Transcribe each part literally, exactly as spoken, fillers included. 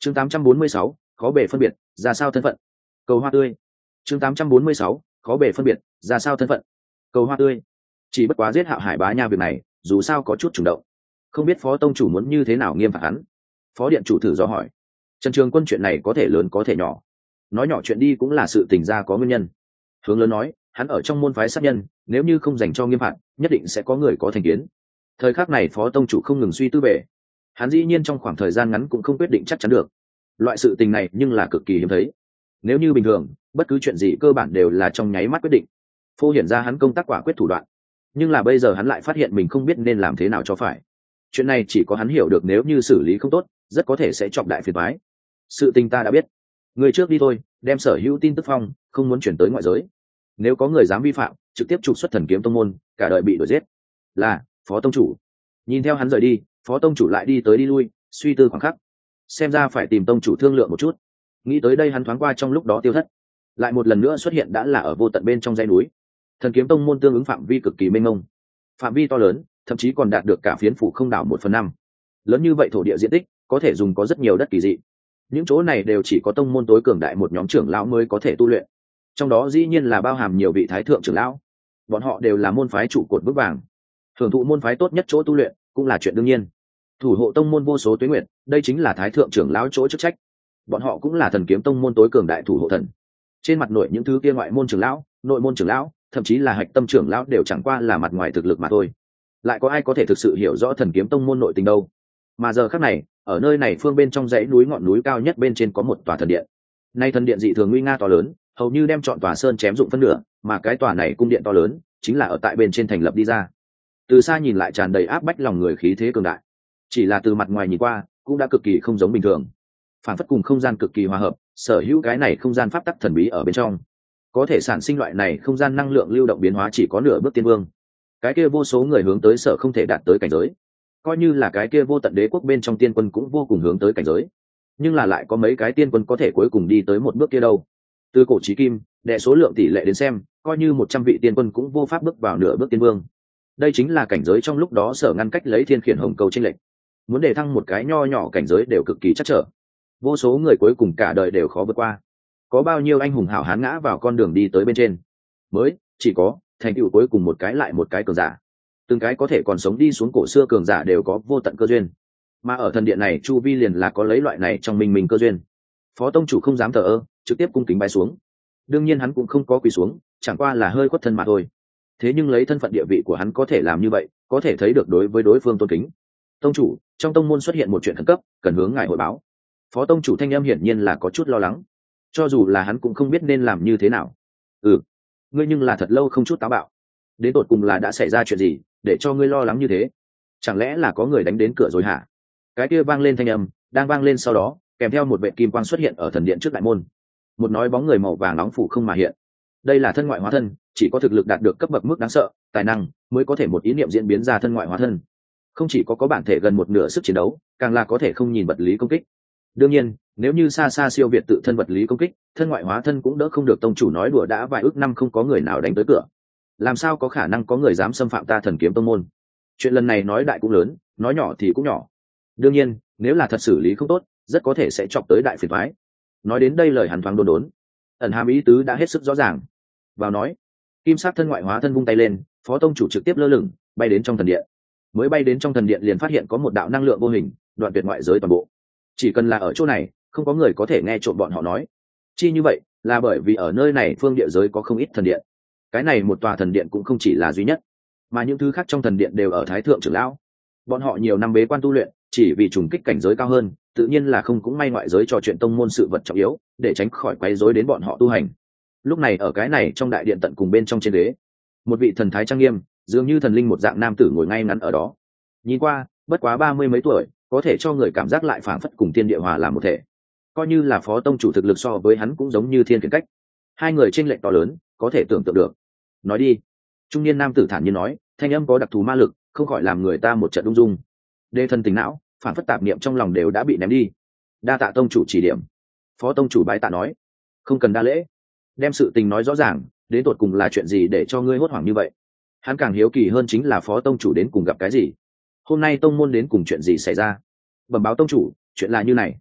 chương tám trăm bốn mươi sáu, khó bề phân biệt ra sao thân phận. Cầu hoa tươi. chương tám trăm bốn mươi sáu, khó bề phân biệt ra sao thân phận. Cầu hoa tươi. Chỉ bất quá giết Hạo Hải Bá Nha việc này dù sao có chút trùng động, không biết phó tông chủ muốn như thế nào nghiêm phạt hắn. Phó điện chủ thử dò hỏi. Trần Trường Quân chuyện này có thể lớn có thể nhỏ, nói nhỏ chuyện đi cũng là sự tình ra có nguyên nhân. Hướng lớn nói, hắn ở trong môn phái sát nhân, nếu như không dành cho nghiêm phạt nhất định sẽ có người có thành kiến. Thời khắc này phó tông chủ không ngừng suy tư bể, hắn dĩ nhiên trong khoảng thời gian ngắn cũng không quyết định chắc chắn được. Loại sự tình này nhưng là cực kỳ hiếm thấy, nếu như bình thường bất cứ chuyện gì cơ bản đều là trong nháy mắt quyết định, phô hiện ra hắn công tác quả quyết thủ đoạn. Nhưng là bây giờ hắn lại phát hiện mình không biết nên làm thế nào cho phải. Chuyện này chỉ có hắn hiểu được, nếu như xử lý không tốt rất có thể sẽ chọc đại phiền toái. Sự tình ta đã biết, người trước đi thôi, đem sở hữu tin tức phong, không muốn chuyển tới ngoại giới. Nếu có người dám vi phạm trực tiếp trục xuất Thần Kiếm Tông môn, cả đời bị đuổi giết. Là phó tông chủ. Nhìn theo hắn rời đi, phó tông chủ lại đi tới đi lui, suy tư khoảng khắc, xem ra phải tìm tông chủ thương lượng một chút. Nghĩ tới đây hắn thoáng qua trong lúc đó tiêu thất, lại một lần nữa xuất hiện đã là ở vô tận bên trong dãy núi. Thần Kiếm Tông môn tương ứng phạm vi cực kỳ mênh mông, phạm vi to lớn, thậm chí còn đạt được cả phiến phủ không đảo một phần năm. Lớn như vậy thổ địa diện tích có thể dùng có rất nhiều đất kỳ dị. Những chỗ này đều chỉ có tông môn tối cường đại một nhóm trưởng lão mới có thể tu luyện, trong đó dĩ nhiên là bao hàm nhiều vị thái thượng trưởng lão. Bọn họ đều là môn phái trụ cột vững vàng, hưởng thụ môn phái tốt nhất chỗ tu luyện cũng là chuyện đương nhiên. Thủ hộ tông môn vô số tuế nguyệt, đây chính là thái thượng trưởng lão chỗ chức trách. Bọn họ cũng là Thần Kiếm Tông môn tối cường đại thủ hộ thần. Trên mặt nội những thứ kia ngoại môn trưởng lão, nội môn trưởng lão, thậm chí là hạch tâm trưởng lão đều chẳng qua là mặt ngoài thực lực mà thôi. Lại có ai có thể thực sự hiểu rõ Thần Kiếm Tông môn nội tình đâu? Mà giờ khắc này, ở nơi này phương bên trong dãy núi ngọn núi cao nhất bên trên có một tòa thần điện. Nay thần điện dị thường nguy nga to lớn, hầu như đem trọn tòa sơn chém dụng phân nửa, mà cái tòa này cung điện to lớn chính là ở tại bên trên thành lập đi ra. Từ xa nhìn lại tràn đầy áp bách lòng người khí thế cường đại, chỉ là từ mặt ngoài nhìn qua cũng đã cực kỳ không giống bình thường, phản phất cùng không gian cực kỳ hòa hợp, sở hữu cái này không gian pháp tắc thần bí ở bên trong, có thể sản sinh loại này không gian năng lượng lưu động biến hóa chỉ có nửa bước tiên vương. Cái kia vô số người hướng tới sở không thể đạt tới cảnh giới, coi như là cái kia vô tận đế quốc bên trong tiên quân cũng vô cùng hướng tới cảnh giới, nhưng là lại có mấy cái tiên quân có thể cuối cùng đi tới một bước kia đâu? Từ cổ chí kim, đệ số lượng tỷ lệ đến xem, coi như một trăm vị tiên quân cũng vô pháp bước vào nửa bước tiên vương. Đây chính là cảnh giới trong lúc đó sở ngăn cách lấy thiên khiển hồng cầu chênh lệch. Muốn để thăng một cái nho nhỏ cảnh giới đều cực kỳ chắc trở. Vô số người cuối cùng cả đời đều khó vượt qua. Có bao nhiêu anh hùng hảo hán ngã vào con đường đi tới bên trên, mới chỉ có thành tựu cuối cùng một cái lại một cái cường giả. Từng cái có thể còn sống đi xuống cổ xưa cường giả đều có vô tận cơ duyên. Mà ở thần điện này chu vi liền là có lấy loại này trong mình mình cơ duyên. Phó tông chủ không dám thờ ơ, trực tiếp cung kính bái xuống. Đương nhiên hắn cũng không có quỳ xuống, chẳng qua là hơi khuất thân mà thôi. Thế nhưng lấy thân phận địa vị của hắn có thể làm như vậy, có thể thấy được đối với đối phương tôn kính. Tông chủ, trong tông môn xuất hiện một chuyện khẩn cấp, cần hướng ngài hội báo. Phó tông chủ thanh âm hiển nhiên là có chút lo lắng, cho dù là hắn cũng không biết nên làm như thế nào. Ừ, ngươi nhưng là thật lâu không chút táo bạo, đến tột cùng là đã xảy ra chuyện gì để cho ngươi lo lắng như thế? Chẳng lẽ là có người đánh đến cửa rồi hả? Cái kia vang lên thanh âm, đang vang lên sau đó kèm theo một vệ kim quang xuất hiện ở thần điện trước đại môn. Một nói bóng người màu vàng nóng phủ không mà hiện. Đây là thân ngoại hóa thân, chỉ có thực lực đạt được cấp bậc mức đáng sợ, tài năng mới có thể một ý niệm diễn biến ra thân ngoại hóa thân. Không chỉ có có bản thể gần một nửa sức chiến đấu, càng là có thể không nhìn vật lý công kích. Đương nhiên, nếu như xa xa siêu việt tự thân vật lý công kích, thân ngoại hóa thân cũng đỡ không được. Tông chủ nói đùa đã vài ước năm không có người nào đánh tới cửa, làm sao có khả năng có người dám xâm phạm ta Thần Kiếm Tông môn? Chuyện lần này nói đại cũng lớn, nói nhỏ thì cũng nhỏ. Đương nhiên, nếu là thật xử lý không tốt, rất có thể sẽ chọc tới đại phiền toái. Nói đến đây lời hắn thoáng đốn đốn, ẩn hàm ý tứ đã hết sức rõ ràng. Vào nói, kim sắc thân ngoại hóa thân vung tay lên, phó tông chủ trực tiếp lơ lửng bay đến trong thần điện. Mới bay đến trong thần điện liền phát hiện có một đạo năng lượng vô hình đoạn tuyệt ngoại giới toàn bộ. Chỉ cần là ở chỗ này, không có người có thể nghe trộm bọn họ nói. Chi như vậy là bởi vì ở nơi này phương địa giới có không ít thần điện. Cái này một tòa thần điện cũng không chỉ là duy nhất, mà những thứ khác trong thần điện đều ở thái thượng trưởng lão. Bọn họ nhiều năm bế quan tu luyện, chỉ vì trùng kích cảnh giới cao hơn, tự nhiên là không cũng may ngoại giới trò chuyện tông môn sự vật trọng yếu, để tránh khỏi quấy rối đến bọn họ tu hành. Lúc này ở cái này trong đại điện tận cùng bên trong trên ghế, một vị thần thái trang nghiêm, dường như thần linh một dạng nam tử ngồi ngay ngắn ở đó. Nhìn qua bất quá ba mươi mấy tuổi, có thể cho người cảm giác lại phảng phất cùng thiên địa hòa làm một thể. Coi như là phó tông chủ thực lực so với hắn cũng giống như thiên kiển cách. Hai người chênh lệch to lớn, có thể tưởng tượng được. Nói đi. Trung niên nam tử thản nhiên nói, thanh âm có đặc thù ma lực, không khỏi làm người ta một trận rung rung. Đê thân tình não, phản phất tạp niệm trong lòng đều đã bị ném đi. Đa tạ tông chủ chỉ điểm. Phó tông chủ bái tạ nói, không cần đa lễ, đem sự tình nói rõ ràng, đến tột cùng là chuyện gì để cho ngươi hốt hoảng như vậy? Hắn càng hiếu kỳ hơn chính là phó tông chủ đến cùng gặp cái gì. Hôm nay tông môn đến cùng chuyện gì xảy ra? Bẩm báo tông chủ, chuyện là như này.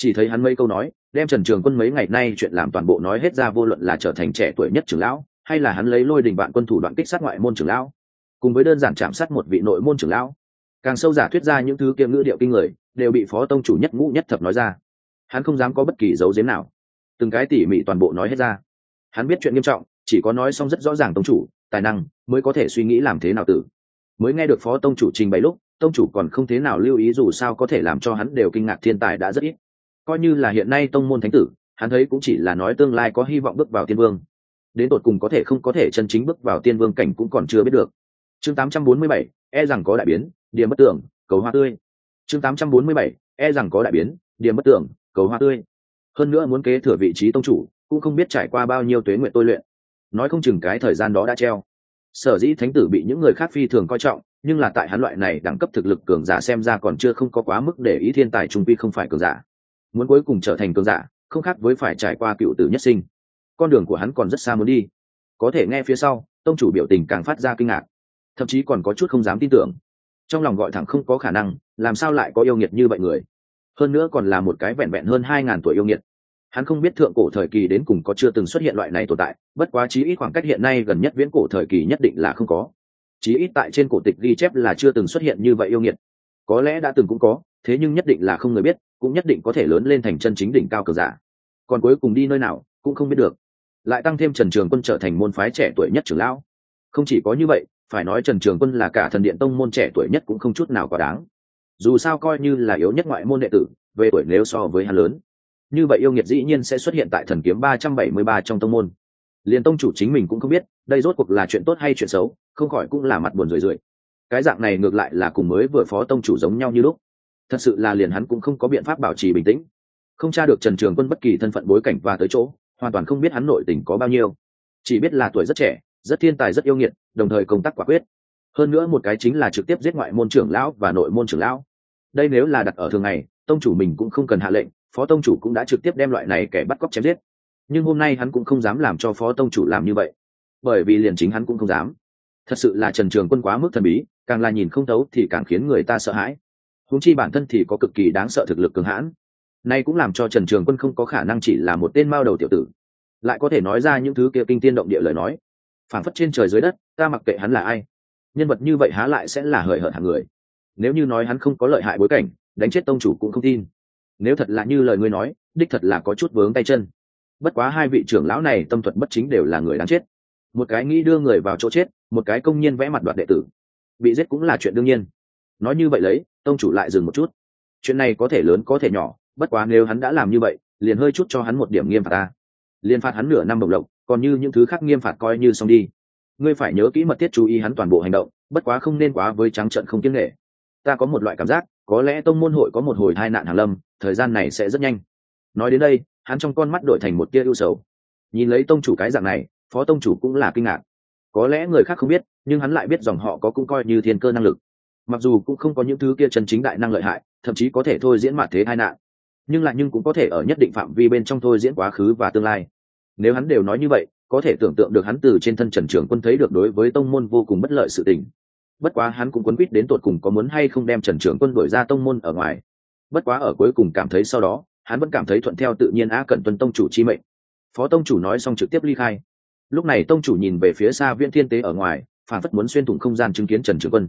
Chỉ thấy hắn mấy câu nói đem Trần Trường Quân mấy ngày nay chuyện làm toàn bộ nói hết ra, vô luận là trở thành trẻ tuổi nhất trưởng lão, hay là hắn lấy lôi đình vạn quân thủ đoạn kích sát ngoại môn trưởng lão, cùng với đơn giản chạm sát một vị nội môn trưởng lão, càng sâu giả thuyết ra những thứ kia ngữ điệu kinh người, đều bị phó tông chủ nhất ngũ nhất thập nói ra. Hắn không dám có bất kỳ dấu giếm nào, từng cái tỉ mỉ toàn bộ nói hết ra. Hắn biết chuyện nghiêm trọng, chỉ có nói xong rất rõ ràng tông chủ tài năng mới có thể suy nghĩ làm thế nào tử. Mới nghe được phó tông chủ trình bày lúc, tông chủ còn không thế nào lưu ý, dù sao có thể làm cho hắn đều kinh ngạc thiên tài đã rất ít. Coi như là hiện nay tông môn thánh tử, hắn thấy cũng chỉ là nói tương lai có hy vọng bước vào tiên vương, đến tột cùng có thể không có thể chân chính bước vào tiên vương cảnh cũng còn chưa biết được. Chương tám trăm bốn mươi bảy, e rằng có đại biến, điểm bất tưởng, cầu hoa tươi. Chương tám trăm bốn mươi bảy, e rằng có đại biến, điểm bất tưởng, cầu hoa tươi. Hơn nữa muốn kế thừa vị trí tông chủ, cũng không biết trải qua bao nhiêu tuế nguyện tôi luyện, nói không chừng cái thời gian đó đã treo. Sở dĩ thánh tử bị những người khác phi thường coi trọng, nhưng là tại hắn loại này đẳng cấp thực lực cường giả xem ra còn chưa không có quá mức để ý, thiên tài trung quy không phải cường giả. Muốn cuối cùng trở thành cường giả, không khác với phải trải qua cựu tử nhất sinh. Con đường của hắn còn rất xa muốn đi. Có thể nghe phía sau, tông chủ biểu tình càng phát ra kinh ngạc, thậm chí còn có chút không dám tin tưởng. Trong lòng gọi thẳng không có khả năng, làm sao lại có yêu nghiệt như vậy người, hơn nữa còn là một cái vẹn vẹn hơn hai ngàn tuổi yêu nghiệt. Hắn không biết thượng cổ thời kỳ đến cùng có chưa từng xuất hiện loại này tồn tại, bất quá chí ít khoảng cách hiện nay gần nhất viễn cổ thời kỳ nhất định là không có. Chí ít tại trên cổ tịch ghi chép là chưa từng xuất hiện như vậy yêu nghiệt. Có lẽ đã từng cũng có, thế nhưng nhất định là không người biết, cũng nhất định có thể lớn lên thành chân chính đỉnh cao cường giả. Còn cuối cùng đi nơi nào cũng không biết được. Lại tăng thêm Trần Trường Quân trở thành môn phái trẻ tuổi nhất trưởng lão. Không chỉ có như vậy, phải nói Trần Trường Quân là cả Thần Điện tông môn trẻ tuổi nhất cũng không chút nào quá đáng. Dù sao coi như là yếu nhất ngoại môn đệ tử, về tuổi nếu so với hắn lớn, như vậy yêu nghiệt dĩ nhiên sẽ xuất hiện tại Thần Kiếm ba trăm bảy mươi ba trong tông môn. Liên tông chủ chính mình cũng không biết, đây rốt cuộc là chuyện tốt hay chuyện xấu, không khỏi cũng là mặt buồn rười rượi. Cái dạng này ngược lại là cùng mới vừa phó tông chủ giống nhau như lúc. Thật sự là liền hắn cũng không có biện pháp bảo trì bình tĩnh, không tra được Trần Trường Quân bất kỳ thân phận bối cảnh và tới chỗ, hoàn toàn không biết hắn nội tình có bao nhiêu, chỉ biết là tuổi rất trẻ, rất thiên tài, rất yêu nghiệt, đồng thời công tác quả quyết. Hơn nữa một cái chính là trực tiếp giết ngoại môn trưởng lão và nội môn trưởng lão. Đây nếu là đặt ở thường ngày, tông chủ mình cũng không cần hạ lệnh, phó tông chủ cũng đã trực tiếp đem loại này kẻ bắt cóc chém giết. Nhưng hôm nay hắn cũng không dám làm cho phó tông chủ làm như vậy, bởi vì liền chính hắn cũng không dám. Thật sự là Trần Trường Quân quá mức thần bí, càng là nhìn không thấu thì càng khiến người ta sợ hãi. Huống chi bản thân thì có cực kỳ đáng sợ thực lực cường hãn. Nay cũng làm cho Trần Trường Quân không có khả năng chỉ là một tên mao đầu tiểu tử, lại có thể nói ra những thứ kia kinh thiên động địa lời nói, phảng phất trên trời dưới đất, ta mặc kệ hắn là ai. Nhân vật như vậy há lại sẽ là hời hợt hạng người. Nếu như nói hắn không có lợi hại bối cảnh, đánh chết tông chủ cũng không tin. Nếu thật là như lời ngươi nói, đích thật là có chút vướng tay chân. Bất quá hai vị trưởng lão này tâm thuật bất chính đều là người đáng chết. Một cái nghĩ đưa người vào chỗ chết, một cái công nhiên vẽ mặt đoạt đệ tử. Bị giết cũng là chuyện đương nhiên. Nói như vậy lấy, tông chủ lại dừng một chút. Chuyện này có thể lớn có thể nhỏ, bất quá nếu hắn đã làm như vậy, liền hơi chút cho hắn một điểm nghiêm phạt ta. Liên phạt hắn nửa năm bổng lộc, còn như những thứ khác nghiêm phạt coi như xong đi. Ngươi phải nhớ kỹ mật thiết chú ý hắn toàn bộ hành động, bất quá không nên quá với trắng trợn không kiêng nghệ. Ta có một loại cảm giác, có lẽ tông môn hội có một hồi tai nạn hàng lâm, thời gian này sẽ rất nhanh. Nói đến đây, hắn trong con mắt đổi thành một tia ưu sầu. Nhìn lấy tông chủ cái dạng này, phó tông chủ cũng là kinh ngạc. Có lẽ người khác không biết, nhưng hắn lại biết dòng họ có cũng coi như thiên cơ năng lực. Mặc dù cũng không có những thứ kia chân chính đại năng lợi hại, thậm chí có thể thôi diễn mạt thế tai nạn, nhưng lại nhưng cũng có thể ở nhất định phạm vi bên trong thôi diễn quá khứ và tương lai. Nếu hắn đều nói như vậy, có thể tưởng tượng được hắn từ trên thân Trần Trường Quân thấy được đối với tông môn vô cùng bất lợi sự tình. Bất quá hắn cũng quấn quýt đến tột cùng có muốn hay không đem Trần Trường Quân đuổi ra tông môn ở ngoài. Bất quá ở cuối cùng cảm thấy sau đó, hắn vẫn cảm thấy thuận theo tự nhiên á cẩn tuân tông chủ chi mệnh. Phó tông chủ nói xong trực tiếp ly khai. Lúc này tông chủ nhìn về phía xa Viễn Thiên Tế ở ngoài, phản phất muốn xuyên thủng không gian chứng kiến Trần Trường Quân.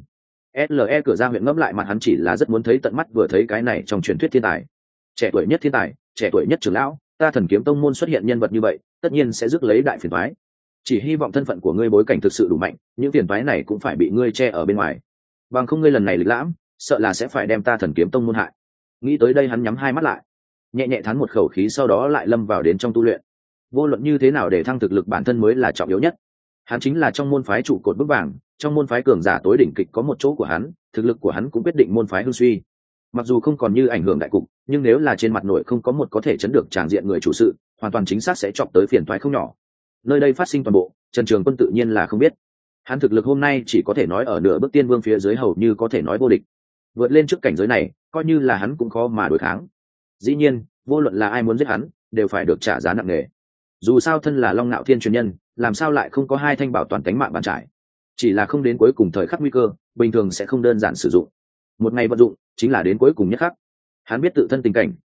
lờ cửa ra huyện ngẫm lại mặt hắn chỉ là rất muốn thấy tận mắt vừa thấy cái này trong truyền thuyết thiên tài, trẻ tuổi nhất thiên tài, trẻ tuổi nhất trưởng lão, ta Thần Kiếm tông môn xuất hiện nhân vật như vậy, tất nhiên sẽ rước lấy đại phiền toái. Chỉ hy vọng thân phận của ngươi bối cảnh thực sự đủ mạnh, những phiền toái này cũng phải bị ngươi che ở bên ngoài. Bằng không ngươi lần này lịch lãm, sợ là sẽ phải đem ta Thần Kiếm tông môn hại. Nghĩ tới đây hắn nhắm hai mắt lại, nhẹ nhẹ thán một khẩu khí, sau đó lại lâm vào đến trong tu luyện. Vô luận như thế nào để thăng thực lực bản thân mới là trọng yếu nhất. Hắn chính là trong môn phái trụ cột vững vàng, trong môn phái cường giả tối đỉnh kịch có một chỗ của hắn, thực lực của hắn cũng quyết định môn phái hưng suy. Mặc dù không còn như ảnh hưởng đại cục, nhưng nếu là trên mặt nội không có một có thể chấn được tràng diện người chủ sự, hoàn toàn chính xác sẽ chọc tới phiền toái không nhỏ. Nơi đây phát sinh toàn bộ, Trần Trường Quân tự nhiên là không biết. Hắn thực lực hôm nay chỉ có thể nói ở nửa bước tiên vương phía dưới, hầu như có thể nói vô địch. Vượt lên trước cảnh giới này, coi như là hắn cũng khó mà đối kháng. Dĩ nhiên, vô luận là ai muốn giết hắn, đều phải được trả giá nặng nề. Dù sao thân là Long Nạo Thiên truyền nhân, làm sao lại không có hai thanh bảo toàn cánh mạng bàn trải. Chỉ là không đến cuối cùng thời khắc nguy cơ, bình thường sẽ không đơn giản sử dụng. Một ngày vận dụng, chính là đến cuối cùng nhất khắc. Hắn biết tự thân tình cảnh,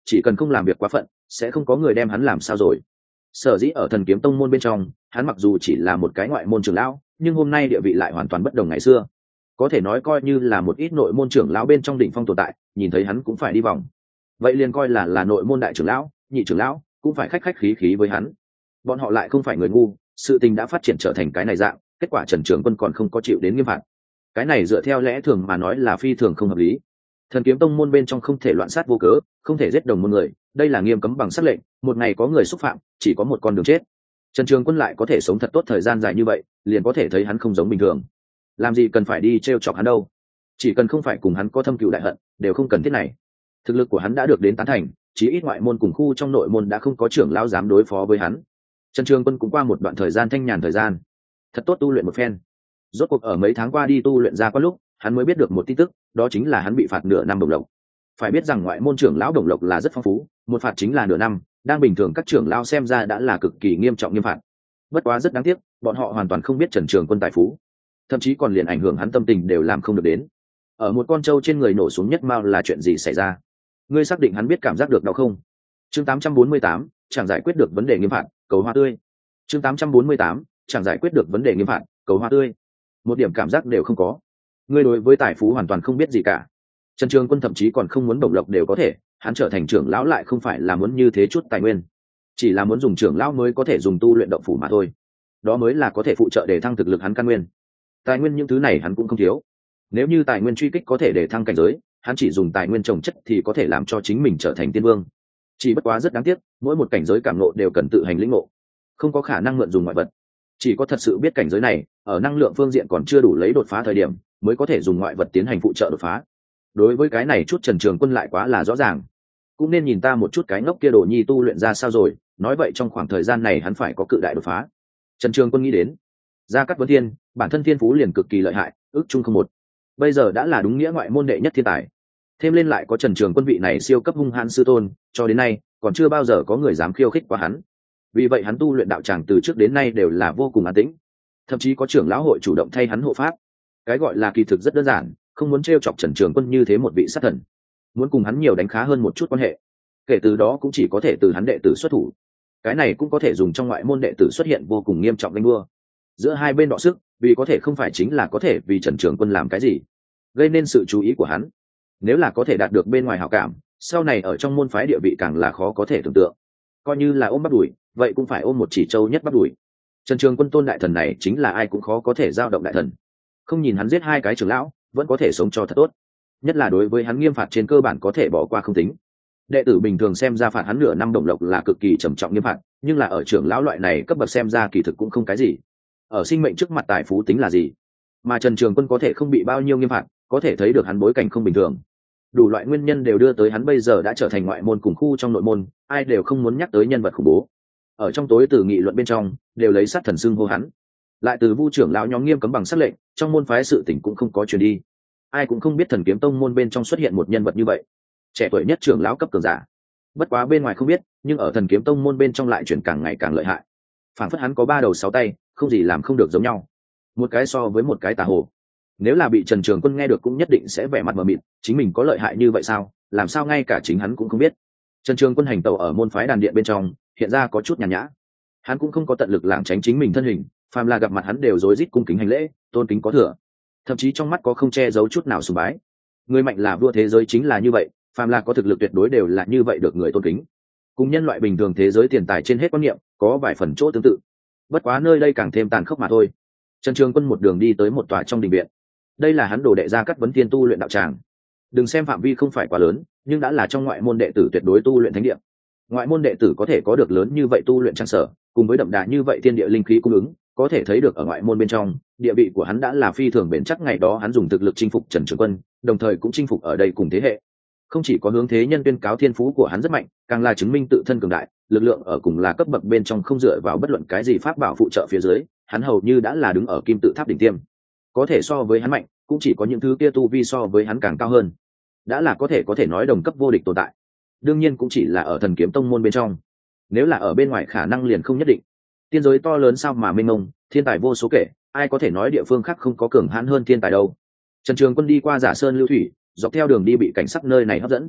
chỉ cần không làm việc quá phận sẽ không có người đem hắn làm sao rồi. Sở dĩ ở Thần Kiếm Tông môn bên trong, hắn mặc dù chỉ là một cái ngoại môn trưởng lão, nhưng hôm nay địa vị lại hoàn toàn bất đồng ngày xưa, có thể nói coi như là một ít nội môn trưởng lão bên trong đỉnh phong tồn tại, nhìn thấy hắn cũng phải đi vòng. Vậy liền coi là là nội môn đại trưởng lão, nhị trưởng lão cũng phải khách khách khí khí với hắn. Bọn họ lại không phải người ngu, sự tình đã phát triển trở thành cái này dạng, kết quả Trần Trường Quân còn không có chịu đến nghiêm phạt. Cái này dựa theo lẽ thường mà nói là phi thường không hợp lý. Thần Kiếm Tông môn bên trong không thể loạn sát vô cớ, không thể giết đồng môn người, đây là nghiêm cấm bằng sắc lệnh, một ngày có người xúc phạm, chỉ có một con đường chết. Trần Trường Quân lại có thể sống thật tốt thời gian dài như vậy, liền có thể thấy hắn không giống bình thường. Làm gì cần phải đi trêu chọc hắn đâu? Chỉ cần không phải cùng hắn có thâm cừu đại hận, đều không cần thiết này. Thực lực của hắn đã được đến tán thành, chí ít ngoại môn cùng khu trong nội môn đã không có trưởng lão dám đối phó với hắn. Trần Trường Quân cũng qua một đoạn thời gian thanh nhàn thời gian, thật tốt tu luyện một phen. Rốt cuộc ở mấy tháng qua đi tu luyện ra qua lúc, hắn mới biết được một tin tức, đó chính là hắn bị phạt nửa năm đồng lộc. Phải biết rằng ngoại môn trưởng lão đồng lộc là rất phong phú, một phạt chính là nửa năm, đang bình thường các trưởng lão xem ra đã là cực kỳ nghiêm trọng nghiêm phạt. Bất quá rất đáng tiếc, bọn họ hoàn toàn không biết Trần Trường Quân tài phú, thậm chí còn liền ảnh hưởng hắn tâm tình đều làm không được đến. Ở một con trâu trên người nổ xuống nhất mao là chuyện gì xảy ra? Ngươi xác định hắn biết cảm giác được đau không? Chương tám trăm bốn mươi tám, chẳng giải quyết được vấn đề nghiêm phạt, cầu hoa tươi. Chương tám trăm bốn mươi tám, chẳng giải quyết được vấn đề nghiêm phạt, cầu hoa tươi. Một điểm cảm giác đều không có. Ngươi đối với tài phú hoàn toàn không biết gì cả. Trần Trường Quân thậm chí còn không muốn bổng lộc đều có thể, hắn trở thành trưởng lão lại không phải là muốn như thế chút tài nguyên, chỉ là muốn dùng trưởng lão mới có thể dùng tu luyện động phủ mà thôi. Đó mới là có thể phụ trợ để thăng thực lực hắn căn nguyên. Tài nguyên những thứ này hắn cũng không thiếu. Nếu như tài nguyên truy kích có thể để thăng cảnh giới, hắn chỉ dùng tài nguyên trồng chất thì có thể làm cho chính mình trở thành tiên vương. Chỉ bất quá rất đáng tiếc, mỗi một cảnh giới cảm ngộ đều cần tự hành lĩnh ngộ, không có khả năng mượn dùng ngoại vật. Chỉ có thật sự biết cảnh giới này, ở năng lượng phương diện còn chưa đủ lấy đột phá thời điểm, mới có thể dùng ngoại vật tiến hành phụ trợ đột phá. Đối với cái này chút Trần Trường Quân lại quá là rõ ràng. Cũng nên nhìn ta một chút cái ngốc kia đồ nhi tu luyện ra sao rồi, nói vậy trong khoảng thời gian này hắn phải có cự đại đột phá. Trần Trường Quân nghĩ đến, Gia Cát Vấn Thiên, bản thân thiên phú liền cực kỳ lợi hại, ước chung không một. Bây giờ đã là đúng nghĩa ngoại môn đệ nhất thiên tài. Thêm lên lại có Trần Trường Quân vị này siêu cấp hung hãn sư tôn, cho đến nay còn chưa bao giờ có người dám khiêu khích qua hắn. Vì vậy hắn tu luyện đạo tràng từ trước đến nay đều là vô cùng an tĩnh, thậm chí có trưởng lão hội chủ động thay hắn hộ pháp. Cái gọi là kỳ thực rất đơn giản, không muốn trêu chọc Trần Trường Quân như thế một vị sát thần, muốn cùng hắn nhiều đánh khá hơn một chút quan hệ. Kể từ đó cũng chỉ có thể từ hắn đệ tử xuất thủ. Cái này cũng có thể dùng trong ngoại môn đệ tử xuất hiện vô cùng nghiêm trọng đánh đua. Giữa hai bên đọ sức, vì có thể không phải chính là có thể vì Trần Trường Quân làm cái gì, gây nên sự chú ý của hắn. Nếu là có thể đạt được bên ngoài hảo cảm, sau này ở trong môn phái địa vị càng là khó có thể tưởng tượng. Coi như là ôm bắt đuổi, vậy cũng phải ôm một chỉ châu nhất bắt đuổi. Trần Trường Quân tôn đại thần này chính là ai cũng khó có thể giao động đại thần. Không nhìn hắn giết hai cái trưởng lão, vẫn có thể sống cho thật tốt. Nhất là đối với hắn nghiêm phạt trên cơ bản có thể bỏ qua không tính. Đệ tử bình thường xem ra phạt hắn nửa năm đồng lộc là cực kỳ trầm trọng nghiêm phạt, nhưng là ở trưởng lão loại này cấp bậc xem ra kỳ thực cũng không cái gì. Ở sinh mệnh trước mặt tài phú tính là gì? Mà Trần Trường Quân có thể không bị bao nhiêu nghiêm phạt, có thể thấy được hắn bối cảnh không bình thường. Đủ loại nguyên nhân đều đưa tới hắn bây giờ đã trở thành ngoại môn cùng khu trong nội môn, ai đều không muốn nhắc tới nhân vật khủng bố. Ở trong tối từ nghị luận bên trong, đều lấy sát thần xưng hô hắn. Lại từ Vu trưởng lão nhóm nghiêm cấm bằng sắc lệnh, trong môn phái sự tình cũng không có truyền đi. Ai cũng không biết Thần Kiếm Tông môn bên trong xuất hiện một nhân vật như vậy, trẻ tuổi nhất trưởng lão cấp cường giả. Bất quá bên ngoài không biết, nhưng ở Thần Kiếm Tông môn bên trong lại chuyển càng ngày càng lợi hại. Phản phất hắn có ba đầu sáu tay, không gì làm không được giống nhau. Một cái so với một cái tà hồ. Nếu là bị Trần Trường Quân nghe được cũng nhất định sẽ vẻ mặt mờ mịt, chính mình có lợi hại như vậy sao? Làm sao ngay cả chính hắn cũng không biết. Trần Trường Quân hành tẩu ở môn phái đàn điện bên trong, hiện ra có chút nhàn nhã. Hắn cũng không có tận lực lảng tránh chính mình thân hình, phàm là gặp mặt hắn đều rối rít cung kính hành lễ, tôn kính có thừa. Thậm chí trong mắt có không che giấu chút nào sùng bái. Người mạnh là vua thế giới chính là như vậy, phàm là có thực lực tuyệt đối đều là như vậy được người tôn kính. Cùng nhân loại bình thường thế giới tiền tài trên hết quan niệm, có vài phần chỗ tương tự. Bất quá nơi đây càng thêm tàn khốc mà thôi. Trần Trường Quân một đường đi tới một tòa trong đình viện. Đây là hắn đồ đệ Gia Cát Vấn Thiên tu luyện đạo tràng. Đừng xem phạm vi không phải quá lớn, nhưng đã là trong ngoại môn đệ tử tuyệt đối tu luyện thánh địa. Ngoại môn đệ tử có thể có được lớn như vậy tu luyện trang sở, cùng với đậm đà như vậy thiên địa linh khí cung ứng, có thể thấy được ở ngoại môn bên trong, địa vị của hắn đã là phi thường bền chắc. Ngày đó hắn dùng thực lực chinh phục Trần Trường Quân, đồng thời cũng chinh phục ở đây cùng thế hệ. Không chỉ có hướng thế nhân tuyên cáo thiên phú của hắn rất mạnh, càng là chứng minh tự thân cường đại, lực lượng ở cùng là cấp bậc bên trong không dựa vào bất luận cái gì pháp bảo phụ trợ phía dưới, hắn hầu như đã là đứng ở kim tự tháp đỉnh tiêm. Có thể so với hắn mạnh, cũng chỉ có những thứ kia tu vi so với hắn càng cao hơn, đã là có thể có thể nói đồng cấp vô địch tồn tại. Đương nhiên cũng chỉ là ở Thần Kiếm Tông môn bên trong, nếu là ở bên ngoài khả năng liền không nhất định. Tiên giới to lớn sao mà mênh mông, thiên tài vô số kể, ai có thể nói địa phương khác không có cường hãn hơn thiên tài đâu. Trần Trường Quân đi qua Giả Sơn Lưu Thủy, dọc theo đường đi bị cảnh sắc nơi này hấp dẫn.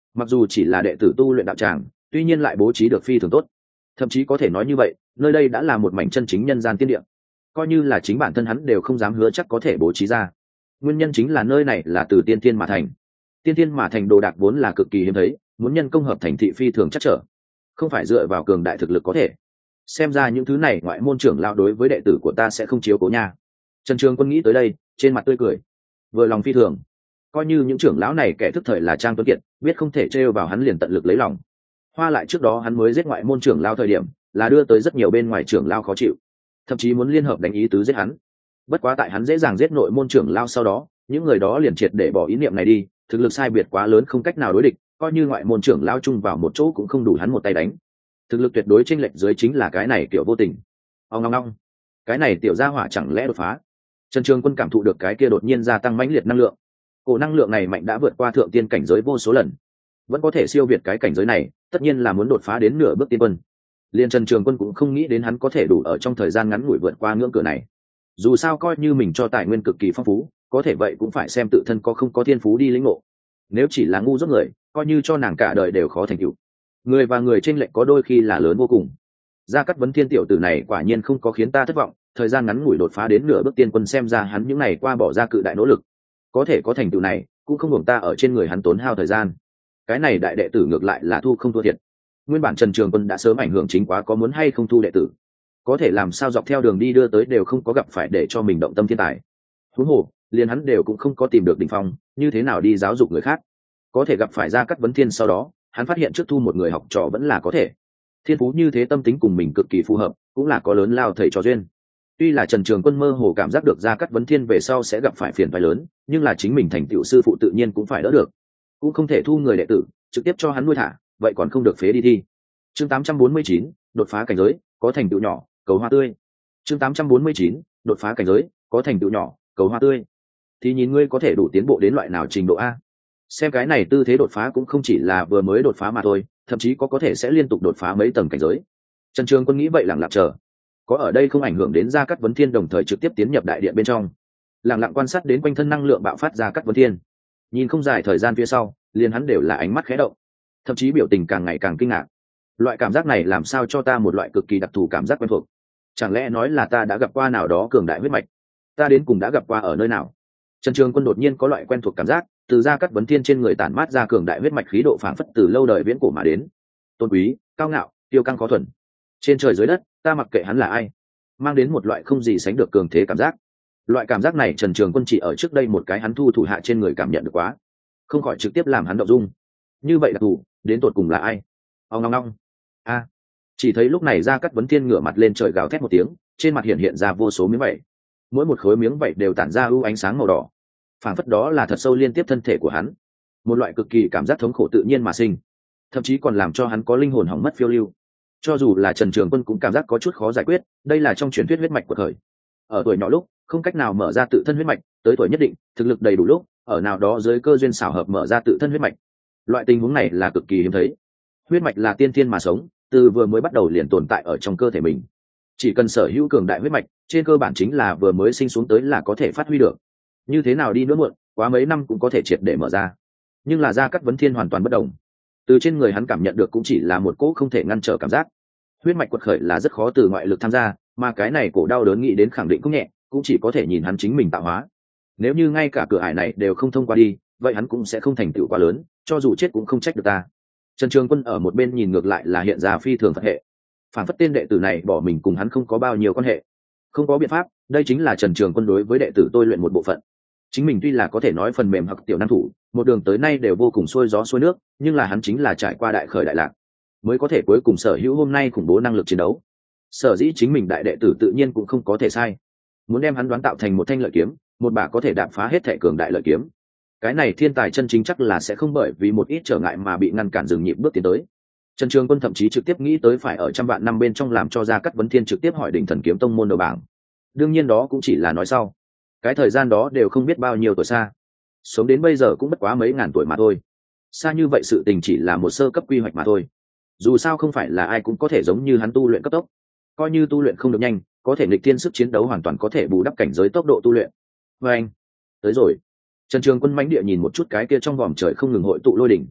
mặc dù chỉ là đệ tử tu luyện đạo tràng, tuy nhiên lại bố trí được phi thường tốt, thậm chí có thể nói như vậy, nơi đây đã là một mảnh chân chính nhân gian tiên địa, coi như là chính bản thân hắn đều không dám hứa chắc có thể bố trí ra. Nguyên nhân chính là nơi này là từ tiên thiên mà thành, tiên thiên mà thành đồ đạc vốn là cực kỳ hiếm thấy, muốn nhân công hợp thành thị phi thường chắc trở, không phải dựa vào cường đại thực lực có thể. Xem ra những thứ này ngoại môn trưởng lão đối với đệ tử của ta sẽ không chiếu cố nha. Trần Trường Quân nghĩ tới đây, trên mặt tươi cười, vừa lòng phi thường. Coi như những trưởng lão này kẻ thức thời là Trang Tuấn Kiệt, biết không thể trêu vào hắn liền tận lực lấy lòng. Hoa lại trước đó hắn mới giết ngoại môn trưởng lão thời điểm, là đưa tới rất nhiều bên ngoài trưởng lão khó chịu, thậm chí muốn liên hợp đánh ý tứ giết hắn. Bất quá tại hắn dễ dàng giết nội môn trưởng lão sau đó, những người đó liền triệt để bỏ ý niệm này đi, thực lực sai biệt quá lớn không cách nào đối địch, coi như ngoại môn trưởng lão chung vào một chỗ cũng không đủ hắn một tay đánh. Thực lực tuyệt đối chênh lệch dưới chính là cái này kiểu vô tình. Ông ngong ngong, cái này tiểu gia hỏa chẳng lẽ đột phá? Trần Trường Quân cảm thụ được cái kia đột nhiên gia tăng mãnh liệt năng lượng, cổ năng lượng này mạnh đã vượt qua thượng tiên cảnh giới vô số lần, vẫn có thể siêu việt cái cảnh giới này, tất nhiên là muốn đột phá đến nửa bước tiên quân. Liên Trần Trường Quân cũng không nghĩ đến hắn có thể đủ ở trong thời gian ngắn ngủi vượt qua ngưỡng cửa này. Dù sao coi như mình cho tài nguyên cực kỳ phong phú, có thể vậy cũng phải xem tự thân có không có thiên phú đi lĩnh ngộ. Nếu chỉ là ngu dốt người, coi như cho nàng cả đời đều khó thành tựu. Người và người chênh lệch có đôi khi là lớn vô cùng. Gia Cát Vấn Thiên tiểu tử này quả nhiên không có khiến ta thất vọng, thời gian ngắn ngủi đột phá đến nửa bước tiên quân, xem ra hắn những ngày qua bỏ ra cự đại nỗ lực, có thể có thành tựu này, cũng không hưởng ta ở trên người hắn tốn hao thời gian. Cái này đại đệ tử ngược lại là thu không thua thiệt. Nguyên bản Trần Trường Quân đã sớm ảnh hưởng chính quá có muốn hay không thu đệ tử, có thể làm sao dọc theo đường đi đưa tới đều không có gặp phải để cho mình động tâm thiên tài. Huống hồ, liền hắn đều cũng không có tìm được đỉnh phong, như thế nào đi giáo dục người khác? Có thể gặp phải Gia Cát Vấn Thiên sau đó, hắn phát hiện trước thu một người học trò vẫn là có thể. Thiên phú như thế, tâm tính cùng mình cực kỳ phù hợp, cũng là có lớn lao thầy trò duyên. Tuy là Trần Trường Quân mơ hồ cảm giác được Gia Cát Vấn Thiên về sau sẽ gặp phải phiền phức lớn, nhưng là chính mình thành tựu sư phụ tự nhiên cũng phải đỡ được, cũng không thể thu người đệ tử trực tiếp cho hắn nuôi thả, vậy còn không được phế đi thi. Chương tám trăm bốn mươi chín, đột phá cảnh giới, có thành tựu nhỏ, cầu hoa tươi. Chương tám trăm bốn mươi chín, đột phá cảnh giới, có thành tựu nhỏ, cầu hoa tươi. Thì nhìn ngươi có thể đủ tiến bộ đến loại nào trình độ a. Xem cái này tư thế đột phá cũng không chỉ là vừa mới đột phá mà thôi, thậm chí có có thể sẽ liên tục đột phá mấy tầng cảnh giới. Trần Trường Quân nghĩ vậy lặng lặng chờ, có ở đây không ảnh hưởng đến Gia Cát Vấn Thiên đồng thời trực tiếp tiến nhập đại điện bên trong, lặng lặng quan sát đến quanh thân năng lượng bạo phát Gia Cát Vấn Thiên. Nhìn không dài thời gian phía sau, liền hắn đều là ánh mắt khẽ động, thậm chí biểu tình càng ngày càng kinh ngạc. Loại cảm giác này làm sao cho ta một loại cực kỳ đặc thù cảm giác quen thuộc, chẳng lẽ nói là ta đã gặp qua nào đó cường đại huyết mạch, ta đến cùng đã gặp qua ở nơi nào? Trần Trường Quân đột nhiên có loại quen thuộc cảm giác, từ Gia Cát Vấn Thiên trên người tản mát ra cường đại huyết mạch khí độ phảng phất từ lâu đời viễn cổ mà đến, tôn quý, cao ngạo, tiêu căng khó thuần. Trên trời dưới đất, ta mặc kệ hắn là ai, mang đến một loại không gì sánh được cường thế cảm giác. Loại cảm giác này Trần Trường Quân chỉ ở trước đây một cái hắn thu thủ hạ trên người cảm nhận được quá, không khỏi trực tiếp làm hắn động dung. Như vậy đặc thù, đến tột cùng là ai? Ông ngong ngong. A. Chỉ thấy lúc này Gia Cát Vấn Thiên ngửa mặt lên trời gào thét một tiếng, trên mặt hiện hiện ra vô số miếng vảy, mỗi một khối miếng vảy đều tản ra ưu ánh sáng màu đỏ, phảng phất đó là thật sâu liên tiếp thân thể của hắn. Một loại cực kỳ cảm giác thống khổ tự nhiên mà sinh, thậm chí còn làm cho hắn có linh hồn hỏng mất phiêu lưu. Cho dù là Trần Trường Quân cũng cảm giác có chút khó giải quyết, đây là trong truyền thuyết huyết mạch của thời. Ở tuổi nhỏ lúc, không cách nào mở ra tự thân huyết mạch, tới tuổi nhất định, thực lực đầy đủ lúc, ở nào đó dưới cơ duyên xảo hợp mở ra tự thân huyết mạch. Loại tình huống này là cực kỳ hiếm thấy. Huyết mạch là tiên thiên mà sống, từ vừa mới bắt đầu liền tồn tại ở trong cơ thể mình. Chỉ cần sở hữu cường đại huyết mạch, trên cơ bản chính là vừa mới sinh xuống tới là có thể phát huy được. Như thế nào đi nữa muộn, quá mấy năm cũng có thể triệt để mở ra. Nhưng là Gia Cát Vấn Thiên hoàn toàn bất đồng. Từ trên người hắn cảm nhận được cũng chỉ là một cỗ không thể ngăn trở cảm giác. Huyết mạch quật khởi là rất khó từ ngoại lực tham gia, mà cái này cổ đau đớn nghĩ đến khẳng định cũng nhẹ, cũng chỉ có thể nhìn hắn chính mình tạo hóa. Nếu như ngay cả cửa ải này đều không thông qua đi, vậy hắn cũng sẽ không thành tựu quá lớn, cho dù chết cũng không trách được ta. Trần Trường Quân ở một bên nhìn ngược lại là hiện ra phi thường Phật hệ, phản phất tên đệ tử này bỏ mình cùng hắn không có bao nhiêu quan hệ. Không có biện pháp, đây chính là Trần Trường Quân đối với đệ tử tôi luyện một bộ phận. Chính mình tuy là có thể nói phần mềm hoặc tiểu năng thủ, một đường tới nay đều vô cùng xuôi gió xuôi nước, nhưng là hắn chính là trải qua đại khởi đại lạc, mới có thể cuối cùng sở hữu hôm nay khủng bố năng lực chiến đấu. Sở dĩ chính mình đại đệ tử tự nhiên cũng không có thể sai, muốn đem hắn đoán tạo thành một thanh lợi kiếm, một bả có thể đạp phá hết thể cường đại lợi kiếm. Cái này thiên tài chân chính chắc là sẽ không bởi vì một ít trở ngại mà bị ngăn cản dừng nhịp bước tiến tới. Trần Trường Quân thậm chí trực tiếp nghĩ tới phải ở trăm vạn năm bên trong làm cho Gia Cát Vấn Thiên trực tiếp hỏi đỉnh thần kiếm tông môn đầu bảng. Đương nhiên đó cũng chỉ là nói sau, cái thời gian đó đều không biết bao nhiêu tuổi xa, sống đến bây giờ cũng bất quá mấy ngàn tuổi mà thôi. Xa như vậy sự tình chỉ là một sơ cấp quy hoạch mà thôi. Dù sao không phải là ai cũng có thể giống như hắn tu luyện cấp tốc, coi như tu luyện không được nhanh, có thể nghịch thiên sức chiến đấu hoàn toàn có thể bù đắp cảnh giới tốc độ tu luyện. Và anh tới rồi. Trần Trường Quân mãnh địa nhìn một chút cái kia trong vòm trời không ngừng hội tụ lôi đỉnh,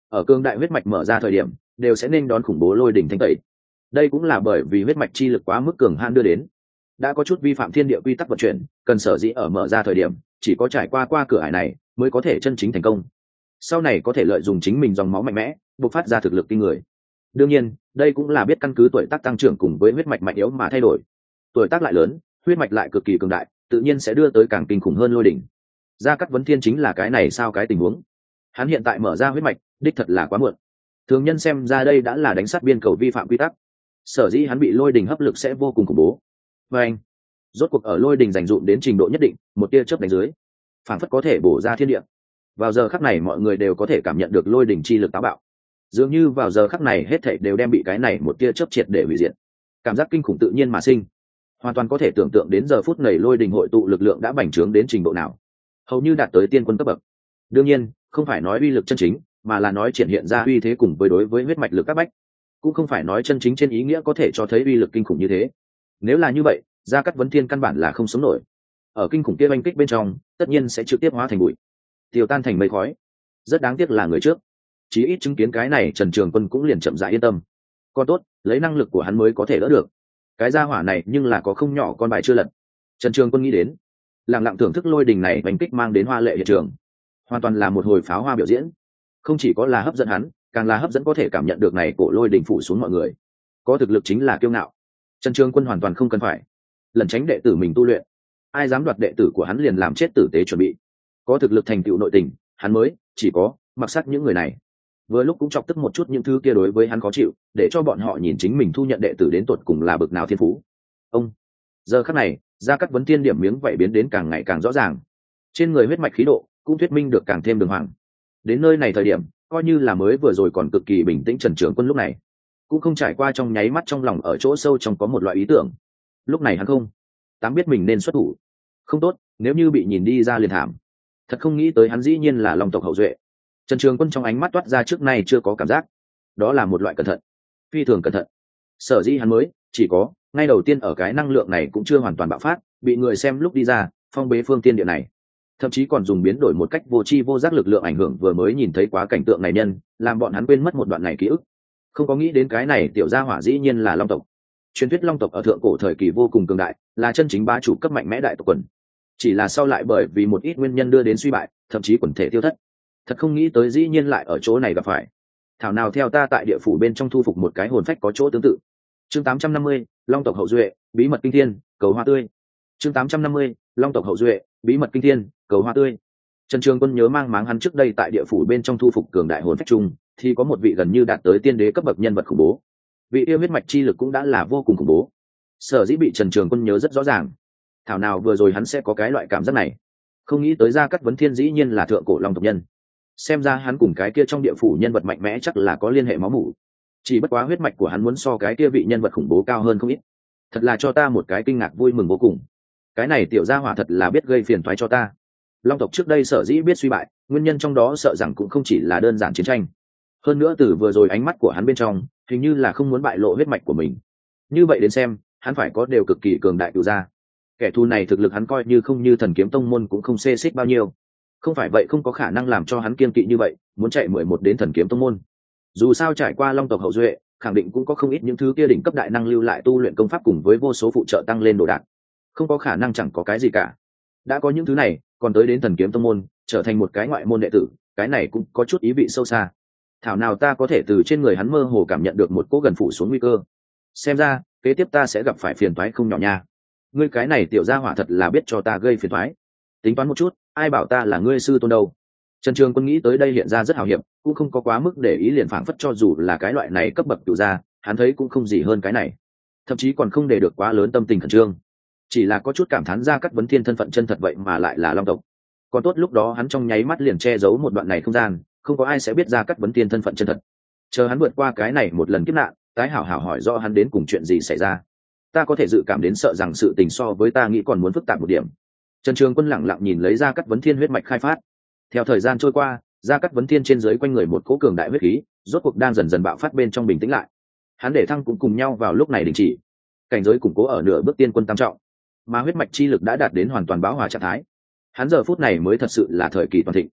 ở cương đại huyết mạch mở ra thời điểm đều sẽ nên đón khủng bố lôi đỉnh thanh tẩy. Đây cũng là bởi vì huyết mạch chi lực quá mức cường hãn đưa đến, đã có chút vi phạm thiên địa quy tắc vận chuyển, cần sở dĩ ở mở ra thời điểm chỉ có trải qua qua cửa ải này mới có thể chân chính thành công, sau này có thể lợi dụng chính mình dòng máu mạnh mẽ bộc phát ra thực lực kinh người. Đương nhiên đây cũng là biết căn cứ tuổi tác tăng trưởng cùng với huyết mạch mạnh yếu mà thay đổi, tuổi tác lại lớn huyết mạch lại cực kỳ cường đại tự nhiên sẽ đưa tới càng kinh khủng hơn lôi đỉnh. Gia Cát Vấn Thiên chính là cái này sao cái tình huống, hắn hiện tại mở ra huyết mạch đích thật là quá muộn, thường nhân xem ra đây đã là đánh sát biên cầu vi phạm quy tắc, sở dĩ hắn bị lôi đỉnh hấp lực sẽ vô cùng khủng bố. Và anh rốt cuộc ở lôi đỉnh dành dụm đến trình độ nhất định, một tia chớp đánh dưới phảng phất có thể bổ ra thiên địa. Vào giờ khắc này mọi người đều có thể cảm nhận được lôi đỉnh chi lực táo bạo, dường như vào giờ khắc này hết thảy đều đem bị cái này một tia chớp triệt để hủy diệt. Cảm giác kinh khủng tự nhiên mà sinh, hoàn toàn có thể tưởng tượng đến giờ phút này lôi đỉnh hội tụ lực lượng đã bành trướng đến trình độ nào, hầu như đạt tới tiên quân cấp bậc. Đương nhiên không phải nói uy lực chân chính, mà là nói triển hiện ra uy thế cùng với đối với huyết mạch lực các bách, cũng không phải nói chân chính trên ý nghĩa có thể cho thấy uy lực kinh khủng như thế. Nếu là như vậy Gia Cát Vấn Thiên căn bản là không sống nổi, ở kinh khủng kia oanh kích bên trong tất nhiên sẽ trực tiếp hóa thành bụi, tiêu tan thành mây khói. Rất đáng tiếc là người trước, chí ít chứng kiến cái này Trần Trường Quân cũng liền chậm rãi yên tâm. Còn tốt lấy năng lực của hắn mới có thể đỡ được cái gia hỏa này, nhưng là có không nhỏ con bài chưa lật. Trần Trường Quân nghĩ đến, lặng lặng thưởng thức lôi đình này oanh kích mang đến hoa lệ hiện trường, hoàn toàn là một hồi pháo hoa biểu diễn. Không chỉ có là hấp dẫn hắn, càng là hấp dẫn có thể cảm nhận được này cổ lôi đình phủ xuống mọi người. Có thực lực chính là kiêu ngạo, Trần Trường Quân hoàn toàn không cần phải lần tránh đệ tử mình tu luyện, ai dám đoạt đệ tử của hắn liền làm chết tử tế chuẩn bị. Có thực lực thành tựu nội tình, hắn mới chỉ có mặc sắc những người này. Vừa lúc cũng chọc tức một chút những thứ kia đối với hắn khó chịu, để cho bọn họ nhìn chính mình thu nhận đệ tử đến tột cùng là bậc nào thiên phú. Ông giờ khắc này Gia Cát Vấn Thiên điểm miếng vậy biến đến càng ngày càng rõ ràng, trên người huyết mạch khí độ cũng thuyết minh được càng thêm đường hoàng. Đến nơi này thời điểm coi như là mới vừa rồi còn cực kỳ bình tĩnh Trần Trường Quân lúc này cũng không trải qua trong nháy mắt trong lòng ở chỗ sâu trong có một loại ý tưởng. Lúc này hắn không tám biết mình nên xuất thủ, không tốt nếu như bị nhìn đi ra liền thảm. Thật không nghĩ tới hắn dĩ nhiên là Long tộc hậu duệ. Trần Trường Quân trong ánh mắt toát ra trước nay chưa có cảm giác, đó là một loại cẩn thận, phi thường cẩn thận. Sở dĩ hắn mới chỉ có ngay đầu tiên ở cái năng lượng này cũng chưa hoàn toàn bạo phát, bị người xem lúc đi ra phong bế phương tiên địa này, thậm chí còn dùng biến đổi một cách vô tri vô giác lực lượng ảnh hưởng vừa mới nhìn thấy quá cảnh tượng này nhân, làm bọn hắn quên mất một đoạn này ký ức. Không có nghĩ đến cái này tiểu gia hỏa dĩ nhiên là Long tộc. Truyền thuyết Long tộc ở thượng cổ thời kỳ vô cùng cường đại, là chân chính bá chủ cấp mạnh mẽ đại tộc quần, chỉ là sau lại bởi vì một ít nguyên nhân đưa đến suy bại, thậm chí quần thể tiêu thất. Thật không nghĩ tới dĩ nhiên lại ở chỗ này gặp phải. Thảo nào theo ta tại địa phủ bên trong thu phục một cái hồn phách có chỗ tương tự. Chương tám trăm năm mươi, Long tộc hậu duệ, bí mật kinh thiên, cầu hoa tươi. Chương tám trăm năm mươi, Long tộc hậu duệ, bí mật kinh thiên, cầu hoa tươi. Trần Trường Quân nhớ mang máng hắn trước đây tại địa phủ bên trong thu phục cường đại hồn phách chung, thì có một vị gần như đạt tới tiên đế cấp bậc nhân vật khủng bố. Vị yêu huyết mạch chi lực cũng đã là vô cùng khủng bố. Sở dĩ bị Trần Trường Quân nhớ rất rõ ràng. Thảo nào vừa rồi hắn sẽ có cái loại cảm giác này. Không nghĩ tới Gia Cát Vấn Thiên dĩ nhiên là thượng cổ Long tộc nhân. Xem ra hắn cùng cái kia trong địa phủ nhân vật mạnh mẽ chắc là có liên hệ máu mủ. Chỉ bất quá huyết mạch của hắn muốn so cái kia vị nhân vật khủng bố cao hơn không ít. Thật là cho ta một cái kinh ngạc vui mừng vô cùng. Cái này tiểu gia hỏa thật là biết gây phiền toái cho ta. Long tộc trước đây sở dĩ biết suy bại, nguyên nhân trong đó sợ rằng cũng không chỉ là đơn giản chiến tranh. Hơn nữa từ vừa rồi ánh mắt của hắn bên trong, hình như là không muốn bại lộ huyết mạch của mình. Như vậy đến xem, hắn phải có đều cực kỳ cường đại cửu gia. Kẻ thù này thực lực hắn coi như không như Thần Kiếm Tông môn cũng không xê xích bao nhiêu. Không phải vậy không có khả năng làm cho hắn kiên kỵ như vậy, muốn chạy mười một đến Thần Kiếm Tông môn. Dù sao trải qua Long tộc hậu duệ, khẳng định cũng có không ít những thứ kia đỉnh cấp đại năng lưu lại tu luyện công pháp cùng với vô số phụ trợ tăng lên đồ đạc. Không có khả năng chẳng có cái gì cả. Đã có những thứ này, còn tới đến Thần Kiếm Tông môn, trở thành một cái ngoại môn đệ tử, cái này cũng có chút ý vị sâu xa. Thảo nào ta có thể từ trên người hắn mơ hồ cảm nhận được một cỗ gần phủ xuống nguy cơ. Xem ra, kế tiếp ta sẽ gặp phải phiền toái không nhỏ nha. Ngươi cái này tiểu gia hỏa thật là biết cho ta gây phiền toái. Tính toán một chút, ai bảo ta là ngươi sư tôn đâu. Trần Trường Quân nghĩ tới đây hiện ra rất hào hiệp, cũng không có quá mức để ý, liền phảng phất cho dù là cái loại này cấp bậc tiểu gia, hắn thấy cũng không gì hơn cái này. Thậm chí còn không để được quá lớn tâm tình khẩn trương. Chỉ là có chút cảm thán Gia Cát Vấn Thiên thân phận chân thật vậy mà lại là Long tộc. Còn tốt lúc đó hắn trong nháy mắt liền che giấu một đoạn này không gian, không có ai sẽ biết Gia Cát Vấn Thiên thân phận chân thật. Chờ hắn vượt qua cái này một lần kiếp nạn, tái hảo hảo hỏi rõ hắn đến cùng chuyện gì xảy ra. Ta có thể dự cảm đến sợ rằng sự tình so với ta nghĩ còn muốn phức tạp một điểm. Trần Trường Quân lặng lặng nhìn lấy Gia Cát Vấn Thiên huyết mạch khai phát. Theo thời gian trôi qua, Gia Cát Vấn Thiên trên dưới quanh người một cỗ cường đại huyết khí, rốt cuộc đang dần dần bạo phát bên trong bình tĩnh lại. Hắn để thăng cũng cùng nhau vào lúc này đình chỉ. Cảnh giới củng cố ở nửa bước tiên quân tam trọng, mà huyết mạch chi lực đã đạt đến hoàn toàn bão hòa trạng thái. Hắn giờ phút này mới thật sự là thời kỳ toàn thịnh.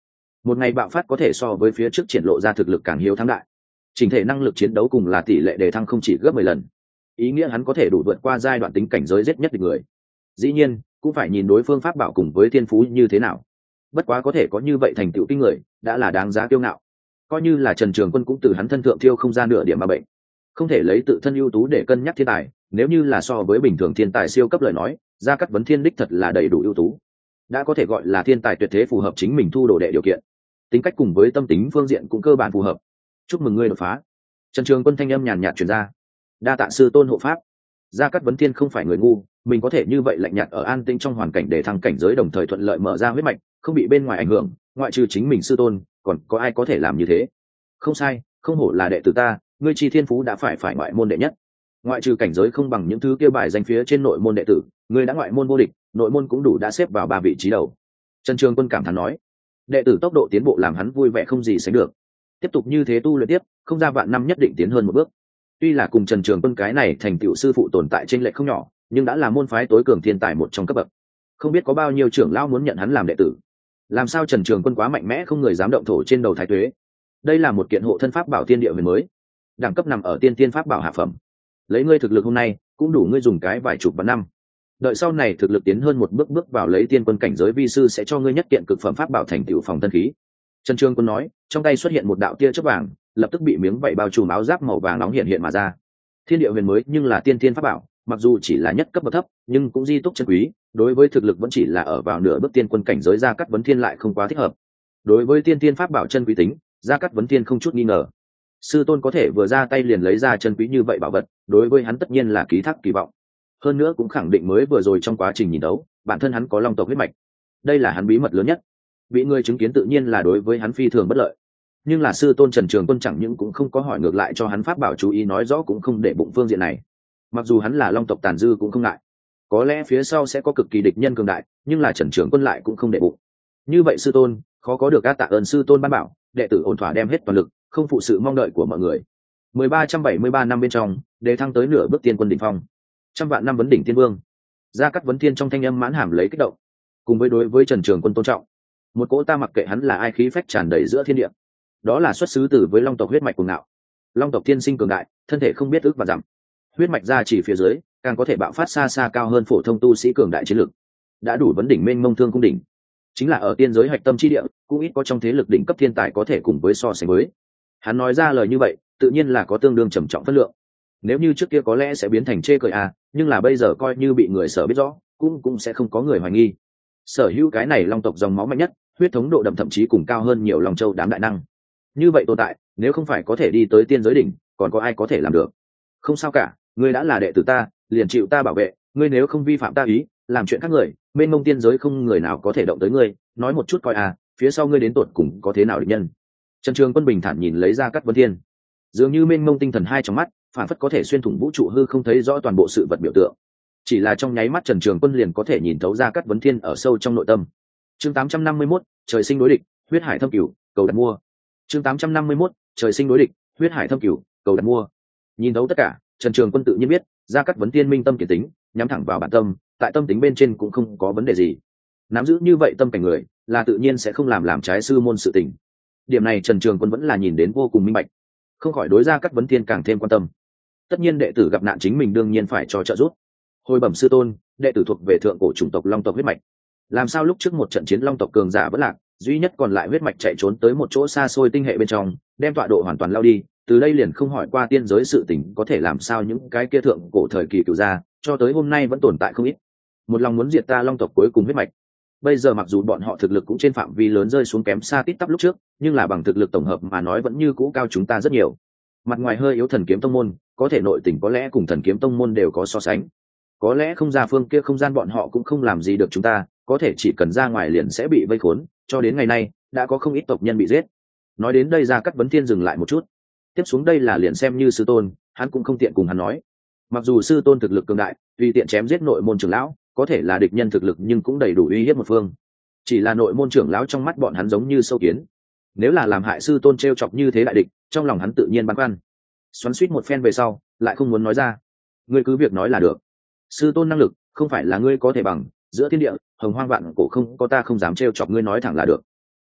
một ngày bạo phát có thể so với phía trước triển lộ ra thực lực càng hiếu thắng đại. Chỉnh thể năng lực chiến đấu cùng là tỷ lệ đề thăng không chỉ gấp mười lần, ý nghĩa hắn có thể đủ vượt qua giai đoạn tính cảnh giới giết nhất địch người. Dĩ nhiên cũng phải nhìn đối phương pháp bảo cùng với thiên phú như thế nào, bất quá có thể có như vậy thành tựu kinh người đã là đáng giá kiêu ngạo. Coi như là Trần Trường Quân cũng từ hắn thân thượng thiêu không ra nửa điểm mà bệnh. Không thể lấy tự thân ưu tú để cân nhắc thiên tài, nếu như là so với bình thường thiên tài siêu cấp lời nói, Gia Cát Vấn Thiên đích thật là đầy đủ ưu tú, đã có thể gọi là thiên tài tuyệt thế, phù hợp chính mình thu đồ đệ điều kiện. Tính cách cùng với tâm tính phương diện cũng cơ bản phù hợp. Chúc mừng ngươi đột phá. Trần Trường Quân thanh âm nhàn nhạt truyền ra. Đa tạ sư tôn hộ pháp. Gia Cát Vấn Thiên không phải người ngu, mình có thể như vậy lạnh nhạt ở an tĩnh trong hoàn cảnh để thăng cảnh giới, đồng thời thuận lợi mở ra huyết mạch, không bị bên ngoài ảnh hưởng, ngoại trừ chính mình sư tôn, còn có ai có thể làm như thế? Không sai, không hổ là đệ tử ta, ngươi chi thiên phú đã phải phải ngoại môn đệ nhất. Ngoại trừ cảnh giới không bằng những thứ kia bài danh phía trên nội môn đệ tử, ngươi đã ngoại môn vô địch, nội môn cũng đủ đã xếp vào ba vị trí đầu. Trần Trường Quân cảm thán nói. Đệ tử tốc độ tiến bộ làm hắn vui vẻ không gì sánh được. Tiếp tục như thế tu luyện tiếp, không ra vạn năm nhất định tiến hơn một bước. Tuy là cùng Trần Trường Quân cái này thành tựu sư phụ tồn tại trên lệch không nhỏ, nhưng đã là môn phái tối cường thiên tài một trong cấp bậc. Không biết có bao nhiêu trưởng lão muốn nhận hắn làm đệ tử. Làm sao Trần Trường Quân quá mạnh mẽ không người dám động thổ trên đầu thái tuế. Đây là một kiện hộ thân pháp bảo tiên địa huyền mới, đẳng cấp nằm ở tiên tiên pháp bảo hạ phẩm. Lấy ngươi thực lực hôm nay, cũng đủ ngươi dùng cái vài chục vạn năm. Đợi sau này thực lực tiến hơn một bước bước vào lấy tiên quân cảnh giới, vi sư sẽ cho ngươi nhất kiện cực phẩm pháp bảo thành tựu phòng thân khí. Trần Trường Quân nói, trong tay xuất hiện một đạo tia chớp vàng, lập tức bị miếng vảy bao trùm, áo giáp màu vàng nóng hiện hiện mà ra. Thiên địa huyền mới nhưng là tiên tiên pháp bảo, mặc dù chỉ là nhất cấp bậc thấp, nhưng cũng di túc chân quý, đối với thực lực vẫn chỉ là ở vào nửa bước tiên quân cảnh giới, Gia Cát Vấn Thiên lại không quá thích hợp. Đối với tiên tiên pháp bảo chân quý tính, Gia Cát Vấn Thiên không chút nghi ngờ. Sư tôn có thể vừa ra tay liền lấy ra chân quý như vậy bảo vật, đối với hắn tất nhiên là ký thác kỳ vọng. Hơn nữa cũng khẳng định mới vừa rồi trong quá trình nhìn đấu, bản thân hắn có long tộc huyết mạch. Đây là hắn bí mật lớn nhất. Bị người chứng kiến tự nhiên là đối với hắn phi thường bất lợi. Nhưng là sư tôn Trần Trường Quân chẳng những cũng không có hỏi ngược lại cho hắn pháp bảo chú ý, nói rõ cũng không để bụng phương diện này. Mặc dù hắn là long tộc tàn dư cũng không ngại. Có lẽ phía sau sẽ có cực kỳ địch nhân cường đại, nhưng là Trần Trường Quân lại cũng không để bụng. Như vậy sư tôn, khó có được a tạ ơn sư tôn ban bảo, đệ tử ổn thỏa đem hết toàn lực, không phụ sự mong đợi của mọi người. mười ba trăm bảy mươi ba năm bên trong, đề thăng tới nửa bước tiên quân đỉnh phong. Trăm vạn năm vấn đỉnh tiên vương. Gia Cát Vấn Thiên trong thanh âm mãn hàm lấy kích động, cùng với đối với Trần Trường Quân tôn trọng. Một cỗ ta mặc kệ hắn là ai khí phách tràn đầy giữa thiên địa. Đó là xuất xứ từ với long tộc huyết mạch cuồng ngạo. Long tộc thiên sinh cường đại, thân thể không biết ước và giảm. Huyết mạch ra chỉ phía dưới, càng có thể bạo phát xa xa cao hơn phổ thông tu sĩ cường đại chiến lực. Đã đủ vấn đỉnh mênh mông thương cung đỉnh. Chính là ở tiên giới hạch tâm chi địa, cũng ít có trong thế lực đỉnh cấp thiên tài có thể cùng với so sánh với. Hắn nói ra lời như vậy, tự nhiên là có tương đương trầm trọng phân lượng. Nếu như trước kia có lẽ sẽ biến thành chê cười à, nhưng là bây giờ coi như bị người sở biết rõ, cũng cũng sẽ không có người hoài nghi. Sở hữu cái này long tộc dòng máu mạnh nhất, huyết thống độ đậm thậm chí cùng cao hơn nhiều Long Châu đám đại năng. Như vậy tồn tại, nếu không phải có thể đi tới tiên giới đỉnh, còn có ai có thể làm được? Không sao cả, ngươi đã là đệ tử ta, liền chịu ta bảo vệ, ngươi nếu không vi phạm ta ý, làm chuyện khác người, bên mông tiên giới không người nào có thể động tới ngươi, nói một chút coi à, phía sau ngươi đến tột cùng có thế nào địch nhân. Trần Trường Quân bình thản nhìn lấy Gia Cát Vấn Thiên, dường như mênh mông tinh thần hai trong mắt, phản phất có thể xuyên thủng vũ trụ hư không thấy rõ toàn bộ sự vật biểu tượng. Chỉ là trong nháy mắt Trần Trường Quân liền có thể nhìn thấu Gia Cát Vấn Thiên ở sâu trong nội tâm. Chương tám trăm năm mươi mốt, trời sinh đối địch, huyết hải thâm cửu, cầu đặt mua. Chương tám trăm năm mươi mốt, trời sinh đối địch, huyết hải thâm cửu, cầu đặt mua. Nhìn thấu tất cả, Trần Trường Quân tự nhiên biết, Gia Cát Vấn Thiên minh tâm kiên tính, nhắm thẳng vào bản tâm, tại tâm tính bên trên cũng không có vấn đề gì. Nắm giữ như vậy tâm cảnh người, là tự nhiên sẽ không làm làm trái sư môn sự tình. Điểm này Trần Trường Quân vẫn là nhìn đến vô cùng minh bạch, không khỏi đối Gia Cát Vấn Thiên càng thêm quan tâm. Tất nhiên đệ tử gặp nạn chính mình đương nhiên phải cho trợ giúp. Hồi bẩm sư tôn, đệ tử thuộc về thượng cổ chủng tộc Long tộc huyết mạch. Làm sao lúc trước một trận chiến Long tộc cường giả vẫn lạc, duy nhất còn lại huyết mạch chạy trốn tới một chỗ xa xôi tinh hệ bên trong, đem tọa độ hoàn toàn lao đi, từ đây liền không hỏi qua tiên giới sự tình, có thể làm sao những cái kia thượng cổ thời kỳ cửu gia, cho tới hôm nay vẫn tồn tại không ít. Một lòng muốn diệt ta Long tộc cuối cùng huyết mạch. Bây giờ mặc dù bọn họ thực lực cũng trên phạm vi lớn rơi xuống kém xa tít tắp lúc trước, nhưng là bằng thực lực tổng hợp mà nói vẫn như cũ cao chúng ta rất nhiều. Mặt ngoài hơi yếu Thần Kiếm Tông môn, có thể nội tình có lẽ cùng Thần Kiếm Tông môn đều có so sánh. Có lẽ không ra phương kia không gian bọn họ cũng không làm gì được chúng ta, có thể chỉ cần ra ngoài liền sẽ bị vây khốn, cho đến ngày nay đã có không ít tộc nhân bị giết. Nói đến đây Gia Cát Vấn Thiên dừng lại một chút. Tiếp xuống đây là liền xem như sư tôn, hắn cũng không tiện cùng hắn nói. Mặc dù sư tôn thực lực cường đại, tùy tiện chém giết nội môn trưởng lão, có thể là địch nhân thực lực nhưng cũng đầy đủ uy hiếp một phương. Chỉ là nội môn trưởng lão trong mắt bọn hắn giống như sâu kiến. Nếu là làm hại sư tôn trêu chọc như thế đại địch, trong lòng hắn tự nhiên băn khoăn. Xoắn xuýt một phen về sau, lại không muốn nói ra. Ngươi cứ việc nói là được. Sư tôn năng lực, không phải là ngươi có thể bằng, giữa thiên địa, hồng hoang vạn cổ không có ta không dám trêu chọc ngươi, nói thẳng là được.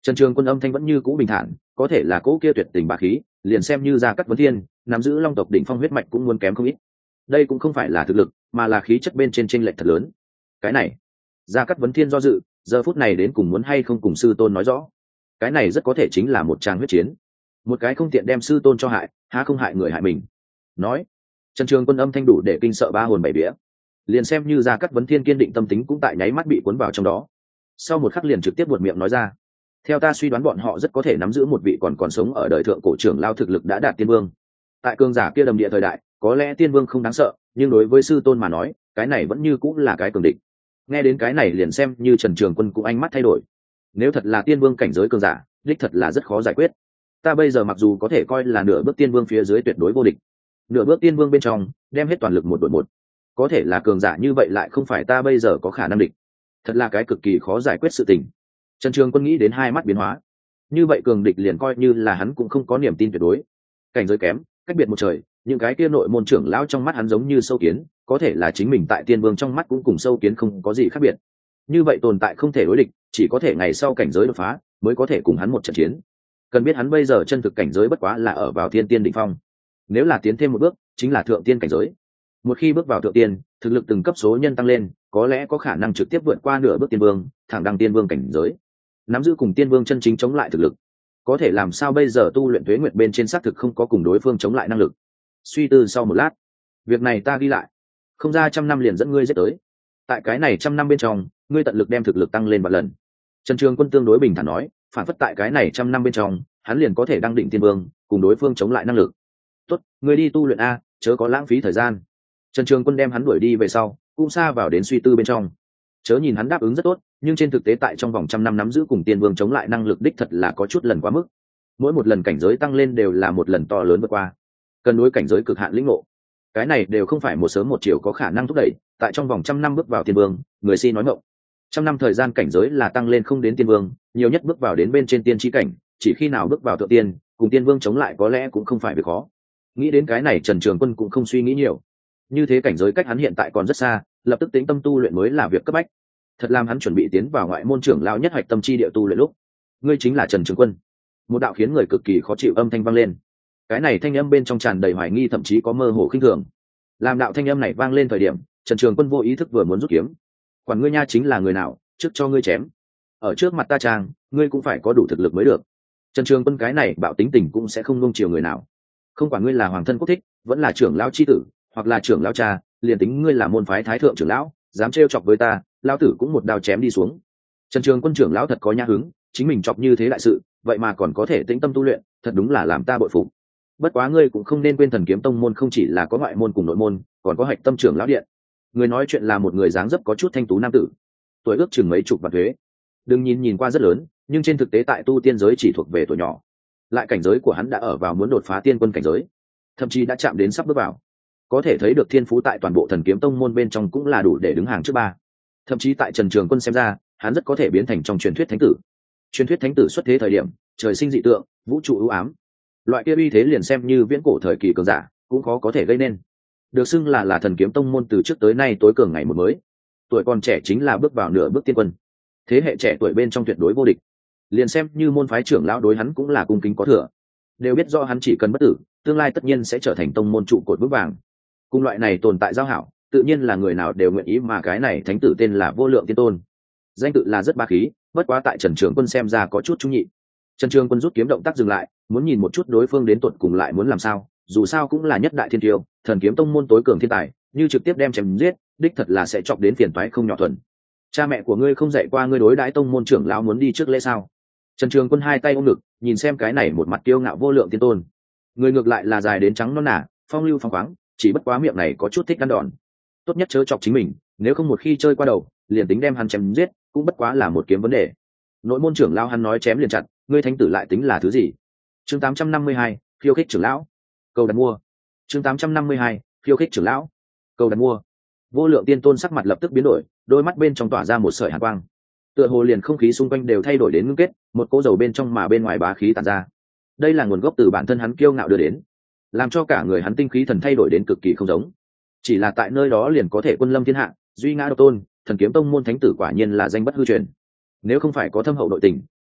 Trần Trường Quân âm thanh vẫn như cũ bình thản, có thể là cỗ kia tuyệt tình bá khí, liền xem như Gia Cát Vấn Thiên, nắm giữ Long tộc đỉnh phong huyết mạch cũng muốn kém không ít. Đây cũng không phải là thực lực, mà là khí chất bên trên chênh lệch thật lớn. Cái này, Gia Cát Vấn Thiên do dự, giờ phút này đến cùng muốn hay không cùng sư tôn nói rõ. Cái này rất có thể chính là một tràng huyết chiến. Một cái không tiện đem sư tôn cho hại, há không hại người hại mình. Nói, Trần Trường Quân âm thanh đủ để kinh sợ ba hồn bảy vía. Liền xem như Gia Cát Vấn Thiên kiên định tâm tính cũng tại nháy mắt bị cuốn vào trong đó. Sau một khắc liền trực tiếp buột miệng nói ra: theo ta suy đoán bọn họ rất có thể nắm giữ một vị còn còn sống ở đời thượng cổ trưởng lao thực lực đã đạt tiên vương. Tại cường giả kia đầm địa thời đại, có lẽ tiên vương không đáng sợ, nhưng đối với sư tôn mà nói, cái này vẫn như cũng là cái cường địch. Nghe đến cái này liền xem như Trần Trường Quân cũng ánh mắt thay đổi. Nếu thật là tiên vương cảnh giới cường giả, đích thật là rất khó giải quyết. Ta bây giờ mặc dù có thể coi là nửa bước tiên vương phía dưới tuyệt đối vô địch, nửa bước tiên vương bên trong đem hết toàn lực một đội một, có thể là cường giả như vậy lại không phải ta bây giờ có khả năng địch. Thật là cái cực kỳ khó giải quyết sự tình. Trần Trường Quân nghĩ đến hai mắt biến hóa. Như vậy cường địch liền coi như là hắn cũng không có niềm tin tuyệt đối. Cảnh giới kém, cách biệt một trời, những cái kia nội môn trưởng lão trong mắt hắn giống như sâu kiến, có thể là chính mình tại tiên vương trong mắt cũng cùng sâu kiến không có gì khác biệt. Như vậy tồn tại không thể đối địch, chỉ có thể ngày sau cảnh giới đột phá mới có thể cùng hắn một trận chiến. Cần biết hắn bây giờ chân thực cảnh giới bất quá là ở vào thiên tiên đỉnh phong. Nếu là tiến thêm một bước, chính là thượng tiên cảnh giới. Một khi bước vào thượng tiên, thực lực từng cấp số nhân tăng lên, có lẽ có khả năng trực tiếp vượt qua nửa bước tiên vương, thẳng đăng tiên vương cảnh giới. Nắm giữ cùng tiên vương chân chính chống lại thực lực, có thể làm sao bây giờ tu luyện tuế nguyệt bên trên xác thực không có cùng đối phương chống lại năng lực. Suy tư sau một lát, việc này ta ghi lại, không ra trăm năm liền dẫn ngươi giết tới. Tại cái này trăm năm bên trong, ngươi tận lực đem thực lực tăng lên một lần. Trần Trường Quân tương đối bình thản nói, phản phất tại cái này trăm năm bên trong, hắn liền có thể đăng định tiên vương, cùng đối phương chống lại năng lực. Tốt, ngươi đi tu luyện a, chớ có lãng phí thời gian. Trần Trường Quân đem hắn đuổi đi về sau, cũng xa vào đến suy tư bên trong. Chớ nhìn hắn đáp ứng rất tốt, nhưng trên thực tế tại trong vòng trăm năm nắm giữ cùng tiên vương chống lại năng lực đích thật là có chút lần quá mức. Mỗi một lần cảnh giới tăng lên đều là một lần to lớn vượt qua, cần đối cảnh giới cực hạn lĩnh ngộ. Cái này đều không phải một sớm một chiều có khả năng thúc đẩy, tại trong vòng trăm năm bước vào tiên vương, người si nói ngọng. Trăm năm thời gian cảnh giới là tăng lên không đến tiên vương, nhiều nhất bước vào đến bên trên tiên chi cảnh, chỉ khi nào bước vào thượng tiên, cùng tiên vương chống lại có lẽ cũng không phải việc khó. Nghĩ đến cái này Trần Trường Quân cũng không suy nghĩ nhiều. Như thế cảnh giới cách hắn hiện tại còn rất xa, lập tức tính tâm tu luyện mới là việc cấp bách. Thật làm hắn chuẩn bị tiến vào ngoại môn trưởng lão nhất hoạch tâm chi địa tu luyện lúc, ngươi chính là Trần Trường Quân. Một đạo khiến người cực kỳ khó chịu âm thanh vang lên. Cái này thanh âm bên trong tràn đầy hoài nghi, thậm chí có mơ hồ khinh thường. Làm đạo thanh âm này vang lên thời điểm, Trần Trường Quân vô ý thức vừa muốn rút kiếm. Quản ngươi nha chính là người nào, trước cho ngươi chém. Ở trước mặt ta trang, ngươi cũng phải có đủ thực lực mới được. Trần Trường Quân cái này bạo tính tình cũng sẽ không nuông chiều người nào. Không quản ngươi là hoàng thân quốc thích, vẫn là trưởng lão chi tử, hoặc là trưởng lão cha, liền tính ngươi là môn phái thái thượng trưởng lão, dám trêu chọc với ta, lão tử cũng một đao chém đi xuống. Trần Trường Quân trưởng lão thật có nhã hứng, chính mình chọc như thế đại sự, vậy mà còn có thể tĩnh tâm tu luyện, thật đúng là làm ta bội phục. Bất quá ngươi cũng không nên quên Thần Kiếm Tông môn không chỉ là có ngoại môn cùng nội môn, còn có hạch tâm trưởng lão điện. Người nói chuyện là một người dáng dấp có chút thanh tú nam tử, tuổi ước chừng mấy chục vạn thuế. Đừng nhìn nhìn qua rất lớn, nhưng trên thực tế tại tu tiên giới chỉ thuộc về tuổi nhỏ. Lại cảnh giới của hắn đã ở vào muốn đột phá tiên quân cảnh giới, thậm chí đã chạm đến sắp bước vào. Có thể thấy được thiên phú tại toàn bộ Thần Kiếm Tông môn bên trong cũng là đủ để đứng hàng trước ba. Thậm chí tại Trần Trường Quân xem ra, hắn rất có thể biến thành trong truyền thuyết thánh tử. Truyền thuyết thánh tử xuất thế thời điểm, trời sinh dị tượng, vũ trụ ưu ám. Loại kia uy thế liền xem như viễn cổ thời kỳ cường giả, cũng khó có thể gây nên. Được xưng là là Thần Kiếm Tông môn từ trước tới nay tối cường ngày một mới. Tuổi còn trẻ chính là bước vào nửa bước tiên quân. Thế hệ trẻ tuổi bên trong tuyệt đối vô địch. Liền xem như môn phái trưởng lão đối hắn cũng là cung kính có thừa. Đều biết do hắn chỉ cần bất tử, tương lai tất nhiên sẽ trở thành tông môn trụ cột vững vàng. Cùng loại này tồn tại giao hảo, tự nhiên là người nào đều nguyện ý, mà cái này thánh tử tên là Vô Lượng Tiên Tôn. Danh tự là rất ba khí, bất quá tại Trần Trường Quân xem ra có chút trung nhị. Trần Trường Quân rút kiếm động tác dừng lại, muốn nhìn một chút đối phương đến tuột cùng lại muốn làm sao, dù sao cũng là nhất đại thiên tiêu, Thần Kiếm Tông môn tối cường thiên tài, như trực tiếp đem chém giết, đích thật là sẽ chọc đến phiền toái không nhỏ thuần. Cha mẹ của ngươi không dạy qua ngươi đối đãi tông môn trưởng lão muốn đi trước lễ sao? Trần Trường Quân hai tay ôm ngực, nhìn xem cái này một mặt kiêu ngạo Vô Lượng Tiên Tôn. Người ngược lại là dài đến trắng nõn nà, phong lưu phong khoáng, chỉ bất quá miệng này có chút thích ăn đòn. Tốt nhất chớ chọc chính mình, nếu không một khi chơi qua đầu, liền tính đem hắn chém giết, cũng bất quá là một kiếm vấn đề. Nội môn trưởng lão hắn nói chém liền chặt, ngươi thánh tử lại tính là thứ gì? Chương tám trăm năm mươi hai, khiêu khích trưởng lão. Cầu đặt mua. Chương tám trăm năm mươi hai, khiêu khích trưởng lão. Cầu đặt mua. Vô Lượng Tiên Tôn sắc mặt lập tức biến đổi, đôi mắt bên trong tỏa ra một sợi hàn quang. Tựa hồ liền không khí xung quanh đều thay đổi đến ngưng kết, một cỗ dầu bên trong mà bên ngoài bá khí tản ra. Đây là nguồn gốc từ bản thân hắn kiêu ngạo đưa đến, làm cho cả người hắn tinh khí thần thay đổi đến cực kỳ không giống. Chỉ là tại nơi đó liền có thể quân lâm thiên hạ, duy ngã độc tôn, Thần Kiếm Tông môn thánh tử quả nhiên là danh bất hư truyền. Nếu không phải có thâm hậu nội tình,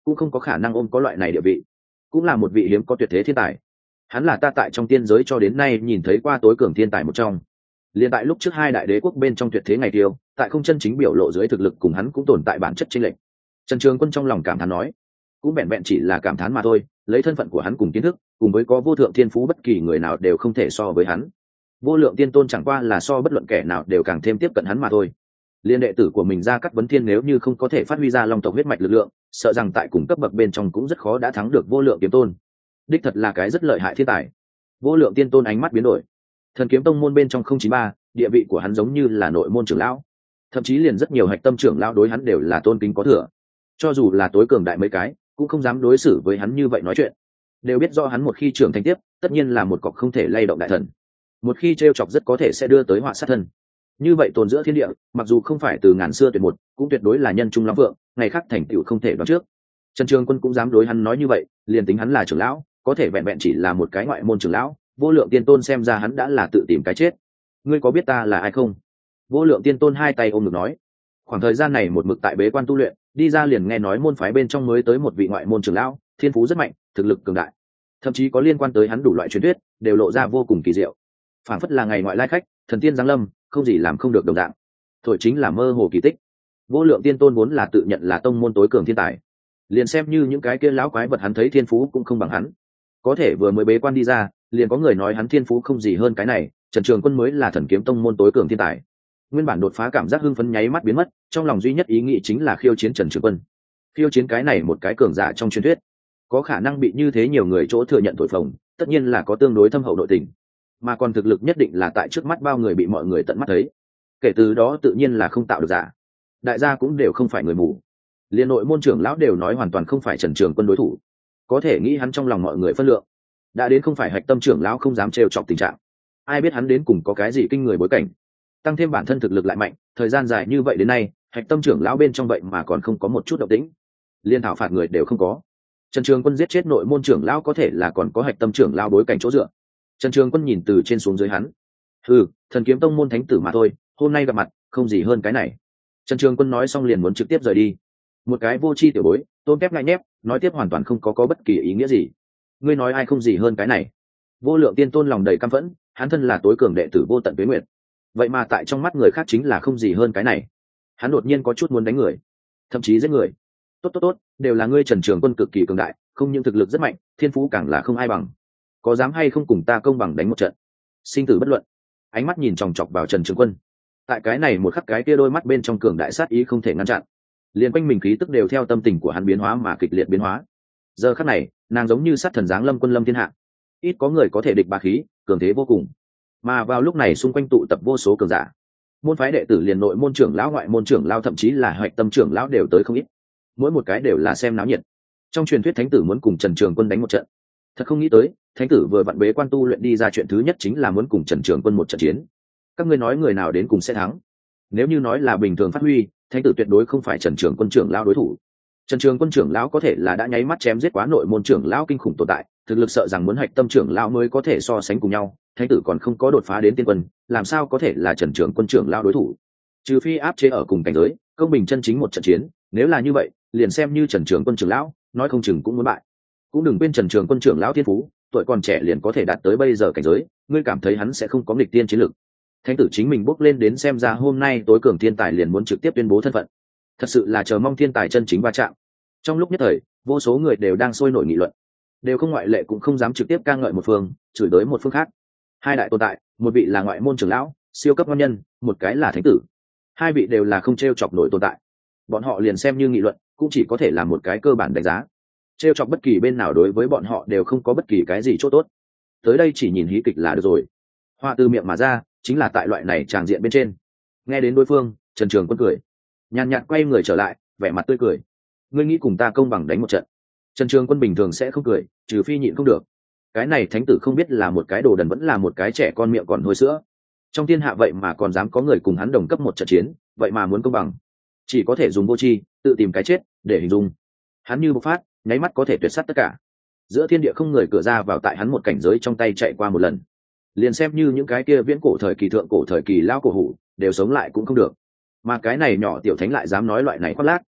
cũng không có khả năng ôm có loại này địa vị, cũng là một vị hiếm có tuyệt thế thiên tài. Hắn là ta tại trong tiên giới cho đến nay nhìn thấy qua tối cường thiên tài một trong. Liên tại lúc trước hai đại đế quốc bên trong tuyệt thế ngày tiêu, tại không chân chính biểu lộ dưới thực lực cùng hắn cũng tồn tại bản chất chênh lệch. Trần Trường Quân trong lòng cảm thán nói, cũng vẹn vẹn chỉ là cảm thán mà thôi, lấy thân phận của hắn cùng kiến thức, cùng với có vô thượng thiên phú bất kỳ người nào đều không thể so với hắn. Vô lượng tiên tôn chẳng qua là so bất luận kẻ nào đều càng thêm tiếp cận hắn mà thôi. Liên đệ tử của mình ra cắt vấn thiên nếu như không có thể phát huy ra long tộc huyết mạch lực lượng, sợ rằng tại cùng cấp bậc bên trong cũng rất khó đã thắng được vô lượng kiếm tôn. Đích thật là cái rất lợi hại thiên tài. Vô lượng tiên tôn ánh mắt biến đổi. Thần kiếm tông môn bên trong không chín ba, địa vị của hắn giống như là nội môn trưởng lão, thậm chí liền rất nhiều hạch tâm trưởng lão đối hắn đều là tôn kính có thừa. Cho dù là tối cường đại mấy cái, cũng không dám đối xử với hắn như vậy nói chuyện. Đều biết do hắn một khi trưởng thành tiếp, tất nhiên là một cọc không thể lay động đại thần. Một khi trêu chọc rất có thể sẽ đưa tới họa sát thân. Như vậy tồn giữa thiên địa, mặc dù không phải từ ngàn xưa tuyệt một, cũng tuyệt đối là nhân trung lắm vượng, ngày khác thành tựu không thể đoán trước. Trần Trường Quân cũng dám đối hắn nói như vậy, liền tính hắn là trưởng lão, có thể vẹn vẹn chỉ là một cái ngoại môn trưởng lão, vô lượng tiên tôn xem ra hắn đã là tự tìm cái chết. Ngươi có biết ta là ai không? Vô lượng tiên tôn hai tay ôm ngực nói. Khoảng thời gian này một mực tại bế quan tu luyện, đi ra liền nghe nói môn phái bên trong mới tới một vị ngoại môn trưởng lão, thiên phú rất mạnh, thực lực cường đại, thậm chí có liên quan tới hắn đủ loại truyền thuyết, đều lộ ra vô cùng kỳ diệu. Phản phất là ngày ngoại lai khách, thần tiên giáng lâm, không gì làm không được đồng dạng. Thổi chính là mơ hồ kỳ tích. Vô lượng tiên tôn vốn là tự nhận là tông môn tối cường thiên tài, liền xem như những cái kia lão quái vật hắn thấy thiên phú cũng không bằng hắn. Có thể vừa mới bế quan đi ra, liền có người nói hắn thiên phú không gì hơn cái này, Trần Trường Quân mới là thần kiếm tông môn tối cường thiên tài. Nguyên bản đột phá cảm giác hưng phấn nháy mắt biến mất, trong lòng duy nhất ý nghĩ chính là khiêu chiến Trần Trường Quân. Khiêu chiến cái này một cái cường giả trong truyền thuyết, có khả năng bị như thế nhiều người chỗ thừa nhận thổi phồng, tất nhiên là có tương đối thâm hậu nội tình, mà còn thực lực nhất định là tại trước mắt bao người bị mọi người tận mắt thấy. Kể từ đó tự nhiên là không tạo được giả. Đại gia cũng đều không phải người mù, liên nội môn trưởng lão đều nói hoàn toàn không phải Trần Trường Quân đối thủ. Có thể nghĩ hắn trong lòng mọi người phân lượng, đã đến không phải hạch tâm trưởng lão không dám trêu chọc tình trạng. Ai biết hắn đến cùng có cái gì kinh người bối cảnh, tăng thêm bản thân thực lực lại mạnh, thời gian dài như vậy đến nay, hạch tâm trưởng lão bên trong vậy mà còn không có một chút động tĩnh, liên thảo phạt người đều không có. Trần Trường Quân giết chết nội môn trưởng lão có thể là còn có hạch tâm trưởng lão bối cảnh chỗ dựa. Trần Trường Quân nhìn từ trên xuống dưới hắn, ừ, thần kiếm tông môn thánh tử mà thôi, hôm nay gặp mặt không gì hơn cái này. Trần Trường Quân nói xong liền muốn trực tiếp rời đi. Một cái vô tri tiểu bối, tôm tép ngại nhép, nói tiếp hoàn toàn không có có bất kỳ ý nghĩa gì. Ngươi nói ai không gì hơn cái này? Vô lượng tiên tôn lòng đầy căm phẫn, hắn thân là tối cường đệ tử vô tận tuế nguyệt, vậy mà tại trong mắt người khác chính là không gì hơn cái này. Hắn đột nhiên có chút muốn đánh người, thậm chí giết người. Tốt tốt tốt, đều là ngươi Trần Trường Quân cực kỳ cường đại, không những thực lực rất mạnh, thiên phú càng là không ai bằng. Có dám hay không cùng ta công bằng đánh một trận? Sinh tử bất luận. Ánh mắt nhìn chòng chọc vào Trần Trường Quân. Tại cái này một khắc cái kia đôi mắt bên trong cường đại sát ý không thể ngăn chặn. Liên quanh mình khí tức đều theo tâm tình của hắn biến hóa mà kịch liệt biến hóa. Giờ khắc này, nàng giống như sát thần giáng lâm quân lâm thiên hạ. Ít có người có thể địch bá khí, cường thế vô cùng. Mà vào lúc này xung quanh tụ tập vô số cường giả. Môn phái đệ tử liền nội môn trưởng lão ngoại môn trưởng lão thậm chí là hoạch tâm trưởng lão đều tới không ít. Mỗi một cái đều là xem náo nhiệt. Trong truyền thuyết thánh tử muốn cùng Trần Trường Quân đánh một trận. Thật không nghĩ tới, thánh tử vừa vặn bế quan tu luyện đi ra, chuyện thứ nhất chính là muốn cùng Trần Trường Quân một trận chiến. Các ngươi nói người nào đến cùng sẽ thắng? Nếu như nói là bình thường phát huy, thánh tử tuyệt đối không phải Trần Trường Quân trưởng lão đối thủ. Trần Trường Quân trưởng lão có thể là đã nháy mắt chém giết quá nội môn trưởng lão kinh khủng tồn tại, thực lực sợ rằng muốn hạch tâm trưởng lão mới có thể so sánh cùng nhau, thánh tử còn không có đột phá đến tiên quân, làm sao có thể là Trần Trường Quân trưởng lão đối thủ? Trừ phi áp chế ở cùng cảnh giới, công bình chân chính một trận chiến, nếu là như vậy, liền xem như Trần Trường Quân trưởng lão, nói không chừng cũng muốn bại. Cũng đừng quên Trần Trường Quân trưởng lão thiên phú, tuổi còn trẻ liền có thể đạt tới bây giờ cảnh giới, ngươi cảm thấy hắn sẽ không có nghịch tiên chiến lực? Thánh tử chính mình bước lên đến xem ra hôm nay tối cường thiên tài liền muốn trực tiếp tuyên bố thân phận, thật sự là chờ mong thiên tài chân chính va chạm. Trong lúc nhất thời, vô số người đều đang sôi nổi nghị luận, đều không ngoại lệ cũng không dám trực tiếp ca ngợi một phương, chửi đối một phương khác. Hai đại tồn tại, một vị là ngoại môn trưởng lão, siêu cấp ngon nhân, một cái là thánh tử. Hai vị đều là không trêu chọc nổi tồn tại. Bọn họ liền xem như nghị luận, cũng chỉ có thể là một cái cơ bản đánh giá. Trêu chọc bất kỳ bên nào đối với bọn họ đều không có bất kỳ cái gì chỗ tốt. Tới đây chỉ nhìn hí kịch là được rồi. Hoa từ miệng mà ra, chính là tại loại này tràng diện bên trên. Nghe đến đối phương, Trần Trường Quân cười, nhàn nhạt quay người trở lại, vẻ mặt tươi cười. Ngươi nghĩ cùng ta công bằng đánh một trận? Trần Trường Quân bình thường sẽ không cười, trừ phi nhịn không được. Cái này thánh tử không biết là một cái đồ đần vẫn là một cái trẻ con miệng còn hôi sữa. Trong thiên hạ vậy mà còn dám có người cùng hắn đồng cấp một trận chiến, vậy mà muốn công bằng, chỉ có thể dùng vô tri, tự tìm cái chết để hình dung. Hắn như bộc phát, nháy mắt có thể tuyệt sát tất cả. Giữa thiên địa không người cửa ra vào, tại hắn một cảnh giới trong tay chạy qua một lần, liền xem như những cái kia viễn cổ thời kỳ thượng cổ thời kỳ lao cổ hủ đều sống lại cũng không được. Mà cái này nhỏ tiểu thánh lại dám nói loại này khoác lác.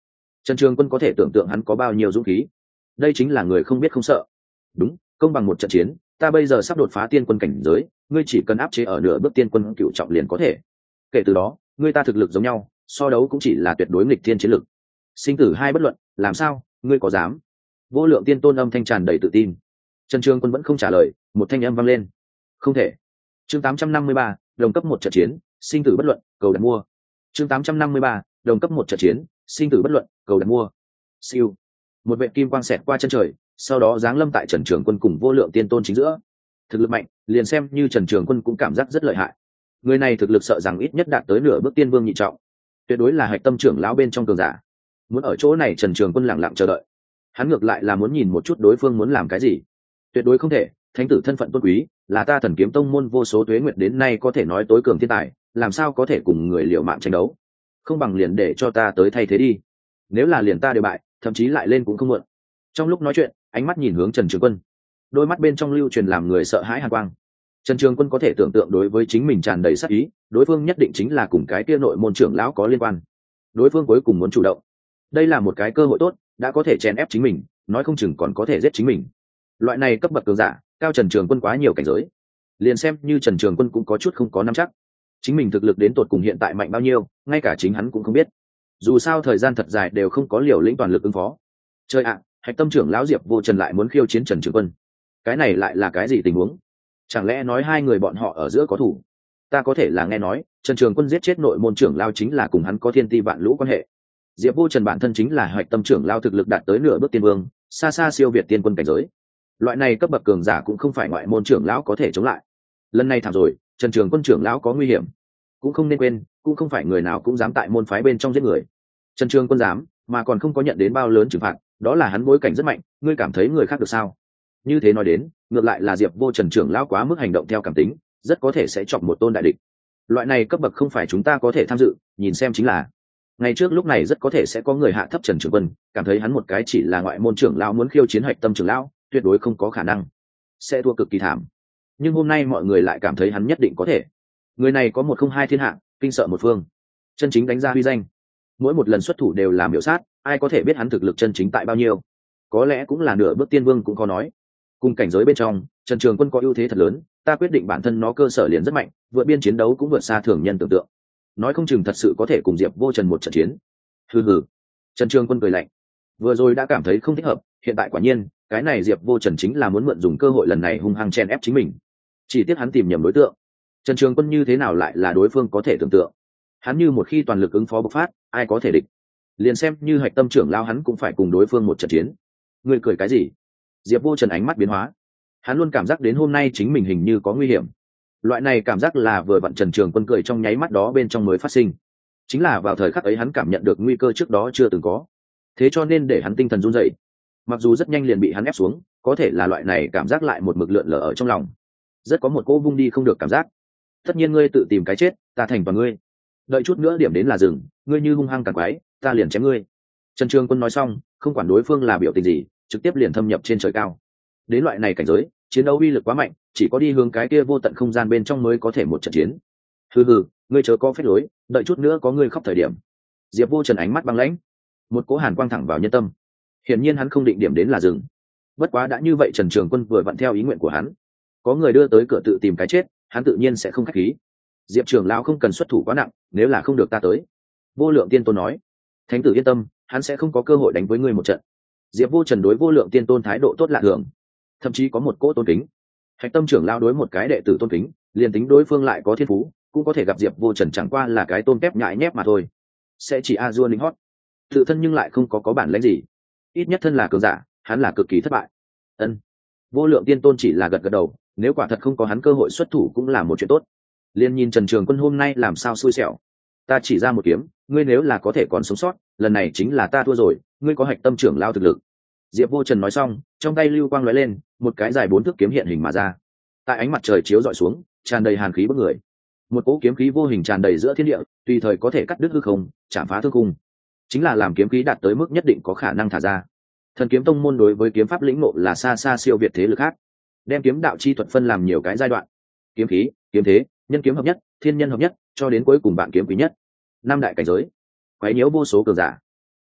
Trần Trường Quân có thể tưởng tượng hắn có bao nhiêu dũng khí. Đây chính là người không biết không sợ. Đúng, công bằng một trận chiến, ta bây giờ sắp đột phá tiên quân cảnh giới, ngươi chỉ cần áp chế ở nửa bước tiên quân cựu trọng liền có thể. Kể từ đó, ngươi ta thực lực giống nhau, so đấu cũng chỉ là tuyệt đối nghịch thiên chiến lực. Sinh tử hai bất luận, làm sao, ngươi có dám? Vô Lượng Tiên Tôn âm thanh tràn đầy tự tin. Trần Trường Quân vẫn không trả lời, một thanh âm vang lên. Không thể. Chương tám trăm năm mươi ba, đồng cấp một trận chiến, sinh tử bất luận, cầu đặt mua. Chương tám trăm năm mươi ba, đồng cấp một trận chiến, sinh tử bất luận, cầu đặt mua. Siêu. Một vệt kim quang xẹt qua chân trời, sau đó giáng lâm tại Trần Trường Quân cùng Vô Lượng Tiên Tôn chính giữa. Thực lực mạnh, liền xem như Trần Trường Quân cũng cảm giác rất lợi hại. Người này thực lực sợ rằng ít nhất đạt tới nửa bước tiên vương nhị trọng, tuyệt đối là hạch tâm trưởng lão bên trong cường giả. Muốn ở chỗ này Trần Trường Quân lặng lặng chờ đợi. Hắn ngược lại là muốn nhìn một chút đối phương muốn làm cái gì. Tuyệt đối không thể, thánh tử thân phận tôn quý, là ta Thần Kiếm Tông môn vô số tuế nguyệt đến nay có thể nói tối cường thiên tài, làm sao có thể cùng người liều mạng tranh đấu. Không bằng liền để cho ta tới thay thế đi. Nếu là liền ta đều bại, thậm chí lại lên cũng không muộn. Trong lúc nói chuyện, ánh mắt nhìn hướng Trần Trường Quân, đôi mắt bên trong lưu truyền làm người sợ hãi hàn quang. Trần Trường Quân có thể tưởng tượng đối với chính mình tràn đầy sát ý, đối phương nhất định chính là cùng cái kia nội môn trưởng lão có liên quan. Đối phương cuối cùng muốn chủ động, đây là một cái cơ hội tốt, đã có thể chèn ép chính mình, nói không chừng còn có thể giết chính mình. Loại này cấp bậc cường giả, cao Trần Trường Quân quá nhiều cảnh giới, liền xem như Trần Trường Quân cũng có chút không có nắm chắc. Chính mình thực lực đến tột cùng hiện tại mạnh bao nhiêu, ngay cả chính hắn cũng không biết. Dù sao thời gian thật dài đều không có liều lĩnh toàn lực ứng phó. Chơi ạ, hạch tâm trưởng lão Diệp Vô Trần lại muốn khiêu chiến Trần Trường Quân, cái này lại là cái gì tình huống? Chẳng lẽ nói hai người bọn họ ở giữa có thủ? Ta có thể là nghe nói Trần Trường Quân giết chết nội môn trưởng lao chính là cùng hắn có thiên ti vạn lũ quan hệ. Diệp Vô Trần bản thân chính là hạch tâm trưởng lao, thực lực đạt tới nửa bước tiên vương, xa xa siêu việt tiên quân cảnh giới. Loại này cấp bậc cường giả cũng không phải ngoại môn trưởng lão có thể chống lại. Lần này thảm rồi, Trần Trường Quân trưởng lão có nguy hiểm. Cũng không nên quên, cũng không phải người nào cũng dám tại môn phái bên trong giết người. Trần Trường Quân dám, mà còn không có nhận đến bao lớn trừng phạt, đó là hắn bối cảnh rất mạnh, ngươi cảm thấy người khác được sao? Như thế nói đến, ngược lại là Diệp Vô Trần trưởng lão quá mức hành động theo cảm tính, rất có thể sẽ chọc một tôn đại địch. Loại này cấp bậc không phải chúng ta có thể tham dự, nhìn xem chính là. Ngày trước lúc này rất có thể sẽ có người hạ thấp Trần Trường Quân, cảm thấy hắn một cái chỉ là ngoại môn trưởng lão muốn khiêu chiến hạch tâm trưởng lão, tuyệt đối không có khả năng, sẽ thua cực kỳ thảm. Nhưng hôm nay mọi người lại cảm thấy hắn nhất định có thể. Người này có một không hai thiên hạ, kinh sợ một phương, chân chính đánh ra huy danh. Mỗi một lần xuất thủ đều làm miểu sát, ai có thể biết hắn thực lực chân chính tại bao nhiêu? Có lẽ cũng là nửa bước tiên vương cũng có nói. Cùng cảnh giới bên trong, Trần Trường Quân có ưu thế thật lớn, ta quyết định bản thân nó cơ sở liền rất mạnh, vượt biên chiến đấu cũng vượt xa thường nhân tưởng tượng. Nói không chừng thật sự có thể cùng Diệp Vô Trần một trận chiến. Hừ hừ. Trần Trường Quân cười lạnh. Vừa rồi đã cảm thấy không thích hợp, hiện tại quả nhiên, cái này Diệp Vô Trần chính là muốn mượn dùng cơ hội lần này hung hăng chen ép chính mình. Chỉ tiếc hắn tìm nhầm đối tượng. Trần Trường Quân như thế nào lại là đối phương có thể tưởng tượng. Hắn như một khi toàn lực ứng phó bộc phát, ai có thể địch. Liền xem như hạch tâm trưởng lao hắn cũng phải cùng đối phương một trận chiến. Ngươi cười cái gì? Diệp Vô Trần ánh mắt biến hóa. Hắn luôn cảm giác đến hôm nay chính mình hình như có nguy hiểm. Loại này cảm giác là vừa vặn Trần Trường Quân cười trong nháy mắt đó bên trong mới phát sinh. Chính là vào thời khắc ấy hắn cảm nhận được nguy cơ trước đó chưa từng có. Thế cho nên để hắn tinh thần run dậy. Mặc dù rất nhanh liền bị hắn ép xuống, có thể là loại này cảm giác lại một mực lượn lờ ở trong lòng. Rất có một cỗ vung đi không được cảm giác. Tất nhiên ngươi tự tìm cái chết, ta thành toàn ngươi. Đợi chút nữa điểm đến là rừng, ngươi như hung hăng càng quái, ta liền chém ngươi. Trần Trường Quân nói xong, không quản đối phương là biểu tình gì, trực tiếp liền thâm nhập trên trời cao. Đến loại này cảnh giới, chiến đấu uy lực quá mạnh, chỉ có đi hướng cái kia vô tận không gian bên trong mới có thể một trận chiến. Hừ hừ, ngươi chớ có phép lối, đợi chút nữa có ngươi khóc thời điểm. Diệp Vô Trần ánh mắt băng lãnh, một cỗ hàn quang thẳng vào nhân tâm. Hiển nhiên hắn không định điểm đến là rừng. Bất quá đã như vậy Trần Trường Quân vừa vặn theo ý nguyện của hắn. Có người đưa tới cửa tự tìm cái chết, hắn tự nhiên sẽ không khách khí. Diệp trưởng lão không cần xuất thủ quá nặng, nếu là không được ta tới. Vô Lượng Tiên Tôn nói. Thánh tử yên tâm, hắn sẽ không có cơ hội đánh với ngươi một trận. Diệp Vô Trần đối Vô Lượng Tiên Tôn thái độ tốt lạ thường, thậm chí có một cỗ tôn kính. Hạch tâm trưởng lão đối một cái đệ tử tôn kính, liền tính đối phương lại có thiên phú, cũng có thể gặp Diệp Vô Trần chẳng qua là cái tôn kép nhãi nhép mà thôi, sẽ chỉ a dua lính hót. Tự thân nhưng lại không có có bản lĩnh gì, ít nhất thân là cường giả, hắn là cực kỳ thất bại. Ân. Vô Lượng Tiên Tôn chỉ là gật gật đầu, nếu quả thật không có hắn cơ hội xuất thủ cũng là một chuyện tốt. Liên nhìn Trần Trường Quân hôm nay làm sao xui xẻo. Ta chỉ ra một kiếm, ngươi nếu là có thể còn sống sót, lần này chính là ta thua rồi, ngươi có hạch tâm trưởng lao thực lực. Diệp Vô Trần nói xong, trong tay lưu quang lóe lên, một cái dài bốn thước kiếm hiện hình mà ra. Tại ánh mặt trời chiếu rọi xuống, tràn đầy hàn khí bức người. Một cỗ kiếm khí vô hình tràn đầy giữa thiên địa, tùy thời có thể cắt đứt hư không, chạm phá thương khung. Chính là làm kiếm khí đạt tới mức nhất định có khả năng thả ra. Thần Kiếm Tông môn đối với kiếm pháp lĩnh ngộ là xa xa siêu việt thế lực khác, đem kiếm đạo chi thuật phân làm nhiều cái giai đoạn. Kiếm khí, kiếm thế, nhân kiếm hợp nhất, thiên nhân hợp nhất, cho đến cuối cùng bạn kiếm quý nhất. Năm đại cảnh giới, quấy nhiễu vô số cường giả.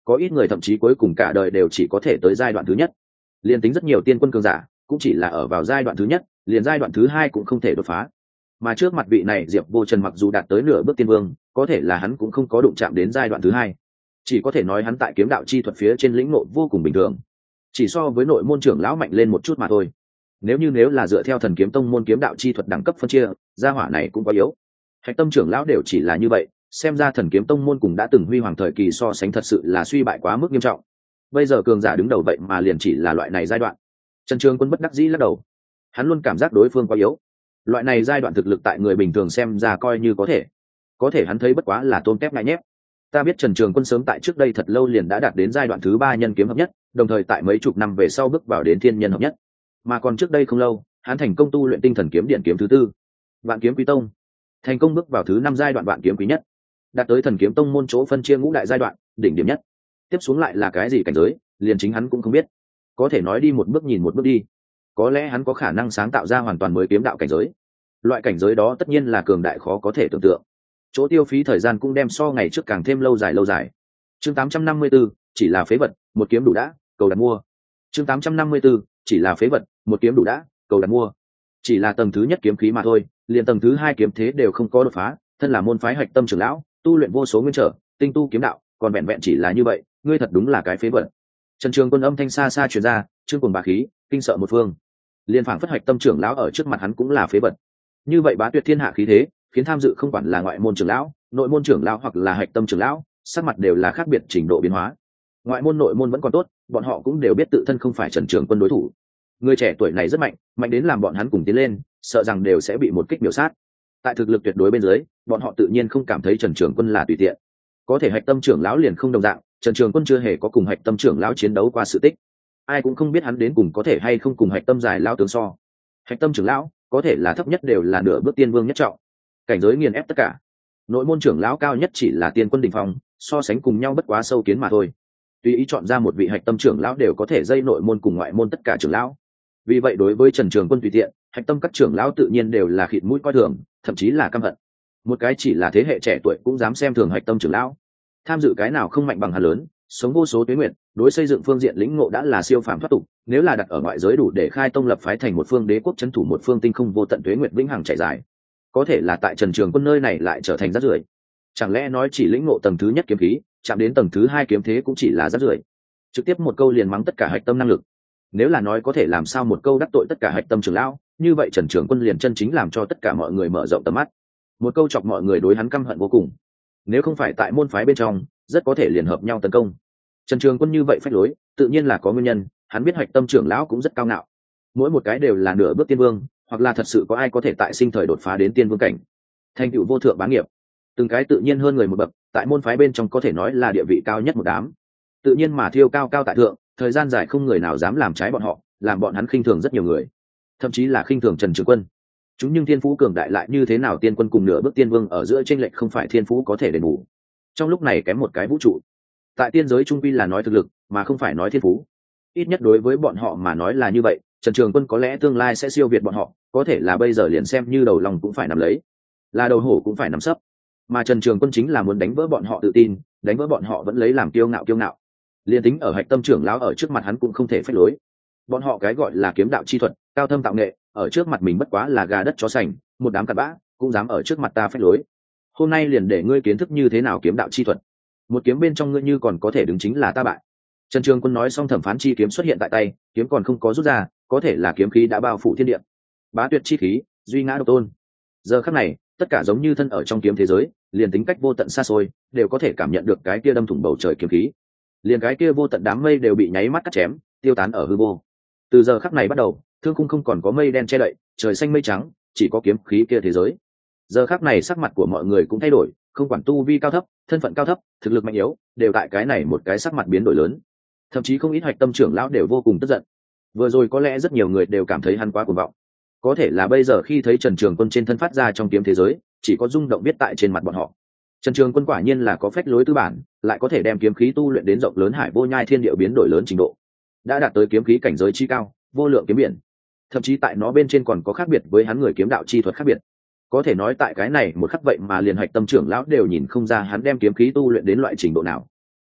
có ít người thậm chí cuối cùng cả đời đều chỉ có thể tới giai đoạn thứ nhất. Liên tính rất nhiều tiên quân cường giả cũng chỉ là ở vào giai đoạn thứ nhất, liền giai đoạn thứ hai cũng không thể đột phá. Mà trước mặt vị này Diệp Vô Trần mặc dù đạt tới nửa bước tiên vương, có thể là hắn cũng không có đụng chạm đến giai đoạn thứ hai, chỉ có thể nói hắn tại kiếm đạo chi thuật phía trên lĩnh ngộ vô cùng bình thường, chỉ so với nội môn trưởng lão mạnh lên một chút mà thôi. Nếu như nếu là dựa theo thần kiếm tông môn kiếm đạo chi thuật đẳng cấp phân chia, gia hỏa này cũng quá yếu. Hạch tâm trưởng lão đều chỉ là như vậy, xem ra thần kiếm tông môn cùng đã từng huy hoàng thời kỳ so sánh thật sự là suy bại quá mức nghiêm trọng. Bây giờ cường giả đứng đầu vậy mà liền chỉ là loại này giai đoạn. Trần Trường Quân bất đắc dĩ lắc đầu, hắn luôn cảm giác đối phương quá yếu. Loại này giai đoạn thực lực tại người bình thường xem ra coi như có thể, có thể hắn thấy bất quá là tôm tép ngại nhép. Ta biết Trần Trường Quân sớm tại trước đây thật lâu liền đã đạt đến giai đoạn thứ ba nhân kiếm hợp nhất, đồng thời tại mấy chục năm về sau bước vào đến thiên nhân hợp nhất. Mà còn trước đây không lâu, hắn thành công tu luyện tinh thần kiếm điện kiếm thứ tư, Vạn Kiếm Quý Tông, thành công bước vào thứ năm giai đoạn Vạn Kiếm Quý nhất, đạt tới thần kiếm tông môn chỗ phân chia ngũ đại giai đoạn, đỉnh điểm nhất. Tiếp xuống lại là cái gì cảnh giới, liền chính hắn cũng không biết. Có thể nói đi một bước nhìn một bước đi. Có lẽ hắn có khả năng sáng tạo ra hoàn toàn mới kiếm đạo cảnh giới. Loại cảnh giới đó tất nhiên là cường đại khó có thể tưởng tượng. Chỗ tiêu phí thời gian cũng đem so ngày trước càng thêm lâu dài lâu dài. Chương tám trăm năm mươi 4, chỉ là phế vật, một kiếm đủ đã, cầu đặt mua. Chương tám trăm năm mươi 4, chỉ là phế vật, một kiếm đủ đã, cầu đặt mua. Chỉ là tầng thứ nhất kiếm khí mà thôi, liền tầng thứ hai kiếm thế đều không có đột phá, thân là môn phái hạch tâm trưởng lão, tu luyện vô số nguyên trở, tinh tu kiếm đạo, còn vẹn vẹn chỉ là như vậy, ngươi thật đúng là cái phế vật. Trần Trường Quân âm thanh xa xa truyền ra, chương cuồng bá khí, kinh sợ một phương. Liên phảng phất hạch tâm trưởng lão ở trước mặt hắn cũng là phế vật. Như vậy bá tuyệt thiên hạ khí thế, khiến tham dự không quản là ngoại môn trưởng lão, nội môn trưởng lão hoặc là hạch tâm trưởng lão, sắc mặt đều là khác biệt trình độ biến hóa. Ngoại môn nội môn vẫn còn tốt, bọn họ cũng đều biết tự thân không phải Trần Trường Quân đối thủ. Người trẻ tuổi này rất mạnh, mạnh đến làm bọn hắn cùng tiến lên, sợ rằng đều sẽ bị một kích miểu sát. Tại thực lực tuyệt đối bên dưới, bọn họ tự nhiên không cảm thấy Trần Trường Quân là tùy tiện. Có thể hạch tâm trưởng lão liền không đồng dạng, Trần Trường Quân chưa hề có cùng hạch tâm trưởng lão chiến đấu qua sự tích, ai cũng không biết hắn đến cùng có thể hay không cùng hạch tâm giải lão tướng so. Hạch tâm trưởng lão có thể là thấp nhất đều là nửa bước tiên vương nhất trọng, cảnh giới nghiền ép tất cả. Nội môn trưởng lão cao nhất chỉ là tiên quân đỉnh phong, so sánh cùng nhau bất quá sâu kiến mà thôi. Tùy ý chọn ra một vị hạch tâm trưởng lão đều có thể dây nội môn cùng ngoại môn tất cả trưởng lão. Vì vậy đối với Trần Trường Quân tùy tiện, hạch tâm các trưởng lão tự nhiên đều là khịt mũi coi thường, thậm chí là căm hận. Một cái chỉ là thế hệ trẻ tuổi cũng dám xem thường hạch tâm trưởng lão, tham dự cái nào không mạnh bằng hắn lớn, sống vô số tuế nguyện, đối xây dựng phương diện lĩnh ngộ đã là siêu phàm thoát tục, nếu là đặt ở ngoại giới đủ để khai tông lập phái thành một phương đế quốc trấn thủ một phương tinh không vô tận tuế nguyện vĩnh hằng trải dài. Có thể là tại Trần Trường Quân nơi này lại trở thành rác rưởi. Chẳng lẽ nói chỉ lĩnh ngộ tầng thứ nhất kiếm khí, chạm đến tầng thứ hai kiếm thế cũng chỉ là rác rưởi? Trực tiếp một câu liền mắng tất cả hạch tâm năng lực. Nếu là nói có thể làm sao một câu đắc tội tất cả hạch tâm trưởng lão, như vậy Trần Trường Quân liền chân chính làm cho tất cả mọi người mở rộng tầm mắt. Một câu chọc mọi người đối hắn căm hận vô cùng. Nếu không phải tại môn phái bên trong, rất có thể liền hợp nhau tấn công. Trần Trường Quân như vậy phách lối, tự nhiên là có nguyên nhân, hắn biết hạch tâm trưởng lão cũng rất cao ngạo. Mỗi một cái đều là nửa bước tiên vương, hoặc là thật sự có ai có thể tại sinh thời đột phá đến tiên vương cảnh. Thành tựu vô thượng bá nghiệp, từng cái tự nhiên hơn người một bậc, tại môn phái bên trong có thể nói là địa vị cao nhất một đám. Tự nhiên mà thiêu cao cao tại thượng, thời gian dài không người nào dám làm trái bọn họ, làm bọn hắn khinh thường rất nhiều người, thậm chí là khinh thường Trần Trường Quân. Chúng nhưng thiên phú cường đại lại như thế nào, tiên quân cùng nửa bước tiên vương ở giữa chênh lệch không phải thiên phú có thể đền bù. Trong lúc này kém một cái vũ trụ. Tại tiên giới trung quy là nói thực lực, mà không phải nói thiên phú. Ít nhất đối với bọn họ mà nói là như vậy, Trần Trường Quân có lẽ tương lai sẽ siêu việt bọn họ, có thể là bây giờ liền xem như đầu lòng cũng phải nắm lấy, là đầu hổ cũng phải nắm sấp. Mà Trần Trường Quân chính là muốn đánh vỡ bọn họ tự tin, đánh vỡ bọn họ vẫn lấy làm kiêu ngạo kiêu ngạo. Liên tính ở hạch tâm trưởng lão ở trước mặt hắn cũng không thể phách lối. Bọn họ cái gọi là kiếm đạo chi thuật, cao thâm tạo nghệ, ở trước mặt mình bất quá là gà đất chó sành, một đám cặn bã, cũng dám ở trước mặt ta phách lối. Hôm nay liền để ngươi kiến thức như thế nào kiếm đạo chi thuật. Một kiếm bên trong ngươi như còn có thể đứng chính là ta bại. Trần Trường Quân nói xong, thẩm phán chi kiếm xuất hiện tại tay, kiếm còn không có rút ra, có thể là kiếm khí đã bao phủ thiên địa. Bá tuyệt chi khí, duy ngã độc tôn. Giờ khắc này, tất cả giống như thân ở trong kiếm thế giới, liền tính cách vô tận xa xôi, đều có thể cảm nhận được cái kia đâm thủng bầu trời kiếm khí. Liền cái kia vô tận đám mây đều bị nháy mắt cắt chém, tiêu tán ở hư vô. Từ giờ khắc này bắt đầu, thương khung không còn có mây đen che đậy, trời xanh mây trắng, chỉ có kiếm khí kia thế giới. Giờ khắc này sắc mặt của mọi người cũng thay đổi, không quản tu vi cao thấp, thân phận cao thấp, thực lực mạnh yếu, đều tại cái này một cái sắc mặt biến đổi lớn. Thậm chí không ít hạch tâm trưởng lão đều vô cùng tức giận. Vừa rồi có lẽ rất nhiều người đều cảm thấy hắn quá cuồng vọng, có thể là bây giờ khi thấy Trần Trường Quân trên thân phát ra trong kiếm thế giới, chỉ có rung động biết tại trên mặt bọn họ. Trần Trường Quân quả nhiên là có phách lối tư bản, lại có thể đem kiếm khí tu luyện đến rộng lớn hải vô nhai thiên địa biến đổi lớn trình độ, đã đạt tới kiếm khí cảnh giới chi cao, vô lượng kiếm biển. Thậm chí tại nó bên trên còn có khác biệt với hắn người kiếm đạo chi thuật khác biệt. Có thể nói tại cái này một khắc vậy mà liền hạch tâm trưởng lão đều nhìn không ra hắn đem kiếm khí tu luyện đến loại trình độ nào.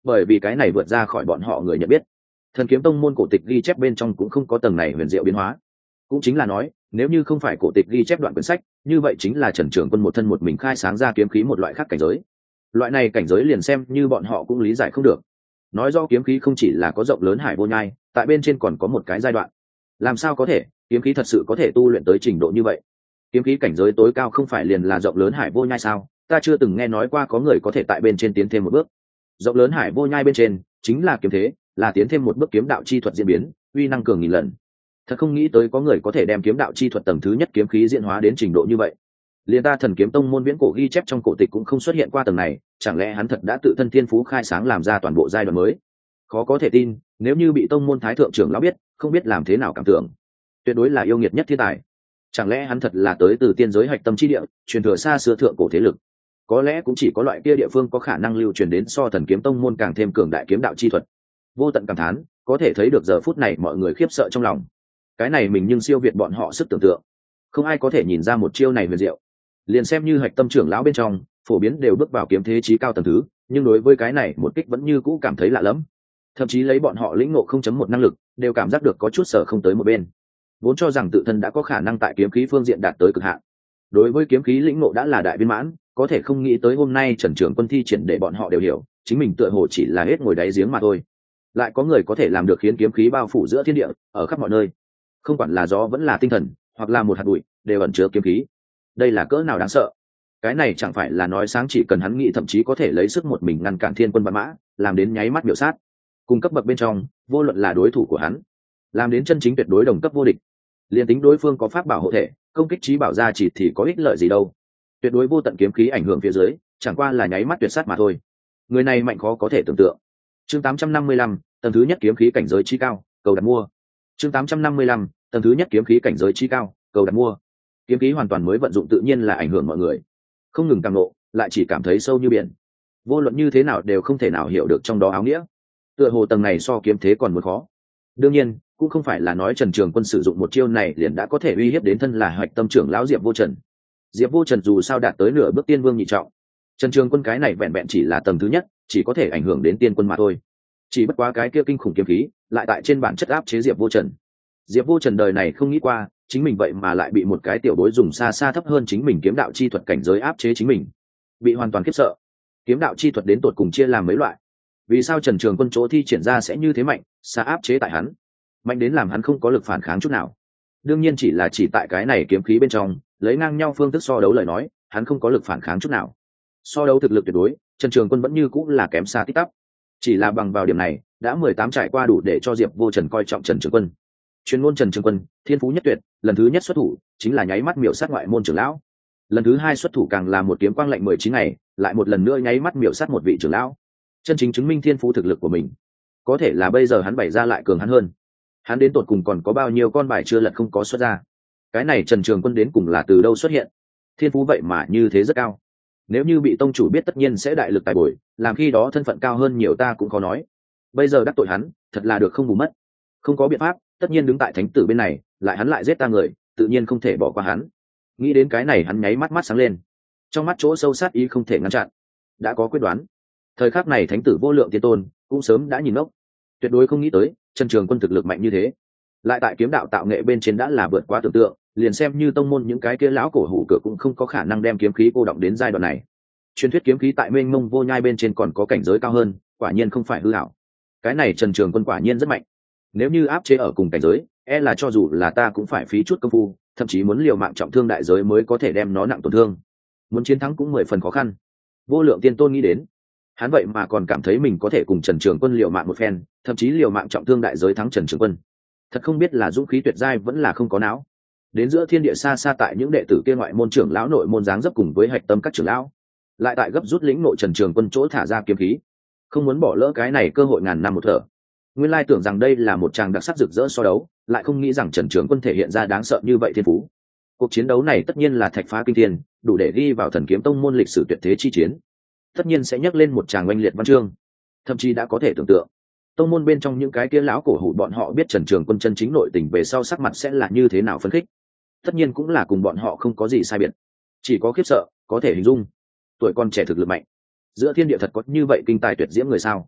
bởi vì cái này vượt ra khỏi bọn họ người nhận biết. Thần kiếm tông môn cổ tịch ghi chép bên trong cũng không có tầng này huyền diệu biến hóa. Cũng chính là nói, nếu như không phải cổ tịch ghi chép đoạn quyển sách, như vậy chính là Trần Trường Quân một thân một mình khai sáng ra kiếm khí một loại khác cảnh giới. Loại này cảnh giới liền xem như bọn họ cũng lý giải không được. Nói do kiếm khí không chỉ là có rộng lớn hải vô nhai, tại bên trên còn có một cái giai đoạn. Làm sao có thể, kiếm khí thật sự có thể tu luyện tới trình độ như vậy? Kiếm khí cảnh giới tối cao không phải liền là rộng lớn hải vô nhai sao? Ta chưa từng nghe nói qua có người có thể tại bên trên tiến thêm một bước. Rộng lớn hải vô nhai bên trên chính là kiếm thế, là tiến thêm một bước kiếm đạo chi thuật diễn biến, uy năng cường nghìn lần. Thật không nghĩ tới có người có thể đem kiếm đạo chi thuật tầng thứ nhất kiếm khí diễn hóa đến trình độ như vậy. Liên ta Thần kiếm tông môn viễn cổ ghi chép trong cổ tịch cũng không xuất hiện qua tầng này, chẳng lẽ hắn thật đã tự thân thiên phú khai sáng làm ra toàn bộ giai đoạn mới? Khó có thể tin, nếu như bị tông môn thái thượng trưởng lão biết, không biết làm thế nào cảm tưởng. Tuyệt đối là yêu nghiệt nhất thiên tài. Chẳng lẽ hắn thật là tới từ tiên giới hạch tâm chi địa, truyền thừa xa xưa thượng cổ thế lực? Có lẽ cũng chỉ có loại kia địa phương có khả năng lưu truyền đến so Thần kiếm tông môn càng thêm cường đại kiếm đạo chi thuật. Vô tận cảm thán, có thể thấy được giờ phút này mọi người khiếp sợ trong lòng. Cái này mình nhưng siêu việt bọn họ sức tưởng tượng. Không ai có thể nhìn ra một chiêu này huyền diệu. Liền xem như hạch tâm trưởng lão bên trong, phổ biến đều bước vào kiếm thế chí cao tầng thứ, nhưng đối với cái này một kích vẫn như cũ cảm thấy lạ lẫm. Thậm chí lấy bọn họ lĩnh ngộ không chấm một năng lực, đều cảm giác được có chút sở không tới một bên. Vốn cho rằng tự thân đã có khả năng tại kiếm khí phương diện đạt tới cực hạn. Đối với kiếm khí lĩnh ngộ đã là đại viên mãn, có thể không nghĩ tới hôm nay Trần Trường Quân thi triển để bọn họ đều hiểu, chính mình tựa hồ chỉ là hết ngồi đáy giếng mà thôi. Lại có người có thể làm được khiến kiếm khí bao phủ giữa thiên địa, ở khắp mọi nơi. Không quản là gió vẫn là tinh thần, hoặc là một hạt bụi, đều ẩn chứa kiếm khí. Đây là cỡ nào đáng sợ. Cái này chẳng phải là nói sáng chỉ cần hắn nghĩ thậm chí có thể lấy sức một mình ngăn cản thiên quân vạn mã, làm đến nháy mắt miểu sát. Cùng cấp bậc bên trong, vô luận là đối thủ của hắn, làm đến chân chính tuyệt đối đồng cấp vô địch. Liên tính đối phương có pháp bảo hộ thể, công kích trí bảo ra chỉ thì có ích lợi gì đâu. Tuyệt đối vô tận kiếm khí ảnh hưởng phía dưới, chẳng qua là nháy mắt tuyệt sát mà thôi. Người này mạnh khó có thể tưởng tượng. Chương tám trăm năm mươi lăm, tầng thứ nhất kiếm khí cảnh giới chi cao, cầu đặt mua. Chương tám trăm năm mươi lăm, tầng thứ nhất kiếm khí cảnh giới chi cao, cầu đặt mua. Kiếm khí hoàn toàn mới vận dụng tự nhiên là ảnh hưởng mọi người. Không ngừng càng nộ, lại chỉ cảm thấy sâu như biển. Vô luận như thế nào đều không thể nào hiểu được trong đó áo nghĩa. Tựa hồ tầng này so kiếm thế còn muốn khó. Đương nhiên, cũng không phải là nói Trần Trường Quân sử dụng một chiêu này liền đã có thể uy hiếp đến thân là Hạch tâm trưởng lão Diệp Vô Trần. Diệp Vô Trần dù sao đạt tới nửa bước tiên vương nhị trọng, Trần Trường Quân cái này vẹn vẹn chỉ là tầng thứ nhất, chỉ có thể ảnh hưởng đến tiên quân mà thôi. Chỉ bất quá cái kia kinh khủng kiếm khí, lại tại trên bản chất áp chế Diệp Vô Trần. Diệp Vô Trần đời này không nghĩ qua, chính mình vậy mà lại bị một cái tiểu bối dùng xa xa thấp hơn chính mình kiếm đạo chi thuật cảnh giới áp chế chính mình, bị hoàn toàn khiếp sợ. Kiếm đạo chi thuật đến tột cùng chia làm mấy loại? Vì sao Trần Trường Quân chỗ thi triển ra sẽ như thế mạnh, xa áp chế tại hắn, mạnh đến làm hắn không có lực phản kháng chút nào? Đương nhiên chỉ là chỉ tại cái này kiếm khí bên trong, lấy ngang nhau phương thức so đấu lời nói, hắn không có lực phản kháng chút nào. So đấu thực lực tuyệt đối, Trần Trường Quân vẫn như cũng là kém xa tích tắp. Chỉ là bằng vào điểm này, đã mười tám trải qua đủ để cho Diệp Vô Trần coi trọng Trần Trường Quân. Chuyên môn Trần Trường Quân, thiên phú nhất tuyệt, lần thứ nhất xuất thủ chính là nháy mắt miểu sát ngoại môn trưởng lão. Lần thứ hai xuất thủ càng là một kiếm quang lệnh mười chín ngày, lại một lần nữa nháy mắt miểu sát một vị trưởng lão. Chân chính chứng minh thiên phú thực lực của mình. Có thể là bây giờ hắn bày ra lại cường hắn hơn. Hắn đến tột cùng còn có bao nhiêu con bài chưa lật không có xuất ra. Cái này Trần Trường Quân đến cùng là từ đâu xuất hiện? Thiên phú vậy mà như thế rất cao. Nếu như bị tông chủ biết tất nhiên sẽ đại lực tài bồi, làm khi đó thân phận cao hơn nhiều ta cũng khó nói. Bây giờ đắc tội hắn, thật là được không bù mất. Không có biện pháp, tất nhiên đứng tại thánh tử bên này, lại hắn lại giết ta người, tự nhiên không thể bỏ qua hắn. Nghĩ đến cái này hắn nháy mắt mắt sáng lên. Trong mắt chỗ sâu sát ý không thể ngăn chặn. Đã có quyết đoán. Thời khắc này thánh tử vô lượng tiên tôn cũng sớm đã nhìn ngốc. Tuyệt đối không nghĩ tới, Trần Trường Quân thực lực mạnh như thế. Lại tại kiếm đạo tạo nghệ bên trên đã là vượt quá tưởng tượng, liền xem như tông môn những cái kia lão cổ hủ cửa cũng không có khả năng đem kiếm khí cô động đến giai đoạn này. Truyền thuyết kiếm khí tại mênh mông vô nhai bên trên còn có cảnh giới cao hơn, quả nhiên không phải hư ảo. Cái này Trần Trường Quân quả nhiên rất mạnh. Nếu như áp chế ở cùng cảnh giới, e là cho dù là ta cũng phải phí chút công phu, thậm chí muốn liều mạng trọng thương đại giới mới có thể đem nó nặng tổn thương. Muốn chiến thắng cũng mười phần khó khăn. Vô lượng tiên tôn nghĩ đến, hắn vậy mà còn cảm thấy mình có thể cùng Trần Trường Quân liều mạng một phen, thậm chí liều mạng trọng thương đại giới thắng Trần Trường Quân. Thật không biết là dũng khí tuyệt giai vẫn là không có não. Đến giữa thiên địa xa xa tại những đệ tử kia ngoại môn trưởng lão nội môn dáng dấp cùng với hạch tâm các trưởng lão, lại tại gấp rút lĩnh nội Trần Trường Quân chỗ thả ra kiếm khí, không muốn bỏ lỡ cái này cơ hội ngàn năm một thở. Nguyên lai tưởng rằng đây là một tràng đặc sắc rực rỡ so đấu, lại không nghĩ rằng Trần Trường Quân thể hiện ra đáng sợ như vậy thiên phú. Cuộc chiến đấu này tất nhiên là thạch phá kinh thiên, đủ để ghi vào Thần Kiếm Tông môn lịch sử tuyệt thế chi chiến. Tất nhiên sẽ nhắc lên một tràng oanh liệt văn chương, thậm chí đã có thể tưởng tượng tông môn bên trong những cái kia lão cổ hủ bọn họ biết Trần Trường Quân chân chính nội tình về sau sắc mặt sẽ là như thế nào phấn khích. Tất nhiên cũng là cùng bọn họ không có gì sai biệt, chỉ có khiếp sợ có thể hình dung. Tuổi con trẻ thực lực mạnh, giữa thiên địa thật có như vậy kinh tài tuyệt diễm người sao?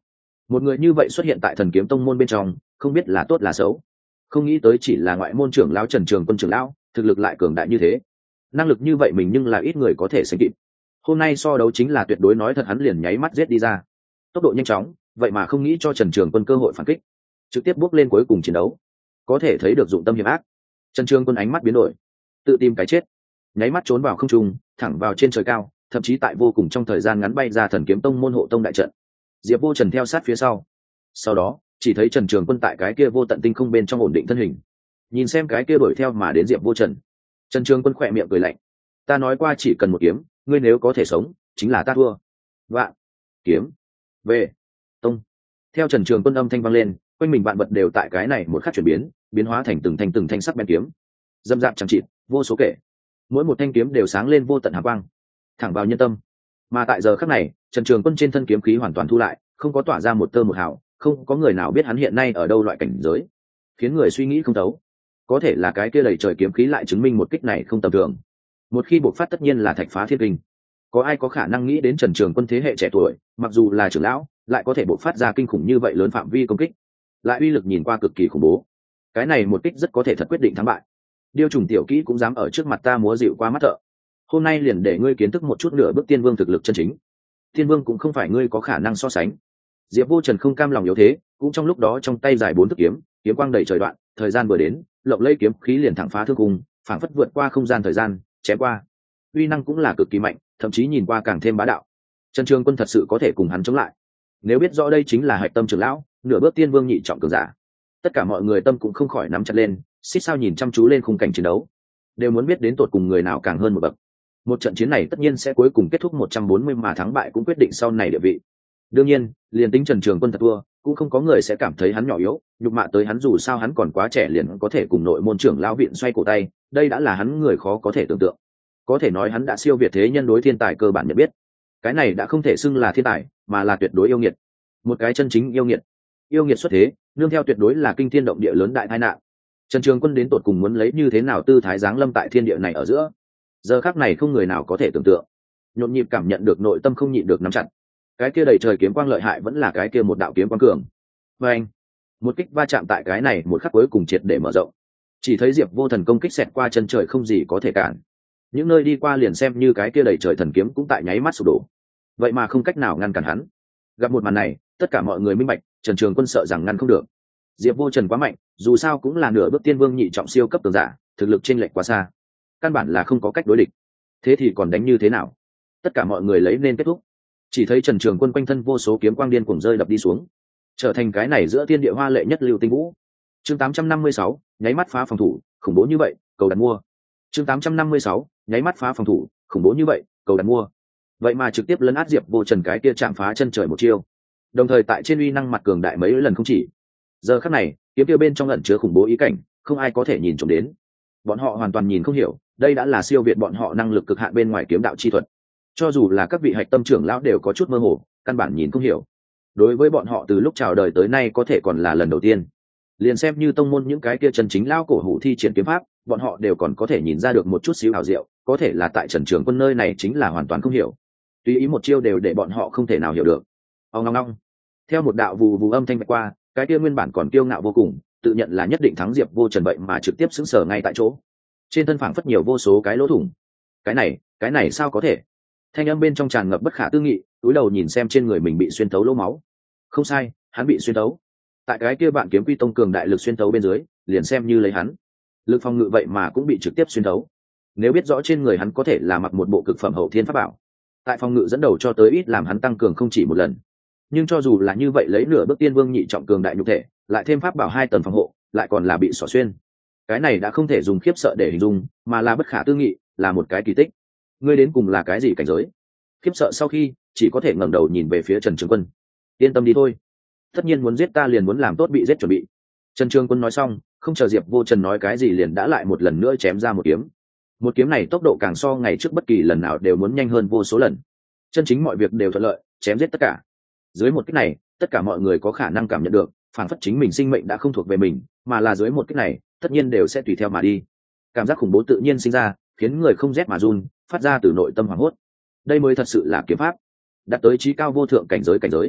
một người như vậy xuất hiện tại Thần Kiếm Tông môn bên trong, không biết là tốt là xấu. Không nghĩ tới chỉ là ngoại môn trưởng lão Trần Trường Quân trưởng lão, thực lực lại cường đại như thế. Năng lực như vậy mình nhưng là ít người có thể sánh kịp. Hôm nay so đấu chính là tuyệt đối, nói thật, hắn liền nháy mắt giết đi ra. Tốc độ nhanh chóng, vậy mà không nghĩ cho Trần Trường Quân cơ hội phản kích, trực tiếp bước lên cuối cùng chiến đấu. Có thể thấy được dụng tâm hiểm ác. Trần Trường Quân ánh mắt biến đổi, tự tìm cái chết, nháy mắt trốn vào không trung, thẳng vào trên trời cao, thậm chí tại vô cùng trong thời gian ngắn bay ra Thần Kiếm Tông môn hộ tông đại trận. Diệp Vô Trần theo sát phía sau. Sau đó, chỉ thấy Trần Trường Quân tại cái kia vô tận tinh không bên trong ổn định thân hình, nhìn xem cái kia đuổi theo mà đến Diệp Vô Trần. Trần Trường Quân khỏe miệng cười lạnh, ta nói qua chỉ cần một kiếm, ngươi nếu có thể sống chính là ta thua. Vạn kiếm về tông. Theo Trần Trường Quân âm thanh vang lên, quanh mình vạn vật đều tại cái này một khắc chuyển biến, biến hóa thành từng thanh từng thanh sắc bén kiếm, dâm dạp chẳng chịt, vô số kể. Mỗi một thanh kiếm đều sáng lên vô tận hào quang, thẳng vào nhân tâm. Mà tại giờ khắc này, Trần Trường Quân trên thân kiếm khí hoàn toàn thu lại, không có tỏa ra một tơ một hào, không có người nào biết hắn hiện nay ở đâu loại cảnh giới, khiến người suy nghĩ không thấu. Có thể là cái kia đầy trời kiếm khí lại chứng minh một kích này không tầm thường. Một khi bộc phát tất nhiên là thạch phá thiên kinh. Có ai có khả năng nghĩ đến Trần Trường Quân thế hệ trẻ tuổi, mặc dù là trưởng lão, lại có thể bộc phát ra kinh khủng như vậy lớn phạm vi công kích, lại uy lực nhìn qua cực kỳ khủng bố. Cái này một kích rất có thể thật quyết định thắng bại. Điêu trùng tiểu kỹ cũng dám ở trước mặt ta múa dịu qua mắt thợ. Hôm nay liền để ngươi kiến thức một chút nửa bước tiên vương thực lực chân chính. Tiên vương cũng không phải ngươi có khả năng so sánh. Diệp Vô Trần không cam lòng yếu thế, cũng trong lúc đó trong tay giải bốn thức kiếm, kiếm quang đầy trời đoạn, thời gian vừa đến, lộng lẫy kiếm khí liền thẳng phá thương cung, phảng phất vượt qua không gian thời gian, chém qua. Uy năng cũng là cực kỳ mạnh, thậm chí nhìn qua càng thêm bá đạo. Trần Trường Quân thật sự có thể cùng hắn chống lại. Nếu biết rõ đây chính là Hạch Tâm trưởng lão, nửa bước tiên vương nhị trọng cường giả, tất cả mọi người tâm cũng không khỏi nắm chặt lên, xích sao nhìn chăm chú lên khung cảnh chiến đấu, đều muốn biết đến tột cùng người nào càng hơn một bậc. Một trận chiến này tất nhiên sẽ cuối cùng kết thúc một trăm bốn mươi, mà thắng bại cũng quyết định sau này địa vị. Đương nhiên, liền tính Trần Trường Quân thật thua, cũng không có người sẽ cảm thấy hắn nhỏ yếu, nhục mạ tới hắn, dù sao hắn còn quá trẻ liền có thể cùng nội môn trưởng lão viện xoay cổ tay, đây đã là hắn người khó có thể tưởng tượng. Có thể nói hắn đã siêu việt thế nhân đối thiên tài cơ bản nhận biết. Cái này đã không thể xưng là thiên tài, mà là tuyệt đối yêu nghiệt. Một cái chân chính yêu nghiệt. Yêu nghiệt xuất thế, nương theo tuyệt đối là kinh thiên động địa lớn đại tai nạn. Trần Trường Quân đến tột cùng muốn lấy như thế nào tư thái giáng lâm tại thiên địa này ở giữa. Giờ khắc này không người nào có thể tưởng tượng. Nhộn nhịp cảm nhận được nội tâm không nhịn được nắm chặt. Cái kia đầy trời kiếm quang lợi hại vẫn là cái kia một đạo kiếm quang cường. Và anh, một kích va chạm tại cái này một khắc cuối cùng triệt để mở rộng. Chỉ thấy Diệp Vô Thần công kích xẹt qua chân trời không gì có thể cản. Những nơi đi qua liền xem như cái kia đầy trời thần kiếm cũng tại nháy mắt sụp đổ. Vậy mà không cách nào ngăn cản hắn. Gặp một màn này, tất cả mọi người minh bạch, Trần Trường Quân sợ rằng ngăn không được. Diệp Vô Trần quá mạnh, dù sao cũng là nửa bước tiên vương nhị trọng siêu cấp cường giả, thực lực chênh lệch quá xa, căn bản là không có cách đối địch. Thế thì còn đánh như thế nào? Tất cả mọi người lấy nên kết thúc. Chỉ thấy Trần Trường Quân quanh thân vô số kiếm quang điên cuồng rơi đập đi xuống, trở thành cái này giữa thiên địa hoa lệ nhất lưu tinh vũ. Chương tám trăm năm mươi sáu, nháy mắt phá phòng thủ, khủng bố như vậy, cầu đặt mua. Chương tám trăm năm mươi sáu, nháy mắt phá phòng thủ, khủng bố như vậy, cầu đặt mua. Vậy mà trực tiếp lấn át Diệp Vô Trần cái kia chạm phá chân trời một chiêu. Đồng thời tại trên uy năng mặt cường đại mấy lần không chỉ. Giờ khắc này, kiếm kia bên trong ẩn chứa khủng bố ý cảnh, không ai có thể nhìn trộm đến. Bọn họ hoàn toàn nhìn không hiểu, đây đã là siêu việt bọn họ năng lực cực hạn bên ngoài kiếm đạo chi thuật. Cho dù là các vị Hạch Tâm trưởng lão đều có chút mơ hồ, căn bản nhìn không hiểu. Đối với bọn họ từ lúc chào đời tới nay có thể còn là lần đầu tiên. Liền xem như tông môn những cái kia chân chính lão cổ hủ thi triển kiếm pháp, bọn họ đều còn có thể nhìn ra được một chút xíu ảo diệu, có thể là tại Trần Trường Quân nơi này chính là hoàn toàn không hiểu. Tùy ý một chiêu đều để bọn họ không thể nào hiểu được. Ông ngong ngong. Theo một đạo vù vù âm thanh bạch qua, cái kia nguyên bản còn kiêu ngạo vô cùng, tự nhận là nhất định thắng Diệp Vô Trần vậy mà trực tiếp sững sờ ngay tại chỗ. Trên thân phảng phất nhiều vô số cái lỗ thủng. Cái này, cái này sao có thể? Thanh âm bên trong tràn ngập bất khả tư nghị, cúi đầu nhìn xem trên người mình bị xuyên thấu lỗ máu. Không sai, hắn bị xuyên thấu. Tại cái kia bạn kiếm quy tông cường đại lực xuyên thấu bên dưới, liền xem như lấy hắn, lực phòng ngự vậy mà cũng bị trực tiếp xuyên thấu. Nếu biết rõ trên người hắn có thể là mặc một bộ cực phẩm hậu thiên pháp bảo, tại phòng ngự dẫn đầu cho tới ít làm hắn tăng cường không chỉ một lần. Nhưng cho dù là như vậy, lấy nửa bước tiên vương nhị trọng cường đại nhục thể, lại thêm pháp bảo hai tầng phòng hộ, lại còn là bị xỏ xuyên. Cái này đã không thể dùng khiếp sợ để hình dung, mà là bất khả tư nghị, là một cái kỳ tích. Ngươi đến cùng là cái gì cảnh giới? Khiếp sợ sau khi, chỉ có thể ngẩng đầu nhìn về phía Trần Trường Quân. Yên tâm đi thôi, tất nhiên muốn giết ta liền muốn làm tốt bị giết chuẩn bị. Trần Trường Quân nói xong, không chờ Diệp Vô Trần nói cái gì liền đã lại một lần nữa chém ra một kiếm. Một kiếm này tốc độ càng so ngày trước bất kỳ lần nào đều muốn nhanh hơn vô số lần. Chân chính mọi việc đều thuận lợi, chém giết tất cả. Dưới một kích này, tất cả mọi người có khả năng cảm nhận được, phản phất chính mình sinh mệnh đã không thuộc về mình, mà là dưới một kích này, tất nhiên đều sẽ tùy theo mà đi. Cảm giác khủng bố tự nhiên sinh ra, khiến người không rét mà run, phát ra từ nội tâm hoảng hốt. Đây mới thật sự là kiếm pháp, đạt tới trí cao vô thượng cảnh giới cảnh giới.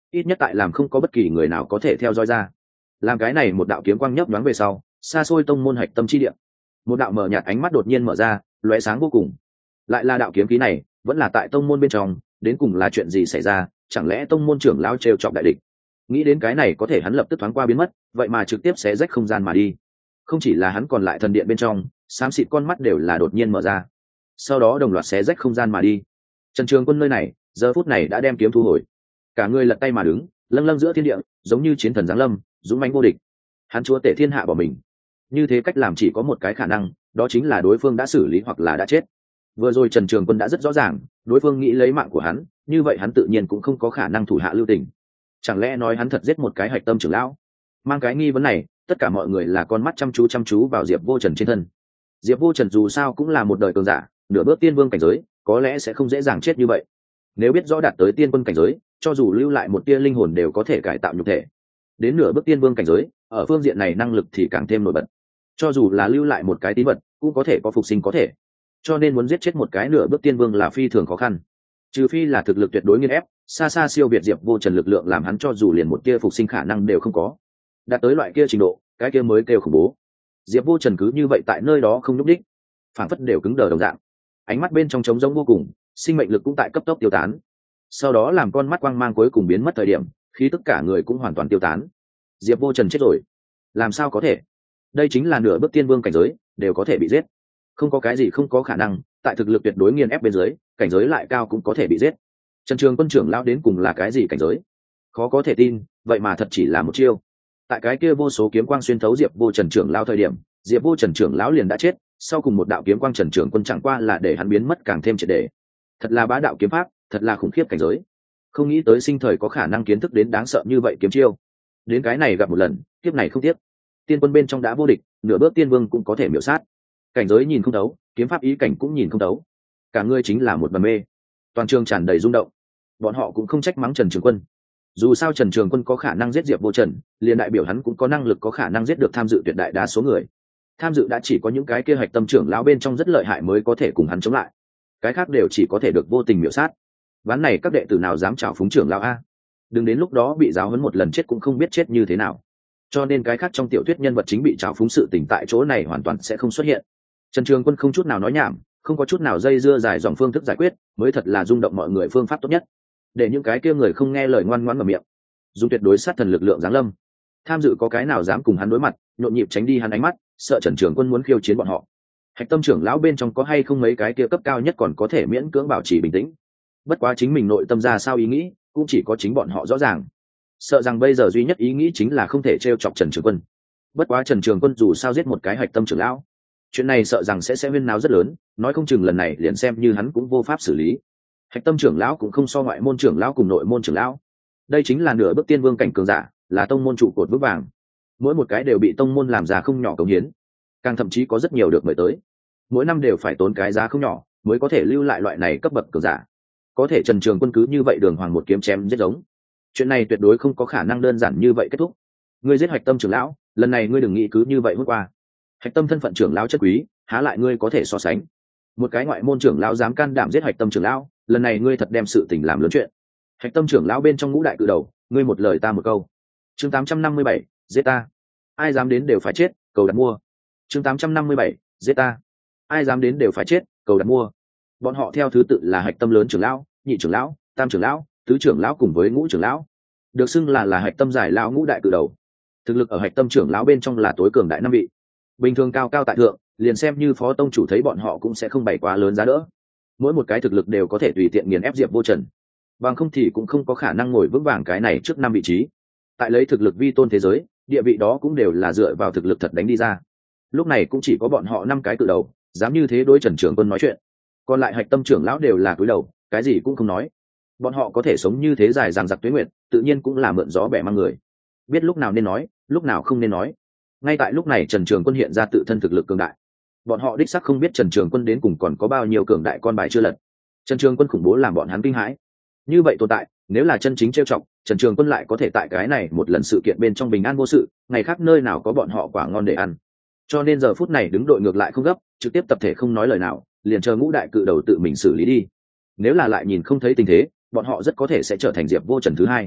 ít nhất tại làm không có bất kỳ người nào có thể theo dõi ra. Làm cái này một đạo kiếm quang nhấp nhoáng về sau, xa xôi tông môn hạch tâm chi địa, một đạo mở nhạt ánh mắt đột nhiên mở ra, lóe sáng vô cùng. Lại là đạo kiếm khí này, vẫn là tại tông môn bên trong, đến cùng là chuyện gì xảy ra? Chẳng lẽ tông môn trưởng lão trêu chọc đại địch? Nghĩ đến cái này, có thể hắn lập tức thoáng qua biến mất, vậy mà trực tiếp xé rách không gian mà đi. Không chỉ là hắn, còn lại thần điện bên trong, xám xịt con mắt đều là đột nhiên mở ra, sau đó đồng loạt xé rách không gian mà đi. Trần Trường Quân nơi này, giờ phút này đã đem kiếm thu hồi, cả người lật tay mà đứng, lâng lâng giữa thiên địa, giống như chiến thần giáng lâm, dũng mãnh vô địch. Hắn chúa tể thiên hạ bỏ mình. Như thế cách làm chỉ có một cái khả năng, đó chính là đối phương đã xử lý hoặc là đã chết. Vừa rồi Trần Trường Quân đã rất rõ ràng, đối phương nghĩ lấy mạng của hắn, như vậy hắn tự nhiên cũng không có khả năng thủ hạ lưu tình. Chẳng lẽ nói hắn thật giết một cái hạch tâm trưởng lão? Mang cái nghi vấn này, tất cả mọi người là con mắt chăm chú chăm chú vào Diệp Vô Trần trên thân. Diệp Vô Trần dù sao cũng là một đời cường giả, nửa bước tiên vương cảnh giới, có lẽ sẽ không dễ dàng chết như vậy. Nếu biết rõ đạt tới tiên quân cảnh giới, cho dù lưu lại một tia linh hồn đều có thể cải tạo nhục thể. Đến nửa bước tiên vương cảnh giới, ở phương diện này năng lực thì càng thêm nổi bật. Cho dù là lưu lại một cái tín vật, cũng có thể có phục sinh có thể. Cho nên muốn giết chết một cái nửa bước tiên vương là phi thường khó khăn. Trừ phi là thực lực tuyệt đối nghiền ép, xa xa siêu việt Diệp Vô Trần lực lượng, làm hắn cho dù liền một tia phục sinh khả năng đều không có. Đạt tới loại kia trình độ, cái kia mới kêu khủng bố. Diệp Vô Trần cứ như vậy tại nơi đó không nhúc đích, phảng phất đều cứng đờ đồng dạng. Ánh mắt bên trong trống rỗng vô cùng, sinh mệnh lực cũng tại cấp tốc tiêu tán. Sau đó làm con mắt quang mang cuối cùng biến mất thời điểm, khi tất cả người cũng hoàn toàn tiêu tán. Diệp Vô Trần chết rồi. Làm sao có thể? Đây chính là nửa bước tiên vương cảnh giới, đều có thể bị giết. Không có cái gì không có khả năng, tại thực lực tuyệt đối nghiền ép bên dưới, cảnh giới lại cao cũng có thể bị giết. Trần Trường Quân trưởng lão đến cùng là cái gì cảnh giới? Khó có thể tin, vậy mà thật chỉ là một chiêu. Tại cái kia vô số kiếm quang xuyên thấu Diệp Vô Trần trưởng lão thời điểm, Diệp Vô Trần trưởng lão liền đã chết, sau cùng một đạo kiếm quang Trần Trường Quân chẳng qua là để hắn biến mất càng thêm triệt để. Thật là bá đạo kiếm pháp, thật là khủng khiếp cảnh giới. Không nghĩ tới sinh thời có khả năng kiến thức đến đáng sợ như vậy kiếm chiêu. Đến cái này gặp một lần, kiếp này không tiếc. Tiên quân bên trong đã vô địch, nửa bước tiên vương cũng có thể miểu sát. Cảnh giới nhìn không thấu, kiếm pháp ý cảnh cũng nhìn không thấu. Cả người chính là một bầm mê. Toàn trường tràn đầy rung động. Bọn họ cũng không trách mắng Trần Trường Quân. Dù sao Trần Trường Quân có khả năng giết Diệp Vô Trần, liền đại biểu hắn cũng có năng lực có khả năng giết được tham dự tuyệt đại đa số người. Tham dự đã chỉ có những cái kia hạch tâm trưởng lão bên trong rất lợi hại mới có thể cùng hắn chống lại. Cái khác đều chỉ có thể được vô tình miểu sát. Ván này các đệ tử nào dám chào phúng trưởng lão a? Đừng đến lúc đó bị giáo huấn một lần chết cũng không biết chết như thế nào. Cho nên cái khác trong tiểu thuyết nhân vật chính bị chào phúng sự tình tại chỗ này hoàn toàn sẽ không xuất hiện. Trần Trường Quân không chút nào nói nhảm, không có chút nào dây dưa dài dòng phương thức giải quyết, mới thật là rung động mọi người phương pháp tốt nhất. Để những cái kia người không nghe lời ngoan ngoãn mở miệng, dùng tuyệt đối sát thần lực lượng giáng lâm. Tham dự có cái nào dám cùng hắn đối mặt, nhộn nhịp tránh đi hắn ánh mắt, sợ Trần Trường Quân muốn khiêu chiến bọn họ. Hạch tâm trưởng lão bên trong có hay không mấy cái kia cấp cao nhất còn có thể miễn cưỡng bảo trì bình tĩnh. Bất quá chính mình nội tâm ra sao ý nghĩ, cũng chỉ có chính bọn họ rõ ràng. Sợ rằng bây giờ duy nhất ý nghĩ chính là không thể trêu chọc Trần Trường Quân. Bất quá Trần Trường Quân dù sao giết một cái hạch tâm trưởng lão, chuyện này sợ rằng sẽ sẽ huyên náo rất lớn, nói không chừng lần này liền xem như hắn cũng vô pháp xử lý. Hạch tâm trưởng lão cũng không so ngoại môn trưởng lão cùng nội môn trưởng lão. Đây chính là nửa bước tiên vương cảnh cường giả, là tông môn trụ cột vững vàng. Mỗi một cái đều bị tông môn làm ra không nhỏ cống hiến, càng thậm chí có rất nhiều được mời tới. Mỗi năm đều phải tốn cái giá không nhỏ mới có thể lưu lại loại này cấp bậc cường giả. Có thể Trần Trường Quân cứ như vậy đường hoàng một kiếm chém giết giống. Chuyện này tuyệt đối không có khả năng đơn giản như vậy kết thúc. Ngươi giết hạch tâm trưởng lão, lần này ngươi đừng nghĩ cứ như vậy hút qua. Hạch tâm thân phận trưởng lão chất quý, há lại ngươi có thể so sánh. Một cái ngoại môn trưởng lão dám can đảm giết hạch tâm trưởng lão, lần này ngươi thật đem sự tình làm lớn chuyện. Hạch tâm trưởng lão bên trong ngũ đại cự đầu, ngươi một lời ta một câu. Chương tám trăm năm mươi bảy, giết ta. Ai dám đến đều phải chết, cầu đặt mua. Chương tám trăm năm mươi bảy, giết ta. Ai dám đến đều phải chết, cầu đặt mua. Bọn họ theo thứ tự là hạch tâm lớn trưởng lão, nhị trưởng lão, tam trưởng lão, tứ trưởng lão cùng với ngũ trưởng lão, được xưng là là hạch tâm giải lão ngũ đại cự đầu. Thực lực ở hạch tâm trưởng lão bên trong là tối cường đại năm vị. Bình thường cao cao tại thượng, liền xem như phó tông chủ thấy bọn họ cũng sẽ không bày quá lớn giá đỡ. Mỗi một cái thực lực đều có thể tùy tiện nghiền ép Diệp Vô Trần, bằng không thì cũng không có khả năng ngồi vững vàng cái này trước năm vị trí. Tại lấy thực lực vi tôn thế giới, địa vị đó cũng đều là dựa vào thực lực thật đánh đi ra. Lúc này cũng chỉ có bọn họ năm cái cự đầu dám như thế đối Trần Trường Quân nói chuyện, còn lại hạch tâm trưởng lão đều là cúi đầu, cái gì cũng không nói. Bọn họ có thể sống như thế dài dằng dặc tuế nguyệt, tự nhiên cũng là mượn gió bẻ mang người, biết lúc nào nên nói, lúc nào không nên nói. Ngay tại lúc này Trần Trường Quân hiện ra tự thân thực lực cường đại. Bọn họ đích xác không biết Trần Trường Quân đến cùng còn có bao nhiêu cường đại con bài chưa lật. Trần Trường Quân khủng bố làm bọn hắn kinh hãi. Như vậy tồn tại, nếu là chân chính trêu chọc, Trần Trường Quân lại có thể tại cái này một lần sự kiện bên trong bình an vô sự, ngày khác nơi nào có bọn họ quả ngon để ăn. Cho nên giờ phút này đứng đội ngược lại không gấp, trực tiếp tập thể không nói lời nào, liền chờ ngũ đại cự đầu tự mình xử lý đi. Nếu là lại nhìn không thấy tình thế, bọn họ rất có thể sẽ trở thành Diệp Vô Trần thứ hai.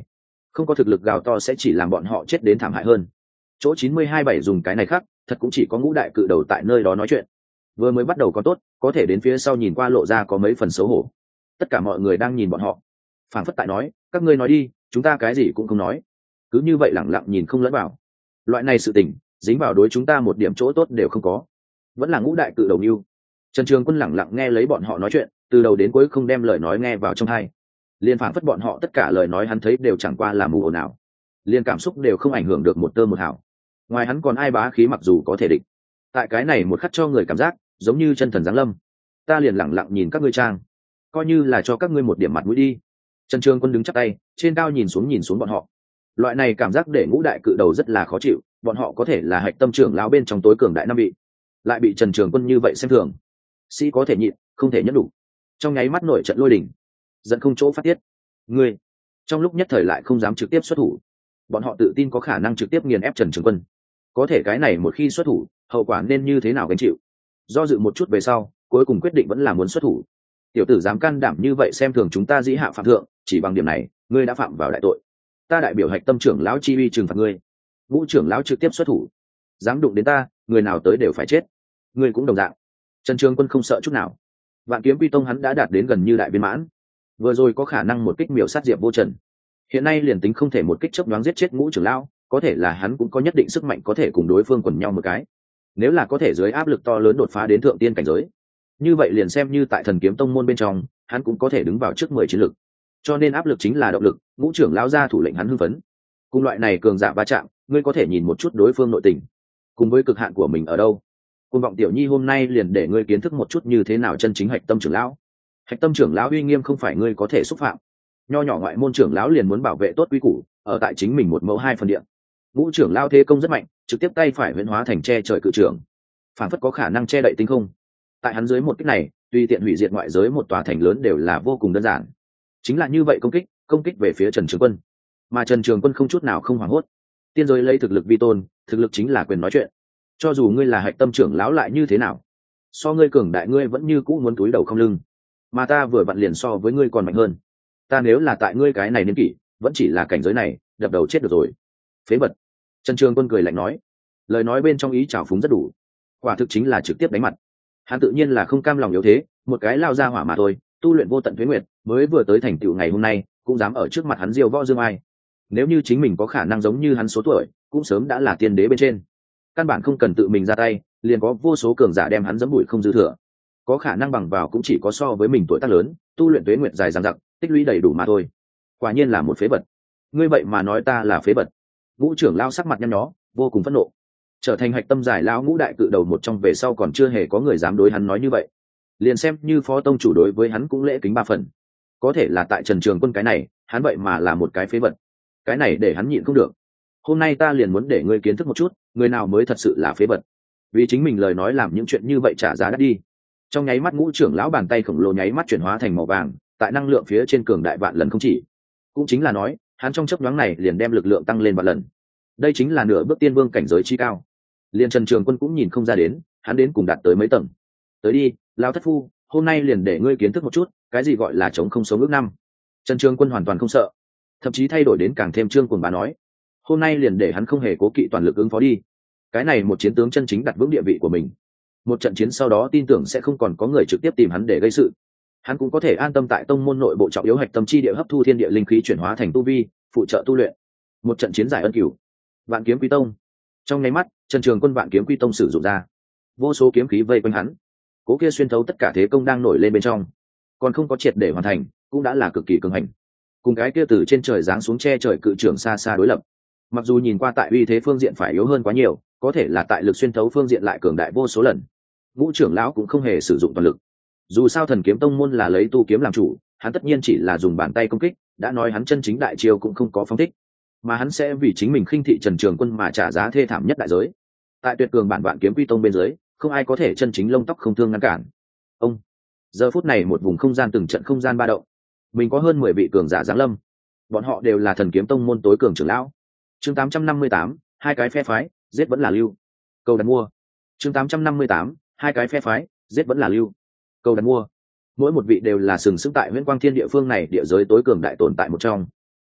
không có thực lực gào to sẽ chỉ làm bọn họ chết đến thảm hại hơn. Chỗ chín mươi hai bảy dùng cái này khác, thật cũng chỉ có ngũ đại cự đầu tại nơi đó nói chuyện. Vừa mới bắt đầu có tốt, có thể đến phía sau nhìn qua lộ ra có mấy phần xấu hổ. Tất cả mọi người đang nhìn bọn họ, phảng phất tại nói, các ngươi nói đi, chúng ta cái gì cũng không nói. Cứ như vậy lẳng lặng nhìn không lẫn vào. Loại này sự tình, dính vào đối chúng ta một điểm chỗ tốt đều không có. Vẫn là ngũ đại cự đầu nưu. Trần Trường Quân lẳng lặng nghe lấy bọn họ nói chuyện, từ đầu đến cuối không đem lời nói nghe vào trong tai. Liên phảng phất bọn họ tất cả lời nói hắn thấy đều chẳng qua là mù ồn ào, liên cảm xúc đều không ảnh hưởng được một tơ một hào. Ngoài hắn còn ai bá khí mặc dù có thể địch. Tại cái này một khắc cho người cảm giác giống như chân thần giáng lâm. Ta liền lẳng lặng nhìn các ngươi trang, coi như là cho các ngươi một điểm mặt mũi đi. Trần Trường Quân đứng chắp tay, trên cao nhìn xuống nhìn xuống bọn họ. Loại này cảm giác để ngũ đại cự đầu rất là khó chịu, bọn họ có thể là hạch tâm trưởng lão bên trong tối cường đại năm vị, lại bị Trần Trường Quân như vậy xem thường. Sĩ có thể nhịn, không thể nhẫn đủ. Trong nháy mắt nổi trận lôi đình, giận không chỗ phát tiết. Ngươi, trong lúc nhất thời lại không dám trực tiếp xuất thủ. Bọn họ tự tin có khả năng trực tiếp nghiền ép Trần Trường Quân. Có thể cái này một khi xuất thủ, hậu quả nên như thế nào gánh chịu? Do dự một chút về sau, cuối cùng quyết định vẫn là muốn xuất thủ. Tiểu tử dám can đảm như vậy xem thường chúng ta dĩ hạ phạm thượng, chỉ bằng điểm này, ngươi đã phạm vào đại tội. Ta đại biểu hạch tâm trưởng lão chi uy trừng phạt ngươi. Ngũ trưởng lão trực tiếp xuất thủ, dám đụng đến ta, người nào tới đều phải chết. Ngươi cũng đồng dạng. Trần Trường Quân không sợ chút nào. Vạn Kiếm Quy Tông hắn đã đạt đến gần như đại viên mãn, vừa rồi có khả năng một kích miểu sát Diệp Vô Trần. Hiện nay liền tính không thể một kích chớp nhoáng giết chết ngũ trưởng lão, có thể là hắn cũng có nhất định sức mạnh có thể cùng đối phương quần nhau một cái. Nếu là có thể dưới áp lực to lớn đột phá đến thượng tiên cảnh giới, như vậy liền xem như tại Thần Kiếm Tông môn bên trong, hắn cũng có thể đứng vào trước mười chiến lực. Cho nên áp lực chính là động lực, ngũ trưởng lão ra thủ lệnh hắn hưng phấn. Cùng loại này cường dạ va chạm, ngươi có thể nhìn một chút đối phương nội tình, cùng với cực hạn của mình ở đâu. Cuồng vọng tiểu nhi hôm nay liền để ngươi kiến thức một chút như thế nào chân chính hạch tâm trưởng lão. Hạch tâm trưởng lão uy nghiêm không phải ngươi có thể xúc phạm. Nho nhỏ ngoại môn trưởng lão liền muốn bảo vệ tốt quy củ, ở tại chính mình một mẫu hai phần địa. Ngũ trưởng lão thế công rất mạnh, trực tiếp tay phải huyễn hóa thành che trời cự trưởng, phản phất có khả năng che đậy tinh không. Tại hắn dưới một kích này, tùy tiện hủy diệt ngoại giới một tòa thành lớn đều là vô cùng đơn giản. Chính là như vậy công kích, công kích về phía Trần Trường Quân. Mà Trần Trường Quân không chút nào không hoảng hốt. Tiên giới lấy thực lực vi tôn, thực lực chính là quyền nói chuyện. Cho dù ngươi là hạch tâm trưởng lão lại như thế nào, so ngươi cường đại ngươi vẫn như cũ muốn túi đầu không lưng. Mà ta vừa vặn liền so với ngươi còn mạnh hơn. Ta nếu là tại ngươi cái này niên kỷ, vẫn chỉ là cảnh giới này, đập đầu chết được rồi. Phế vật. Trần Trường Quân cười lạnh nói, lời nói bên trong ý trào phúng rất đủ, quả thực chính là trực tiếp đánh mặt. Hắn tự nhiên là không cam lòng yếu thế, một cái lao ra hỏa mà thôi, tu luyện vô tận tuế nguyệt, mới vừa tới thành tựu ngày hôm nay, cũng dám ở trước mặt hắn diêu võ dương ai. Nếu như chính mình có khả năng giống như hắn số tuổi, cũng sớm đã là tiên đế bên trên. Căn bản không cần tự mình ra tay, liền có vô số cường giả đem hắn dẫm bụi không dư thừa. Có khả năng bằng vào cũng chỉ có so với mình tuổi tác lớn, tu luyện tuế nguyệt dài dằng dặc, tích lũy đầy đủ mà thôi. Quả nhiên là một phế vật. Ngươi vậy mà nói ta là phế vật? Ngũ trưởng lao sắc mặt nhăn nhó, vô cùng phẫn nộ. Trở thành hạch tâm giải lão ngũ đại cự đầu một trong về sau còn chưa hề có người dám đối hắn nói như vậy. Liền xem như phó tông chủ đối với hắn cũng lễ kính ba phần. Có thể là tại Trần Trường Quân cái này, hắn vậy mà là một cái phế vật. Cái này để hắn nhịn không được. Hôm nay ta liền muốn để ngươi kiến thức một chút, người nào mới thật sự là phế vật. Vì chính mình lời nói làm những chuyện như vậy trả giá đắt đi. Trong nháy mắt ngũ trưởng lão bàn tay khổng lồ nháy mắt chuyển hóa thành màu vàng, tại năng lượng phía trên cường đại vạn lần không chỉ. Cũng chính là nói, hắn trong chớp nhoáng này liền đem lực lượng tăng lên vạn lần. Đây chính là nửa bước tiên vương cảnh giới chi cao. Liên Trần Trường Quân cũng nhìn không ra đến, hắn đến cùng đạt tới mấy tầng. Tới đi, lão thất phu, hôm nay liền để ngươi kiến thức một chút, cái gì gọi là chống không sống ước năm. Trần Trường Quân hoàn toàn không sợ, thậm chí thay đổi đến càng thêm trương cuồng bá nói, hôm nay liền để hắn không hề cố kỵ toàn lực ứng phó đi. Cái này một chiến tướng chân chính đặt vững địa vị của mình. Một trận chiến sau đó tin tưởng sẽ không còn có người trực tiếp tìm hắn để gây sự. Hắn cũng có thể an tâm tại tông môn nội bộ trọng yếu hạch tâm chi địa hấp thu thiên địa linh khí chuyển hóa thành tu vi, phụ trợ tu luyện. Một trận chiến giải ân cửu. Vạn Kiếm Quy Tông. Trong nháy mắt, Trần Trường Quân Vạn Kiếm Quy Tông sử dụng ra, vô số kiếm khí vây quanh hắn. Cố kia xuyên thấu tất cả thế công đang nổi lên bên trong, còn không có triệt để hoàn thành, cũng đã là cực kỳ cường hành. Cùng cái kia từ trên trời giáng xuống che trời cự trưởng xa xa đối lập. Mặc dù nhìn qua tại uy thế phương diện phải yếu hơn quá nhiều, có thể là tại lực xuyên thấu phương diện lại cường đại vô số lần. Ngũ trưởng lão cũng không hề sử dụng toàn lực. Dù sao Thần Kiếm Tông môn là lấy tu kiếm làm chủ, hắn tất nhiên chỉ là dùng bàn tay công kích, đã nói hắn chân chính đại chiêu cũng không có phóng thích, mà hắn sẽ vì chính mình khinh thị Trần Trường Quân mà trả giá thê thảm nhất đại giới. Tại tuyệt cường bản Vạn Kiếm Quy Tông bên dưới, không ai có thể chân chính lông tóc không thương ngăn cản. Ông, giờ phút này một vùng không gian từng trận không gian ba động, mình có hơn mười vị cường giả giáng lâm, bọn họ đều là Thần Kiếm Tông môn tối cường trưởng lão. Chương tám trăm năm mươi tám, hai cái phe phái, giết vẫn là lưu. Cầu đặt mua. Chương tám trăm năm mươi tám, hai cái phe phái, giết vẫn là lưu. Cầu đặt mua. Mỗi một vị đều là sừng sững tại Huyễn Quang Thiên địa phương này địa giới tối cường đại tồn tại một trong.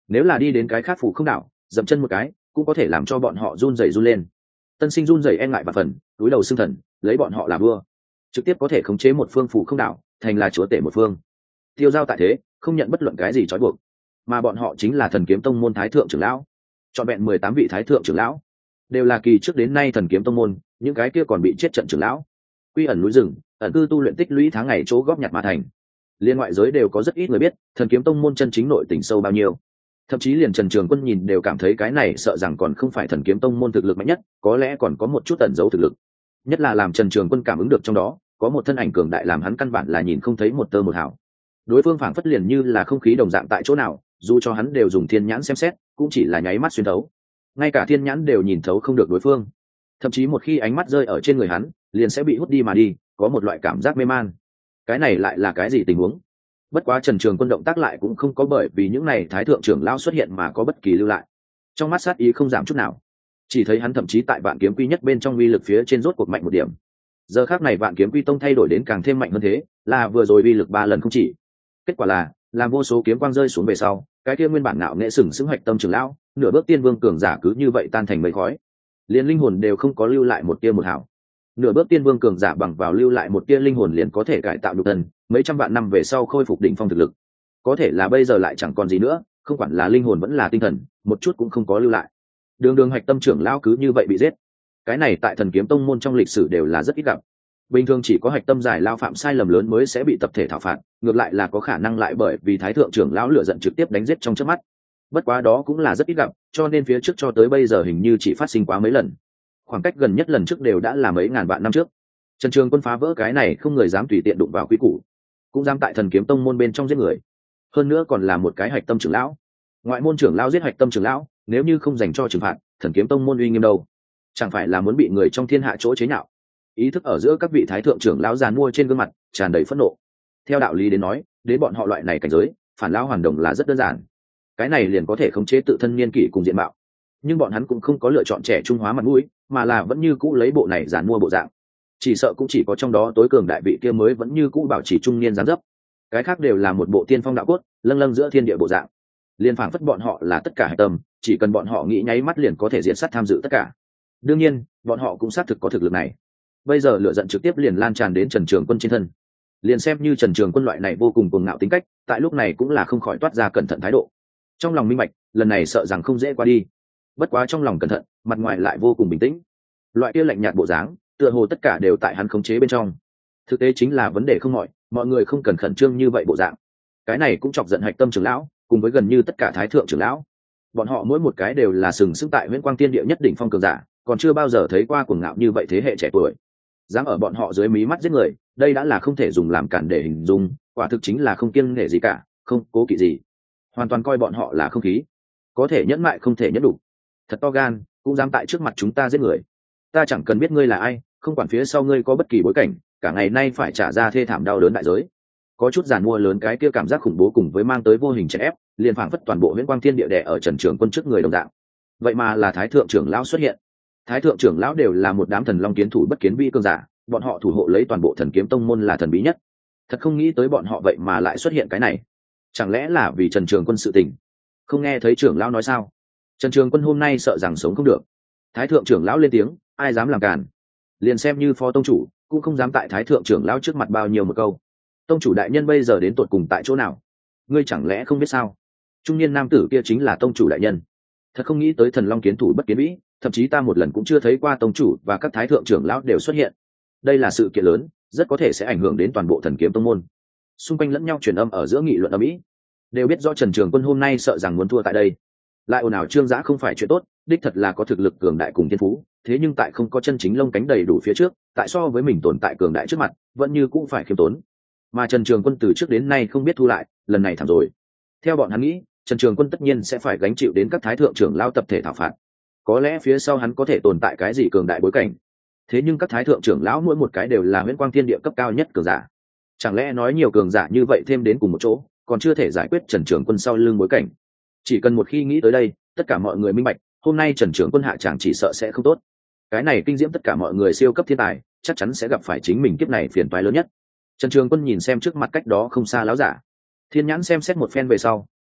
nếu là đi đến cái khác phủ không đảo dậm chân một cái cũng có thể làm cho bọn họ run rẩy run lên. Tân sinh run rẩy e ngại và phần túi đầu xưng thần, lấy bọn họ là vua, trực tiếp có thể khống chế một phương phủ không đảo thành là chúa tể một phương, tiêu giao tại thế, không nhận bất luận cái gì trói buộc. Mà bọn họ chính là Thần Kiếm Tông môn thái thượng trưởng lão, trọn vẹn mười tám vị thái thượng trưởng lão, đều là kỳ trước đến nay Thần Kiếm Tông môn những cái kia còn bị chết trận trưởng lão, quy ẩn núi rừng, ẩn cư tu luyện tích lũy tháng ngày chỗ góp nhặt mà thành. Liên ngoại giới đều có rất ít người biết Thần Kiếm Tông môn chân chính nội tình sâu bao nhiêu. Thậm chí liền Trần Trường Quân nhìn đều cảm thấy cái này sợ rằng còn không phải Thần Kiếm Tông môn thực lực mạnh nhất, có lẽ còn có một chút ẩn giấu thực lực. Nhất là làm Trần Trường Quân cảm ứng được trong đó có một thân ảnh cường đại làm hắn căn bản là nhìn không thấy một tơ một hào. Đối phương phảng phất liền như là không khí đồng dạng tại chỗ nào, dù cho hắn đều dùng thiên nhãn xem xét cũng chỉ là nháy mắt xuyên thấu, ngay cả thiên nhãn đều nhìn thấu không được đối phương. Thậm chí một khi ánh mắt rơi ở trên người hắn liền sẽ bị hút đi mà đi, có một loại cảm giác mê man. Cái này lại là cái gì tình huống? Bất quá Trần Trường Quân động tác lại cũng không có bởi vì những này thái thượng trưởng lão xuất hiện mà có bất kỳ lưu lại, trong mắt sát ý không giảm chút nào. Chỉ thấy hắn thậm chí tại Vạn Kiếm Quy nhất bên trong uy lực phía trên rốt cuộc mạnh một điểm. Giờ khắc này Vạn Kiếm Quy tông thay đổi đến càng thêm mạnh hơn thế, là vừa rồi uy lực ba lần không chỉ. Kết quả là làm vô số kiếm quang rơi xuống về sau, cái kia nguyên bản ngạo nghệ sừng sững hoạch tâm trưởng lão, nửa bước tiên vương cường giả cứ như vậy tan thành mây khói, liền linh hồn đều không có lưu lại một tia một hào. Nửa bước tiên vương cường giả bằng vào lưu lại một tia linh hồn liền có thể cải tạo nhục thân, mấy trăm vạn năm về sau khôi phục đỉnh phong thực lực. Có thể là bây giờ lại chẳng còn gì nữa, không quản là linh hồn vẫn là tinh thần, một chút cũng không có lưu lại. Đường đường hoạch tâm trưởng lão cứ như vậy bị giết. Cái này tại Thần Kiếm Tông môn trong lịch sử đều là rất ít gặp. Bình thường chỉ có hoạch tâm giải lao phạm sai lầm lớn mới sẽ bị tập thể thảo phạt, ngược lại là có khả năng lại bởi vì thái thượng trưởng lão lửa giận trực tiếp đánh giết trong chớp mắt. Bất quá đó cũng là rất ít gặp, cho nên phía trước cho tới bây giờ hình như chỉ phát sinh quá mấy lần. Khoảng cách gần nhất lần trước đều đã là mấy ngàn vạn năm trước. Trần Trường Quân phá vỡ cái này không người dám tùy tiện đụng vào quý củ, cũng dám tại Thần Kiếm Tông môn bên trong giết người. Hơn nữa còn là một cái hoạch tâm trưởng lão. Ngoại môn trưởng lão giết hoạch tâm trưởng lão, nếu như không dành cho trừng phạt, Thần Kiếm Tông môn uy nghiêm đâu? Chẳng phải là muốn bị người trong thiên hạ chỗ chế nhạo? Ý thức ở giữa các vị thái thượng trưởng lão giàn mua trên gương mặt tràn đầy phẫn nộ. Theo đạo lý đến nói, đến bọn họ loại này cảnh giới, phản lão hoàn đồng là rất đơn giản. Cái này liền có thể khống chế tự thân niên kỷ cùng diện mạo. Nhưng bọn hắn cũng không có lựa chọn trẻ trung hóa mặt mũi, mà là vẫn như cũ lấy bộ này giàn mua bộ dạng. Chỉ sợ cũng chỉ có trong đó tối cường đại vị kia mới vẫn như cũ bảo trì trung niên dáng dấp. Cái khác đều là một bộ tiên phong đạo cốt, lâng lâng giữa thiên địa bộ dạng. Liên phảng phất bọn họ là tất cả hạch tâm, chỉ cần bọn họ nghĩ nháy mắt liền có thể diện sát tham dự tất cả. Đương nhiên, bọn họ cũng xác thực có thực lực này. Bây giờ lửa giận trực tiếp liền lan tràn đến Trần Trường Quân trên thân. Liền xem như Trần Trường Quân loại này vô cùng cuồng ngạo tính cách, tại lúc này cũng là không khỏi toát ra cẩn thận thái độ. Trong lòng minh bạch, lần này sợ rằng không dễ qua đi. Bất quá trong lòng cẩn thận, mặt ngoài lại vô cùng bình tĩnh. Loại kia lạnh nhạt bộ dáng, tựa hồ tất cả đều tại hắn khống chế bên trong. Thực tế chính là vấn đề không mọi, mọi người không cần khẩn trương như vậy bộ dạng. Cái này cũng chọc giận hạch tâm trưởng lão, cùng với gần như tất cả thái thượng trưởng lão. Bọn họ mỗi một cái đều là sừng sững tại Huyễn Quang Tiên Địa nhất đỉnh phong cường giả, còn chưa bao giờ thấy qua cuồng ngạo như vậy thế hệ trẻ tuổi. Dám ở bọn họ dưới mí mắt giết người, đây đã là không thể dùng làm cản để hình dung, quả thực chính là không kiêng nể gì cả, không cố kỵ gì, hoàn toàn coi bọn họ là không khí, có thể nhẫn mại không thể nhẫn đủ. Thật to gan, cũng dám tại trước mặt chúng ta giết người. Ta chẳng cần biết ngươi là ai, không quản phía sau ngươi có bất kỳ bối cảnh, cả ngày nay phải trả ra thê thảm đau đớn đại giới. Có chút giàn mua lớn cái kia cảm giác khủng bố cùng với mang tới vô hình chèn ép, liền phảng phất toàn bộ Huyễn Quang Thiên Địa đè ở Trần Trường Quân trước người đồng dạng. Vậy mà là thái thượng trưởng lão xuất hiện. Thái thượng trưởng lão đều là một đám thần long kiến thủ bất kiến vi cường giả, bọn họ thủ hộ lấy toàn bộ Thần Kiếm Tông môn là thần bí nhất. Thật không nghĩ tới bọn họ vậy mà lại xuất hiện cái này. Chẳng lẽ là vì Trần Trường Quân sự tình? Không nghe thấy trưởng lão nói sao? Trần Trường Quân hôm nay sợ rằng sống không được. Thái thượng trưởng lão lên tiếng, ai dám làm cản? Liền xem như phó tông chủ, cũng không dám tại thái thượng trưởng lão trước mặt bao nhiêu một câu. Tông chủ đại nhân bây giờ đến tột cùng tại chỗ nào? Ngươi chẳng lẽ không biết sao? Trung niên nam tử kia chính là tông chủ đại nhân. Thật không nghĩ tới thần long kiến thủ bất kiến vĩ, thậm chí ta một lần cũng chưa thấy qua tông chủ và các thái thượng trưởng lão đều xuất hiện. Đây là sự kiện lớn, rất có thể sẽ ảnh hưởng đến toàn bộ Thần Kiếm Tông môn. Xung quanh lẫn nhau truyền âm ở giữa nghị luận ầm ĩ, đều biết rõ Trần Trường Quân hôm nay sợ rằng muốn thua tại đây. Lại ồn ào trương giã không phải chuyện tốt, đích thật là có thực lực cường đại cùng thiên phú, thế nhưng tại không có chân chính lông cánh đầy đủ phía trước, tại so với mình tồn tại cường đại trước mặt, vẫn như cũng phải khiêm tốn. Mà Trần Trường Quân từ trước đến nay không biết thu lại, lần này thảm rồi. Theo bọn hắn nghĩ, Trần Trường Quân tất nhiên sẽ phải gánh chịu đến các thái thượng trưởng lao tập thể thảo phạt. Có lẽ phía sau hắn có thể tồn tại cái gì cường đại bối cảnh. Thế nhưng các thái thượng trưởng lão mỗi một cái đều là Huyễn Quang Thiên Địa cấp cao nhất cường giả. Chẳng lẽ nói nhiều cường giả như vậy thêm đến cùng một chỗ, còn chưa thể giải quyết Trần Trường Quân sau lưng bối cảnh. Chỉ cần một khi nghĩ tới đây, tất cả mọi người minh bạch, hôm nay Trần Trường Quân hạ chẳng chỉ sợ sẽ không tốt. Cái này kinh diễm tất cả mọi người siêu cấp thiên tài, chắc chắn sẽ gặp phải chính mình kiếp này phiền toái lớn nhất. Trần Trường Quân nhìn xem trước mặt cách đó không xa láo giả, thiên nhãn xem xét một phen về sau,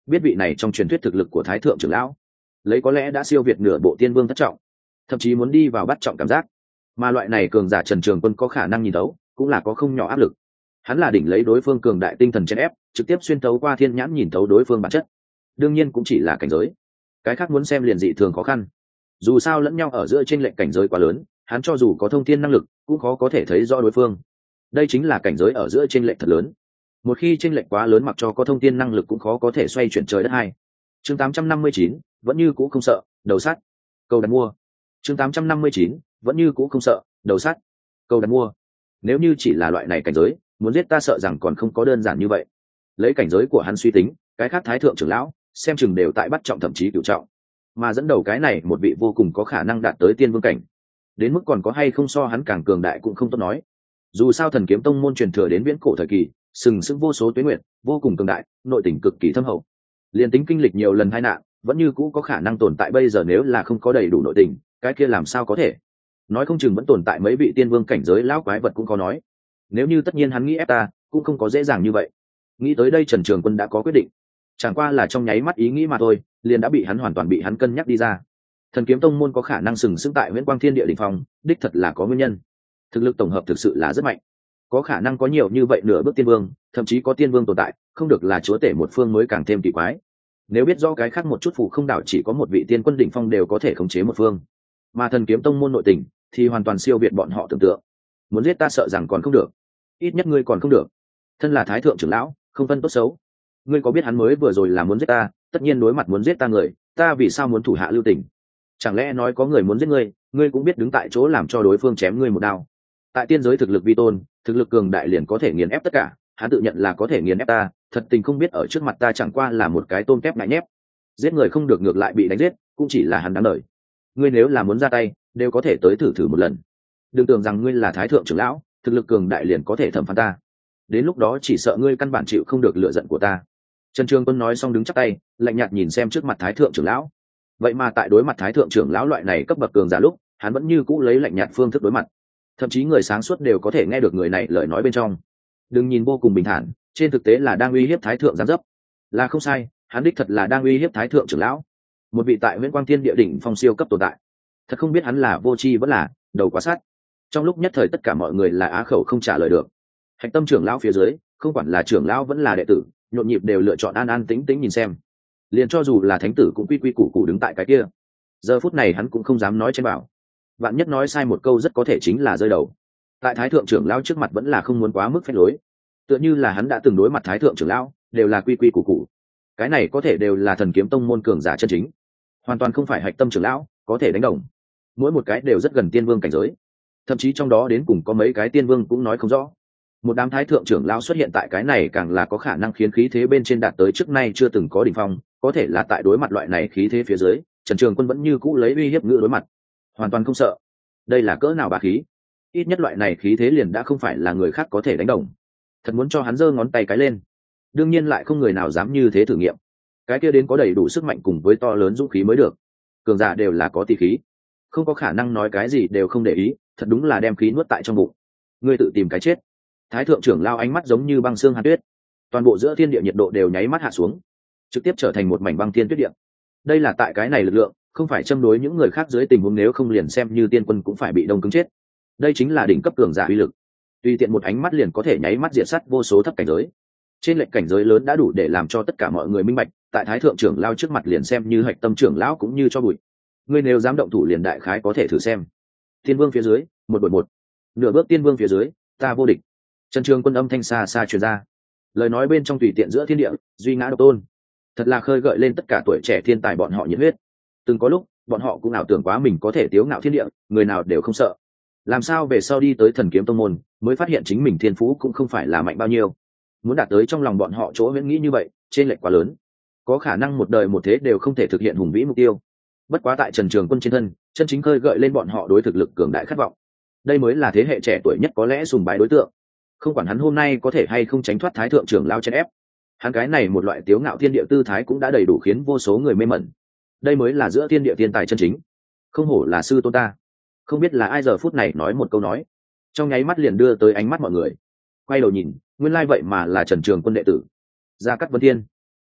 biết vị này trong truyền thuyết thực lực của thái thượng trưởng lão lấy có lẽ đã siêu việt nửa bộ tiên vương thất trọng, thậm chí muốn đi vào bắt trọng cảm giác. Mà loại này cường giả Trần Trường Quân có khả năng nhìn thấu, cũng là có không nhỏ áp lực. Hắn là đỉnh lấy đối phương cường đại tinh thần chèn ép, trực tiếp xuyên thấu qua thiên nhãn nhìn thấu đối phương bản chất. Đương nhiên cũng chỉ là cảnh giới, cái khác muốn xem liền dị thường khó khăn. Dù sao lẫn nhau ở giữa chênh lệch cảnh giới quá lớn, hắn cho dù có thông thiên năng lực, cũng khó có thể thấy rõ đối phương. Đây chính là cảnh giới ở giữa chênh lệch thật lớn. Một khi chênh lệch quá lớn, mặc cho có thông thiên năng lực cũng khó có thể xoay chuyển trời đất hai. Chương tám trăm năm mươi chín, vẫn như cũ không sợ, đầu sắt. Cầu đặt mua. Chương tám trăm năm mươi chín, vẫn như cũ không sợ, đầu sắt. Cầu đặt mua. Nếu như chỉ là loại này cảnh giới, muốn giết ta sợ rằng còn không có đơn giản như vậy. Lấy cảnh giới của hắn suy tính, cái khác thái thượng trưởng lão xem chừng đều tại bắt trọng thậm chí cửu trọng, mà dẫn đầu cái này một vị vô cùng có khả năng đạt tới tiên vương cảnh, đến mức còn có hay không so hắn càng cường đại cũng không tốt nói. Dù sao Thần Kiếm Tông môn truyền thừa đến viễn cổ thời kỳ, sừng sững vô số tuế nguyện, vô cùng cường đại, nội tình cực kỳ thâm hậu. Liên tính kinh lịch nhiều lần tai nạn, vẫn như cũ có khả năng tồn tại bây giờ, nếu là không có đầy đủ nội tình, cái kia làm sao có thể? Nói không chừng vẫn tồn tại mấy vị tiên vương cảnh giới lão quái vật cũng có nói. Nếu như tất nhiên hắn nghĩ ép ta, cũng không có dễ dàng như vậy. Nghĩ tới đây Trần Trường Quân đã có quyết định, chẳng qua là trong nháy mắt ý nghĩ mà thôi, liền đã bị hắn hoàn toàn bị hắn cân nhắc đi ra. Thần Kiếm Tông môn có khả năng sừng sững tại Viễn Quang Thiên Địa đỉnh phong, đích thật là có nguyên nhân. Thực lực tổng hợp thực sự là rất mạnh, có khả năng có nhiều như vậy nửa bước tiên vương, thậm chí có tiên vương tồn tại, không được là chúa tể một phương mới càng thêm kỳ quái. Nếu biết rõ cái khác một chút phụ không đảo chỉ có một vị tiên quân đỉnh phong đều có thể khống chế một phương, mà Thần Kiếm Tông môn nội tình thì hoàn toàn siêu việt bọn họ tưởng tượng. Muốn giết ta sợ rằng còn không được, ít nhất ngươi còn không được. Thân là thái thượng trưởng lão, không phân tốt xấu. Ngươi có biết hắn mới vừa rồi là muốn giết ta, tất nhiên đối mặt muốn giết ta người, ta vì sao muốn thủ hạ lưu tình? Chẳng lẽ nói có người muốn giết ngươi, ngươi cũng biết đứng tại chỗ làm cho đối phương chém ngươi một đao? Tại tiên giới thực lực vi tôn, thực lực cường đại liền có thể nghiền ép tất cả, hắn tự nhận là có thể nghiền ép ta, thật tình không biết ở trước mặt ta chẳng qua là một cái tôm kép ngại nhép. Giết người không được ngược lại bị đánh giết, cũng chỉ là hắn đáng đời. Ngươi nếu là muốn ra tay, đều có thể tới thử thử một lần. Đừng tưởng rằng ngươi là thái thượng trưởng lão, thực lực cường đại liền có thể thẩm phán ta. Đến lúc đó chỉ sợ ngươi căn bản chịu không được lựa giận của ta. Trần Trường Quân nói xong đứng chắp tay, lạnh nhạt nhìn xem trước mặt thái thượng trưởng lão. Vậy mà tại đối mặt thái thượng trưởng lão loại này cấp bậc cường giả lúc, hắn vẫn như cũ lấy lạnh nhạt phương thức đối mặt. Thậm chí người sáng suốt đều có thể nghe được người này lời nói bên trong. Đừng nhìn vô cùng bình thản, trên thực tế là đang uy hiếp thái thượng giáng dấp. Là không sai, hắn đích thật là đang uy hiếp thái thượng trưởng lão, một vị tại Viễn Quang Thiên Địa đỉnh phong siêu cấp tồn tại. Thật không biết hắn là vô tri vẫn là đầu quá sát. Trong lúc nhất thời tất cả mọi người là á khẩu không trả lời được. Hạch Tâm trưởng lão phía dưới, không quản là trưởng lão vẫn là đệ tử, nhộn nhịp đều lựa chọn an an tĩnh tĩnh nhìn xem. Liền cho dù là thánh tử cũng quy quy củ củ đứng tại cái kia. Giờ phút này hắn cũng không dám nói trên bảo, vạn nhất nói sai một câu rất có thể chính là rơi đầu. Tại thái thượng trưởng lão trước mặt vẫn là không muốn quá mức phép lối, tựa như là hắn đã từng đối mặt thái thượng trưởng lão, đều là quy quy củ củ. Cái này có thể đều là Thần Kiếm Tông môn cường giả chân chính, hoàn toàn không phải Hạch Tâm trưởng lão có thể đánh đồng. Mỗi một cái đều rất gần tiên vương cảnh giới, thậm chí trong đó đến cùng có mấy cái tiên vương cũng nói không rõ. Một đám thái thượng trưởng lão xuất hiện tại cái này càng là có khả năng khiến khí thế bên trên đạt tới trước nay chưa từng có đỉnh phong. Có thể là tại đối mặt loại này khí thế phía dưới, Trần Trường Quân vẫn như cũ lấy uy hiếp ngữ đối mặt, hoàn toàn không sợ. Đây là cỡ nào bá khí? Ít nhất loại này khí thế liền đã không phải là người khác có thể đánh đồng. Thật muốn cho hắn giơ ngón tay cái lên, đương nhiên lại không người nào dám như thế thử nghiệm. Cái kia đến có đầy đủ sức mạnh cùng với to lớn dũng khí mới được. Cường giả đều là có tỷ khí, không có khả năng nói cái gì đều không để ý, thật đúng là đem khí nuốt tại trong bụng. Ngươi tự tìm cái chết. Thái thượng trưởng lao ánh mắt giống như băng xương hàn tuyết, toàn bộ giữa thiên địa nhiệt độ đều nháy mắt hạ xuống, trực tiếp trở thành một mảnh băng thiên tuyết địa. Đây là tại cái này lực lượng, không phải châm đối những người khác dưới tình huống nếu không liền xem như tiên quân cũng phải bị đông cứng chết. Đây chính là đỉnh cấp cường giả uy lực, tùy tiện một ánh mắt liền có thể nháy mắt diệt sát vô số thấp cảnh giới. Trên lệnh cảnh giới lớn đã đủ để làm cho tất cả mọi người minh bạch, tại thái thượng trưởng lao trước mặt liền xem như Hạch Tâm trưởng lão cũng như cho bụi. Ngươi nếu dám động thủ liền đại khái có thể thử xem. Tiên vương phía dưới, một đội một, nửa bước tiên vương phía dưới, ta vô địch. Trần Trường Quân âm thanh xa xa truyền ra, lời nói bên trong tùy tiện giữa thiên địa, duy ngã độc tôn, thật là khơi gợi lên tất cả tuổi trẻ thiên tài bọn họ nhiệt huyết. Từng có lúc bọn họ cũng ảo tưởng quá mình có thể tiếu ngạo thiên địa, người nào đều không sợ. Làm sao về sau đi tới Thần Kiếm Tông môn, mới phát hiện chính mình thiên phú cũng không phải là mạnh bao nhiêu. Muốn đạt tới trong lòng bọn họ chỗ viễn nghĩ như vậy, trên lệch quá lớn, có khả năng một đời một thế đều không thể thực hiện hùng vĩ mục tiêu. Bất quá tại Trần Trường Quân trên thân, chân chính khơi gợi lên bọn họ đối thực lực cường đại khát vọng. Đây mới là thế hệ trẻ tuổi nhất có lẽ sùng bái đối tượng. Không quản hắn hôm nay có thể hay không tránh thoát thái thượng trưởng lao chen ép, hắn cái này một loại tiếu ngạo thiên địa tư thái cũng đã đầy đủ khiến vô số người mê mẩn. Đây mới là giữa thiên địa thiên tài chân chính, không hổ là sư tôn ta. Không biết là ai giờ phút này nói một câu nói, trong nháy mắt liền đưa tới ánh mắt mọi người. Quay đầu nhìn, nguyên lai vậy mà là Trần Trường Quân đệ tử Gia Cát Vân Thiên.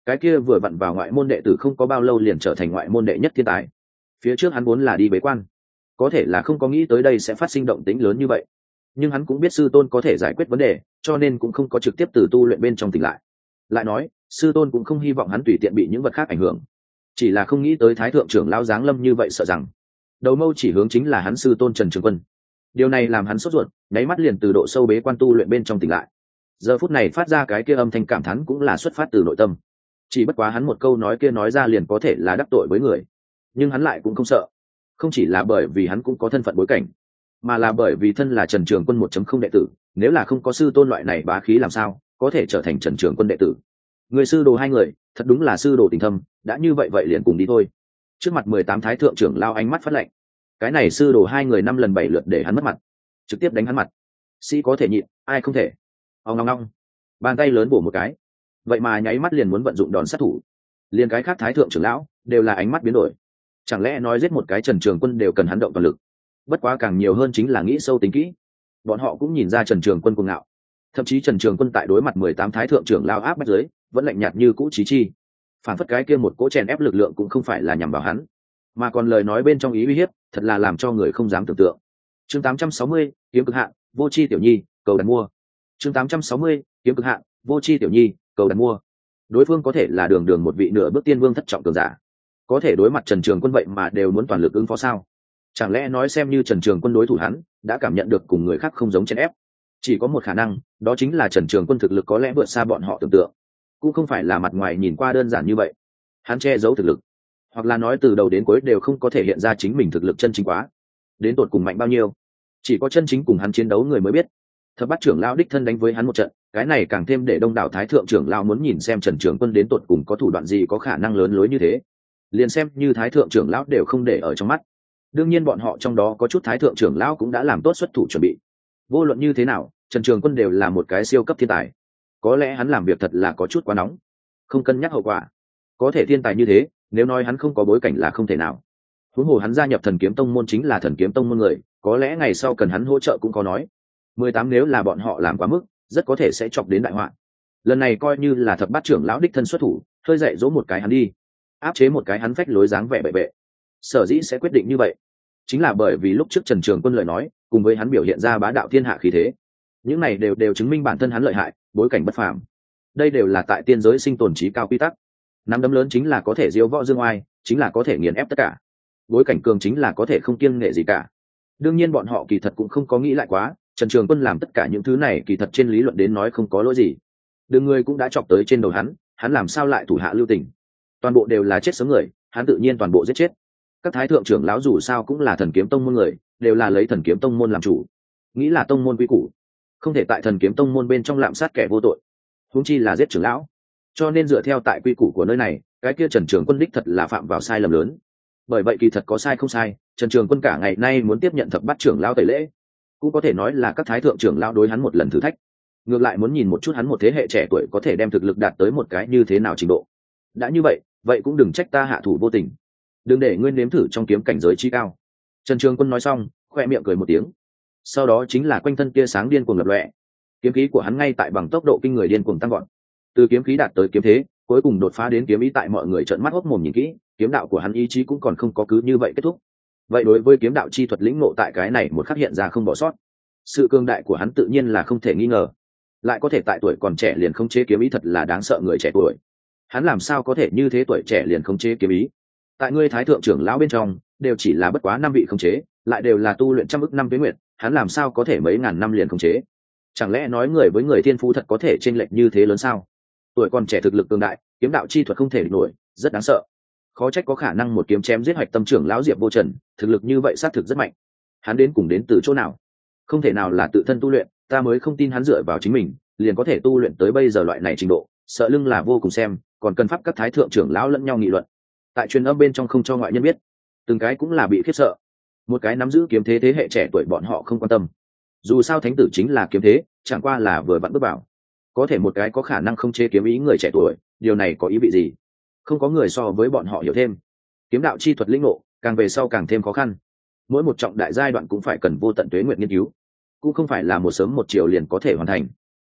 cái kia vừa vặn vào ngoại môn đệ tử không có bao lâu liền trở thành ngoại môn đệ nhất thiên tài. Phía trước hắn vốn là đi bế quan, có thể là không có nghĩ tới đây sẽ phát sinh động tĩnh lớn như vậy, nhưng hắn cũng biết sư tôn có thể giải quyết vấn đề, cho nên cũng không có trực tiếp từ tu luyện bên trong tỉnh lại. Lại nói sư tôn cũng không hy vọng hắn tùy tiện bị những vật khác ảnh hưởng, chỉ là không nghĩ tới thái thượng trưởng lão giáng lâm như vậy, sợ rằng đầu mâu chỉ hướng chính là hắn sư tôn Trần Trường Quân. Điều này làm hắn sốt ruột, nháy mắt liền từ độ sâu bế quan tu luyện bên trong tỉnh lại. Giờ phút này phát ra cái kia âm thanh cảm thán cũng là xuất phát từ nội tâm, chỉ bất quá hắn một câu nói kia nói ra liền có thể là đắc tội với người, nhưng hắn lại cũng không sợ, không chỉ là bởi vì hắn cũng có thân phận bối cảnh, mà là bởi vì thân là Trần Trường Quân một chấm không đệ tử, nếu là không có sư tôn loại này bá khí làm sao có thể trở thành Trần Trường Quân đệ tử. Người sư đồ hai người thật đúng là sư đồ tình thâm, đã như vậy vậy liền cùng đi thôi. Trước mặt mười tám thái thượng trưởng lao ánh mắt phát lạnh, cái này sư đồ hai người năm lần bảy lượt để hắn mất mặt, trực tiếp đánh hắn mặt, sĩ có thể nhịn ai không thể. Ông long long, bàn tay lớn bổ một cái, vậy mà nháy mắt liền muốn vận dụng đòn sát thủ. Liền cái khác thái thượng trưởng lão đều là ánh mắt biến đổi, chẳng lẽ nói giết một cái Trần Trường Quân đều cần hắn động toàn lực? Bất quá càng nhiều hơn chính là nghĩ sâu tính kỹ, bọn họ cũng nhìn ra Trần Trường Quân cuồng ngạo, thậm chí Trần Trường Quân tại đối mặt mười tám thái thượng trưởng lao áp bách dưới vẫn lạnh nhạt như cũ chí chi, phản phất cái kia một cỗ chèn ép lực lượng cũng không phải là nhằm vào hắn, mà còn lời nói bên trong ý uy hiếp thật là làm cho người không dám tưởng tượng. Chương tám trăm sáu mươi, kiếm cực hạn, vô chi tiểu nhi, cầu đặt mua. Chương tám trăm sáu mươi, kiếm cực hạn, vô chi tiểu nhi, cầu đặt mua. Đối phương có thể là đường đường một vị nửa bước tiên vương thất trọng cường giả, có thể đối mặt Trần Trường Quân vậy mà đều muốn toàn lực ứng phó sao? Chẳng lẽ nói xem như Trần Trường Quân đối thủ hắn đã cảm nhận được cùng người khác không giống chèn ép? Chỉ có một khả năng, đó chính là Trần Trường Quân thực lực có lẽ vượt xa bọn họ tưởng tượng, cũng không phải là mặt ngoài nhìn qua đơn giản như vậy. Hắn che giấu thực lực, hoặc là nói từ đầu đến cuối đều không có thể hiện ra chính mình thực lực chân chính quá, đến tột cùng mạnh bao nhiêu, chỉ có chân chính cùng hắn chiến đấu người mới biết. Thập Bát trưởng lão đích thân đánh với hắn một trận, cái này càng thêm để đông đảo thái thượng trưởng lão muốn nhìn xem Trần Trường Quân đến tột cùng có thủ đoạn gì có khả năng lớn lối như thế. Liền xem như thái thượng trưởng lão đều không để ở trong mắt. Đương nhiên bọn họ trong đó có chút thái thượng trưởng lão cũng đã làm tốt xuất thủ chuẩn bị. Vô luận như thế nào, Trần Trường Quân đều là một cái siêu cấp thiên tài. Có lẽ hắn làm việc thật là có chút quá nóng, không cân nhắc hậu quả. Có thể thiên tài như thế, nếu nói hắn không có bối cảnh là không thể nào. Huống hồ hắn gia nhập Thần Kiếm Tông môn chính là Thần Kiếm Tông môn người, có lẽ ngày sau cần hắn hỗ trợ cũng có nói. mười tám nếu là bọn họ làm quá mức, rất có thể sẽ chọc đến đại họa. Lần này coi như là Thập Bát trưởng lão đích thân xuất thủ, hơi dạy dỗ một cái hắn đi, áp chế một cái hắn phách lối dáng vẻ bệ bệ. Sở dĩ sẽ quyết định như vậy, chính là bởi vì lúc trước Trần Trường Quân lời nói, cùng với hắn biểu hiện ra bá đạo thiên hạ khí thế, những này đều đều chứng minh bản thân hắn lợi hại, bối cảnh bất phàm. Đây đều là tại tiên giới sinh tồn trí cao quy tắc. Nắm đấm lớn chính là có thể diêu võ dương oai, chính là có thể nghiền ép tất cả. Bối cảnh cường chính là có thể không kiêng nể gì cả. Đương nhiên bọn họ kỳ thật cũng không có nghĩ lại quá, Trần Trường Quân làm tất cả những thứ này kỳ thật trên lý luận đến nói không có lỗi gì. Đường người cũng đã chọc tới trên đầu hắn, hắn làm sao lại thủ hạ lưu tình? Toàn bộ đều là chết sớm người, hắn tự nhiên toàn bộ giết chết. Các thái thượng trưởng lão dù sao cũng là Thần Kiếm Tông môn người, đều là lấy Thần Kiếm Tông môn làm chủ, nghĩ là tông môn quy củ, không thể tại Thần Kiếm Tông môn bên trong lạm sát kẻ vô tội, huống chi là giết trưởng lão. Cho nên dựa theo tại quy củ của nơi này, cái kia Trần Trường Quân đích thật là phạm vào sai lầm lớn. Bởi vậy kỳ thật có sai không sai, Trần Trường Quân cả ngày nay muốn tiếp nhận Thập Bát trưởng lão tẩy lễ, cũng có thể nói là các thái thượng trưởng lão đối hắn một lần thử thách. Ngược lại muốn nhìn một chút hắn một thế hệ trẻ tuổi có thể đem thực lực đạt tới một cái như thế nào trình độ. Đã như vậy, vậy cũng đừng trách ta hạ thủ vô tình, đừng để ngươi nếm thử trong kiếm cảnh giới chi cao. Trần Trường Quân nói xong, khoe miệng cười một tiếng, sau đó chính là quanh thân tia sáng điên cuồng lập lòe, kiếm khí của hắn ngay tại bằng tốc độ kinh người điên cuồng tăng gọn, từ kiếm khí đạt tới kiếm thế, cuối cùng đột phá đến kiếm ý. Tại mọi người trợn mắt hốc mồm nhìn kỹ, kiếm đạo của hắn ý chí cũng còn không có cứ như vậy kết thúc. Vậy đối với kiếm đạo chi thuật lĩnh ngộ tại cái này một khắc hiện ra không bỏ sót, sự cương đại của hắn tự nhiên là không thể nghi ngờ. Lại có thể tại tuổi còn trẻ liền khống chế kiếm ý thật là đáng sợ người trẻ tuổi. Hắn làm sao có thể như thế tuổi trẻ liền khống chế kiếm ý? Tại ngươi thái thượng trưởng lão bên trong đều chỉ là bất quá năm vị khống chế, lại đều là tu luyện trăm ức năm tuế nguyệt, hắn làm sao có thể mấy ngàn năm liền khống chế? Chẳng lẽ nói người với người thiên phú thật có thể chênh lệch như thế lớn sao? Tuổi còn trẻ thực lực cường đại, kiếm đạo chi thuật không thể địch nổi, rất đáng sợ. Khó trách có khả năng một kiếm chém giết Hoạch Tâm trưởng lão Diệp Vô Trần, thực lực như vậy xác thực rất mạnh. Hắn đến cùng đến từ chỗ nào? Không thể nào là tự thân tu luyện, ta mới không tin hắn dựa vào chính mình liền có thể tu luyện tới bây giờ loại này trình độ, sợ lưng là vô cùng xem, còn cần pháp các thái thượng trưởng lão lẫn nhau nghị luận. Tại truyền âm bên trong không cho ngoại nhân biết, từng cái cũng là bị khiếp sợ. Một cái nắm giữ kiếm thế thế hệ trẻ tuổi bọn họ không quan tâm, dù sao thánh tử chính là kiếm thế, chẳng qua là vừa vặn bước vào. Có thể một cái có khả năng không chế kiếm ý người trẻ tuổi, điều này có ý vị gì? Không có người so với bọn họ hiểu thêm. Kiếm đạo chi thuật lĩnh ngộ, càng về sau càng thêm khó khăn. Mỗi một trọng đại giai đoạn cũng phải cần vô tận tuế nguyện nghiên cứu, cũng không phải là một sớm một chiều liền có thể hoàn thành.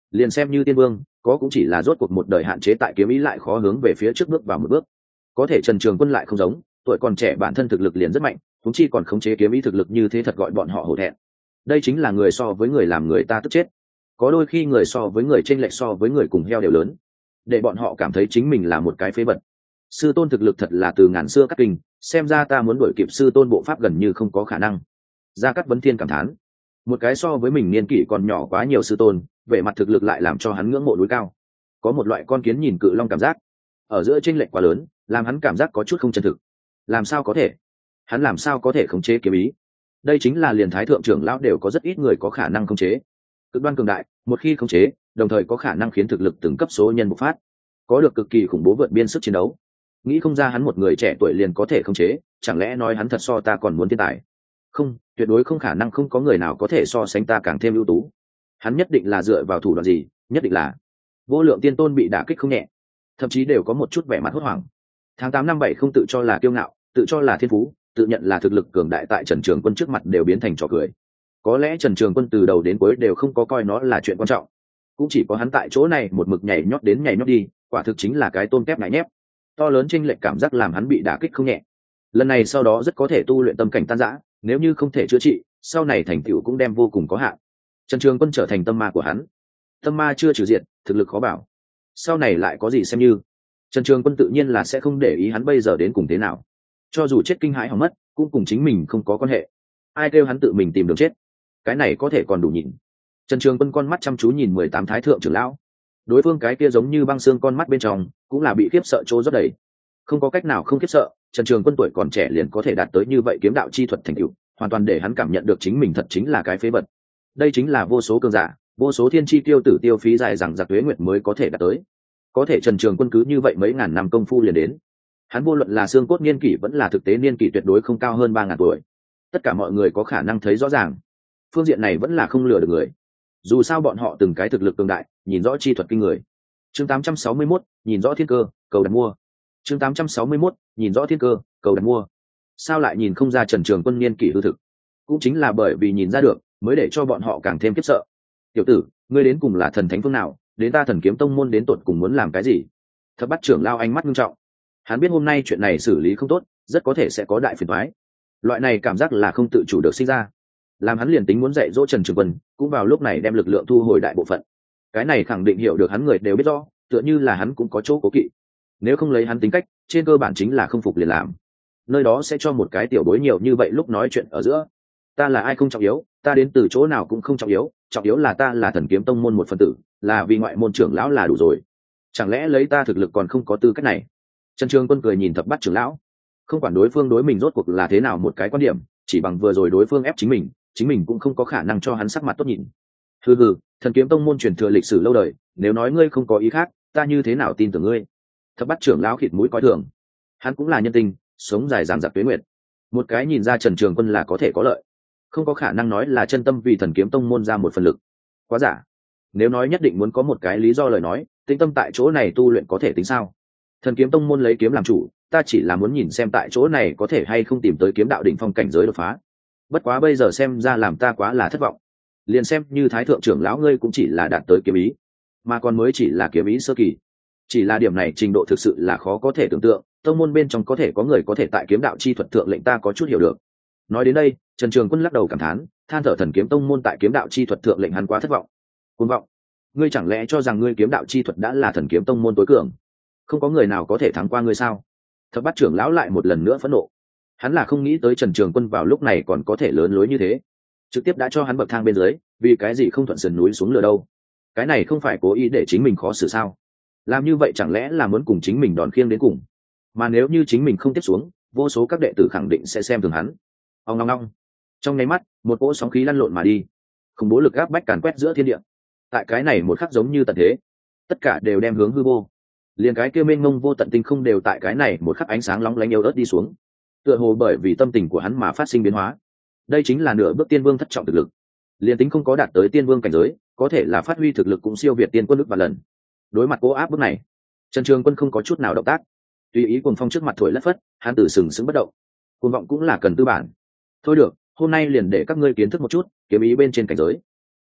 Liền xem như tiên vương có cũng chỉ là rốt cuộc một đời hạn chế tại kiếm ý, lại khó hướng về phía trước bước vào một bước. Có thể Trần Trường Quân lại không giống, tuổi còn trẻ bản thân thực lực liền rất mạnh, thúng chi còn khống chế kiếm ý thực lực như thế, thật gọi bọn họ hổ thẹn. Đây chính là người so với người làm người ta tức chết. Có đôi khi người so với người chênh lệch so với người cùng heo đều lớn, để bọn họ cảm thấy chính mình là một cái phế vật. Sư tôn thực lực thật là từ ngàn xưa cắt kinh, xem ra ta muốn đuổi kịp sư tôn bộ pháp gần như không có khả năng. Gia Cát Vấn Thiên cảm thán, một cái so với mình niên kỷ còn nhỏ quá nhiều sư tôn, về mặt thực lực lại làm cho hắn ngưỡng mộ núi cao. Có một loại con kiến nhìn cự long cảm giác, ở giữa chênh lệch quá lớn, làm hắn cảm giác có chút không chân thực. Làm sao có thể? Hắn làm sao có thể khống chế kiếm ý? Đây chính là liền thái thượng trưởng lão đều có rất ít người có khả năng khống chế. Cực đoan cường đại, một khi khống chế, đồng thời có khả năng khiến thực lực từng cấp số nhân bộc phát, có được cực kỳ khủng bố vượt biên sức chiến đấu. Nghĩ không ra hắn một người trẻ tuổi liền có thể khống chế, chẳng lẽ nói hắn thật so ta còn muốn thiên tài? Không, tuyệt đối không khả năng, không có người nào có thể so sánh ta càng thêm ưu tú. Hắn nhất định là dựa vào thủ đoạn gì, nhất định là Vô Lượng Tiên Tôn bị đả kích không nhẹ, thậm chí đều có một chút vẻ mặt hốt hoảng. Tháng tám năm bảy không tự cho là kiêu ngạo, tự cho là thiên phú, tự nhận là thực lực cường đại, tại Trần Trường Quân trước mặt đều biến thành trò cười. Có lẽ Trần Trường Quân từ đầu đến cuối đều không có coi nó là chuyện quan trọng, cũng chỉ có hắn tại chỗ này một mực nhảy nhót đến nhảy nhót đi, quả thực chính là cái tôm kép ngại nhép. To lớn chênh lệch cảm giác làm hắn bị đả kích không nhẹ. Lần này sau đó rất có thể tu luyện tâm cảnh tan rã, nếu như không thể chữa trị, sau này thành tựu cũng đem vô cùng có hạn. Trần Trường Quân trở thành tâm ma của hắn. Tâm ma chưa trừ diệt, thực lực khó bảo. Sau này lại có gì xem như. Trần Trường Quân tự nhiên là sẽ không để ý hắn bây giờ đến cùng thế nào. Cho dù chết kinh hãi hỏng mất, cũng cùng chính mình không có quan hệ. Ai kêu hắn tự mình tìm đường chết. Cái này có thể còn đủ nhịn. Trần Trường Quân con mắt chăm chú nhìn mười tám thái thượng trưởng lão. Đối phương cái kia giống như băng xương con mắt bên trong, cũng là bị khiếp sợ trố rất đầy. Không có cách nào không khiếp sợ, Trần Trường Quân tuổi còn trẻ liền có thể đạt tới như vậy kiếm đạo chi thuật thành tựu, hoàn toàn để hắn cảm nhận được chính mình thật chính là cái phế vật. Đây chính là vô số cường giả, vô số thiên chi tiêu tử tiêu phí dài rằng giặc tuế nguyệt mới có thể đạt tới. Có thể Trần Trường Quân cứ như vậy mấy ngàn năm công phu liền đến. Hắn vô luận là xương cốt niên kỷ vẫn là thực tế niên kỷ tuyệt đối không cao hơn ba ngàn tuổi. Tất cả mọi người có khả năng thấy rõ ràng. Phương diện này vẫn là không lừa được người. Dù sao bọn họ từng cái thực lực cường đại, nhìn rõ chi thuật kinh người. Chương tám trăm sáu mươi mốt, nhìn rõ thiên cơ, cầu đặt mua. Chương tám trăm sáu mươi mốt, nhìn rõ thiên cơ, cầu đặt mua. Sao lại nhìn không ra Trần Trường Quân niên kỷ hư thực? Cũng chính là bởi vì nhìn ra được, mới để cho bọn họ càng thêm khiếp sợ. Tiểu tử, ngươi đến cùng là thần thánh phương nào, đến ta Thần Kiếm Tông môn đến tột cùng muốn làm cái gì? Thập Bát trưởng lao ánh mắt nghiêm trọng. Hắn biết hôm nay chuyện này xử lý không tốt, rất có thể sẽ có đại phiền toái. Loại này cảm giác là không tự chủ được sinh ra. Làm hắn liền tính muốn dạy dỗ Trần Trường Quân, cũng vào lúc này đem lực lượng thu hồi đại bộ phận. Cái này khẳng định hiểu được hắn người đều biết rõ, tựa như là hắn cũng có chỗ cố kỵ. Nếu không lấy hắn tính cách, trên cơ bản chính là không phục liền làm. Nơi đó sẽ cho một cái tiểu bối nhiều như vậy lúc nói chuyện ở giữa. Ta là ai không trọng yếu, ta đến từ chỗ nào cũng không trọng yếu, trọng yếu là ta là Thần Kiếm Tông môn một phần tử, là vì ngoại môn trưởng lão là đủ rồi. Chẳng lẽ lấy ta thực lực còn không có tư cách này? Trần Trường Quân cười nhìn Thập Bát trưởng lão, không quản đối phương đối mình rốt cuộc là thế nào một cái quan điểm, chỉ bằng vừa rồi đối phương ép chính mình, chính mình cũng không có khả năng cho hắn sắc mặt tốt nhìn. Hừ hừ, Thần Kiếm Tông môn truyền thừa lịch sử lâu đời, nếu nói ngươi không có ý khác, ta như thế nào tin tưởng ngươi? Thập Bát trưởng lão khịt mũi coi thường. Hắn cũng là nhân tình, sống dài dằng dặc tuế nguyệt, một cái nhìn ra Trần Trường Quân là có thể có lợi, không có khả năng nói là chân tâm vì Thần Kiếm Tông môn ra một phần lực. Quá giả. Nếu nói nhất định muốn có một cái lý do lời nói, tĩnh tâm tại chỗ này tu luyện có thể tính sao? Thần Kiếm Tông môn lấy kiếm làm chủ, ta chỉ là muốn nhìn xem tại chỗ này có thể hay không tìm tới kiếm đạo đỉnh phong cảnh giới đột phá. Bất quá bây giờ xem ra làm ta quá là thất vọng. Liền xem như thái thượng trưởng lão ngươi cũng chỉ là đạt tới kiếm ý, mà còn mới chỉ là kiếm ý sơ kỳ. Chỉ là điểm này trình độ thực sự là khó có thể tưởng tượng, tông môn bên trong có thể có người có thể tại kiếm đạo chi thuật thượng lệnh ta có chút hiểu được. Nói đến đây, Trần Trường Quân lắc đầu cảm thán, than thở Thần Kiếm Tông môn tại kiếm đạo chi thuật thượng lệnh hắn quá thất vọng. Cuồng vọng, ngươi chẳng lẽ cho rằng ngươi kiếm đạo chi thuật đã là Thần Kiếm Tông môn tối cường, không có người nào có thể thắng qua ngươi sao? Thập Bát trưởng lão lại một lần nữa phẫn nộ. Hắn là không nghĩ tới Trần Trường Quân vào lúc này còn có thể lớn lối như thế, trực tiếp đã cho hắn bậc thang bên dưới, vì cái gì không thuận sườn núi xuống lửa đâu? Cái này không phải cố ý để chính mình khó xử sao? Làm như vậy chẳng lẽ là muốn cùng chính mình đòn khiêng đến cùng? Mà nếu như chính mình không tiếp xuống, vô số các đệ tử khẳng định sẽ xem thường hắn. Ông long long, trong nháy mắt, một cỗ sóng khí lăn lộn mà đi, khủng bố lực áp bách càn quét giữa thiên địa. Tại cái này một khắc giống như tận thế, tất cả đều đem hướng hư vô. Liền cái kia mênh mông vô tận tinh không đều tại cái này một khắc ánh sáng lóng lánh yếu ớt đi xuống, tựa hồ bởi vì tâm tình của hắn mà phát sinh biến hóa. Đây chính là nửa bước tiên vương thất trọng thực lực. Liền tính không có đạt tới tiên vương cảnh giới, có thể là phát huy thực lực cũng siêu việt tiên quân ức và lần. Đối mặt cố áp bước này, Trần Trường Quân không có chút nào động tác, tùy ý cuồng phong trước mặt thổi lất phất, hắn tử sừng sững bất động. Cuồng vọng cũng là cần tư bản. Thôi được, hôm nay liền để các ngươi kiến thức một chút kiếm ý bên trên cảnh giới.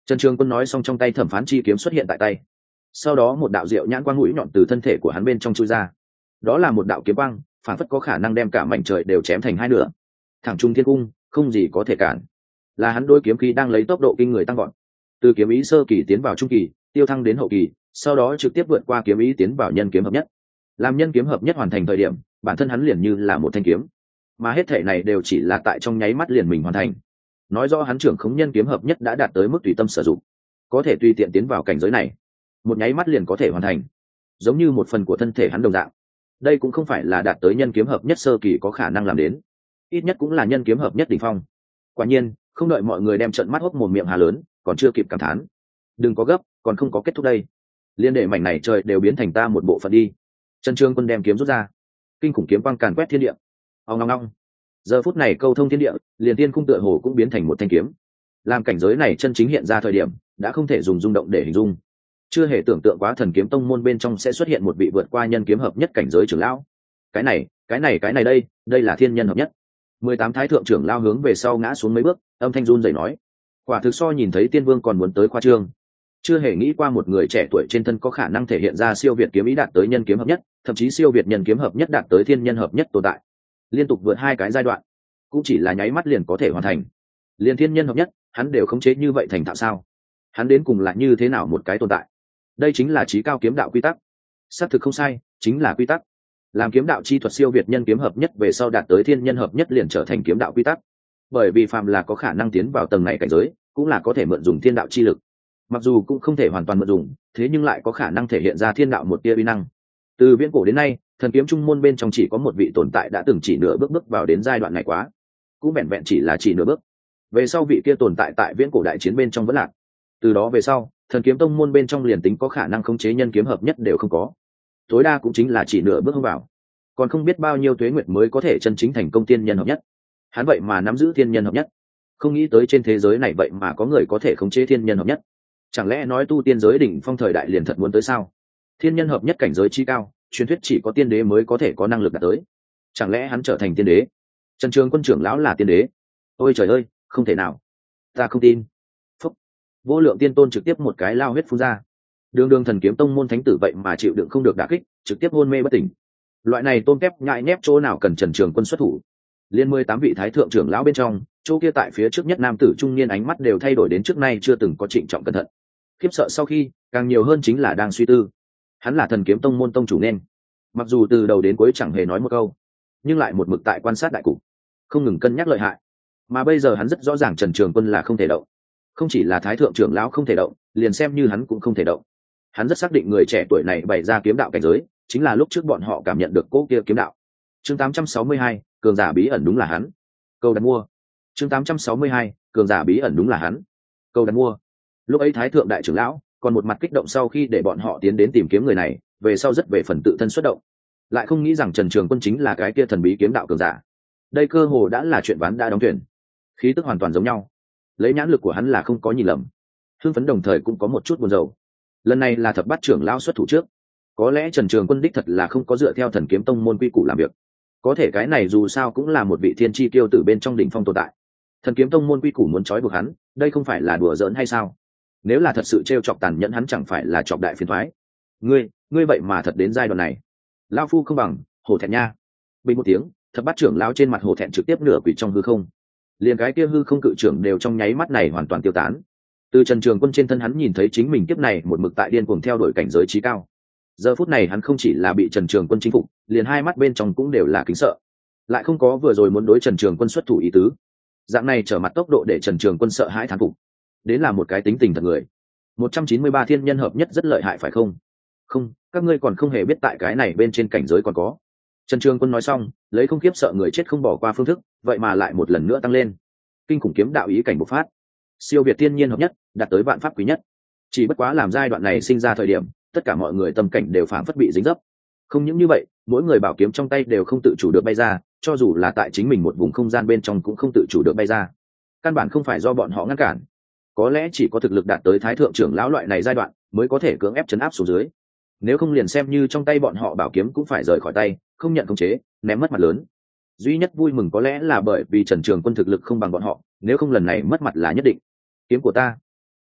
Trần Trường Quân nói xong, trong tay thẩm phán chi kiếm xuất hiện tại tay, sau đó một đạo diệu nhãn quang mũi nhọn từ thân thể của hắn bên trong chui ra. Đó là một đạo kiếm quang, phản phất có khả năng đem cả mảnh trời đều chém thành hai nửa, thẳng trung thiên cung, không gì có thể cản. Là hắn đôi kiếm khí đang lấy tốc độ kinh người tăng vọt, từ kiếm ý sơ kỳ tiến vào trung kỳ, tiêu thăng đến hậu kỳ, sau đó trực tiếp vượt qua kiếm ý tiến vào nhân kiếm hợp nhất. Làm nhân kiếm hợp nhất hoàn thành thời điểm, bản thân hắn liền như là một thanh kiếm, mà hết thể này đều chỉ là tại trong nháy mắt liền mình hoàn thành. Nói rõ hắn trưởng khống nhân kiếm hợp nhất đã đạt tới mức tùy tâm sử dụng, có thể tùy tiện tiến vào cảnh giới này, một nháy mắt liền có thể hoàn thành, giống như một phần của thân thể hắn đồng dạng. Đây cũng không phải là đạt tới nhân kiếm hợp nhất sơ kỳ có khả năng làm đến, ít nhất cũng là nhân kiếm hợp nhất đỉnh phong. Quả nhiên, không đợi mọi người đem trận mắt hốc mồm miệng hà lớn, còn chưa kịp cảm thán, đừng có gấp, còn không có kết thúc đây. Liên đệ mảnh này trời đều biến thành ta một bộ phận đi. Trần Trường Quân đem kiếm rút ra, kinh khủng kiếm quang càn quét thiên địa. Ong ong ong. Giờ phút này câu thông thiên địa, liền tiên cung tựa hồ cũng biến thành một thanh kiếm. Làm cảnh giới này chân chính hiện ra thời điểm, đã không thể dùng rung động để hình dung. Chưa hề tưởng tượng quá Thần Kiếm Tông môn bên trong sẽ xuất hiện một vị vượt qua nhân kiếm hợp nhất cảnh giới trưởng lão. Cái này, cái này cái này đây, đây là thiên nhân hợp nhất. Mười tám thái thượng trưởng lão hướng về sau ngã xuống mấy bước, âm thanh run rẩy nói: quả thực so nhìn thấy tiên vương còn muốn tới khoa trương. Chưa hề nghĩ qua một người trẻ tuổi trên thân có khả năng thể hiện ra siêu việt kiếm ý đạt tới nhân kiếm hợp nhất, thậm chí siêu việt nhân kiếm hợp nhất đạt tới thiên nhân hợp nhất tồn tại. Liên tục vượt hai cái giai đoạn, cũng chỉ là nháy mắt liền có thể hoàn thành. Liên thiên nhân hợp nhất, hắn đều khống chế như vậy thành thạo sao? Hắn đến cùng là như thế nào một cái tồn tại? Đây chính là chí cao kiếm đạo quy tắc. Xác thực không sai, chính là quy tắc. Làm kiếm đạo chi thuật siêu việt nhân kiếm hợp nhất về sau đạt tới thiên nhân hợp nhất liền trở thành kiếm đạo quy tắc. Bởi vì phàm là có khả năng tiến vào tầng này cảnh giới, cũng là có thể mượn dùng thiên đạo chi lực. Mặc dù cũng không thể hoàn toàn mượn dùng, thế nhưng lại có khả năng thể hiện ra thiên đạo một tia uy năng. Từ viễn cổ đến nay, thần kiếm trung môn bên trong chỉ có một vị tồn tại đã từng chỉ nửa bước bước vào đến giai đoạn này quá, cũng vẹn vẹn chỉ là chỉ nửa bước. Về sau vị kia tồn tại tại viễn cổ đại chiến bên trong vẫn lạc. Từ đó về sau, thần kiếm tông môn bên trong liền tính có khả năng khống chế nhân kiếm hợp nhất đều không có, tối đa cũng chính là chỉ nửa bước không vào, còn không biết bao nhiêu tuế nguyệt mới có thể chân chính thành công tiên nhân hợp nhất. Hắn vậy mà nắm giữ thiên nhân hợp nhất, không nghĩ tới trên thế giới này vậy mà có người có thể khống chế thiên nhân hợp nhất. Chẳng lẽ nói tu tiên giới đỉnh phong thời đại liền thật muốn tới sao? Thiên nhân hợp nhất cảnh giới chi cao, truyền thuyết chỉ có tiên đế mới có thể có năng lực đạt tới. Chẳng lẽ hắn trở thành tiên đế? Trần Trường Quân trưởng lão là tiên đế? Ôi trời ơi, không thể nào, ta không tin. Phúc. Vô lượng tiên tôn trực tiếp một cái lao huyết phun ra. Đường đường thần kiếm tông môn thánh tử vậy mà chịu đựng không được đả kích, trực tiếp hôn mê bất tỉnh. Loại này tôm tép nhại nhép chỗ nào cần Trần Trường Quân xuất thủ. Liên mười tám vị thái thượng trưởng lão bên trong, chỗ kia tại phía trước nhất nam tử trung niên ánh mắt đều thay đổi đến trước nay chưa từng có trịnh trọng cẩn thận. Khiếp sợ sau khi, càng nhiều hơn chính là đang suy tư. Hắn là thần kiếm tông môn tông chủ nên, mặc dù từ đầu đến cuối chẳng hề nói một câu, nhưng lại một mực tại quan sát đại cục, không ngừng cân nhắc lợi hại. Mà bây giờ hắn rất rõ ràng Trần Trường Quân là không thể động, không chỉ là thái thượng trưởng lão không thể động, liền xem như hắn cũng không thể động. Hắn rất xác định người trẻ tuổi này bày ra kiếm đạo cảnh giới, chính là lúc trước bọn họ cảm nhận được cố kia kiếm đạo. Chương tám trăm sáu mươi hai, cường giả bí ẩn đúng là hắn. Câu đặt mua. Chương tám trăm sáu mươi hai, cường giả bí ẩn đúng là hắn. Câu đặt mua. Lúc ấy thái thượng đại trưởng lão còn một mặt kích động sau khi để bọn họ tiến đến tìm kiếm người này, về sau rất về phần tự thân xuất động, lại không nghĩ rằng Trần Trường Quân chính là cái kia thần bí kiếm đạo cường giả. Đây cơ hồ đã là chuyện ván đã đóng thuyền, khí tức hoàn toàn giống nhau, lấy nhãn lực của hắn là không có nhìn lầm. Hưng phấn đồng thời cũng có một chút buồn rầu. Lần này là thập bát trưởng lão xuất thủ trước, có lẽ Trần Trường Quân đích thật là không có dựa theo thần kiếm tông môn quy củ làm việc. Có thể cái này dù sao cũng là một vị thiên chi tiêu tử bên trong đỉnh phong tồn tại, thần kiếm tông môn quy củ muốn trói buộc hắn, đây không phải là đùa giỡn hay sao? Nếu là thật sự trêu chọc tàn nhẫn hắn chẳng phải là chọc đại phiền toái. Ngươi, ngươi vậy mà thật đến giai đoạn này, lão phu không bằng, hổ thẹn nha. Bình một tiếng, thập bát trưởng lão trên mặt hổ thẹn trực tiếp nửa quỷ trong hư không. Liền cái kia hư không cự trưởng đều trong nháy mắt này hoàn toàn tiêu tán. Từ Trần Trường Quân trên thân hắn nhìn thấy chính mình kiếp này một mực tại điên cuồng theo đuổi cảnh giới trí cao. Giờ phút này hắn không chỉ là bị Trần Trường Quân chinh phục, liền hai mắt bên trong cũng đều là kính sợ, lại không có vừa rồi muốn đối Trần Trường Quân xuất thủ ý tứ. Dạng này trở mặt tốc độ để Trần Trường Quân sợ hãi thán phục. Đến là một cái tính tình thật người. một trăm chín mươi ba thiên nhân hợp nhất rất lợi hại phải không? Không, các ngươi còn không hề biết tại cái này bên trên cảnh giới còn có. Trần Trường Quân nói xong, lấy không khiếp sợ người chết không bỏ qua phương thức, vậy mà lại một lần nữa tăng lên. Kinh khủng kiếm đạo ý cảnh bộc phát, siêu việt thiên nhiên hợp nhất, đạt tới vạn pháp quý nhất. Chỉ bất quá làm giai đoạn này sinh ra thời điểm, tất cả mọi người tâm cảnh đều phảng phất bị dính dấp. Không những như vậy, mỗi người bảo kiếm trong tay đều không tự chủ được bay ra, cho dù là tại chính mình một vùng không gian bên trong cũng không tự chủ được bay ra. Căn bản không phải do bọn họ ngăn cản, có lẽ chỉ có thực lực đạt tới thái thượng trưởng lão loại này giai đoạn mới có thể cưỡng ép chấn áp xuống dưới. Nếu không liền xem như trong tay bọn họ bảo kiếm cũng phải rời khỏi tay, không nhận khống chế, ném mất mặt lớn. Duy nhất vui mừng có lẽ là bởi vì Trần Trường Quân thực lực không bằng bọn họ, nếu không lần này mất mặt là nhất định. Kiếm của ta,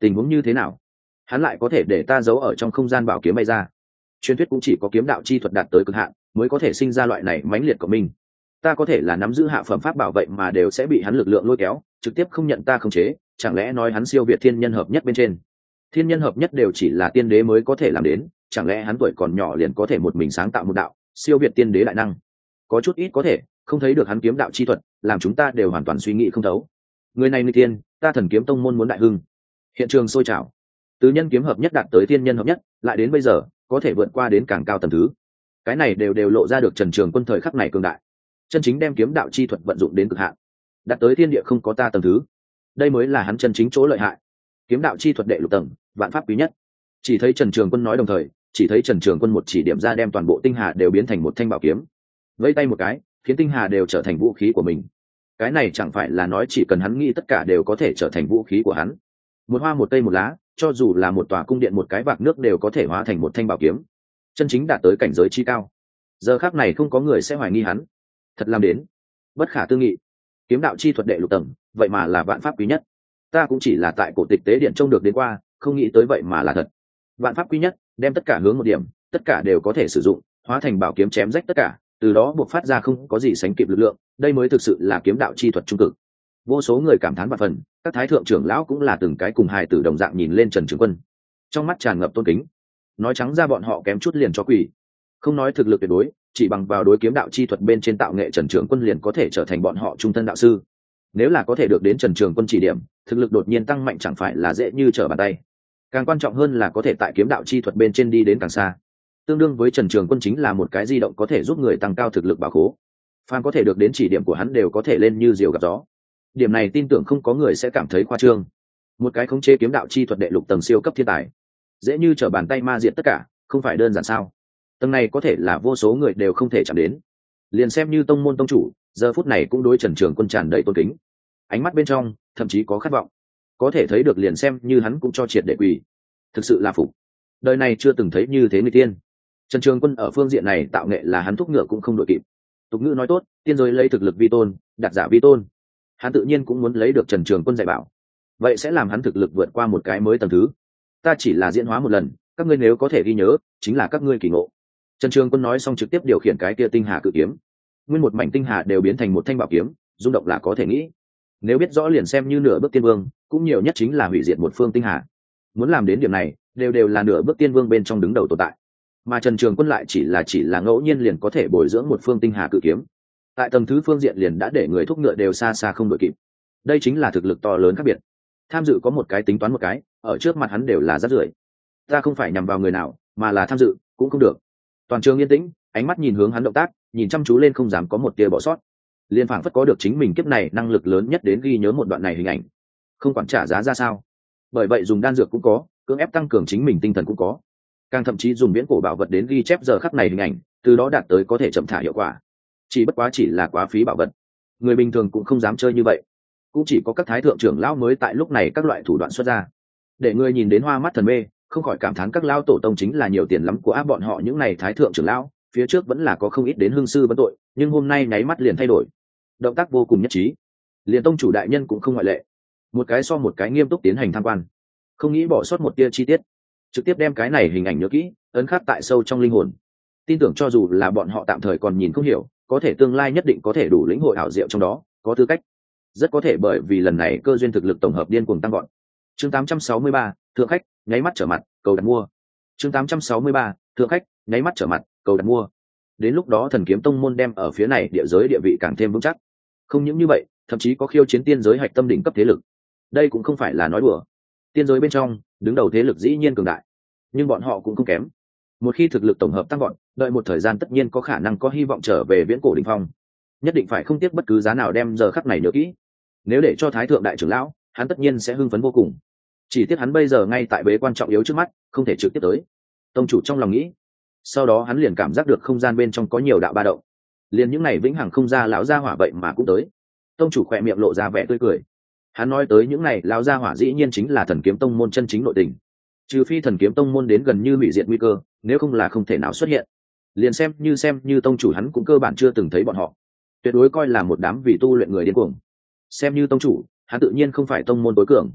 tình huống như thế nào? Hắn lại có thể để ta giấu ở trong không gian bảo kiếm bay ra? Truyền thuyết cũng chỉ có kiếm đạo chi thuật đạt tới cực hạn mới có thể sinh ra loại này mãnh liệt của mình. Ta có thể là nắm giữ hạ phẩm pháp bảo vậy mà đều sẽ bị hắn lực lượng lôi kéo, trực tiếp không nhận ta khống chế, chẳng lẽ nói hắn siêu việt thiên nhân hợp nhất bên trên? Thiên nhân hợp nhất đều chỉ là tiên đế mới có thể làm đến, chẳng lẽ hắn tuổi còn nhỏ liền có thể một mình sáng tạo một đạo siêu việt tiên đế đại năng? Có chút ít có thể, không thấy được hắn kiếm đạo chi thuật, làm chúng ta đều hoàn toàn suy nghĩ không thấu. Người này người tiên, ta Thần Kiếm Tông môn muốn đại hưng. Hiện trường sôi trào, từ nhân kiếm hợp nhất đạt tới thiên nhân hợp nhất, lại đến bây giờ có thể vượt qua đến càng cao tầng thứ. Cái này đều đều lộ ra được Trần Trường Quân thời khắc này cường đại, chân chính đem kiếm đạo chi thuật vận dụng đến cực hạn, đạt tới thiên địa không có ta tầng thứ. Đây mới là hắn chân chính chỗ lợi hại. Kiếm đạo chi thuật đệ lục tầng, vạn pháp quý nhất. Chỉ thấy Trần Trường Quân nói đồng thời, chỉ thấy Trần Trường Quân một chỉ điểm ra đem toàn bộ tinh hà đều biến thành một thanh bảo kiếm, vẫy tay một cái khiến tinh hà đều trở thành vũ khí của mình. Cái này chẳng phải là nói chỉ cần hắn nghĩ tất cả đều có thể trở thành vũ khí của hắn. Một hoa một cây một lá, cho dù là một tòa cung điện một cái vạc nước đều có thể hóa thành một thanh bảo kiếm, chân chính đạt tới cảnh giới chi cao. Giờ khắc này không có người sẽ hoài nghi hắn, thật làm đến bất khả tư nghị. Kiếm đạo chi thuật đệ lục tầng, vậy mà là vạn pháp quý nhất. Ta cũng chỉ là tại cổ tịch tế điện trông được đến qua, không nghĩ tới vậy mà là thật. Vạn pháp quý nhất, đem tất cả hướng một điểm, tất cả đều có thể sử dụng, hóa thành bảo kiếm chém rách tất cả, từ đó buộc phát ra không có gì sánh kịp lực lượng. Đây mới thực sự là kiếm đạo chi thuật trung cực. Vô số người cảm thán vạn phần, các thái thượng trưởng lão cũng là từng cái cùng hài tử đồng dạng nhìn lên Trần Trường Quân, trong mắt tràn ngập tôn kính. Nói trắng ra bọn họ kém chút liền cho quỷ. Không nói thực lực tuyệt đối, chỉ bằng vào đối kiếm đạo chi thuật bên trên tạo nghệ Trần Trường Quân liền có thể trở thành bọn họ trung thân đạo sư. Nếu là có thể được đến Trần Trường Quân chỉ điểm, thực lực đột nhiên tăng mạnh chẳng phải là dễ như trở bàn tay. Càng quan trọng hơn là có thể tại kiếm đạo chi thuật bên trên đi đến càng xa. Tương đương với Trần Trường Quân chính là một cái di động có thể giúp người tăng cao thực lực bảo khố. Phàm có thể được đến chỉ điểm của hắn đều có thể lên như diều gặp gió. Điểm này tin tưởng không có người sẽ cảm thấy khoa trương. Một cái khống chế kiếm đạo chi thuật đệ lục tầng siêu cấp thiên tài, dễ như trở bàn tay ma diệt tất cả, không phải đơn giản sao? Tầng này có thể là vô số người đều không thể chạm đến. Liền xem như tông môn tông chủ, giờ phút này cũng đối Trần Trường Quân tràn đầy tôn kính, ánh mắt bên trong thậm chí có khát vọng. Có thể thấy được liền xem như hắn cũng cho triệt để quỳ. Thực sự là phục. Đời này chưa từng thấy như thế người tiên. Trần Trường Quân ở phương diện này tạo nghệ là hắn thúc ngựa cũng không đội kịp. Tục ngữ nói tốt, tiên giới lấy thực lực vi tôn, đạt giả vi tôn. Hắn tự nhiên cũng muốn lấy được Trần Trường Quân dạy bảo, vậy sẽ làm hắn thực lực vượt qua một cái mới tầng thứ. Ta chỉ là diễn hóa một lần, các ngươi nếu có thể ghi nhớ, chính là các ngươi kỳ ngộ. Trần Trường Quân nói xong trực tiếp điều khiển cái kia tinh hà cự kiếm, nguyên một mảnh tinh hà đều biến thành một thanh bảo kiếm, rung động là có thể nghĩ. Nếu biết rõ liền xem như nửa bước tiên vương, cũng nhiều nhất chính là hủy diệt một phương tinh hà. Muốn làm đến điểm này, đều đều là nửa bước tiên vương bên trong đứng đầu tồn tại. Mà Trần Trường Quân lại chỉ là chỉ là ngẫu nhiên liền có thể bồi dưỡng một phương tinh hà cự kiếm. Tại tầng thứ phương diện liền đã để người thúc ngựa đều xa xa không đội kịp. Đây chính là thực lực to lớn khác biệt. Tham dự có một cái tính toán một cái, ở trước mặt hắn đều là rác rưởi. Ta không phải nhằm vào người nào, mà là tham dự, cũng không được. Toàn trường yên tĩnh, ánh mắt nhìn hướng hắn động tác, nhìn chăm chú lên không dám có một tia bỏ sót. Liên phảng phất có được chính mình kiếp này năng lực lớn nhất đến ghi nhớ một đoạn này hình ảnh, không quản trả giá ra sao. Bởi vậy dùng đan dược cũng có, cưỡng ép tăng cường chính mình tinh thần cũng có, càng thậm chí dùng viễn cổ bảo vật đến ghi chép giờ khắc này hình ảnh, từ đó đạt tới có thể chậm thả hiệu quả. Chỉ bất quá chỉ là quá phí bảo vật, người bình thường cũng không dám chơi như vậy. Cũng chỉ có các thái thượng trưởng lão mới tại lúc này các loại thủ đoạn xuất ra, để người nhìn đến hoa mắt thần mê, không khỏi cảm thán các lão tổ tông chính là nhiều tiền lắm của áp bọn họ những này thái thượng trưởng lão. Phía trước vẫn là có không ít đến hương sư vấn tội, nhưng hôm nay nháy mắt liền thay đổi, động tác vô cùng nhất trí. Liền tông chủ đại nhân cũng không ngoại lệ, một cái so một cái nghiêm túc tiến hành tham quan, không nghĩ bỏ sót một tia chi tiết, trực tiếp đem cái này hình ảnh nhớ kỹ, ấn khắc tại sâu trong linh hồn. Tin tưởng cho dù là bọn họ tạm thời còn nhìn không hiểu, có thể tương lai nhất định có thể đủ lĩnh hội ảo diệu trong đó, có tư cách. Rất có thể bởi vì lần này cơ duyên thực lực tổng hợp điên cuồng tăng gọn. Chương tám trăm sáu mươi ba, thượng khách, nháy mắt trở mặt, cầu đặt mua. Chương tám trăm sáu mươi ba, thượng khách, nháy mắt trở mặt, cầu đặt mua. Đến lúc đó Thần Kiếm Tông môn đem ở phía này địa giới địa vị càng thêm vững chắc. Không những như vậy, thậm chí có khiêu chiến tiên giới hạch tâm đỉnh cấp thế lực. Đây cũng không phải là nói đùa. Tiên giới bên trong, đứng đầu thế lực dĩ nhiên cường đại, nhưng bọn họ cũng không kém. Một khi thực lực tổng hợp tăng gọn, đợi một thời gian tất nhiên có khả năng có hy vọng trở về viễn cổ đỉnh phong. Nhất định phải không tiếc bất cứ giá nào đem giờ khắc này nhớ kỹ. Nếu để cho Thái thượng đại trưởng lão, hắn tất nhiên sẽ hưng phấn vô cùng. Chỉ tiếc hắn bây giờ ngay tại bế quan trọng yếu trước mắt, không thể trực tiếp tới. Tông chủ trong lòng nghĩ. Sau đó hắn liền cảm giác được không gian bên trong có nhiều đạo ba động. Liền những này vĩnh hằng không ra lão gia hỏa vậy mà cũng tới. Tông chủ khỏe miệng lộ ra vẻ tươi cười. Hắn nói tới những này lão gia hỏa dĩ nhiên chính là Thần Kiếm Tông môn chân chính nội tình. Trừ phi Thần Kiếm Tông môn đến gần như hủy diệt nguy cơ, nếu không là không thể nào xuất hiện. Liền xem như xem như tông chủ hắn cũng cơ bản chưa từng thấy bọn họ. Tuyệt đối coi là một đám vì tu luyện người điên cuồng. Xem như tông chủ, hắn tự nhiên không phải tông môn tối cường.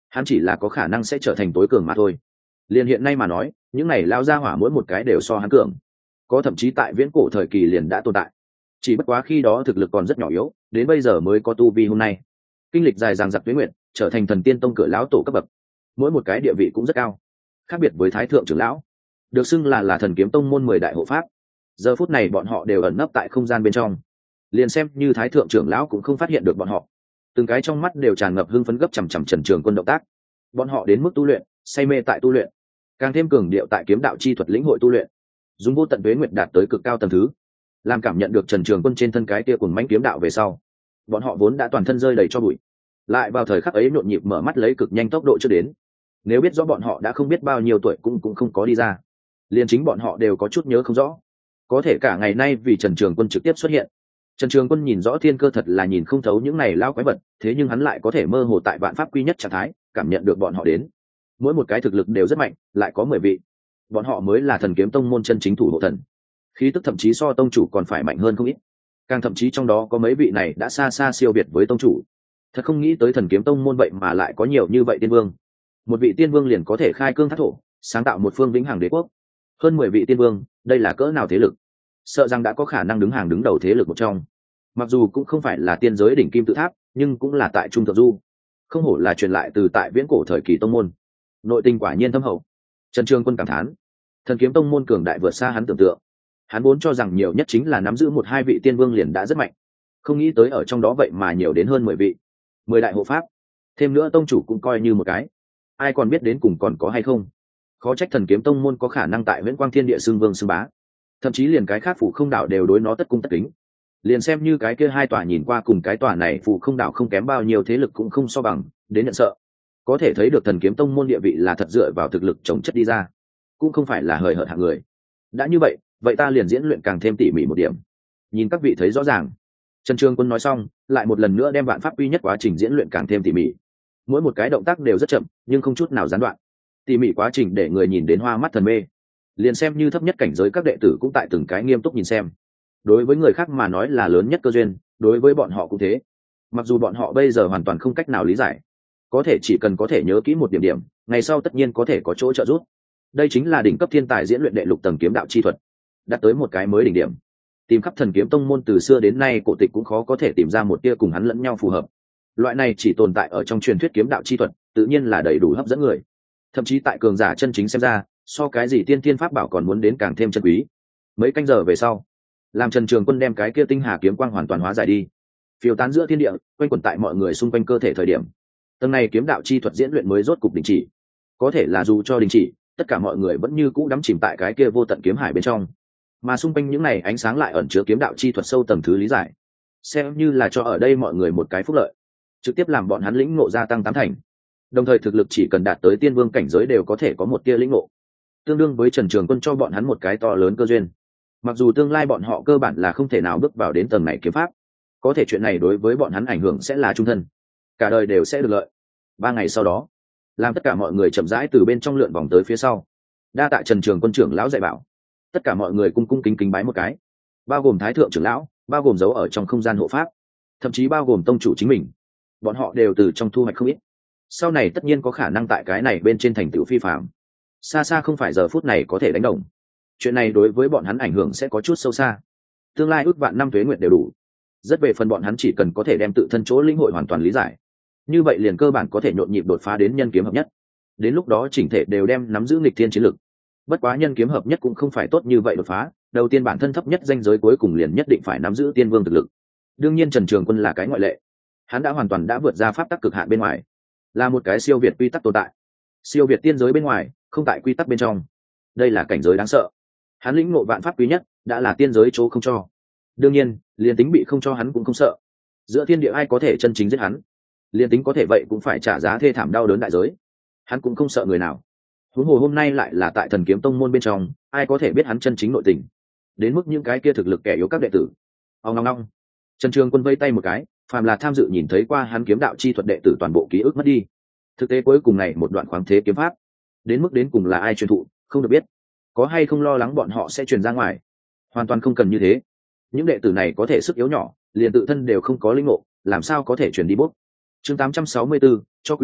hắn chỉ là có khả năng sẽ trở thành tối cường mà thôi. Liền hiện nay mà nói, những này lao ra hỏa mỗi một cái đều so hắn cường, có thậm chí tại viễn cổ thời kỳ liền đã tồn tại, chỉ bất quá khi đó thực lực còn rất nhỏ yếu, đến bây giờ mới có tu vi hôm nay. Kinh lịch dài dằng dặc tuế nguyện, trở thành thần tiên tông cửa lão tổ cấp bậc, mỗi một cái địa vị cũng rất cao, khác biệt với thái thượng trưởng lão, được xưng là là thần kiếm tông môn mười đại hộ pháp. Giờ phút này bọn họ đều ẩn nấp tại không gian bên trong, liền xem như thái thượng trưởng lão cũng không phát hiện được bọn họ, từng cái trong mắt đều tràn ngập hưng phấn gấp chằm chằm Trần Trường Quân động tác. Bọn họ đến mức tu luyện, say mê tại tu luyện, càng thêm cường điệu tại kiếm đạo chi thuật lĩnh hội tu luyện, dùng vô tận tuế nguyệt đạt tới cực cao tầng thứ, làm cảm nhận được Trần Trường Quân trên thân cái kia cùng mãnh kiếm đạo về sau, bọn họ vốn đã toàn thân rơi đầy cho bụi, lại vào thời khắc ấy nhộn nhịp mở mắt lấy cực nhanh tốc độ trước đến. Nếu biết rõ bọn họ đã không biết bao nhiêu tuổi cũng cũng không có đi ra, liền chính bọn họ đều có chút nhớ không rõ. Có thể cả ngày nay vì Trần Trường Quân trực tiếp xuất hiện, Trần Trường Quân nhìn rõ thiên cơ thật là nhìn không thấu những này lao quái vật, thế nhưng hắn lại có thể mơ hồ tại vạn pháp quy nhất trạng thái, cảm nhận được bọn họ đến. Mỗi một cái thực lực đều rất mạnh, lại có mười vị. Bọn họ mới là thần kiếm tông môn chân chính thủ hộ thần. Khí tức thậm chí so tông chủ còn phải mạnh hơn không ít. Càng thậm chí trong đó có mấy vị này đã xa xa siêu việt với tông chủ. Thật không nghĩ tới thần kiếm tông môn vậy mà lại có nhiều như vậy tiên vương. Một vị tiên vương liền có thể khai cương thác thổ, sáng tạo một phương vĩnh hằng đế quốc. Hơn mười vị tiên vương, đây là cỡ nào thế lực? Sợ rằng đã có khả năng đứng hàng đứng đầu thế lực một trong. Mặc dù cũng không phải là tiên giới đỉnh kim tự tháp, nhưng cũng là tại trung thượng du. Không hổ là truyền lại từ tại viễn cổ thời kỳ tông môn. Nội tình quả nhiên thâm hậu. Trần Trường Quân cảm thán, thần kiếm tông môn cường đại vượt xa hắn tưởng tượng. Hắn vốn cho rằng nhiều nhất chính là nắm giữ một hai vị tiên vương liền đã rất mạnh, không nghĩ tới ở trong đó vậy mà nhiều đến hơn mười vị, mười đại hộ pháp, thêm nữa tông chủ cũng coi như một cái, ai còn biết đến cùng còn có hay không. Khó trách thần kiếm tông môn có khả năng tại viễn quang thiên địa xưng vương xưng bá, thậm chí liền cái khác phủ không đảo đều đối nó tất cung tất kính. Liền xem như cái kia hai tòa nhìn qua cùng cái tòa này phủ không đảo không kém bao nhiêu thế lực cũng không so bằng, đến nhận sợ. Có thể thấy được thần kiếm tông môn địa vị là thật dựa vào thực lực chống chất đi ra, cũng không phải là hời hợt hạng người. Đã như vậy, vậy ta liền diễn luyện càng thêm tỉ mỉ một điểm, nhìn các vị thấy rõ ràng. Trần Trường Quân nói xong, lại một lần nữa đem vạn pháp quy nhất quá trình diễn luyện càng thêm tỉ mỉ. Mỗi một cái động tác đều rất chậm, nhưng không chút nào gián đoạn. Tỉ mỉ quá trình để người nhìn đến hoa mắt thần mê. Liền xem như thấp nhất cảnh giới các đệ tử cũng tại từng cái nghiêm túc nhìn xem. Đối với người khác mà nói là lớn nhất cơ duyên, đối với bọn họ cũng thế. Mặc dù bọn họ bây giờ hoàn toàn không cách nào lý giải, có thể chỉ cần có thể nhớ kỹ một điểm điểm, ngày sau tất nhiên có thể có chỗ trợ giúp. Đây chính là đỉnh cấp thiên tài diễn luyện đệ lục tầng kiếm đạo chi thuật, đạt tới một cái mới đỉnh điểm. Tìm khắp thần kiếm tông môn từ xưa đến nay cổ tịch cũng khó có thể tìm ra một tia cùng hắn lẫn nhau phù hợp. Loại này chỉ tồn tại ở trong truyền thuyết kiếm đạo chi thuật, tự nhiên là đầy đủ hấp dẫn người. Thậm chí tại cường giả chân chính xem ra, so cái gì tiên thiên pháp bảo còn muốn đến càng thêm chân quý. Mấy canh giờ về sau, làm Trần Trường Quân đem cái kia tinh hà kiếm quang hoàn toàn hóa giải đi, phiêu tán giữa thiên địa, quanh quẩn tại mọi người xung quanh cơ thể thời điểm, tầng này kiếm đạo chi thuật diễn luyện mới rốt cục đình chỉ. Có thể là dù cho đình chỉ, tất cả mọi người vẫn như cũ đắm chìm tại cái kia vô tận kiếm hải bên trong, mà xung quanh những này ánh sáng lại ẩn chứa kiếm đạo chi thuật sâu tầng thứ lý giải, xem như là cho ở đây mọi người một cái phúc lợi, trực tiếp làm bọn hắn lĩnh ngộ gia tăng tám thành. Đồng thời thực lực chỉ cần đạt tới tiên vương cảnh giới đều có thể có một tia lĩnh ngộ, tương đương với Trần Trường Quân cho bọn hắn một cái to lớn cơ duyên. Mặc dù tương lai bọn họ cơ bản là không thể nào bước vào đến tầng này kiếm pháp, có thể chuyện này đối với bọn hắn ảnh hưởng sẽ là trung thân, cả đời đều sẽ được lợi. Ba ngày sau đó, làm tất cả mọi người chậm rãi từ bên trong lượn vòng tới phía sau, đa tạ Trần Trường Quân trưởng lão dạy bảo. Tất cả mọi người cung cung kính kính bái một cái, bao gồm thái thượng trưởng lão, bao gồm dấu ở trong không gian hộ pháp, thậm chí bao gồm tông chủ chính mình. Bọn họ đều từ trong thu hoạch không ít, sau này tất nhiên có khả năng tại cái này bên trên thành tựu phi phạm, xa xa không phải giờ phút này có thể đánh đồng. Chuyện này đối với bọn hắn ảnh hưởng sẽ có chút sâu xa, tương lai ước vạn năm tuế nguyện đều đủ. Rất về phần bọn hắn chỉ cần có thể đem tự thân chỗ lĩnh hội hoàn toàn lý giải, như vậy liền cơ bản có thể nhộn nhịp đột phá đến nhân kiếm hợp nhất. Đến lúc đó chỉnh thể đều đem nắm giữ nghịch thiên chiến lực. Bất quá nhân kiếm hợp nhất cũng không phải tốt như vậy đột phá, đầu tiên bản thân thấp nhất danh giới cuối cùng liền nhất định phải nắm giữ tiên vương thực lực. Đương nhiên Trần Trường Quân là cái ngoại lệ, hắn đã hoàn toàn đã vượt ra pháp tắc cực hạn bên ngoài, là một cái siêu việt quy tắc tồn tại, siêu việt tiên giới bên ngoài, không tại quy tắc bên trong. Đây là cảnh giới đáng sợ. Hắn lĩnh ngộ vạn pháp quý nhất, đã là tiên giới chỗ không cho. Đương nhiên, liền tính bị không cho hắn cũng không sợ. Giữa thiên địa ai có thể chân chính giết hắn, liền tính có thể vậy cũng phải trả giá thê thảm đau đớn đại giới. Hắn cũng không sợ người nào. Huống hồ hôm nay lại là tại thần kiếm tông môn bên trong, ai có thể biết hắn chân chính nội tình, đến mức những cái kia thực lực kẻ yếu các đệ tử. Ông long long, Trần Trường Quân vây tay một cái, phàm là tham dự nhìn thấy qua hắn kiếm đạo chi thuật đệ tử toàn bộ ký ức mất đi. Thực tế cuối cùng này một đoạn khoáng thế kiếm pháp, đến mức đến cùng là ai truyền thụ, không được biết. Có hay không lo lắng bọn họ sẽ truyền ra ngoài, hoàn toàn không cần như thế. Những đệ tử này có thể sức yếu nhỏ, liền tự thân đều không có linh ngộ, làm sao có thể truyền đi bút. Chương tám trăm sáu mươi tư, cho quỷ,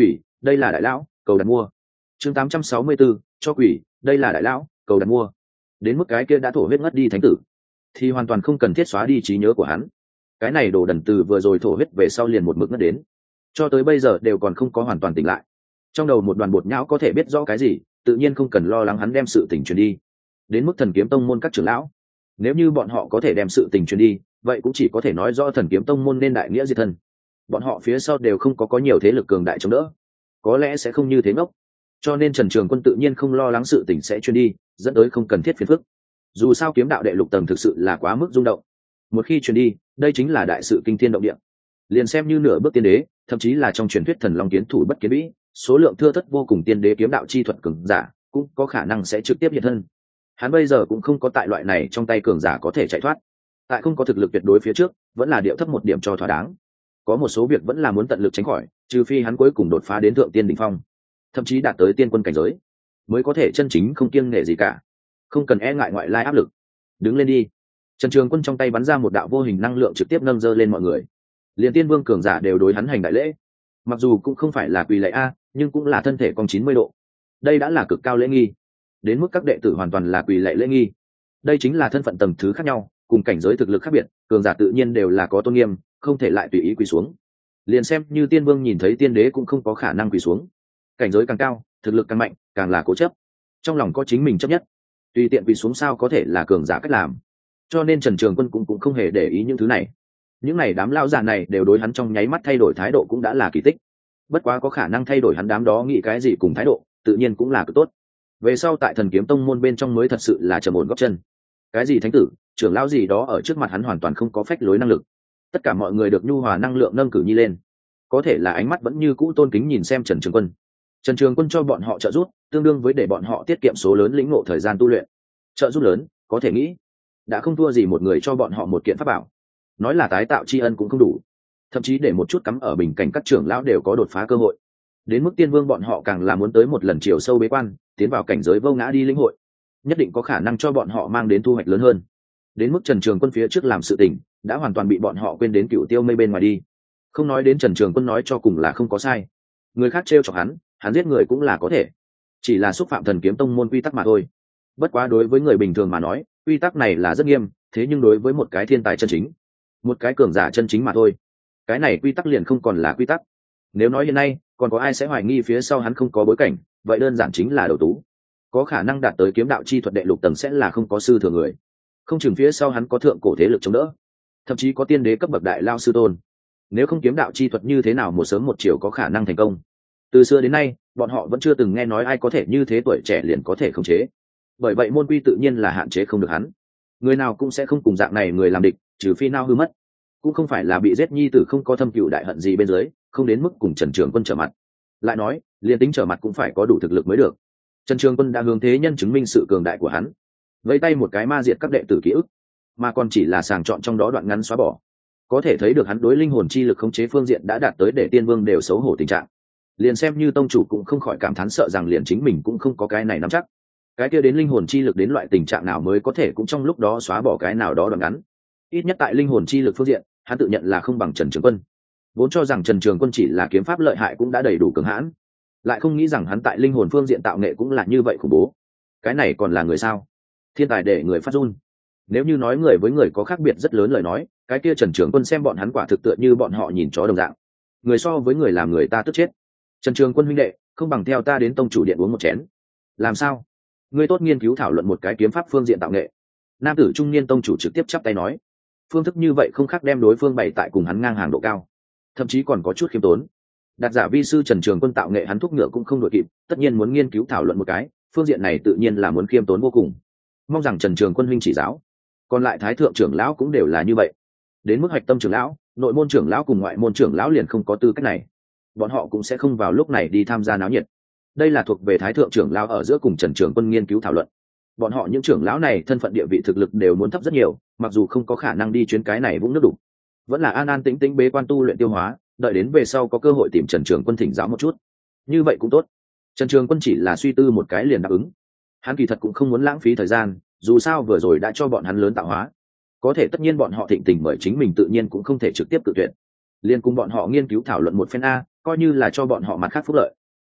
đây là đại lão cầu đặt mua. Chương tám trăm sáu mươi bốn, cho quỷ, đây là đại lão cầu đặt mua. Đến mức cái kia đã thổ huyết ngất đi thánh tử thì hoàn toàn không cần thiết xóa đi trí nhớ của hắn. Cái này đồ đần từ vừa rồi thổ huyết về sau liền một mực ngất đến, cho tới bây giờ đều còn không có hoàn toàn tỉnh lại. Trong đầu một đoàn bột nhão có thể biết rõ cái gì, tự nhiên không cần lo lắng hắn đem sự tình truyền đi. Đến mức Thần Kiếm Tông môn các trưởng lão, nếu như bọn họ có thể đem sự tình truyền đi, vậy cũng chỉ có thể nói rõ Thần Kiếm Tông môn nên đại nghĩa diệt thân. Bọn họ phía sau đều không có có nhiều thế lực cường đại chống đỡ, có lẽ sẽ không như thế ngốc. Cho nên Trần Trường Quân tự nhiên không lo lắng sự tình sẽ truyền đi, dẫn tới không cần thiết phiền phức. Dù sao kiếm đạo đệ lục tầng thực sự là quá mức rung động, một khi truyền đi, đây chính là đại sự kinh thiên động địa. Liền xem như nửa bước tiên đế, thậm chí là trong truyền thuyết thần long kiến thủ bất kiến vĩ, số lượng thưa thất vô cùng tiên đế kiếm đạo chi thuật cường giả, cũng có khả năng sẽ trực tiếp hiện thân. Hắn bây giờ cũng không có tại loại này trong tay cường giả có thể chạy thoát. Tại không có thực lực tuyệt đối phía trước, vẫn là điệu thấp một điểm cho thỏa đáng. Có một số việc vẫn là muốn tận lực tránh khỏi, trừ phi hắn cuối cùng đột phá đến thượng tiên đỉnh phong, thậm chí đạt tới tiên quân cảnh giới, mới có thể chân chính không kiêng nể gì cả, không cần e ngại ngoại lai áp lực. Đứng lên đi. Trần Trường Quân trong tay bắn ra một đạo vô hình năng lượng trực tiếp nâng dơ lên mọi người. Liên tiên vương cường giả đều đối hắn hành đại lễ, mặc dù cũng không phải là quỳ lạy a, nhưng cũng là thân thể cong chín mươi độ. Đây đã là cực cao lễ nghi, đến mức các đệ tử hoàn toàn là quỳ lạy lễ nghi. Đây chính là thân phận tầng thứ khác nhau, cùng cảnh giới thực lực khác biệt, cường giả tự nhiên đều là có tôn nghiêm, không thể lại tùy ý quỳ xuống. Liền xem như tiên vương nhìn thấy tiên đế cũng không có khả năng quỳ xuống. Cảnh giới càng cao, thực lực càng mạnh, càng là cố chấp, trong lòng có chính mình chấp nhất, tùy tiện quỳ xuống sao có thể là cường giả cách làm. Cho nên Trần Trường Quân cũng cũng không hề để ý những thứ này. Những này đám lão già này đều đối hắn trong nháy mắt thay đổi thái độ cũng đã là kỳ tích. Bất quá có khả năng thay đổi hắn đám đó nghĩ cái gì cùng thái độ, tự nhiên cũng là cực tốt. Về sau tại Thần Kiếm Tông môn bên trong mới thật sự là trầm ổn gót chân. Cái gì thánh tử, trưởng lão gì đó ở trước mặt hắn hoàn toàn không có phách lối năng lực. Tất cả mọi người được nhu hòa năng lượng nâng cử nhi lên. Có thể là ánh mắt vẫn như cũ tôn kính nhìn xem Trần Trường Quân. Trần Trường Quân cho bọn họ trợ giúp, tương đương với để bọn họ tiết kiệm số lớn lĩnh ngộ thời gian tu luyện. Trợ giúp lớn, có thể nghĩ, đã không thua gì một người cho bọn họ một kiện pháp bảo. Nói là tái tạo tri ân cũng không đủ, thậm chí để một chút cắm ở bình cảnh các trưởng lão đều có đột phá cơ hội. Đến mức tiên vương bọn họ càng là muốn tới một lần chiều sâu bế quan, tiến vào cảnh giới vô ngã đi lĩnh hội, nhất định có khả năng cho bọn họ mang đến thu hoạch lớn hơn. Đến mức Trần Trường Quân phía trước làm sự tình đã hoàn toàn bị bọn họ quên đến cựu tiêu mây bên ngoài đi. Không nói đến Trần Trường Quân nói cho cùng là không có sai, người khác trêu chọc hắn, hắn giết người cũng là có thể, chỉ là xúc phạm Thần Kiếm Tông môn quy tắc mà thôi. Bất quá đối với người bình thường mà nói, quy tắc này là rất nghiêm, thế nhưng đối với một cái thiên tài chân chính, một cái cường giả chân chính mà thôi, cái này quy tắc liền không còn là quy tắc. Nếu nói hiện nay còn có ai sẽ hoài nghi phía sau hắn không có bối cảnh, vậy đơn giản chính là đầu tú. Có khả năng đạt tới kiếm đạo chi thuật đệ lục tầng sẽ là không có sư thừa người, không chừng phía sau hắn có thượng cổ thế lực chống đỡ, thậm chí có tiên đế cấp bậc đại lao sư tôn. Nếu không kiếm đạo chi thuật như thế nào một sớm một chiều có khả năng thành công? Từ xưa đến nay bọn họ vẫn chưa từng nghe nói ai có thể như thế tuổi trẻ liền có thể khống chế. Bởi vậy môn quy tự nhiên là hạn chế không được hắn, người nào cũng sẽ không cùng dạng này người làm địch, trừ phi nao hư mất. Cũng không phải là bị giết nhi tử không có thâm cựu đại hận gì bên dưới, không đến mức cùng Trần Trường Quân trở mặt. Lại nói liền tính trở mặt cũng phải có đủ thực lực mới được. Trần Trường Quân đã hướng thế nhân chứng minh sự cường đại của hắn, vẫy tay một cái ma diệt các đệ tử ký ức, mà còn chỉ là sàng chọn trong đó đoạn ngắn xóa bỏ. Có thể thấy được hắn đối linh hồn chi lực khống chế phương diện đã đạt tới để tiên vương đều xấu hổ tình trạng. Liền xem như tông chủ cũng không khỏi cảm thán sợ rằng liền chính mình cũng không có cái này nắm chắc. Cái kia đến linh hồn chi lực đến loại tình trạng nào mới có thể cũng trong lúc đó xóa bỏ cái nào đó đoạn ngắn. Ít nhất tại linh hồn chi lực phương diện, hắn tự nhận là không bằng Trần Trường Quân. Vốn cho rằng Trần Trường Quân chỉ là kiếm pháp lợi hại cũng đã đầy đủ cường hãn, lại không nghĩ rằng hắn tại linh hồn phương diện tạo nghệ cũng là như vậy khủng bố. Cái này còn là người sao? Thiên tài để người phát run. Nếu như nói người với người có khác biệt rất lớn lời nói, cái kia Trần Trường Quân xem bọn hắn quả thực tựa như bọn họ nhìn chó đồng dạng. Người so với người làm người ta tức chết. Trần Trường Quân huynh đệ, không bằng theo ta đến tông chủ điện uống một chén. Làm sao? Ngươi tốt nghiên cứu thảo luận một cái kiếm pháp phương diện tạo nghệ. Nam tử trung niên tông chủ trực tiếp chắp tay nói, phương thức như vậy không khác đem đối phương bày tại cùng hắn ngang hàng độ cao, thậm chí còn có chút khiêm tốn. Đạt giả vi sư Trần Trường Quân tạo nghệ hắn thúc ngựa cũng không đội kịp, tất nhiên muốn nghiên cứu thảo luận một cái phương diện này tự nhiên là muốn khiêm tốn vô cùng. Mong rằng Trần Trường Quân huynh chỉ giáo. Còn lại thái thượng trưởng lão cũng đều là như vậy. Đến mức hạch tâm trưởng lão, nội môn trưởng lão cùng ngoại môn trưởng lão liền không có tư cách này, bọn họ cũng sẽ không vào lúc này đi tham gia náo nhiệt. Đây là thuộc về thái thượng trưởng lão ở giữa cùng Trần Trường Quân nghiên cứu thảo luận. Bọn họ những trưởng lão này thân phận địa vị thực lực đều muốn thấp rất nhiều, mặc dù không có khả năng đi chuyến cái này vũng nước đục, vẫn là an an tĩnh tĩnh bế quan tu luyện tiêu hóa, đợi đến về sau có cơ hội tìm Trần Trường Quân thỉnh giáo một chút. Như vậy cũng tốt. Trần Trường Quân chỉ là suy tư một cái liền đáp ứng. Hắn kỳ thật cũng không muốn lãng phí thời gian, dù sao vừa rồi đã cho bọn hắn lớn tạo hóa, có thể tất nhiên bọn họ thịnh tình mời chính mình tự nhiên cũng không thể trực tiếp tự tuyển, liên cùng bọn họ nghiên cứu thảo luận một phen a, coi như là cho bọn họ mặt khác phúc lợi.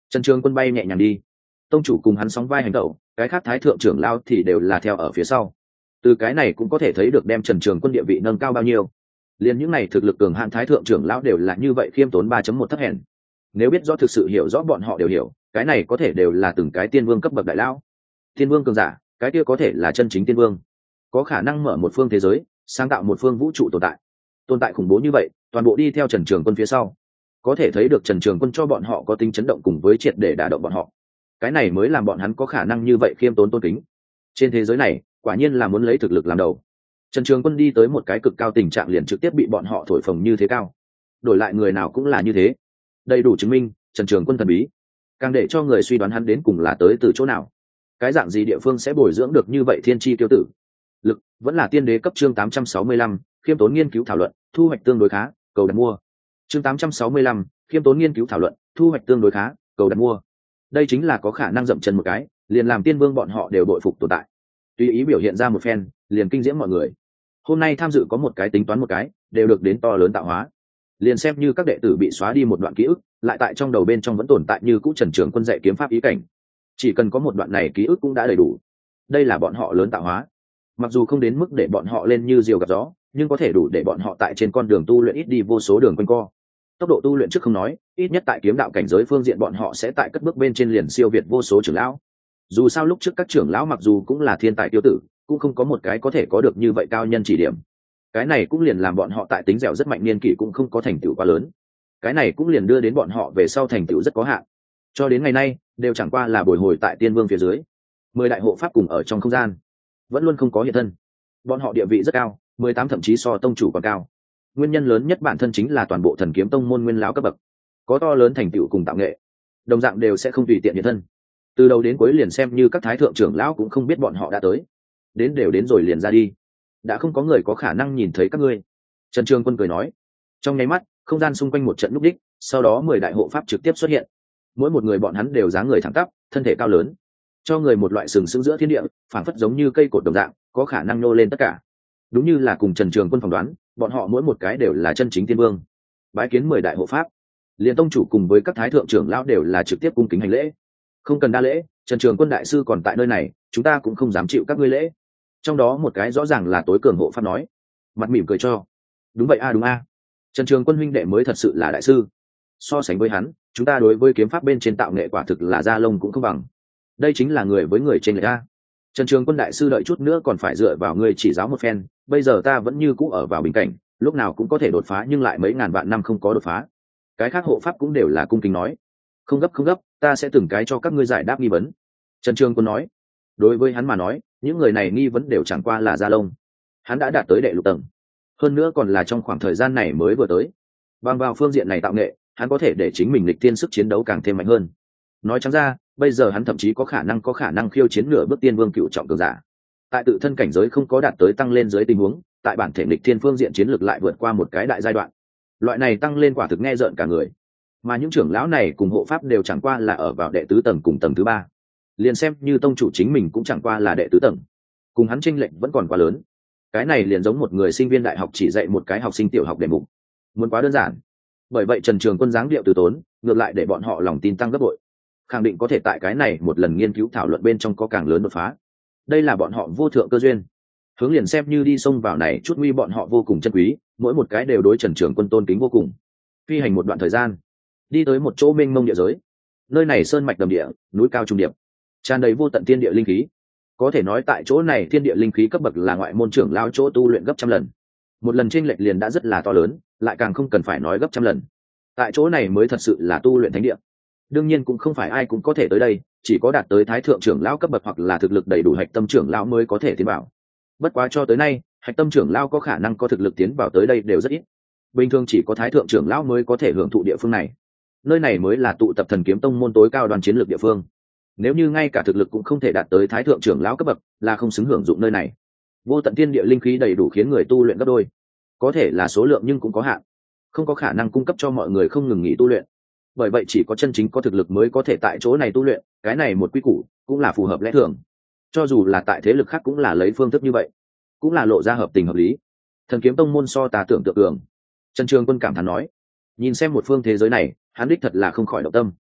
Trần Trường Quân bay nhẹ nhàng đi, tông chủ cùng hắn sóng vai hành động, cái khác thái thượng trưởng lão thì đều là theo ở phía sau. Từ cái này cũng có thể thấy được đem Trần Trường Quân địa vị nâng cao bao nhiêu. Liên những này thực lực cường hãn thái thượng trưởng lão đều là như vậy khiêm tốn ba chấm một thấp hèn. Nếu biết rõ thực sự hiểu rõ bọn họ đều hiểu, cái này có thể đều là từng cái tiên vương cấp bậc đại lão. Tiên vương cường giả, cái kia có thể là chân chính tiên vương, có khả năng mở một phương thế giới, sáng tạo một phương vũ trụ tồn tại. Tồn tại khủng bố như vậy, toàn bộ đi theo Trần Trường Quân phía sau, có thể thấy được Trần Trường Quân cho bọn họ có tính chấn động cùng với triệt để đả động bọn họ. Cái này mới làm bọn hắn có khả năng như vậy khiêm tốn tôn kính. Trên thế giới này, quả nhiên là muốn lấy thực lực làm đầu. Trần Trường Quân đi tới một cái cực cao tình trạng liền trực tiếp bị bọn họ thổi phồng như thế cao. Đổi lại người nào cũng là như thế. Đầy đủ chứng minh, Trần Trường Quân thần bí, càng để cho người suy đoán hắn đến cùng là tới từ chỗ nào. Cái dạng gì địa phương sẽ bồi dưỡng được như vậy thiên chi tiêu tử? Lực, vẫn là tiên đế cấp. Chương tám trăm sáu mươi lăm, khiêm tốn nghiên cứu thảo luận, thu hoạch tương đối khá, cầu đặt mua. Chương tám trăm sáu mươi lăm, khiêm tốn nghiên cứu thảo luận, thu hoạch tương đối khá, cầu đặt mua. Đây chính là có khả năng dậm chân một cái, liền làm tiên vương bọn họ đều bội phục tồn tại. Tùy ý biểu hiện ra một phen, liền kinh diễm mọi người. Hôm nay tham dự có một cái tính toán một cái, đều được đến to lớn tạo hóa. Liền xem như các đệ tử bị xóa đi một đoạn ký ức, lại tại trong đầu bên trong vẫn tồn tại như cũ Trần Trường Quân dạy kiếm pháp ý cảnh. Chỉ cần có một đoạn này ký ức cũng đã đầy đủ. Đây là bọn họ lớn tạo hóa. Mặc dù không đến mức để bọn họ lên như diều gặp gió, nhưng có thể đủ để bọn họ tại trên con đường tu luyện ít đi vô số đường quanh co. Tốc độ tu luyện trước không nói, ít nhất tại kiếm đạo cảnh giới phương diện bọn họ sẽ tại cất bước bên trên liền siêu việt vô số trưởng lão. Dù sao lúc trước các trưởng lão mặc dù cũng là thiên tài tiêu tử, cũng không có một cái có thể có được như vậy cao nhân chỉ điểm. Cái này cũng liền làm bọn họ tại tính dẻo rất mạnh, niên kỷ cũng không có thành tựu quá lớn. Cái này cũng liền đưa đến bọn họ về sau thành tựu rất có hạn. Cho đến ngày nay, đều chẳng qua là bồi hồi tại tiên vương phía dưới. Mười đại hộ pháp cùng ở trong không gian, vẫn luôn không có hiện thân. Bọn họ địa vị rất cao, mười tám thậm chí so tông chủ còn cao. Nguyên nhân lớn nhất bản thân chính là toàn bộ Thần Kiếm Tông môn nguyên lão cấp bậc, có to lớn thành tựu cùng tạo nghệ, đồng dạng đều sẽ không tùy tiện hiện thân. Từ đầu đến cuối liền xem như các thái thượng trưởng lão cũng không biết bọn họ đã tới, đến đều đến rồi liền ra đi, đã không có người có khả năng nhìn thấy các ngươi. Trần Trường Quân cười nói. Trong nháy mắt, không gian xung quanh một trận núp đích, sau đó mười đại hộ pháp trực tiếp xuất hiện. Mỗi một người bọn hắn đều dáng người thẳng tắp, thân thể cao lớn, cho người một loại sừng sững giữa thiên địa, phảng phất giống như cây cột đồng dạng, có khả năng nô lên tất cả. Đúng như là cùng Trần Trường Quân phỏng đoán, bọn họ mỗi một cái đều là chân chính tiên vương. Bái kiến mười đại hộ pháp, liền tông chủ cùng với các thái thượng trưởng lão đều là trực tiếp cung kính hành lễ. Không cần đa lễ, Trần Trường Quân đại sư còn tại nơi này, chúng ta cũng không dám chịu các ngươi lễ. Trong đó một cái rõ ràng là tối cường hộ pháp nói, mặt mỉm cười cho. Đúng vậy a à, đúng a. À. Trần Trường Quân huynh đệ mới thật sự là đại sư. So sánh với hắn, chúng ta đối với kiếm pháp bên trên tạo nghệ quả thực là da lông cũng không bằng. Đây chính là người với người trên lệch a. Trần Trường Quân đại sư đợi chút nữa còn phải dựa vào ngươi chỉ giáo một phen, bây giờ ta vẫn như cũ ở vào bình cảnh, lúc nào cũng có thể đột phá nhưng lại mấy ngàn vạn năm không có đột phá. Cái khác hộ pháp cũng đều là cung kính nói, không gấp không gấp, ta sẽ từng cái cho các ngươi giải đáp nghi vấn. Trần Trường Quân nói. Đối với hắn mà nói, những người này nghi vấn đều chẳng qua là da lông. Hắn đã đạt tới đệ lục tầng, hơn nữa còn là trong khoảng thời gian này mới vừa tới. Bằng vào phương diện này tạo nghệ, hắn có thể để chính mình lịch tiên sức chiến đấu càng thêm mạnh hơn. Nói trắng ra, bây giờ hắn thậm chí có khả năng có khả năng khiêu chiến nửa bước tiên vương cựu trọng cường giả. Tại tự thân cảnh giới không có đạt tới tăng lên dưới tình huống, tại bản thể lịch thiên phương diện chiến lược lại vượt qua một cái đại giai đoạn. Loại này tăng lên quả thực nghe rợn cả người. Mà những trưởng lão này cùng hộ pháp đều chẳng qua là ở vào đệ tứ tầng cùng tầng thứ ba. Liền xem như tông chủ chính mình cũng chẳng qua là đệ tứ tầng, cùng hắn chênh lệch vẫn còn quá lớn. Cái này liền giống một người sinh viên đại học chỉ dạy một cái học sinh tiểu học đề mục, muốn quá đơn giản. Bởi vậy Trần Trường Quân dáng điệu từ tốn, ngược lại để bọn họ lòng tin tăng gấp bội, khẳng định có thể tại cái này một lần nghiên cứu thảo luận bên trong có càng lớn đột phá. Đây là bọn họ vô thượng cơ duyên, hướng liền xem như đi xông vào này chút nguy bọn họ vô cùng chân quý, mỗi một cái đều đối Trần Trường Quân tôn kính vô cùng. Phi hành một đoạn thời gian, đi tới một chỗ mênh mông địa giới. Nơi này sơn mạch đầm địa, núi cao trùng điệp, tràn đầy vô tận thiên địa linh khí. Có thể nói tại chỗ này thiên địa linh khí cấp bậc là ngoại môn trưởng lao chỗ tu luyện gấp trăm lần. Một lần chênh lệch liền đã rất là to lớn, lại càng không cần phải nói gấp trăm lần. Tại chỗ này mới thật sự là tu luyện thánh địa. Đương nhiên cũng không phải ai cũng có thể tới đây, chỉ có đạt tới thái thượng trưởng lão cấp bậc hoặc là thực lực đầy đủ hạch tâm trưởng lão mới có thể tiến vào. Bất quá cho tới nay, hạch tâm trưởng lão có khả năng có thực lực tiến vào tới đây đều rất ít. Bình thường chỉ có thái thượng trưởng lão mới có thể hưởng thụ địa phương này. Nơi này mới là tụ tập Thần Kiếm Tông môn tối cao đoàn chiến lược địa phương. Nếu như ngay cả thực lực cũng không thể đạt tới thái thượng trưởng lão cấp bậc, là không xứng hưởng dụng nơi này. Vô tận thiên địa linh khí đầy đủ khiến người tu luyện gấp đôi, có thể là số lượng nhưng cũng có hạn, không có khả năng cung cấp cho mọi người không ngừng nghỉ tu luyện. Bởi vậy chỉ có chân chính có thực lực mới có thể tại chỗ này tu luyện, cái này một quy củ cũng là phù hợp lẽ thường. Cho dù là tại thế lực khác cũng là lấy phương thức như vậy, cũng là lộ ra hợp tình hợp lý. Thần Kiếm Tông môn so ta tưởng tượng cường. Trần Trường Quân cảm thán nói, nhìn xem một phương thế giới này, hắn đích thật là không khỏi động tâm.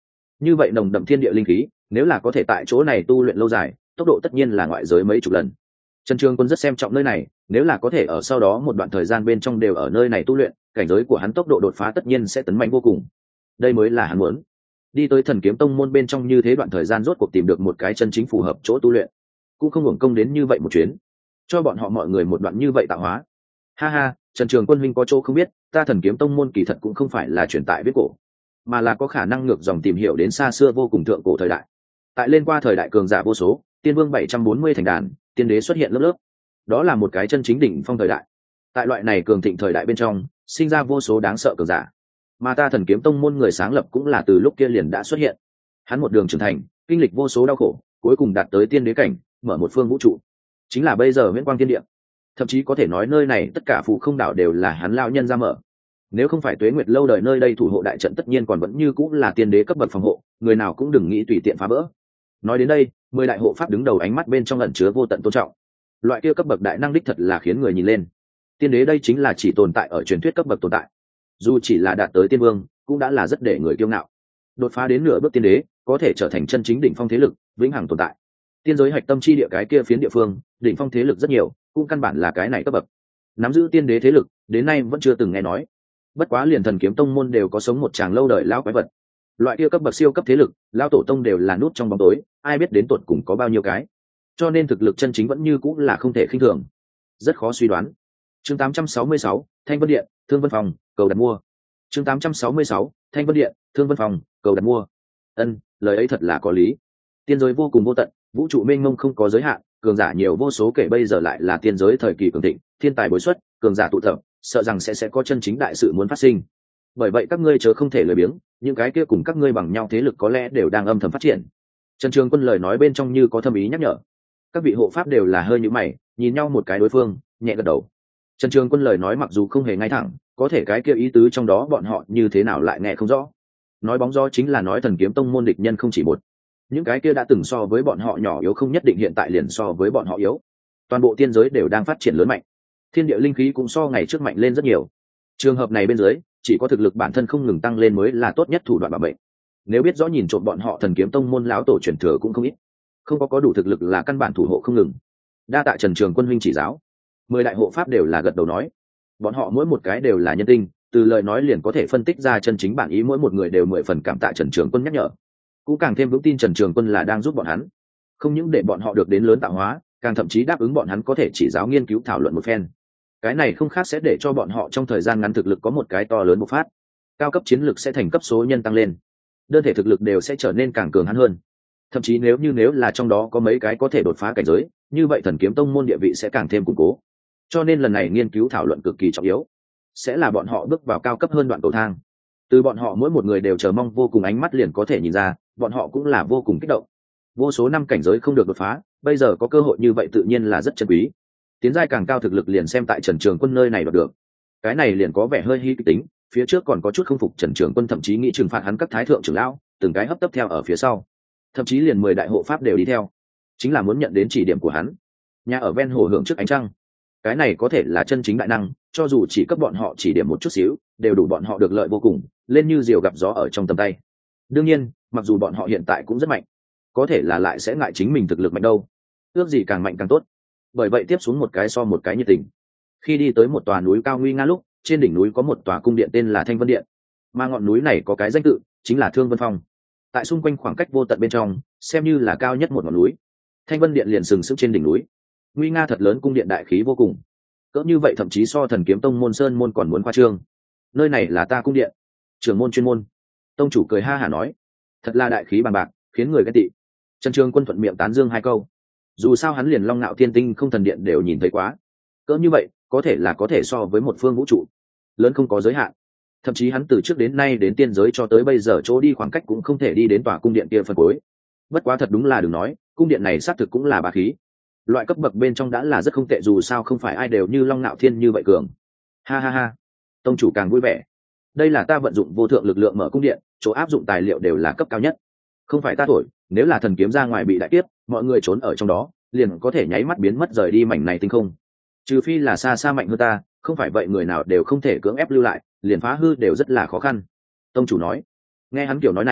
như vậy nồng đậm thiên địa linh khí nếu là có thể tại chỗ này tu luyện lâu dài, tốc độ tất nhiên là ngoại giới mấy chục lần. Trần Trường Quân rất xem trọng nơi này, nếu là có thể ở sau đó một đoạn thời gian bên trong đều ở nơi này tu luyện, cảnh giới của hắn tốc độ đột phá tất nhiên sẽ tấn mạnh vô cùng. Đây mới là hắn muốn. Đi tới Thần Kiếm Tông môn bên trong như thế đoạn thời gian rốt cuộc tìm được một cái chân chính phù hợp chỗ tu luyện, cũng không hưởng công đến như vậy một chuyến, cho bọn họ mọi người một đoạn như vậy tạo hóa. Ha ha, Trần Trường Quân huynh có chỗ không biết, ta Thần Kiếm Tông môn kỳ thật cũng không phải là truyền tại viết cổ, mà là có khả năng ngược dòng tìm hiểu đến xa xưa vô cùng thượng cổ thời đại. Tại lên qua thời đại cường giả vô số, tiên vương bảy trăm bốn mươi thành đàn, tiên đế xuất hiện lớp lớp. Đó là một cái chân chính đỉnh phong thời đại. Tại loại này cường thịnh thời đại bên trong, sinh ra vô số đáng sợ cường giả. Mà ta Thần Kiếm Tông môn người sáng lập cũng là từ lúc kia liền đã xuất hiện. Hắn một đường trưởng thành, kinh lịch vô số đau khổ, cuối cùng đạt tới tiên đế cảnh, mở một phương vũ trụ. Chính là bây giờ Viễn Quang Thiên Địa. Thậm chí có thể nói nơi này tất cả phụ không đảo đều là hắn lão nhân ra mở. Nếu không phải Tuế Nguyệt lâu đời nơi đây thủ hộ đại trận tất nhiên còn vẫn như cũng là tiên đế cấp bậc phòng hộ, người nào cũng đừng nghĩ tùy tiện phá vỡ. Nói đến đây, mười đại hộ pháp đứng đầu ánh mắt bên trong ẩn chứa vô tận tôn trọng. Loại kia cấp bậc đại năng đích thật là khiến người nhìn lên. Tiên đế đây chính là chỉ tồn tại ở truyền thuyết cấp bậc tồn tại. Dù chỉ là đạt tới tiên vương, cũng đã là rất để người kiêu ngạo. Đột phá đến nửa bước tiên đế, có thể trở thành chân chính đỉnh phong thế lực, vĩnh hằng tồn tại. Tiên giới hạch tâm chi địa cái kia phiến địa phương, đỉnh phong thế lực rất nhiều, cũng căn bản là cái này cấp bậc. Nắm giữ tiên đế thế lực, đến nay vẫn chưa từng nghe nói. Bất quá liền Thần Kiếm Tông môn đều có sống một tràng lâu đời lão quái vật. Loại kia cấp bậc siêu cấp thế lực, lão tổ tông đều là nút trong bóng tối, ai biết đến tuột cùng có bao nhiêu cái. Cho nên thực lực chân chính vẫn như cũng là không thể khinh thường. Rất khó suy đoán. Chương tám trăm sáu mươi sáu, Thanh Vân Điện, Thương Vân Phòng, cầu đặt mua. Chương tám trăm sáu mươi sáu, Thanh Vân Điện, Thương Vân Phòng, cầu đặt mua. Ân, lời ấy thật là có lý. Tiên giới vô cùng vô tận, vũ trụ mênh mông không có giới hạn, cường giả nhiều vô số kể bây giờ lại là tiên giới thời kỳ cường thịnh, thiên tài bồi xuất, cường giả tụ tập, sợ rằng sẽ sẽ có chân chính đại sự muốn phát sinh. Bởi vậy các ngươi chớ không thể lười biếng, những cái kia cùng các ngươi bằng nhau thế lực có lẽ đều đang âm thầm phát triển. Trần Trường Quân lời nói bên trong như có thâm ý nhắc nhở. Các vị hộ pháp đều là hơi nhíu mày, nhìn nhau một cái đối phương, nhẹ gật đầu. Trần Trường Quân lời nói mặc dù không hề ngay thẳng, có thể cái kia ý tứ trong đó bọn họ như thế nào lại nghe không rõ. Nói bóng gió chính là nói Thần Kiếm Tông môn địch nhân không chỉ một. Những cái kia đã từng so với bọn họ nhỏ yếu không nhất định hiện tại liền so với bọn họ yếu. Toàn bộ tiên giới đều đang phát triển lớn mạnh. Thiên địa linh khí cũng so ngày trước mạnh lên rất nhiều. Trường hợp này bên dưới, chỉ có thực lực bản thân không ngừng tăng lên mới là tốt nhất thủ đoạn bảo mệnh. Nếu biết rõ nhìn trộm bọn họ Thần Kiếm Tông môn lão tổ truyền thừa cũng không ít, không có có đủ thực lực là căn bản thủ hộ không ngừng. Đa tạ Trần Trường Quân huynh chỉ giáo. Mười đại hộ pháp đều là gật đầu nói. Bọn họ mỗi một cái đều là nhân tinh, từ lời nói liền có thể phân tích ra chân chính bản ý, mỗi một người đều mười phần cảm tạ Trần Trường Quân nhắc nhở, cũng càng thêm vững tin Trần Trường Quân là đang giúp bọn hắn, không những để bọn họ được đến lớn tạo hóa, càng thậm chí đáp ứng bọn hắn có thể chỉ giáo nghiên cứu thảo luận một phen. Cái này không khác sẽ để cho bọn họ trong thời gian ngắn thực lực có một cái to lớn bộc phát, cao cấp chiến lực sẽ thành cấp số nhân tăng lên, đơn thể thực lực đều sẽ trở nên càng cường hắn hơn. Thậm chí nếu như nếu là trong đó có mấy cái có thể đột phá cảnh giới, như vậy Thần Kiếm Tông môn địa vị sẽ càng thêm củng cố. Cho nên lần này nghiên cứu thảo luận cực kỳ trọng yếu, sẽ là bọn họ bước vào cao cấp hơn đoạn cầu thang. Từ bọn họ mỗi một người đều chờ mong vô cùng ánh mắt liền có thể nhìn ra, bọn họ cũng là vô cùng kích động. Vô số năm cảnh giới không được đột phá, bây giờ có cơ hội như vậy tự nhiên là rất chân quý. Tiến giai càng cao thực lực liền xem tại Trần Trường Quân nơi này đoạt được. Cái này liền có vẻ hơi hy kịch tính, phía trước còn có chút không phục Trần Trường Quân, thậm chí nghĩ trừng phạt hắn các thái thượng trưởng lão, từng cái hấp tấp theo ở phía sau. Thậm chí liền mười đại hộ pháp đều đi theo, chính là muốn nhận đến chỉ điểm của hắn. Nhà ở ven hồ hưởng trước ánh trăng, cái này có thể là chân chính đại năng, cho dù chỉ cấp bọn họ chỉ điểm một chút xíu, đều đủ bọn họ được lợi vô cùng, lên như diều gặp gió ở trong tầm tay. Đương nhiên, mặc dù bọn họ hiện tại cũng rất mạnh, có thể là lại sẽ ngại chính mình thực lực mạnh đâu, ước gì càng mạnh càng tốt. Bởi vậy tiếp xuống một cái so một cái nhiệt tình. Khi đi tới một tòa núi cao nguy nga lúc, trên đỉnh núi có một tòa cung điện tên là Thanh Vân Điện, mà ngọn núi này có cái danh tự chính là Thương Vân Phong. Tại xung quanh khoảng cách vô tận bên trong, xem như là cao nhất một ngọn núi. Thanh Vân Điện liền sừng sững trên đỉnh núi, nguy nga thật lớn, cung điện đại khí vô cùng, cỡ như vậy thậm chí so Thần Kiếm Tông môn sơn môn còn muốn khoa trương. Nơi này là ta cung điện, trưởng môn chuyên môn. Tông chủ cười ha hả nói, thật là đại khí bằng bạc, khiến người ghen tị. Trần Trường Quân thuận miệng tán dương hai câu. Dù sao hắn liền Long Nạo Thiên Tinh không thần điện đều nhìn thấy quá, cỡ như vậy có thể là có thể so với một phương vũ trụ lớn không có giới hạn. Thậm chí hắn từ trước đến nay đến tiên giới cho tới bây giờ chỗ đi khoảng cách cũng không thể đi đến tòa cung điện kia phần cuối. Bất quá thật đúng là đừng nói, cung điện này xác thực cũng là bá khí, loại cấp bậc bên trong đã là rất không tệ, dù sao không phải ai đều như Long Nạo Thiên như vậy cường. Ha ha ha, tông chủ càng vui vẻ. Đây là ta vận dụng vô thượng lực lượng mở cung điện, chỗ áp dụng tài liệu đều là cấp cao nhất. Không phải ta thổi, nếu là thần kiếm ra ngoài bị đại kiếp, mọi người trốn ở trong đó, liền có thể nháy mắt biến mất rời đi mảnh này tinh không. Trừ phi là xa xa mạnh hơn ta, không phải vậy người nào đều không thể cưỡng ép lưu lại, liền phá hư đều rất là khó khăn. Tông chủ nói. Nghe hắn kiểu nói này,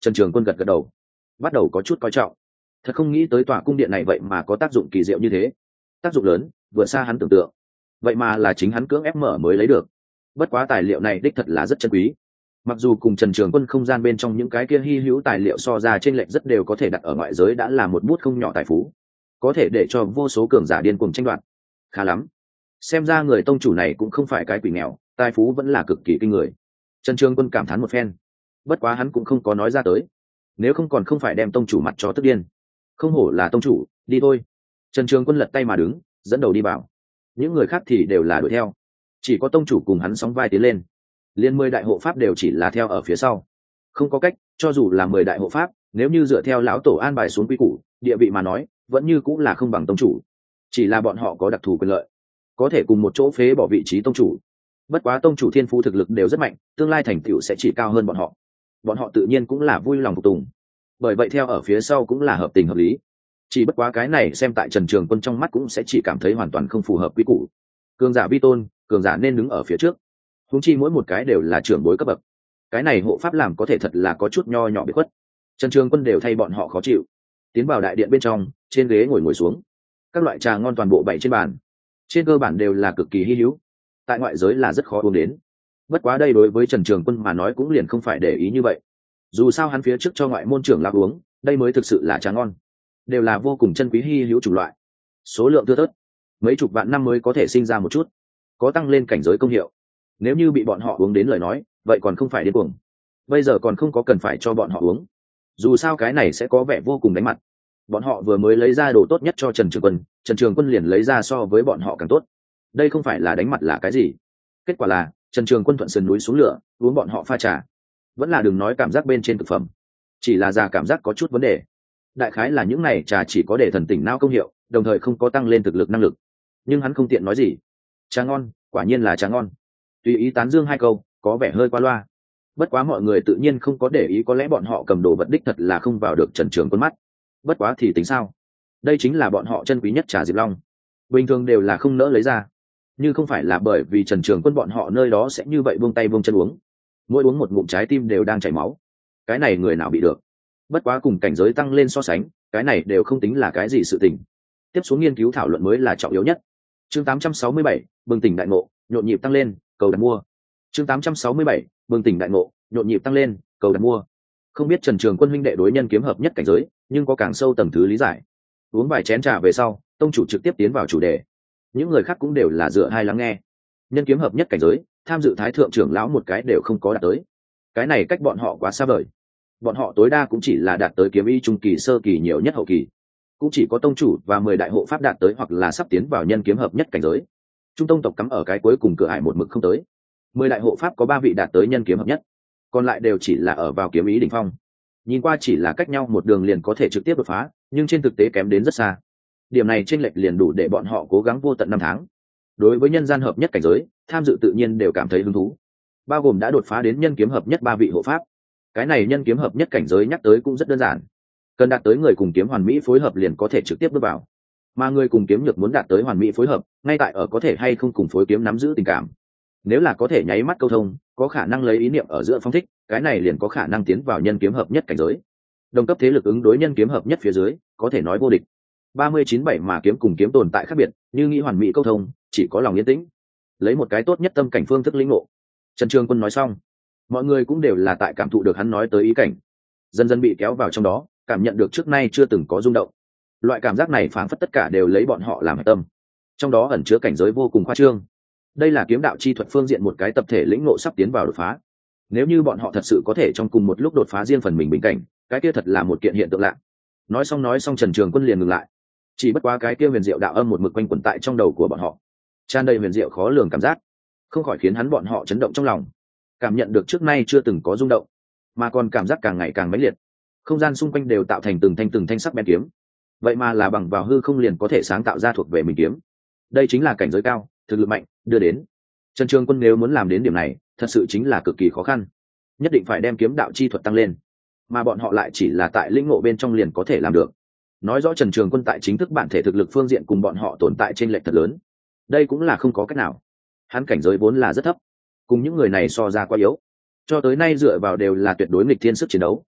Trần Trường Quân gật gật đầu, bắt đầu có chút coi trọng. Thật không nghĩ tới tòa cung điện này vậy mà có tác dụng kỳ diệu như thế, tác dụng lớn vượt xa hắn tưởng tượng. Vậy mà là chính hắn cưỡng ép mở mới lấy được. Bất quá tài liệu này đích thật là rất chân quý. Mặc dù cùng Trần Trường Quân không gian bên trong những cái kia hy hữu tài liệu so ra trên lệch rất đều có thể đặt ở ngoại giới đã là một bút không nhỏ tài phú, có thể để cho vô số cường giả điên cuồng tranh đoạt. Khá lắm, xem ra người tông chủ này cũng không phải cái quỷ nghèo, tài phú vẫn là cực kỳ kinh người. Trần Trường Quân cảm thán một phen, bất quá hắn cũng không có nói ra tới, nếu không còn không phải đem tông chủ mặt cho tức điên. Không hổ là tông chủ, đi thôi. Trần Trường Quân lật tay mà đứng, dẫn đầu đi vào, những người khác thì đều là đuổi theo, chỉ có tông chủ cùng hắn sóng vai tiến lên, liên mười đại hộ pháp đều chỉ là theo ở phía sau. Không có cách, cho dù là mười đại hộ pháp, nếu như dựa theo lão tổ an bài xuống quy củ, địa vị mà nói vẫn như cũng là không bằng tông chủ, chỉ là bọn họ có đặc thù quyền lợi, có thể cùng một chỗ phế bỏ vị trí tông chủ. Bất quá tông chủ thiên phú thực lực đều rất mạnh, tương lai thành tựu sẽ chỉ cao hơn bọn họ, bọn họ tự nhiên cũng là vui lòng phục tùng, bởi vậy theo ở phía sau cũng là hợp tình hợp lý. Chỉ bất quá cái này xem tại Trần Trường Quân trong mắt cũng sẽ chỉ cảm thấy hoàn toàn không phù hợp quy củ. Cường giả vi tôn, cường giả nên đứng ở phía trước, huống chi mỗi một cái đều là trưởng bối cấp bậc, cái này hộ pháp làm có thể thật là có chút nho nhỏ biệt khuất. Trần Trường Quân đều thay bọn họ khó chịu. Tiến vào đại điện bên trong, trên ghế ngồi ngồi xuống, các loại trà ngon toàn bộ bày trên bàn, trên cơ bản đều là cực kỳ hy hữu, tại ngoại giới là rất khó uống đến. Bất quá đây đối với Trần Trường Quân mà nói cũng liền không phải để ý như vậy, dù sao hắn phía trước cho ngoại môn trưởng lão uống, đây mới thực sự là trà ngon, đều là vô cùng chân quý hy hữu chủng loại, số lượng thưa thớt, mấy chục vạn năm mới có thể sinh ra một chút, có tăng lên cảnh giới công hiệu. Nếu như bị bọn họ uống đến lời nói, vậy còn không phải điên cuồng. Bây giờ còn không có cần phải cho bọn họ uống, dù sao cái này sẽ có vẻ vô cùng đánh mặt. Bọn họ vừa mới lấy ra đồ tốt nhất cho Trần Trường Quân, Trần Trường Quân liền lấy ra so với bọn họ càng tốt, đây không phải là đánh mặt là cái gì. Kết quả là Trần Trường Quân thuận sườn núi xuống lửa, uống bọn họ pha trà. Vẫn là đừng nói cảm giác bên trên thực phẩm, chỉ là già cảm giác có chút vấn đề. Đại khái là những này trà chỉ có để thần tỉnh não công hiệu, đồng thời không có tăng lên thực lực năng lực. Nhưng hắn không tiện nói gì. Trà ngon, quả nhiên là trà ngon. Tùy ý tán dương hai câu, có vẻ hơi qua loa. Bất quá mọi người tự nhiên không có để ý, có lẽ bọn họ cầm đồ vật đích thật là không vào được Trần Trường Quân mắt. Bất quá thì tính sao? Đây chính là bọn họ chân quý nhất trà Diệp Long, bình thường đều là không nỡ lấy ra. Nhưng không phải là bởi vì Trần Trường Quân bọn họ nơi đó sẽ như vậy buông tay buông chân uống, mỗi uống một ngụm trái tim đều đang chảy máu. Cái này người nào bị được? Bất quá cùng cảnh giới tăng lên so sánh, cái này đều không tính là cái gì sự tình. Tiếp xuống nghiên cứu thảo luận mới là trọng yếu nhất. Chương tám trăm sáu mươi bảy, bừng tỉnh đại ngộ, nhộn nhịp tăng lên, cầu đặt mua. Chương tám trăm sáu mươi bảy, bừng tỉnh đại ngộ, nhộn nhịp tăng lên, cầu đặt mua. Không biết Trần Trường Quân huynh đệ đối nhân kiếm hợp nhất cảnh giới, nhưng có càng sâu tầng thứ lý giải. Uống vài chén trà về sau, tông chủ trực tiếp tiến vào chủ đề. Những người khác cũng đều là dựa hai lắng nghe. Nhân kiếm hợp nhất cảnh giới, tham dự thái thượng trưởng lão một cái đều không có đạt tới. Cái này cách bọn họ quá xa vời. Bọn họ tối đa cũng chỉ là đạt tới kiếm ý trung kỳ sơ kỳ, nhiều nhất hậu kỳ. Cũng chỉ có tông chủ và mười đại hộ pháp đạt tới hoặc là sắp tiến vào nhân kiếm hợp nhất cảnh giới. Trung tông tộc cắm ở cái cuối cùng cửa ải một mực không tới. Mười đại hộ pháp có ba vị đạt tới nhân kiếm hợp nhất, còn lại đều chỉ là ở vào kiếm ý đỉnh phong. Nhìn qua chỉ là cách nhau một đường liền có thể trực tiếp đột phá, nhưng trên thực tế kém đến rất xa. Điểm này chênh lệch liền đủ để bọn họ cố gắng vô tận năm tháng. Đối với nhân gian hợp nhất cảnh giới, tham dự tự nhiên đều cảm thấy hứng thú, bao gồm đã đột phá đến nhân kiếm hợp nhất ba vị hộ pháp. Cái này nhân kiếm hợp nhất cảnh giới nhắc tới cũng rất đơn giản, cần đạt tới người cùng kiếm hoàn mỹ phối hợp liền có thể trực tiếp bước vào, mà người cùng kiếm nhược muốn đạt tới hoàn mỹ phối hợp, ngay tại ở có thể hay không cùng phối kiếm nắm giữ tình cảm. Nếu là có thể nháy mắt câu thông, có khả năng lấy ý niệm ở giữa phong thích, cái này liền có khả năng tiến vào nhân kiếm hợp nhất cảnh giới. Đồng cấp thế lực ứng đối nhân kiếm hợp nhất phía dưới, có thể nói vô địch. ba mươi chín bảy mà kiếm cùng kiếm tồn tại khác biệt, như nghĩ hoàn mỹ câu thông, chỉ có lòng yên tĩnh, lấy một cái tốt nhất tâm cảnh phương thức lĩnh ngộ. Trần Trường Quân nói xong, mọi người cũng đều là tại cảm thụ được hắn nói tới ý cảnh, dần dần bị kéo vào trong đó, cảm nhận được trước nay chưa từng có rung động. Loại cảm giác này phảng phất tất cả đều lấy bọn họ làm tâm, trong đó ẩn chứa cảnh giới vô cùng khoa trương. Đây là kiếm đạo chi thuật phương diện một cái tập thể lĩnh ngộ sắp tiến vào đột phá. Nếu như bọn họ thật sự có thể trong cùng một lúc đột phá riêng phần mình bình cảnh, cái kia thật là một kiện hiện tượng lạ. Nói xong nói xong Trần Trường Quân liền ngừng lại. Chỉ bất quá cái kia huyền diệu đạo âm một mực quanh quẩn tại trong đầu của bọn họ, tràn đầy huyền diệu khó lường cảm giác, không khỏi khiến hắn bọn họ chấn động trong lòng, cảm nhận được trước nay chưa từng có rung động, mà còn cảm giác càng ngày càng mãnh liệt. Không gian xung quanh đều tạo thành từng thanh từng thanh sắc bén kiếm, vậy mà là bằng vào hư không liền có thể sáng tạo ra thuộc về mình kiếm. Đây chính là cảnh giới cao, thực lực mạnh đưa đến. Trần Trường Quân nếu muốn làm đến điểm này, thật sự chính là cực kỳ khó khăn, nhất định phải đem kiếm đạo chi thuật tăng lên, mà bọn họ lại chỉ là tại lĩnh ngộ bên trong liền có thể làm được. Nói rõ Trần Trường Quân tại chính thức bản thể thực lực phương diện cùng bọn họ tồn tại trên lệch thật lớn. Đây cũng là không có cách nào, hắn cảnh giới vốn là rất thấp, cùng những người này so ra quá yếu, cho tới nay dựa vào đều là tuyệt đối nghịch thiên sức chiến đấu.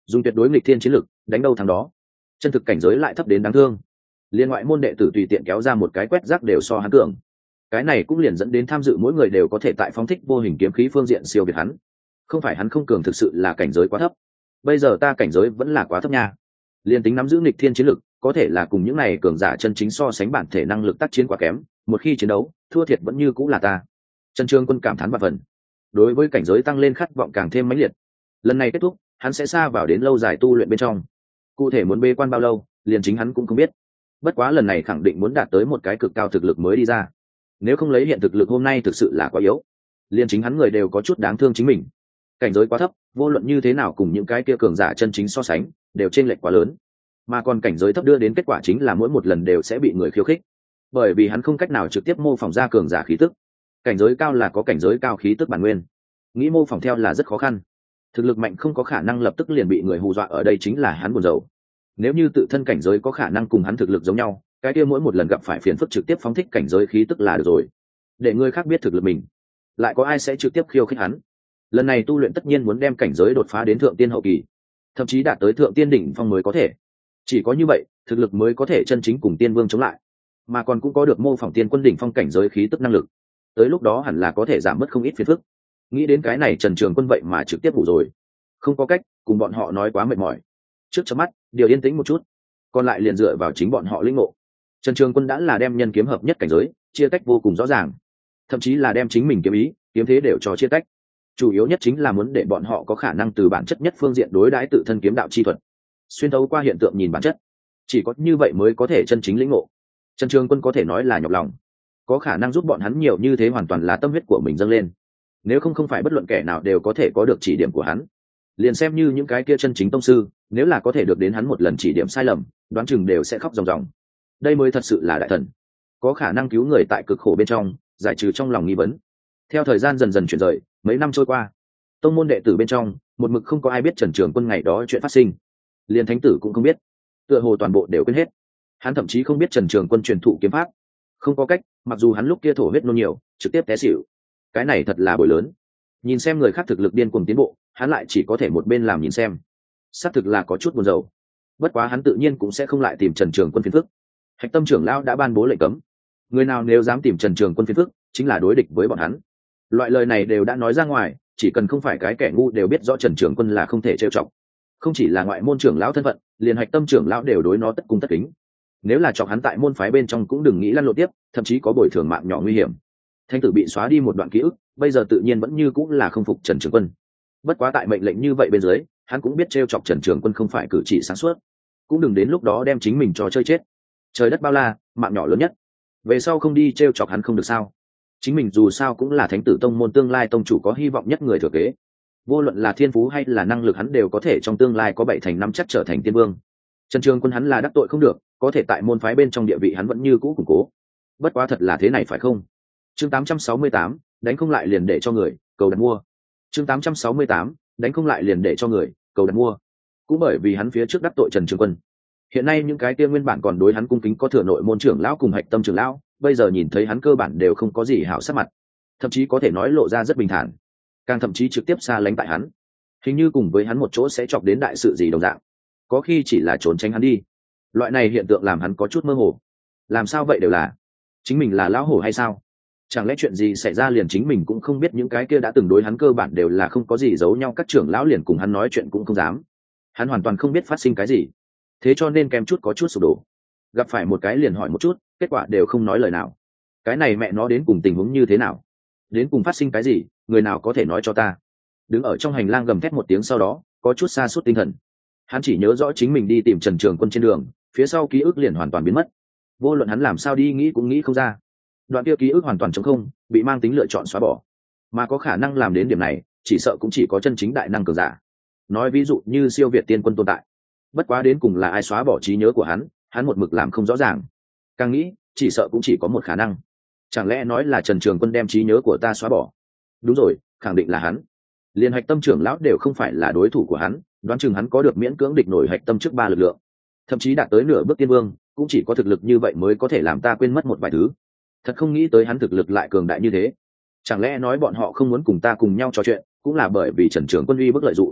dùng tuyệt đối nghịch thiên chiến lực đánh đâu thằng đó, chân thực cảnh giới lại thấp đến đáng thương. Liên ngoại môn đệ tử tùy tiện kéo ra một cái quét rác đều so hắn cường. Cái này cũng liền dẫn đến tham dự mỗi người đều có thể tại phóng thích vô hình kiếm khí phương diện siêu việt hắn. Không phải hắn không cường, thực sự là cảnh giới quá thấp. Bây giờ ta cảnh giới vẫn là quá thấp nha. Liên tính nắm giữ nghịch thiên chiến lực, có thể là cùng những này cường giả chân chính so sánh bản thể năng lực tác chiến quá kém, một khi chiến đấu, thua thiệt vẫn như cũng là ta. Trần Trường Quân cảm thán và phần. Đối với cảnh giới tăng lên khát vọng càng thêm mãnh liệt. Lần này kết thúc, hắn sẽ xa vào đến lâu dài tu luyện bên trong. Cụ thể muốn bế quan bao lâu, liền chính hắn cũng không biết. Bất quá lần này khẳng định muốn đạt tới một cái cực cao thực lực mới đi ra. Nếu không lấy hiện thực lực hôm nay thực sự là quá yếu. Liền chính hắn người đều có chút đáng thương chính mình. Cảnh giới quá thấp, vô luận như thế nào cùng những cái kia cường giả chân chính so sánh, đều chênh lệch quá lớn. Mà còn cảnh giới thấp đưa đến kết quả chính là mỗi một lần đều sẽ bị người khiêu khích. Bởi vì hắn không cách nào trực tiếp mô phỏng ra cường giả khí tức. Cảnh giới cao là có cảnh giới cao khí tức bản nguyên. Nghĩ mô phỏng theo là rất khó khăn. Thực lực mạnh không có khả năng lập tức liền bị người hù dọa, ở đây chính là hắn buồn rầu. Nếu như tự thân cảnh giới có khả năng cùng hắn thực lực giống nhau, cái kia mỗi một lần gặp phải phiền phức trực tiếp phóng thích cảnh giới khí tức là được rồi. Để người khác biết thực lực mình, lại có ai sẽ trực tiếp khiêu khích hắn. Lần này tu luyện tất nhiên muốn đem cảnh giới đột phá đến thượng tiên hậu kỳ, thậm chí đạt tới thượng tiên đỉnh phong mới có thể. Chỉ có như vậy, thực lực mới có thể chân chính cùng tiên vương chống lại, mà còn cũng có được mô phỏng tiên quân đỉnh phong cảnh giới khí tức năng lực. Tới lúc đó hẳn là có thể giảm bớt không ít phiền phức. Nghĩ đến cái này, Trần Trường Quân vậy mà trực tiếp ngủ rồi. Không có cách, cùng bọn họ nói quá mệt mỏi. Trước chớp mắt, điều yên tĩnh một chút, còn lại liền dựa vào chính bọn họ lĩnh ngộ. Trần Trường Quân đã là đem nhân kiếm hợp nhất cảnh giới, chia cách vô cùng rõ ràng, thậm chí là đem chính mình kiếm ý, kiếm thế đều cho chia cách. Chủ yếu nhất chính là muốn để bọn họ có khả năng từ bản chất nhất phương diện đối đãi tự thân kiếm đạo chi thuật, xuyên thấu qua hiện tượng nhìn bản chất. Chỉ có như vậy mới có thể chân chính lĩnh ngộ. Trần Trường Quân có thể nói là nhọc lòng, có khả năng giúp bọn hắn nhiều như thế hoàn toàn là tâm huyết của mình dâng lên. Nếu không không phải bất luận kẻ nào đều có thể có được chỉ điểm của hắn. Liền xem như những cái kia chân chính tông sư, nếu là có thể được đến hắn một lần chỉ điểm sai lầm, đoán chừng đều sẽ khóc ròng ròng. Đây mới thật sự là đại thần, có khả năng cứu người tại cực khổ bên trong, giải trừ trong lòng nghi vấn. Theo thời gian dần dần chuyển rời, mấy năm trôi qua, tông môn đệ tử bên trong một mực không có ai biết Trần Trường Quân ngày đó chuyện phát sinh, liền thánh tử cũng không biết, tựa hồ toàn bộ đều quên hết. Hắn thậm chí không biết Trần Trường Quân truyền thụ kiếm pháp. Không có cách, mặc dù hắn lúc kia thổ huyết nôn nhiều, trực tiếp té xỉu. Cái này thật là bội lớn. Nhìn xem người khác thực lực điên cuồng tiến bộ, hắn lại chỉ có thể một bên làm nhìn xem. Xác thực là có chút buồn rầu. Bất quá hắn tự nhiên cũng sẽ không lại tìm Trần Trường Quân phiền phức. Hạch Tâm trưởng lão đã ban bố lệnh cấm, người nào nếu dám tìm Trần Trường Quân phiền phức, chính là đối địch với bọn hắn. Loại lời này đều đã nói ra ngoài, chỉ cần không phải cái kẻ ngu đều biết rõ Trần Trường Quân là không thể trêu chọc. Không chỉ là ngoại môn trưởng lão thân phận, liền Hạch Tâm trưởng lão đều đối nó tất cung tất kính. Nếu là chọc hắn tại môn phái bên trong cũng đừng nghĩ lăn lộn tiếp, thậm chí có bồi thường mạng nhỏ nguy hiểm. Thánh tử bị xóa đi một đoạn ký ức, bây giờ tự nhiên vẫn như cũng là không phục Trần Trường Quân. Bất quá tại mệnh lệnh như vậy bên dưới, hắn cũng biết trêu chọc Trần Trường Quân không phải cử chỉ sáng suốt, cũng đừng đến lúc đó đem chính mình cho chơi chết. Trời đất bao la, mạng nhỏ lớn nhất, về sau không đi trêu chọc hắn không được sao? Chính mình dù sao cũng là Thánh tử tông môn tương lai tông chủ có hy vọng nhất người thừa kế, vô luận là thiên phú hay là năng lực hắn đều có thể trong tương lai có bảy thành năm chắc trở thành tiên vương. Trần Trường Quân hắn là đắc tội không được, có thể tại môn phái bên trong địa vị hắn vẫn như cũ củng cố. Bất quá thật là thế này phải không? Chương tám trăm sáu mươi tám, đánh không lại liền để cho người cầu đặt mua. Chương tám trăm sáu mươi tám, đánh không lại liền để cho người cầu đặt mua. Cũng bởi vì hắn phía trước đắc tội Trần Trường Quân, hiện nay những cái kia nguyên bản còn đối hắn cung kính có thừa nội môn trưởng lão cùng Hạch Tâm trưởng lão, bây giờ nhìn thấy hắn cơ bản đều không có gì hảo sắc mặt, thậm chí có thể nói lộ ra rất bình thản, càng thậm chí trực tiếp xa lánh tại hắn, hình như cùng với hắn một chỗ sẽ chọc đến đại sự gì đồng dạng, có khi chỉ là trốn tránh hắn đi. Loại này hiện tượng làm hắn có chút mơ hồ. Làm sao vậy, đều là chính mình là lão hổ hay sao? Chẳng lẽ chuyện gì xảy ra liền chính mình cũng không biết? Những cái kia đã từng đối hắn cơ bản đều là không có gì giấu nhau, các trưởng lão liền cùng hắn nói chuyện cũng không dám. Hắn hoàn toàn không biết phát sinh cái gì, thế cho nên kém chút có chút sụp đổ. Gặp phải một cái liền hỏi một chút, kết quả đều không nói lời nào. Cái này mẹ nó đến cùng tình huống như thế nào, đến cùng phát sinh cái gì, người nào có thể nói cho ta? Đứng ở trong hành lang gầm thét một tiếng, sau đó có chút sa sút tinh thần. Hắn chỉ nhớ rõ chính mình đi tìm Trần Trường Quân trên đường, phía sau ký ức liền hoàn toàn biến mất. Vô luận hắn làm sao đi nghĩ cũng nghĩ không ra. Đoạn kia ký ức hoàn toàn trống không, bị mang tính lựa chọn xóa bỏ. Mà có khả năng làm đến điểm này, chỉ sợ cũng chỉ có chân chính đại năng cường giả. Nói ví dụ như siêu việt tiên quân tồn tại. Bất quá đến cùng là ai xóa bỏ trí nhớ của hắn, hắn một mực làm không rõ ràng. Càng nghĩ, chỉ sợ cũng chỉ có một khả năng. Chẳng lẽ nói là Trần Trường Quân đem trí nhớ của ta xóa bỏ? Đúng rồi, khẳng định là hắn. Liên Hạch Tâm trưởng lão đều không phải là đối thủ của hắn, đoán chừng hắn có được miễn cưỡng địch nổi Hạch Tâm trước ba lực lượng, thậm chí đạt tới nửa bước tiên vương, cũng chỉ có thực lực như vậy mới có thể làm ta quên mất một vài thứ. Thật không nghĩ tới hắn thực lực lại cường đại như thế. Chẳng lẽ nói bọn họ không muốn cùng ta cùng nhau trò chuyện, cũng là bởi vì Trần Trường Quân uy bức lợi dụng?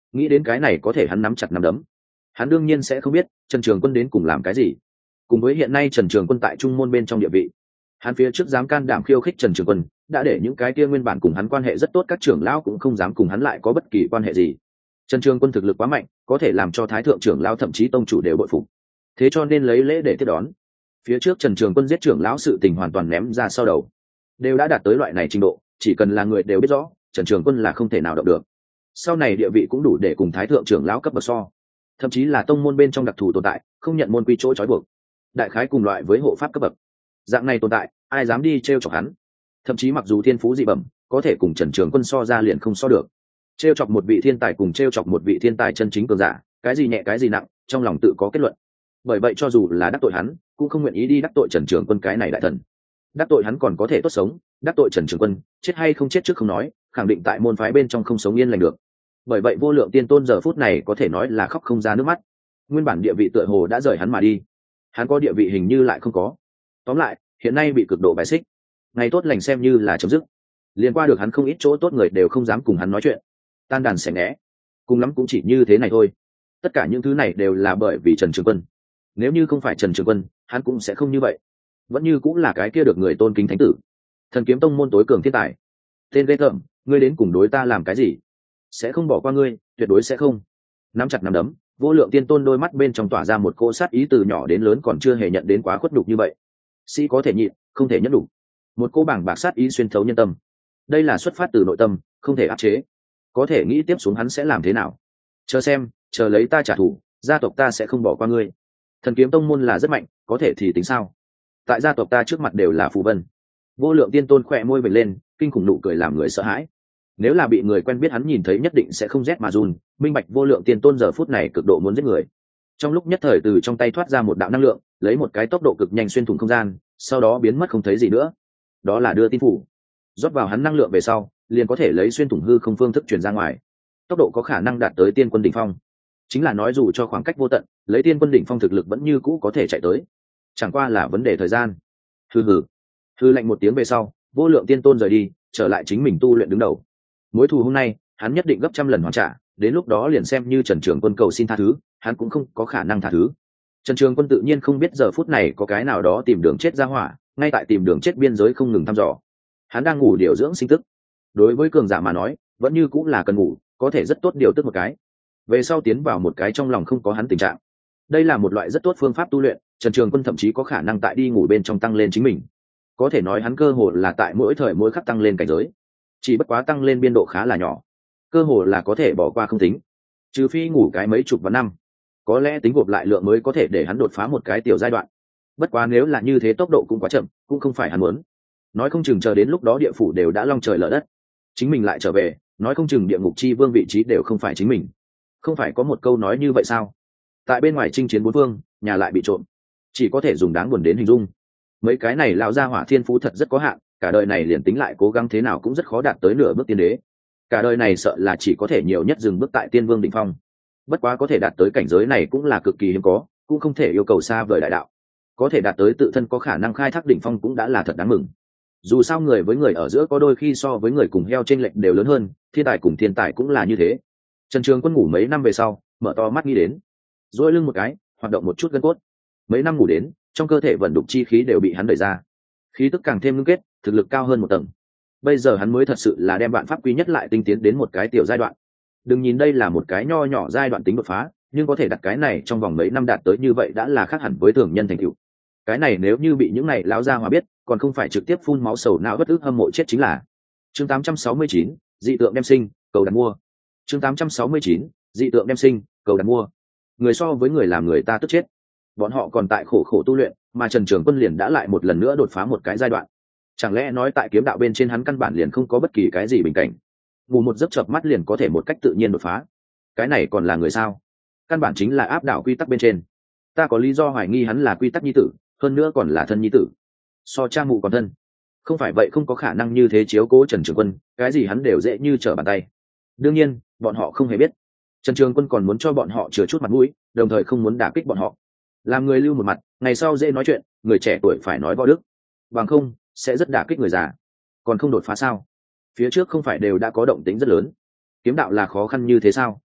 nghĩ đến cái này có thể hắn nắm chặt nắm đấm. Hắn đương nhiên sẽ không biết Trần Trường Quân đến cùng làm cái gì. Cùng với hiện nay Trần Trường Quân tại trung môn bên trong địa vị, hắn phía trước dám can đảm khiêu khích Trần Trường Quân, đã để những cái kia nguyên bản cùng hắn quan hệ rất tốt các trưởng lão cũng không dám cùng hắn lại có bất kỳ quan hệ gì. Trần Trường Quân thực lực quá mạnh, có thể làm cho thái thượng trưởng lão thậm chí tông chủ đều bội phục. Thế cho nên lấy lễ để tiếp đón. Phía trước Trần Trường Quân giết trưởng lão sự tình hoàn toàn ném ra sau đầu, đều đã đạt tới loại này trình độ, chỉ cần là người đều biết rõ, Trần Trường Quân là không thể nào động được. Sau này địa vị cũng đủ để cùng thái thượng trưởng lão cấp bậc so, thậm chí là tông môn bên trong đặc thù tồn tại, không nhận môn quy chỗ trói buộc, đại khái cùng loại với hộ pháp cấp bậc. Dạng này tồn tại, ai dám đi trêu chọc hắn? Thậm chí mặc dù thiên phú dị bẩm, có thể cùng Trần Trường Quân so ra liền không so được. Trêu chọc một vị thiên tài cùng trêu chọc một vị thiên tài chân chính cường giả, cái gì nhẹ cái gì nặng, trong lòng tự có kết luận. Bởi vậy cho dù là đắc tội hắn, cũng không nguyện ý đi đắc tội Trần Trường Quân cái này đại thần. Đắc tội hắn còn có thể tốt sống, đắc tội Trần Trường Quân, chết hay không chết trước không nói, khẳng định tại môn phái bên trong không sống yên lành được. Bởi vậy Vô Lượng Tiên Tôn giờ phút này có thể nói là khóc không ra nước mắt. Nguyên bản địa vị tựa hồ đã rời hắn mà đi, hắn có địa vị hình như lại không có. Tóm lại, hiện nay bị cực độ bài xích, ngày tốt lành xem như là chấm dứt. Liên qua được hắn không ít chỗ tốt người đều không dám cùng hắn nói chuyện, tan đàn xẻ nghé, cùng lắm cũng chỉ như thế này thôi. Tất cả những thứ này đều là bởi vì Trần Trường Quân. Nếu như không phải Trần Trường Quân, hắn cũng sẽ không như vậy, vẫn như cũng là cái kia được người tôn kính thánh tử, Thần Kiếm Tông môn tối cường thiên tài. Tên ghê tởm, ngươi đến cùng đối ta làm cái gì? Sẽ không bỏ qua ngươi, tuyệt đối sẽ không. Nắm chặt nắm đấm, Vô Lượng Tiên Tôn đôi mắt bên trong tỏa ra một cỗ sát ý từ nhỏ đến lớn còn chưa hề nhận đến quá khuất nhục như vậy. Sĩ có thể nhịn, không thể nhẫn đủ. Một cỗ bảng bạc sát ý xuyên thấu nhân tâm. Đây là xuất phát từ nội tâm, không thể áp chế. Có thể nghĩ tiếp xuống hắn sẽ làm thế nào? Chờ xem, chờ lấy ta trả thù, gia tộc ta sẽ không bỏ qua ngươi. Thần Kiếm Tông môn là rất mạnh, có thể thì tính sao? Tại gia tộc ta trước mặt đều là phù vân. Vô Lượng Tiên Tôn khỏe môi vểnh lên, kinh khủng nụ cười làm người sợ hãi. Nếu là bị người quen biết hắn nhìn thấy nhất định sẽ không rét mà run, minh bạch Vô Lượng Tiên Tôn giờ phút này cực độ muốn giết người. Trong lúc nhất thời từ trong tay thoát ra một đạo năng lượng, lấy một cái tốc độ cực nhanh xuyên thủng không gian, sau đó biến mất không thấy gì nữa. Đó là đưa tin phủ. Rót vào hắn năng lượng về sau, liền có thể lấy xuyên thủng hư không phương thức truyền ra ngoài. Tốc độ có khả năng đạt tới tiên quân đỉnh phong. Chính là nói dù cho khoảng cách vô tận, lấy tiên quân đỉnh phong thực lực vẫn như cũ có thể chạy tới. Chẳng qua là vấn đề thời gian. Hừ hừ. Hừ lạnh một tiếng về sau, Vô Lượng Tiên Tôn rời đi, trở lại chính mình tu luyện đứng đầu. Mối thù hôm nay, hắn nhất định gấp trăm lần hoàn trả, đến lúc đó liền xem như Trần Trường Quân cầu xin tha thứ, hắn cũng không có khả năng tha thứ. Trần Trường Quân tự nhiên không biết giờ phút này có cái nào đó tìm đường chết ra hỏa, ngay tại tìm đường chết biên giới không ngừng thăm dò. Hắn đang ngủ điều dưỡng sinh tức. Đối với cường giả mà nói, vẫn như cũng là cần ngủ, có thể rất tốt điều tức một cái. Về sau tiến vào một cái trong lòng không có hắn tình trạng. Đây là một loại rất tốt phương pháp tu luyện, Trần Trường Quân thậm chí có khả năng tại đi ngủ bên trong tăng lên chính mình. Có thể nói hắn cơ hồ là tại mỗi thời mỗi khắc tăng lên cảnh giới. Chỉ bất quá tăng lên biên độ khá là nhỏ, cơ hồ là có thể bỏ qua không tính, trừ phi ngủ cái mấy chục và năm, có lẽ tính gộp lại lượng mới có thể để hắn đột phá một cái tiểu giai đoạn. Bất quá nếu là như thế tốc độ cũng quá chậm, cũng không phải hắn muốn. Nói không chừng chờ đến lúc đó địa phủ đều đã long trời lở đất, chính mình lại trở về, nói không chừng địa ngục chi vương vị trí đều không phải chính mình. Không phải có một câu nói như vậy sao? Tại bên ngoài chinh chiến bốn phương, nhà lại bị trộm, chỉ có thể dùng đáng buồn đến hình dung. Mấy cái này lão gia hỏa thiên phú thật rất có hạn, cả đời này liền tính lại cố gắng thế nào cũng rất khó đạt tới nửa bước tiên đế. Cả đời này sợ là chỉ có thể nhiều nhất dừng bước tại tiên vương đỉnh phong. Bất quá có thể đạt tới cảnh giới này cũng là cực kỳ hiếm có, cũng không thể yêu cầu xa vời đại đạo. Có thể đạt tới tự thân có khả năng khai thác đỉnh phong cũng đã là thật đáng mừng. Dù sao người với người ở giữa có đôi khi so với người cùng heo chênh lệch đều lớn hơn, thiên tài cùng thiên tài cũng là như thế. Trần Trường Quân ngủ mấy năm về sau, mở to mắt nghĩ đến, duỗi lưng một cái, hoạt động một chút gân cốt. Mấy năm ngủ đến, trong cơ thể vận đục chi khí đều bị hắn đẩy ra, khí tức càng thêm ngưng kết, thực lực cao hơn một tầng. Bây giờ hắn mới thật sự là đem vạn pháp quy nhất lại tinh tiến đến một cái tiểu giai đoạn. Đừng nhìn đây là một cái nho nhỏ giai đoạn tính đột phá, nhưng có thể đặt cái này trong vòng mấy năm đạt tới như vậy đã là khác hẳn với thường nhân thành tựu. Cái này nếu như bị những này lão gia hỏa biết, còn không phải trực tiếp phun máu sầu não bất ức hâm mộ chết chính là. Chương tám trăm sáu mươi chín, dị tượng đem sinh, cầu đặt mua. Chương tám trăm sáu mươi chín, dị tượng đem sinh, cầu đặt mua. Người so với người làm người ta tức chết. Bọn họ còn tại khổ khổ tu luyện, mà Trần Trường Quân liền đã lại một lần nữa đột phá một cái giai đoạn. Chẳng lẽ nói tại kiếm đạo bên trên hắn căn bản liền không có bất kỳ cái gì bình cảnh, ngủ một giấc chợp mắt liền có thể một cách tự nhiên đột phá? Cái này còn là người sao? Căn bản chính là áp đảo quy tắc bên trên. Ta có lý do hoài nghi hắn là quy tắc nhi tử, hơn nữa còn là thân nhi tử, so cha mụ còn thân. Không phải vậy không có khả năng như thế chiếu cố Trần Trường Quân, cái gì hắn đều dễ như trở bàn tay. Đương nhiên bọn họ không hề biết, Trần Trường Quân còn muốn cho bọn họ chừa chút mặt mũi, đồng thời không muốn đả kích bọn họ. Làm người lưu một mặt, ngày sau dễ nói chuyện, người trẻ tuổi phải nói võ đức, bằng không sẽ rất đả kích người già. Còn không đột phá sao? Phía trước không phải đều đã có động tĩnh rất lớn? Kiếm đạo là khó khăn như thế sao?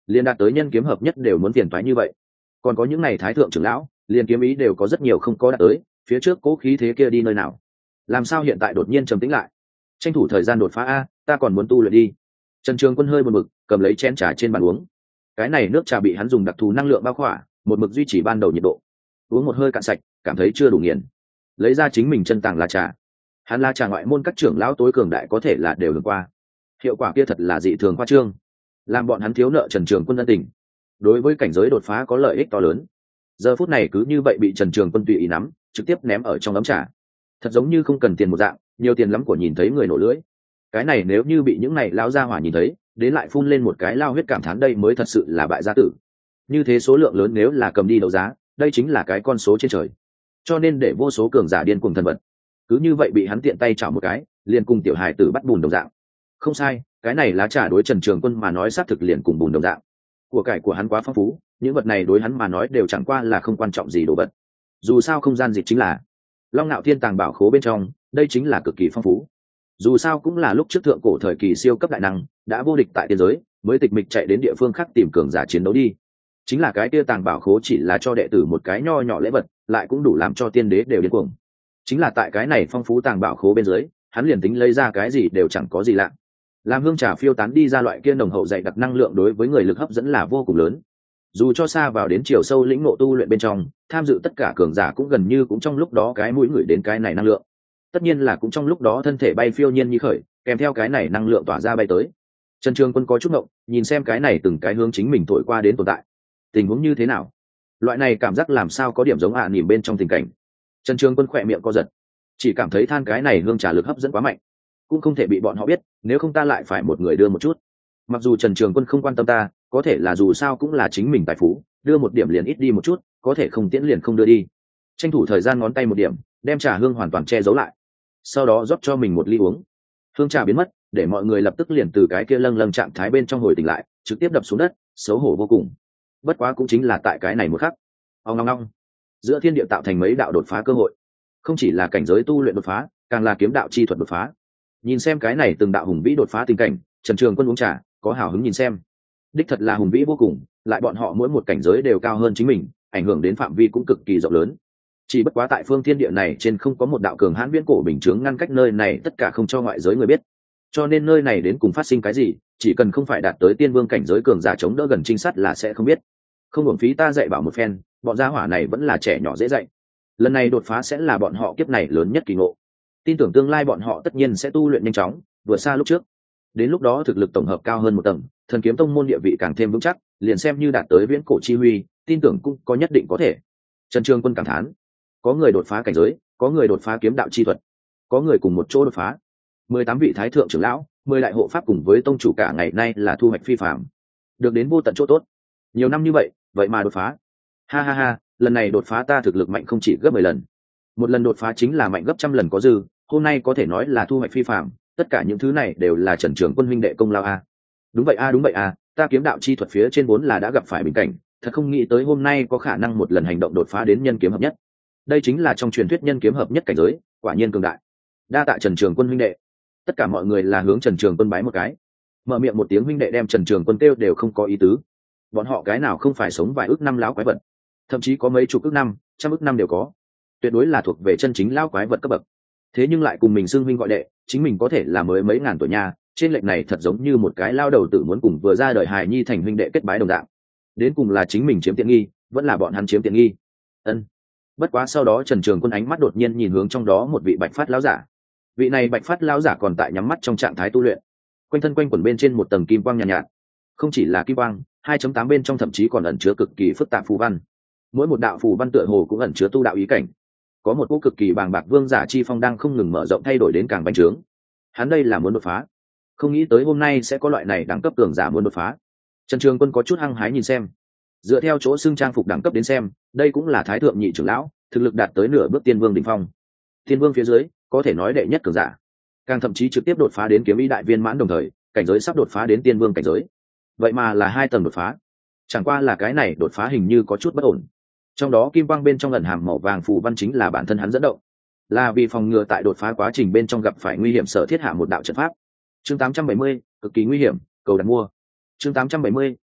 liền đạt tới nhân kiếm hợp nhất đều muốn tiền toái như vậy. Còn có những này thái thượng trưởng lão liền kiếm ý đều có rất nhiều không có đạt tới, phía trước cố khí thế kia đi nơi nào, làm sao hiện tại đột nhiên trầm tĩnh lại? Tranh thủ thời gian đột phá a, ta còn muốn tu luyện đi. Trần Trường Quân hơi buồn bực, cầm lấy chén trà trên bàn uống. Cái này nước trà bị hắn dùng đặc thù năng lượng bao khỏa, một mực duy trì ban đầu nhiệt độ. Uống một hơi cạn sạch, cảm thấy chưa đủ nghiền, lấy ra chính mình chân tàng lá trà. Hắn lá trà ngoại môn các trưởng lão tối cường đại có thể là đều hưởng qua, hiệu quả kia thật là dị thường khoa trương, làm bọn hắn thiếu nợ Trần Trường Quân ân tình, đối với cảnh giới đột phá có lợi ích to lớn. Giờ phút này cứ như vậy bị Trần Trường Quân tùy ý nắm, trực tiếp ném ở trong ấm trà, thật giống như không cần tiền một dạng, nhiều tiền lắm của nhìn thấy người nổ lưỡi. Cái này nếu như bị những này lão gia hỏa nhìn thấy, đến lại phun lên một cái lao huyết cảm thán đây mới thật sự là bại gia tử. Như thế số lượng lớn nếu là cầm đi đấu giá, đây chính là cái con số trên trời. Cho nên để vô số cường giả điên cuồng thần vật, cứ như vậy bị hắn tiện tay chảo một cái, liền cùng tiểu hài tử bắt bùn đồng dạng. Không sai, cái này lá trà đối Trần Trường Quân mà nói xác thực liền cùng bùn đồng dạng. Của cải của hắn quá phong phú, những vật này đối hắn mà nói đều chẳng qua là không quan trọng gì đồ vật. Dù sao không gian dịch chính là Long Nạo Thiên tàng bảo khố bên trong, đây chính là cực kỳ phong phú. Dù sao cũng là lúc trước thượng cổ thời kỳ siêu cấp đại năng, đã vô địch tại tiên giới, mới tịch mịch chạy đến địa phương khác tìm cường giả chiến đấu đi. Chính là cái kia tàng bảo khố chỉ là cho đệ tử một cái nho nhỏ lễ vật, lại cũng đủ làm cho tiên đế đều điên cuồng. Chính là tại cái này phong phú tàng bảo khố bên dưới, hắn liền tính lấy ra cái gì đều chẳng có gì lạ. Làm hương trà phiêu tán đi ra loại kia nồng hậu dày đặc năng lượng đối với người lực hấp dẫn là vô cùng lớn. Dù cho xa vào đến chiều sâu lĩnh ngộ tu luyện bên trong, tham dự tất cả cường giả cũng gần như cũng trong lúc đó cái mũi người đến cái này năng lượng. Tất nhiên là cũng trong lúc đó thân thể bay phiêu nhiên như khởi, kèm theo cái này năng lượng tỏa ra bay tới. Trần Trường Quân có chút ngộng, nhìn xem cái này từng cái hướng chính mình thổi qua đến tồn tại, tình huống như thế nào? Loại này cảm giác làm sao có điểm giống ạ à nỉm bên trong tình cảnh. Trần Trường Quân khỏe miệng co giật, chỉ cảm thấy than cái này hương trà lực hấp dẫn quá mạnh, cũng không thể bị bọn họ biết, nếu không ta lại phải một người đưa một chút. Mặc dù Trần Trường Quân không quan tâm ta, có thể là dù sao cũng là chính mình tài phú, đưa một điểm liền ít đi một chút, có thể không tiễn liền không đưa đi. Tranh thủ thời gian ngón tay một điểm, đem trà hương hoàn toàn che giấu lại, sau đó rót cho mình một ly uống. Hương trà biến mất, để mọi người lập tức liền từ cái kia lâng lâng trạng thái bên trong hồi tỉnh lại, trực tiếp đập xuống đất, xấu hổ vô cùng. Bất quá cũng chính là tại cái này một khắc, ong ong ong, giữa thiên địa tạo thành mấy đạo đột phá cơ hội, không chỉ là cảnh giới tu luyện đột phá, càng là kiếm đạo chi thuật đột phá. Nhìn xem cái này từng đạo hùng vĩ đột phá tình cảnh, Trần Trường Quân uống trà, có hào hứng nhìn xem. Đích thật là hùng vĩ vô cùng, lại bọn họ mỗi một cảnh giới đều cao hơn chính mình, ảnh hưởng đến phạm vi cũng cực kỳ rộng lớn. Chỉ bất quá tại phương thiên địa này trên không có một đạo cường hãn viễn cổ bình chướng ngăn cách nơi này tất cả không cho ngoại giới người biết. Cho nên nơi này đến cùng phát sinh cái gì, chỉ cần không phải đạt tới tiên vương cảnh giới cường giả chống đỡ gần trinh sát là sẽ không biết. Không uổng phí ta dạy bảo một phen, bọn gia hỏa này vẫn là trẻ nhỏ dễ dạy. Lần này đột phá sẽ là bọn họ kiếp này lớn nhất kỳ ngộ. Tin tưởng tương lai bọn họ tất nhiên sẽ tu luyện nhanh chóng, vượt xa lúc trước. Đến lúc đó thực lực tổng hợp cao hơn một tầng, Thần Kiếm Tông môn địa vị càng thêm vững chắc, liền xem như đạt tới viễn cổ chi huy, tin tưởng cũng có nhất định có thể. Trần Trường Quân cảm thán, có người đột phá cảnh giới, có người đột phá kiếm đạo chi thuật, có người cùng một chỗ đột phá. Mười tám vị thái thượng trưởng lão, mười đại hộ pháp cùng với tông chủ cả ngày nay là thu hoạch phi phàm, được đến vô tận chỗ tốt. Nhiều năm như vậy, vậy mà đột phá. Ha ha ha, lần này đột phá ta thực lực mạnh không chỉ gấp mười lần. Một lần đột phá chính là mạnh gấp trăm lần có dư, hôm nay có thể nói là thu hoạch phi phàm, tất cả những thứ này đều là Trần Trường Quân huynh đệ công lao a. Đúng vậy a, đúng vậy a, ta kiếm đạo chi thuật phía trên vốn là đã gặp phải bình cảnh, thật không nghĩ tới hôm nay có khả năng một lần hành động đột phá đến nhân kiếm hợp nhất. Đây chính là trong truyền thuyết nhân kiếm hợp nhất cảnh giới, quả nhiên cường đại. Đa tạ Trần Trường Quân huynh đệ. Tất cả mọi người là hướng Trần Trường Quân bái một cái. Mở miệng một tiếng huynh đệ đem Trần Trường Quân kêu đều không có ý tứ. Bọn họ cái nào không phải sống vài ước năm láo quái vật, thậm chí có mấy chục ước năm, trăm ước năm đều có. Tuyệt đối là thuộc về chân chính lao quái vật cấp bậc. Thế nhưng lại cùng mình xưng huynh gọi đệ, chính mình có thể là mới mấy ngàn tuổi nha, trên lệch này thật giống như một cái lao đầu tử muốn cùng vừa ra đời hài nhi thành huynh đệ kết bái đồng dạng. Đến cùng là chính mình chiếm tiện nghi, vẫn là bọn hắn chiếm tiện nghi. Ân. Bất quá sau đó Trần Trường Quân ánh mắt đột nhiên nhìn hướng trong đó một vị bạch phát lão giả. Vị này bạch phát lão giả còn tại nhắm mắt trong trạng thái tu luyện, quanh thân quanh quẩn bên trên một tầng kim quang nhàn nhạt, nhạt. Không chỉ là kim quang, hai chấm tám bên trong thậm chí còn ẩn chứa cực kỳ phức tạp phù văn. Mỗi một đạo phù văn tựa hồ cũng ẩn chứa tu đạo ý cảnh. Có một cỗ cực kỳ bàng bạc vương giả chi phong đang không ngừng mở rộng thay đổi đến càng bành trướng. Hắn đây là muốn đột phá. Không nghĩ tới hôm nay sẽ có loại này đẳng cấp cường giả muốn đột phá. Trần Trường Quân có chút hăng hái nhìn xem. Dựa theo chỗ xưng trang phục đẳng cấp đến xem, đây cũng là thái thượng nhị trưởng lão, thực lực đạt tới nửa bước tiên vương đỉnh phong. Tiên vương phía dưới, có thể nói đệ nhất cường giả. Càng thậm chí trực tiếp đột phá đến kiếm ý đại viên mãn đồng thời, cảnh giới sắp đột phá đến tiên vương cảnh giới. Vậy mà là hai tầng đột phá. Chẳng qua là cái này đột phá hình như có chút bất ổn. Trong đó kim quang bên trong ẩn hàm màu vàng phù văn chính là bản thân hắn dẫn động, là vì phòng ngừa tại đột phá quá trình bên trong gặp phải nguy hiểm sở thiết hạ một đạo trận pháp. Chương tám trăm bảy mươi, cực kỳ nguy hiểm, cầu đặt mua. Chương tám trăm bảy mươi,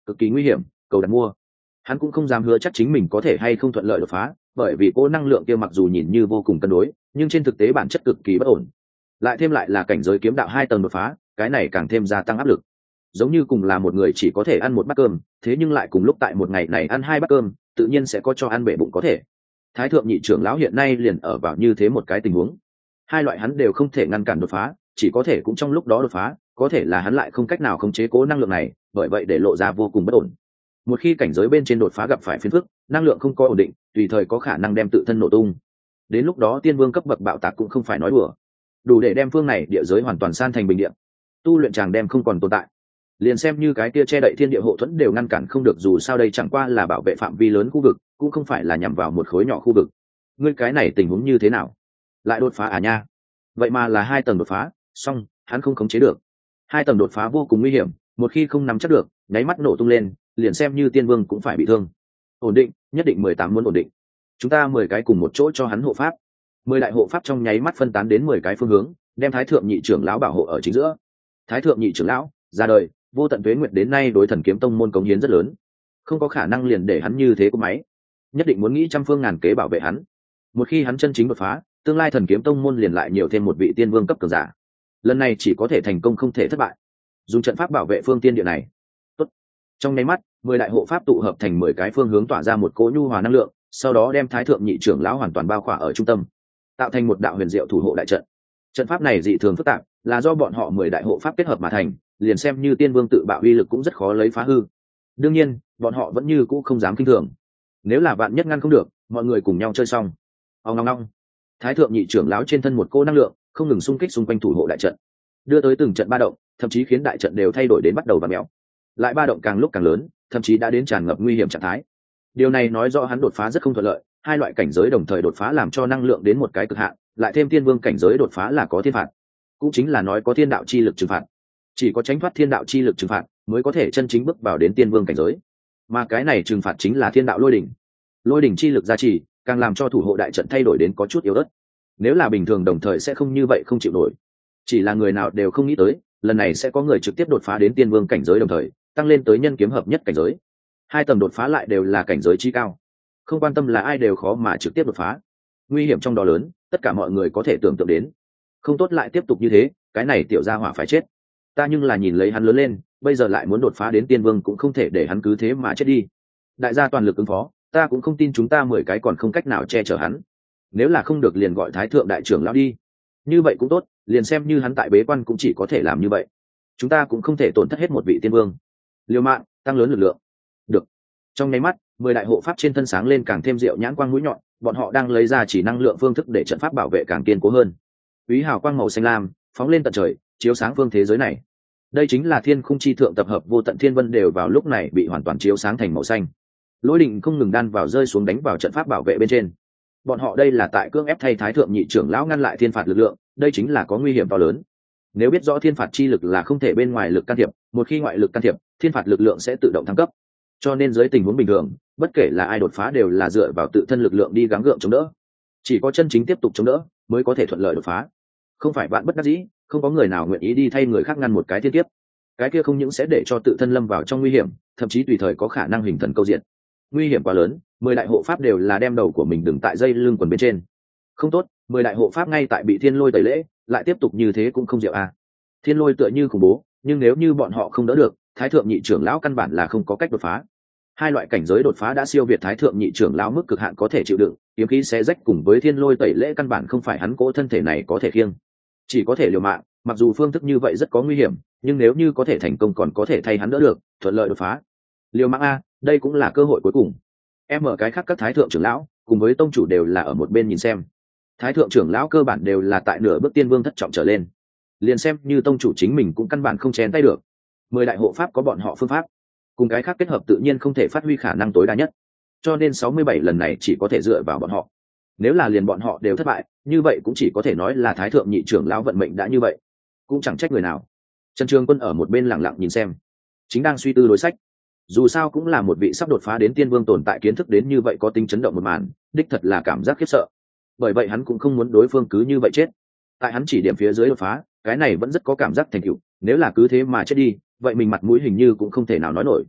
cực kỳ nguy hiểm, cầu đặt mua. Hắn cũng không dám hứa chắc chính mình có thể hay không thuận lợi đột phá, bởi vì cô năng lượng kia mặc dù nhìn như vô cùng cân đối, nhưng trên thực tế bản chất cực kỳ bất ổn. Lại thêm lại là cảnh giới kiếm đạo hai tầng đột phá, cái này càng thêm gia tăng áp lực. Giống như cùng là một người chỉ có thể ăn một bát cơm, thế nhưng lại cùng lúc tại một ngày này ăn hai bát cơm, tự nhiên sẽ có cho ăn bể bụng có thể. Thái thượng nhị trưởng lão hiện nay liền ở vào như thế một cái tình huống. Hai loại hắn đều không thể ngăn cản đột phá, chỉ có thể cũng trong lúc đó đột phá, có thể là hắn lại không cách nào khống chế cố năng lượng này, bởi vậy để lộ ra vô cùng bất ổn. Một khi cảnh giới bên trên đột phá gặp phải phiền phức, năng lượng không có ổn định, tùy thời có khả năng đem tự thân nổ tung. Đến lúc đó tiên vương cấp bậc bạo tạc cũng không phải nói đùa, đủ để đem phương này địa giới hoàn toàn san thành bình địa. Tu luyện chàng đem không còn tồn tại, liền xem như cái kia che đậy thiên địa hộ thuẫn đều ngăn cản không được, dù sao đây chẳng qua là bảo vệ phạm vi lớn khu vực, cũng không phải là nhằm vào một khối nhỏ khu vực. Ngươi cái này tình huống như thế nào? Lại đột phá à nha? Vậy mà là hai tầng đột phá, song hắn không khống chế được. Hai tầng đột phá vô cùng nguy hiểm, một khi không nắm chắc được, nháy mắt nổ tung lên, liền xem như tiên vương cũng phải bị thương. Ổn định, nhất định mười tám muốn ổn định. Chúng ta mười cái cùng một chỗ cho hắn hộ pháp. Mười đại hộ pháp trong nháy mắt phân tán đến mười cái phương hướng, đem thái thượng nhị trưởng lão bảo hộ ở chính giữa. Thái thượng nhị trưởng lão ra đời, vô tận tuế nguyệt đến nay đối thần kiếm tông môn cống hiến rất lớn, không có khả năng liền để hắn như thế của máy, nhất định muốn nghĩ trăm phương ngàn kế bảo vệ hắn. Một khi hắn chân chính đột phá, tương lai thần kiếm tông môn liền lại nhiều thêm một vị tiên vương cấp cường giả, lần này chỉ có thể thành công không thể thất bại. Dùng trận pháp bảo vệ phương tiên địa này. Tốt. Trong nháy mắt, mười đại hộ pháp tụ hợp thành mười cái phương hướng tỏa ra một cỗ nhu hòa năng lượng, sau đó đem thái thượng nhị trưởng lão hoàn toàn bao khỏa ở trung tâm, tạo thành một đạo huyền diệu thủ hộ đại trận. Trận pháp này dị thường phức tạp, là do bọn họ mười đại hộ pháp kết hợp mà thành, liền xem như tiên vương tự bạo uy lực cũng rất khó lấy phá hư. Đương nhiên, bọn họ vẫn như cũ không dám kinh thường. Nếu là vạn nhất ngăn không được, mọi người cùng nhau chơi xong. Ong long long. Thái thượng nhị trưởng lão trên thân một cô năng lượng, không ngừng xung kích xung quanh thủ hộ đại trận, đưa tới từng trận ba động, thậm chí khiến đại trận đều thay đổi đến bắt đầu và mèo. Lại ba động càng lúc càng lớn, thậm chí đã đến tràn ngập nguy hiểm trạng thái. Điều này nói rõ hắn đột phá rất không thuận lợi, hai loại cảnh giới đồng thời đột phá làm cho năng lượng đến một cái cực hạn, lại thêm tiên vương cảnh giới đột phá là có thiên phạt, cũng chính là nói có thiên đạo chi lực trừng phạt. Chỉ có tránh thoát thiên đạo chi lực trừng phạt mới có thể chân chính bước vào đến tiên vương cảnh giới, mà cái này trừng phạt chính là thiên đạo lôi đỉnh. Lôi đỉnh chi lực gia trì, càng làm cho thủ hộ đại trận thay đổi đến có chút yếu ớt. Nếu là bình thường đồng thời sẽ không như vậy, không chịu nổi. Chỉ là người nào đều không nghĩ tới, lần này sẽ có người trực tiếp đột phá đến tiên vương cảnh giới đồng thời tăng lên tới nhân kiếm hợp nhất cảnh giới. Hai tầng đột phá lại đều là cảnh giới chi cao, không quan tâm là ai đều khó mà trực tiếp đột phá. Nguy hiểm trong đó lớn, tất cả mọi người có thể tưởng tượng đến. Không tốt lại tiếp tục như thế, cái này tiểu gia hỏa phải chết. Ta nhưng là nhìn lấy hắn lớn lên, bây giờ lại muốn đột phá đến tiên vương, cũng không thể để hắn cứ thế mà chết đi. Đại gia toàn lực ứng phó, ta cũng không tin chúng ta mười cái còn không cách nào che chở hắn. Nếu là không được liền gọi thái thượng đại trưởng lão đi, như vậy cũng tốt, liền xem như hắn tại bế quan cũng chỉ có thể làm như vậy. Chúng ta cũng không thể tổn thất hết một vị tiên vương. Liều mạng tăng lớn lực lượng. Được. Trong nháy mắt, mười đại hộ pháp trên thân sáng lên càng thêm diệu nhãn quang mũi nhọn, bọn họ đang lấy ra chỉ năng lượng phương thức để trận pháp bảo vệ càng kiên cố hơn. Úy hào quang màu xanh lam phóng lên tận trời, chiếu sáng phương thế giới này. Đây chính là thiên khung chi thượng tập hợp vô tận thiên vân đều vào lúc này bị hoàn toàn chiếu sáng thành màu xanh. Lôi đỉnh không ngừng đan vào rơi xuống đánh vào trận pháp bảo vệ bên trên. Bọn họ đây là tại cưỡng ép thay thái thượng nhị trưởng lão ngăn lại thiên phạt lực lượng, đây chính là có nguy hiểm to lớn. Nếu biết rõ thiên phạt chi lực là không thể bên ngoài lực can thiệp, một khi ngoại lực can thiệp, thiên phạt lực lượng sẽ tự động thăng cấp. Cho nên dưới tình huống bình thường, bất kể là ai đột phá đều là dựa vào tự thân lực lượng đi gắng gượng chống đỡ. Chỉ có chân chính tiếp tục chống đỡ mới có thể thuận lợi đột phá. Không phải bạn bất đắc dĩ, không có người nào nguyện ý đi thay người khác ngăn một cái thiên kiếp. Cái kia không những sẽ để cho tự thân lâm vào trong nguy hiểm, thậm chí tùy thời có khả năng hình thần câu diện. Nguy hiểm quá lớn, mười đại hộ pháp đều là đem đầu của mình đừng tại dây lưng quần bên trên. Không tốt, mười đại hộ pháp ngay tại bị thiên lôi tẩy lễ, lại tiếp tục như thế cũng không diệu à. Thiên lôi tựa như khủng bố, nhưng nếu như bọn họ không đỡ được, thái thượng nhị trưởng lão căn bản là không có cách đột phá. Hai loại cảnh giới đột phá đã siêu việt thái thượng nhị trưởng lão mức cực hạn có thể chịu đựng, kiếm khí sẽ rách cùng với thiên lôi tẩy lễ căn bản không phải hắn cố thân thể này có thể khiêng, chỉ có thể liều mạng. Mặc dù phương thức như vậy rất có nguy hiểm, nhưng nếu như có thể thành công còn có thể thay hắn đỡ được, thuận lợi đột phá. Liều mạng a, đây cũng là cơ hội cuối cùng. Em ở cái khác các thái thượng trưởng lão cùng với tông chủ đều là ở một bên nhìn xem. Thái thượng trưởng lão cơ bản đều là tại nửa bước tiên vương thất trọng trở lên, liền xem như tông chủ chính mình cũng căn bản không chen tay được. Mười đại hộ pháp có bọn họ phương pháp, cùng cái khác kết hợp tự nhiên không thể phát huy khả năng tối đa nhất, cho nên sáu mươi bảy lần này chỉ có thể dựa vào bọn họ. Nếu là liền bọn họ đều thất bại, như vậy cũng chỉ có thể nói là thái thượng nhị trưởng lão vận mệnh đã như vậy, cũng chẳng trách người nào. Trần Trường Quân ở một bên lặng lặng nhìn xem, chính đang suy tư đối sách. Dù sao cũng là một vị sắp đột phá đến tiên vương tồn tại, kiến thức đến như vậy có tính chấn động một màn, đích thật là cảm giác khiếp sợ. Bởi vậy hắn cũng không muốn đối phương cứ như vậy chết. Tại hắn chỉ điểm phía dưới đột phá, cái này vẫn rất có cảm giác thành tựu, nếu là cứ thế mà chết đi, vậy mình mặt mũi hình như cũng không thể nào nói nổi.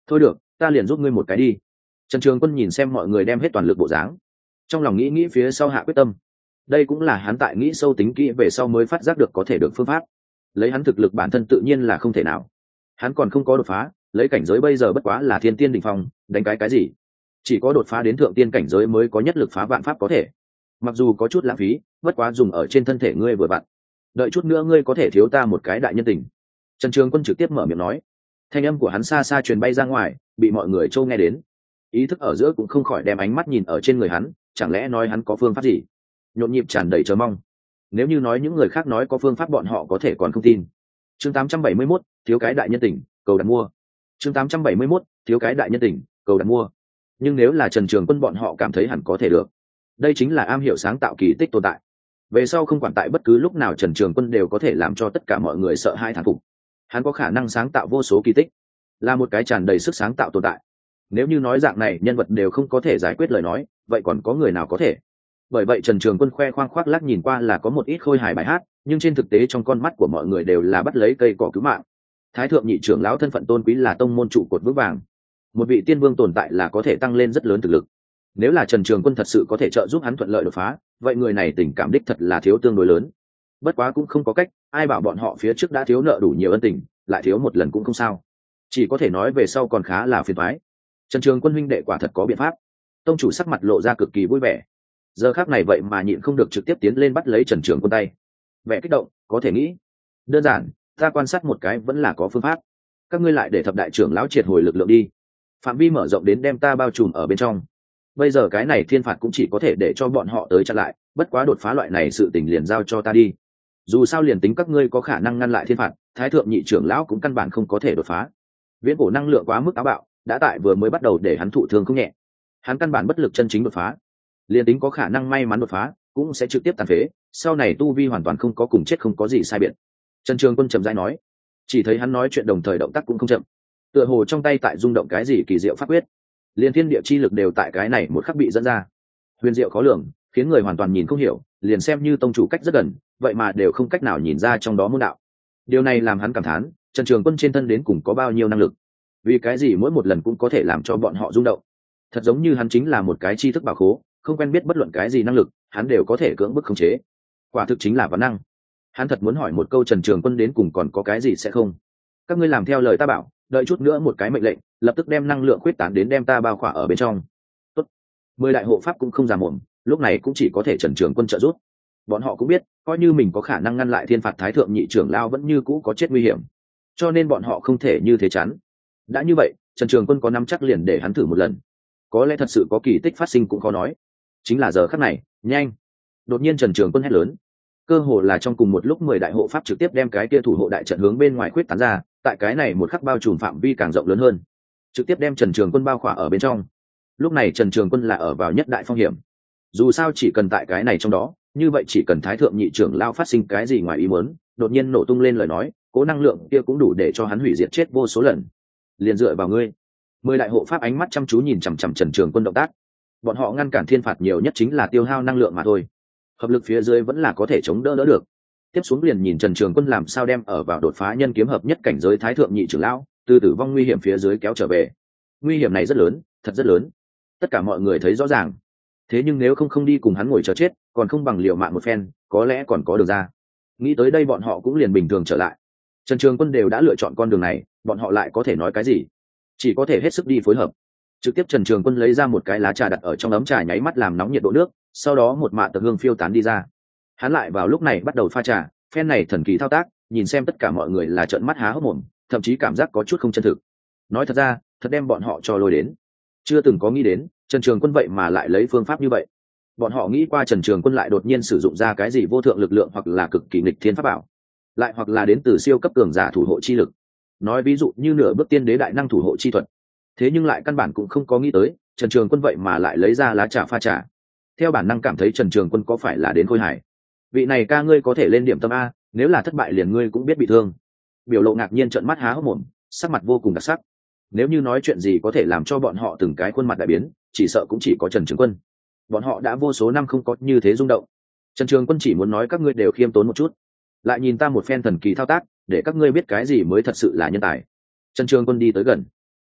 thôi được, ta liền giúp ngươi một cái đi. Trần Trường Quân nhìn xem mọi người đem hết toàn lực bộ dáng, trong lòng nghĩ nghĩ phía sau hạ quyết tâm. Đây cũng là hắn tại nghĩ sâu tính kỹ về sau mới phát giác được có thể được phương pháp. Lấy hắn thực lực bản thân tự nhiên là không thể nào, hắn còn không có đột phá, lấy cảnh giới bây giờ bất quá là thiên tiên đỉnh phong, đánh cái cái gì? Chỉ có đột phá đến thượng tiên cảnh giới mới có nhất lực phá vạn pháp có thể. Mặc dù có chút lãng phí, bất quá dùng ở trên thân thể ngươi vừa vặn. Đợi chút nữa ngươi có thể thiếu ta một cái đại nhân tình. Trần Trường Quân trực tiếp mở miệng nói. Thanh âm của hắn xa xa truyền bay ra ngoài, bị mọi người trâu nghe đến. Ý thức ở giữa cũng không khỏi đem ánh mắt nhìn ở trên người hắn, chẳng lẽ nói hắn có phương pháp gì? Nhộn nhịp tràn đầy chờ mong. Nếu như nói những người khác nói có phương pháp bọn họ có thể còn không tin. Chương tám trăm bảy mươi mốt, thiếu cái đại nhân tình, cầu đặt mua. Chương tám trăm bảy mươi mốt, thiếu cái đại nhân tình, cầu đặt mua. Nhưng nếu là Trần Trường Quân bọn họ cảm thấy hẳn có thể được. Đây chính là am hiểu sáng tạo kỳ tích tồn tại. Về sau không quản tại bất cứ lúc nào Trần Trường Quân đều có thể làm cho tất cả mọi người sợ hãi thán phục. Hắn có khả năng sáng tạo vô số kỳ tích, là một cái tràn đầy sức sáng tạo tồn tại. Nếu như nói dạng này nhân vật đều không có thể giải quyết lời nói, vậy còn có người nào có thể? Bởi vậy Trần Trường Quân khoe khoang khoác lác nhìn qua là có một ít khôi hài bài hát, nhưng trên thực tế trong con mắt của mọi người đều là bắt lấy cây cỏ cứu mạng. Thái thượng nhị trưởng lão thân phận tôn quý là tông môn trụ cột vững vàng, một vị tiên vương tồn tại là có thể tăng lên rất lớn thực lực. Nếu là Trần Trường Quân thật sự có thể trợ giúp hắn thuận lợi đột phá, vậy người này tình cảm đích thật là thiếu tương đối lớn. Bất quá cũng không có cách, ai bảo bọn họ phía trước đã thiếu nợ đủ nhiều ân tình, lại thiếu một lần cũng không sao. Chỉ có thể nói về sau còn khá là phiền toái. Trần Trường Quân huynh đệ quả thật có biện pháp. Tông chủ sắc mặt lộ ra cực kỳ vui vẻ. Giờ khắc này vậy mà nhịn không được trực tiếp tiến lên bắt lấy Trần Trường Quân tay. Vẻ kích động, có thể nghĩ. Đơn giản, ta quan sát một cái vẫn là có phương pháp. Các ngươi lại để thập đại trưởng lão triệt hồi lực lượng đi. Phạm vi mở rộng đến đem ta bao trùm ở bên trong. Bây giờ cái này thiên phạt cũng chỉ có thể để cho bọn họ tới chặn lại, bất quá đột phá loại này sự tình liền giao cho ta đi. Dù sao liền tính các ngươi có khả năng ngăn lại thiên phạt, thái thượng nhị trưởng lão cũng căn bản không có thể đột phá. Viễn cổ năng lượng quá mức táo bạo, đã tại vừa mới bắt đầu để hắn thụ thương không nhẹ. Hắn căn bản bất lực chân chính đột phá. Liền tính có khả năng may mắn đột phá, cũng sẽ trực tiếp tàn phế, sau này tu vi hoàn toàn không có cùng chết không có gì sai biệt. Trần Trường Quân chậm rãi nói, chỉ thấy hắn nói chuyện đồng thời động tác cũng không chậm, tựa hồ trong tay tại rung động cái gì kỳ diệu pháp quyết, liên thiên địa chi lực đều tại cái này một khắc bị dẫn ra, huyền diệu khó lường, khiến người hoàn toàn nhìn không hiểu, liền xem như tông chủ cách rất gần, vậy mà đều không cách nào nhìn ra trong đó môn đạo. Điều này làm hắn cảm thán, Trần Trường Quân trên thân đến cùng có bao nhiêu năng lực, vì cái gì mỗi một lần cũng có thể làm cho bọn họ rung động. Thật giống như hắn chính là một cái tri thức bảo khố, không quen biết bất luận cái gì năng lực, hắn đều có thể cưỡng bức khống chế. Quả thực chính là văn năng. Hắn thật muốn hỏi một câu Trần Trường Quân đến cùng còn có cái gì sẽ không. Các ngươi làm theo lời ta bảo, đợi chút nữa một cái mệnh lệnh, lập tức đem năng lượng khuyết tán đến đem ta bao khỏa ở bên trong. Tốt. Mười đại hộ pháp cũng không già mồm, lúc này cũng chỉ có thể Trần Trường Quân trợ giúp. Bọn họ cũng biết, coi như mình có khả năng ngăn lại thiên phạt thái thượng nhị trưởng lao vẫn như cũ có chết nguy hiểm, cho nên bọn họ không thể như thế chắn. Đã như vậy, Trần Trường Quân có nắm chắc liền để hắn thử một lần. Có lẽ thật sự có kỳ tích phát sinh cũng khó nói. Chính là giờ khắc này, nhanh! Đột nhiên Trần Trường Quân hét lớn. Cơ hồ là trong cùng một lúc mười đại hộ pháp trực tiếp đem cái kia thủ hộ đại trận hướng bên ngoài khuyết tán ra, tại cái này một khắc bao trùm phạm vi càng rộng lớn hơn, trực tiếp đem Trần Trường Quân bao khỏa ở bên trong. Lúc này Trần Trường Quân là ở vào nhất đại phong hiểm. Dù sao chỉ cần tại cái này trong đó, như vậy chỉ cần thái thượng nhị trưởng lao phát sinh cái gì ngoài ý muốn, đột nhiên nổ tung lên lời nói, cố năng lượng kia cũng đủ để cho hắn hủy diệt chết vô số lần. Liền dựa vào ngươi. Mười đại hộ pháp ánh mắt chăm chú nhìn chằm chằm Trần Trường Quân động tác. Bọn họ ngăn cản thiên phạt nhiều nhất chính là tiêu hao năng lượng mà thôi, hợp lực phía dưới vẫn là có thể chống đỡ đỡ được. Tiếp xuống liền nhìn Trần Trường Quân làm sao đem ở vào đột phá nhân kiếm hợp nhất cảnh giới thái thượng nhị trưởng lão từ tử vong nguy hiểm phía dưới kéo trở về. Nguy hiểm này rất lớn, thật rất lớn, tất cả mọi người thấy rõ ràng. Thế nhưng nếu không không đi cùng hắn ngồi chờ chết, còn không bằng liều mạng một phen, có lẽ còn có được ra. Nghĩ tới đây bọn họ cũng liền bình thường trở lại. Trần Trường Quân đều đã lựa chọn con đường này, bọn họ lại có thể nói cái gì? Chỉ có thể hết sức đi phối hợp. Trực tiếp Trần Trường Quân lấy ra một cái lá trà đặt ở trong ấm trà, nháy mắt làm nóng nhiệt độ nước, sau đó một mạ tờ hương phiêu tán đi ra. Hắn lại vào lúc này bắt đầu pha trà, phen này thần kỳ thao tác, nhìn xem tất cả mọi người là trợn mắt há hốc mồm, thậm chí cảm giác có chút không chân thực. Nói thật ra, thật đem bọn họ cho lôi đến. Chưa từng có nghĩ đến, Trần Trường Quân vậy mà lại lấy phương pháp như vậy. Bọn họ nghĩ qua Trần Trường Quân lại đột nhiên sử dụng ra cái gì vô thượng lực lượng hoặc là cực kỳ nghịch thiên pháp bảo, lại hoặc là đến từ siêu cấp cường giả thủ hộ chi lực. Nói ví dụ như nửa bước tiên đế đại năng thủ hộ chi thuật. Thế nhưng lại căn bản cũng không có nghĩ tới, Trần Trường Quân vậy mà lại lấy ra lá trà pha trà. Theo bản năng cảm thấy Trần Trường Quân có phải là đến khôi hài. Vị này ca ngươi có thể lên điểm tâm a, nếu là thất bại liền ngươi cũng biết bị thương. Biểu lộ ngạc nhiên trợn mắt há hốc mồm, sắc mặt vô cùng đặc sắc. Nếu như nói chuyện gì có thể làm cho bọn họ từng cái khuôn mặt đại biến, chỉ sợ cũng chỉ có Trần Trường Quân. Bọn họ đã vô số năm không có như thế rung động. Trần Trường Quân chỉ muốn nói các ngươi đều khiêm tốn một chút, lại nhìn ta một phen thần kỳ thao tác, để các ngươi biết cái gì mới thật sự là nhân tài. Trần Trường Quân đi tới gần,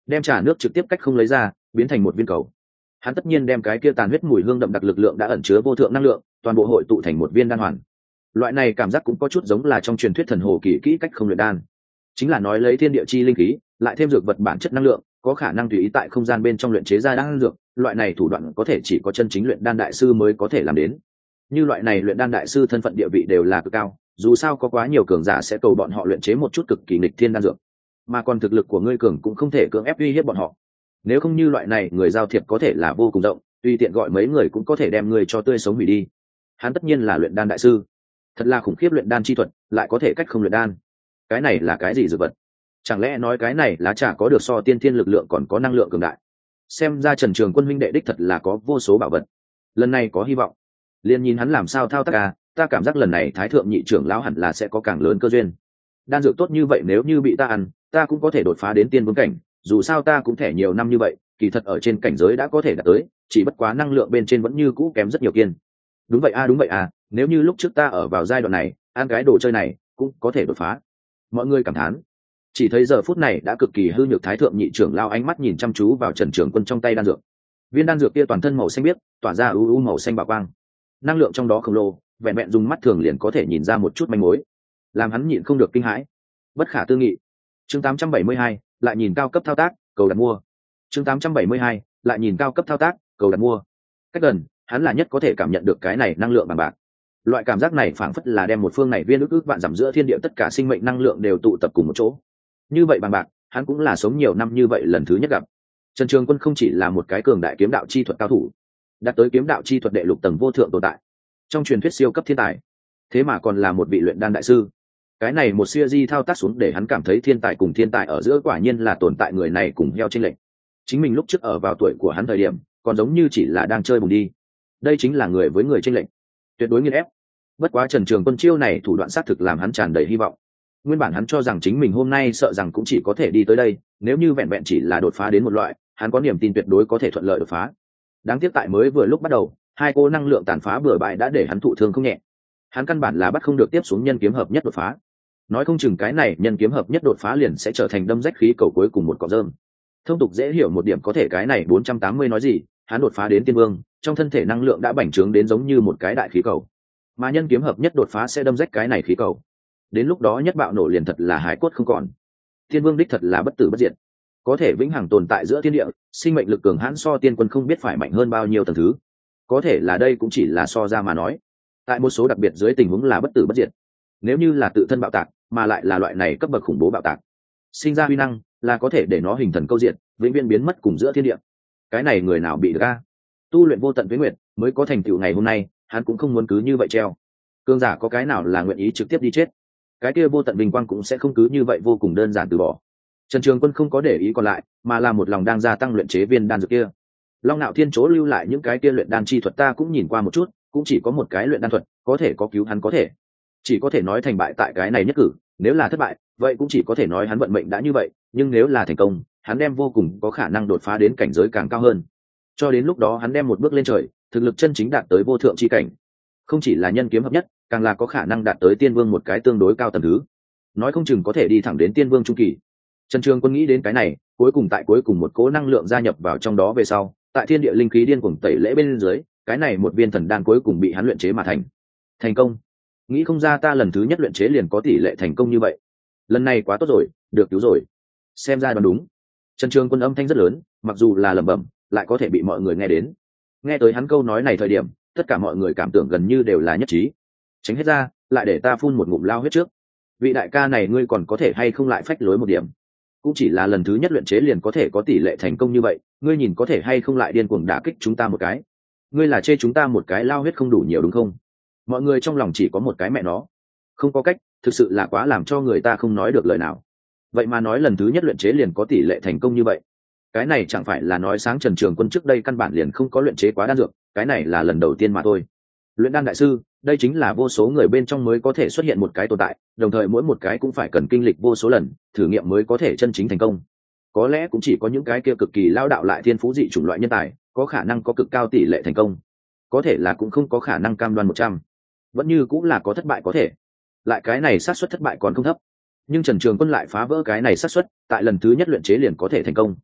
đem trà nước trực tiếp cách không lấy ra, biến thành một viên cầu. Hắn tất nhiên đem cái kia tàn huyết mùi hương đậm đặc lực lượng đã ẩn chứa vô thượng năng lượng, toàn bộ hội tụ thành một viên đan hoàn. Loại này cảm giác cũng có chút giống là trong truyền thuyết thần hồ kỳ kỹ cách không luyện đan, chính là nói lấy thiên địa chi linh khí, lại thêm dược vật bản chất năng lượng, có khả năng tùy ý tại không gian bên trong luyện chế ra đan dược. Loại này thủ đoạn có thể chỉ có chân chính luyện đan đại sư mới có thể làm đến. Như loại này luyện đan đại sư thân phận địa vị đều là cực cao, dù sao có quá nhiều cường giả sẽ cầu bọn họ luyện chế một chút cực kỳ nghịch thiên đan dược, mà còn thực lực của ngươi cường cũng không thể cưỡng ép uy hiếp bọn họ. Nếu không như loại này người giao thiệp có thể là vô cùng rộng, tùy tiện gọi mấy người cũng có thể đem người cho tươi sống hủy đi. Hắn tất nhiên là luyện đan đại sư, thật là khủng khiếp luyện đan chi thuật, lại có thể cách không luyện đan. Cái này là cái gì dược vật? Chẳng lẽ nói cái này lá trà có được so tiên thiên lực lượng còn có năng lượng cường đại? Xem ra Trần Trường Quân huynh đệ đích thật là có vô số bảo vật, lần này có hy vọng. Liên nhìn hắn làm sao thao tác à, ta cảm giác lần này Thái thượng nhị trưởng lão hẳn là sẽ có càng lớn cơ duyên. Đan dược tốt như vậy nếu như bị ta ăn, ta cũng có thể đột phá đến tiên vương cảnh, dù sao ta cũng thẻ nhiều năm như vậy, kỳ thật ở trên cảnh giới đã có thể đạt tới, chỉ bất quá năng lượng bên trên vẫn như cũ kém rất nhiều kiên. Đúng vậy a à, đúng vậy à, nếu như lúc trước ta ở vào giai đoạn này, ăn cái đồ chơi này cũng có thể đột phá. Mọi người cảm thán. Chỉ thấy giờ phút này đã cực kỳ hư nhược Thái thượng nhị trưởng lao ánh mắt nhìn chăm chú vào Trần Trường Quân trong tay đan dược. Viên đan dược kia toàn thân màu xanh biếc, tỏa ra u u màu xanh bảo quang, năng lượng trong đó khổng lồ, vẹn vẹn dùng mắt thường liền có thể nhìn ra một chút manh mối, làm hắn nhịn không được kinh hãi. Bất khả tư nghị. Chương tám trăm bảy mươi hai, lại nhìn cao cấp thao tác, cầu đặt mua. Chương tám trăm bảy mươi hai, lại nhìn cao cấp thao tác, cầu đặt mua. Cách gần, hắn là nhất có thể cảm nhận được cái này năng lượng bằng bạc. Loại cảm giác này phảng phất là đem một phương này viên ức ức vạn dặm giữa thiên địa tất cả sinh mệnh năng lượng đều tụ tập cùng một chỗ. Như vậy bằng bạc, hắn cũng là sống nhiều năm như vậy lần thứ nhất gặp. Trần Trường Quân không chỉ là một cái cường đại kiếm đạo chi thuật cao thủ, đạt tới kiếm đạo chi thuật đệ lục tầng vô thượng tồn tại, trong truyền thuyết siêu cấp thiên tài, thế mà còn là một vị luyện đan đại sư. Cái này một siêu di thao tác xuống để hắn cảm thấy thiên tài cùng thiên tài ở giữa quả nhiên là tồn tại người này cùng heo trên lệnh. Chính mình lúc trước ở vào tuổi của hắn thời điểm, còn giống như chỉ là đang chơi bùng đi. Đây chính là người với người trên lệnh, tuyệt đối nghiền ép. Bất quá Trần Trường Quân chiêu này thủ đoạn xác thực làm hắn tràn đầy hy vọng. Nguyên bản hắn cho rằng chính mình hôm nay sợ rằng cũng chỉ có thể đi tới đây, nếu như vẹn vẹn chỉ là đột phá đến một loại, hắn có niềm tin tuyệt đối có thể thuận lợi đột phá. Đáng tiếc tại mới vừa lúc bắt đầu, hai cô năng lượng tàn phá bừa bãi đã để hắn thụ thương không nhẹ. Hắn căn bản là bắt không được tiếp xuống nhân kiếm hợp nhất đột phá. Nói không chừng cái này nhân kiếm hợp nhất đột phá liền sẽ trở thành đâm rách khí cầu cuối cùng một cọng rơm. Thông tục dễ hiểu một điểm có thể cái này bốn trăm tám mươi nói gì, hắn đột phá đến tiên vương, trong thân thể năng lượng đã bành trướng đến giống như một cái đại khí cầu. Mà nhân kiếm hợp nhất đột phá sẽ đâm rách cái này khí cầu. Đến lúc đó nhất bạo nổ liền thật là hải cốt không còn. Tiên vương đích thật là bất tử bất diệt, có thể vĩnh hằng tồn tại giữa thiên địa, sinh mệnh lực cường hãn so tiên quân không biết phải mạnh hơn bao nhiêu tầng thứ. Có thể là đây cũng chỉ là so ra mà nói, tại một số đặc biệt dưới tình huống là bất tử bất diệt. Nếu như là tự thân bạo tạc, mà lại là loại này cấp bậc khủng bố bạo tạc, sinh ra huy năng là có thể để nó hình thần câu diện, vĩnh viễn biến mất cùng giữa thiên địa. Cái này người nào bị được a? Tu luyện vô tận với nguyệt mới có thành tựu ngày hôm nay, hắn cũng không muốn cứ như vậy treo. Cương giả có cái nào là nguyện ý trực tiếp đi chết? Cái kia vô tận vinh quang cũng sẽ không cứ như vậy vô cùng đơn giản từ bỏ. Trần Trường Quân không có để ý còn lại, mà là một lòng đang gia tăng luyện chế viên đan dược kia. Long Nạo Thiên chỗ lưu lại những cái kia luyện đan chi thuật ta cũng nhìn qua một chút, cũng chỉ có một cái luyện đan thuật có thể có cứu hắn, có thể chỉ có thể nói thành bại tại cái này nhất cử. Nếu là thất bại, vậy cũng chỉ có thể nói hắn vận mệnh đã như vậy, nhưng nếu là thành công, hắn đem vô cùng có khả năng đột phá đến cảnh giới càng cao hơn. Cho đến lúc đó hắn đem một bước lên trời, thực lực chân chính đạt tới vô thượng chi cảnh. Không chỉ là nhân kiếm hợp nhất, càng là có khả năng đạt tới tiên vương một cái tương đối cao tầng thứ. Nói không chừng có thể đi thẳng đến tiên vương trung kỳ. Trần Trường Quân nghĩ đến cái này, cuối cùng tại cuối cùng một cỗ năng lượng gia nhập vào trong đó về sau, tại thiên địa linh khí điên cuồng tẩy lễ bên dưới, cái này một viên thần đan cuối cùng bị hắn luyện chế mà thành. Thành công. Nghĩ không ra ta lần thứ nhất luyện chế liền có tỷ lệ thành công như vậy. Lần này quá tốt rồi, được cứu rồi. Xem ra đoán đúng. Trần Trường Quân âm thanh rất lớn, mặc dù là lẩm bẩm, lại có thể bị mọi người nghe đến. Nghe tới hắn câu nói này thời điểm, tất cả mọi người cảm tưởng gần như đều là nhất trí. Tránh hết ra, lại để ta phun một ngụm lao huyết trước. Vị đại ca này ngươi còn có thể hay không lại phách lối một điểm? Cũng chỉ là lần thứ nhất luyện chế liền có thể có tỷ lệ thành công như vậy, ngươi nhìn có thể hay không lại điên cuồng đả kích chúng ta một cái? Ngươi là chê chúng ta một cái lao huyết không đủ nhiều đúng không? Mọi người trong lòng chỉ có một cái mẹ nó. Không có cách, thực sự là quá làm cho người ta không nói được lời nào. Vậy mà nói lần thứ nhất luyện chế liền có tỷ lệ thành công như vậy, cái này chẳng phải là nói sáng Trần Trường Quân trước đây căn bản liền không có luyện chế quá đan dược, cái này là lần đầu tiên mà thôi. Luyện đan đại sư, đây chính là vô số người bên trong mới có thể xuất hiện một cái tồn tại, đồng thời mỗi một cái cũng phải cần kinh lịch vô số lần thử nghiệm mới có thể chân chính thành công. Có lẽ cũng chỉ có những cái kia cực kỳ lao đạo lại thiên phú dị chủng loại nhân tài có khả năng có cực cao tỷ lệ thành công, có thể là cũng không có khả năng cam đoan một trăm, vẫn như cũng là có thất bại có thể, lại cái này xác suất thất bại còn không thấp. Nhưng Trần Trường Quân lại phá vỡ cái này xác suất, tại lần thứ nhất luyện chế liền có thể thành công.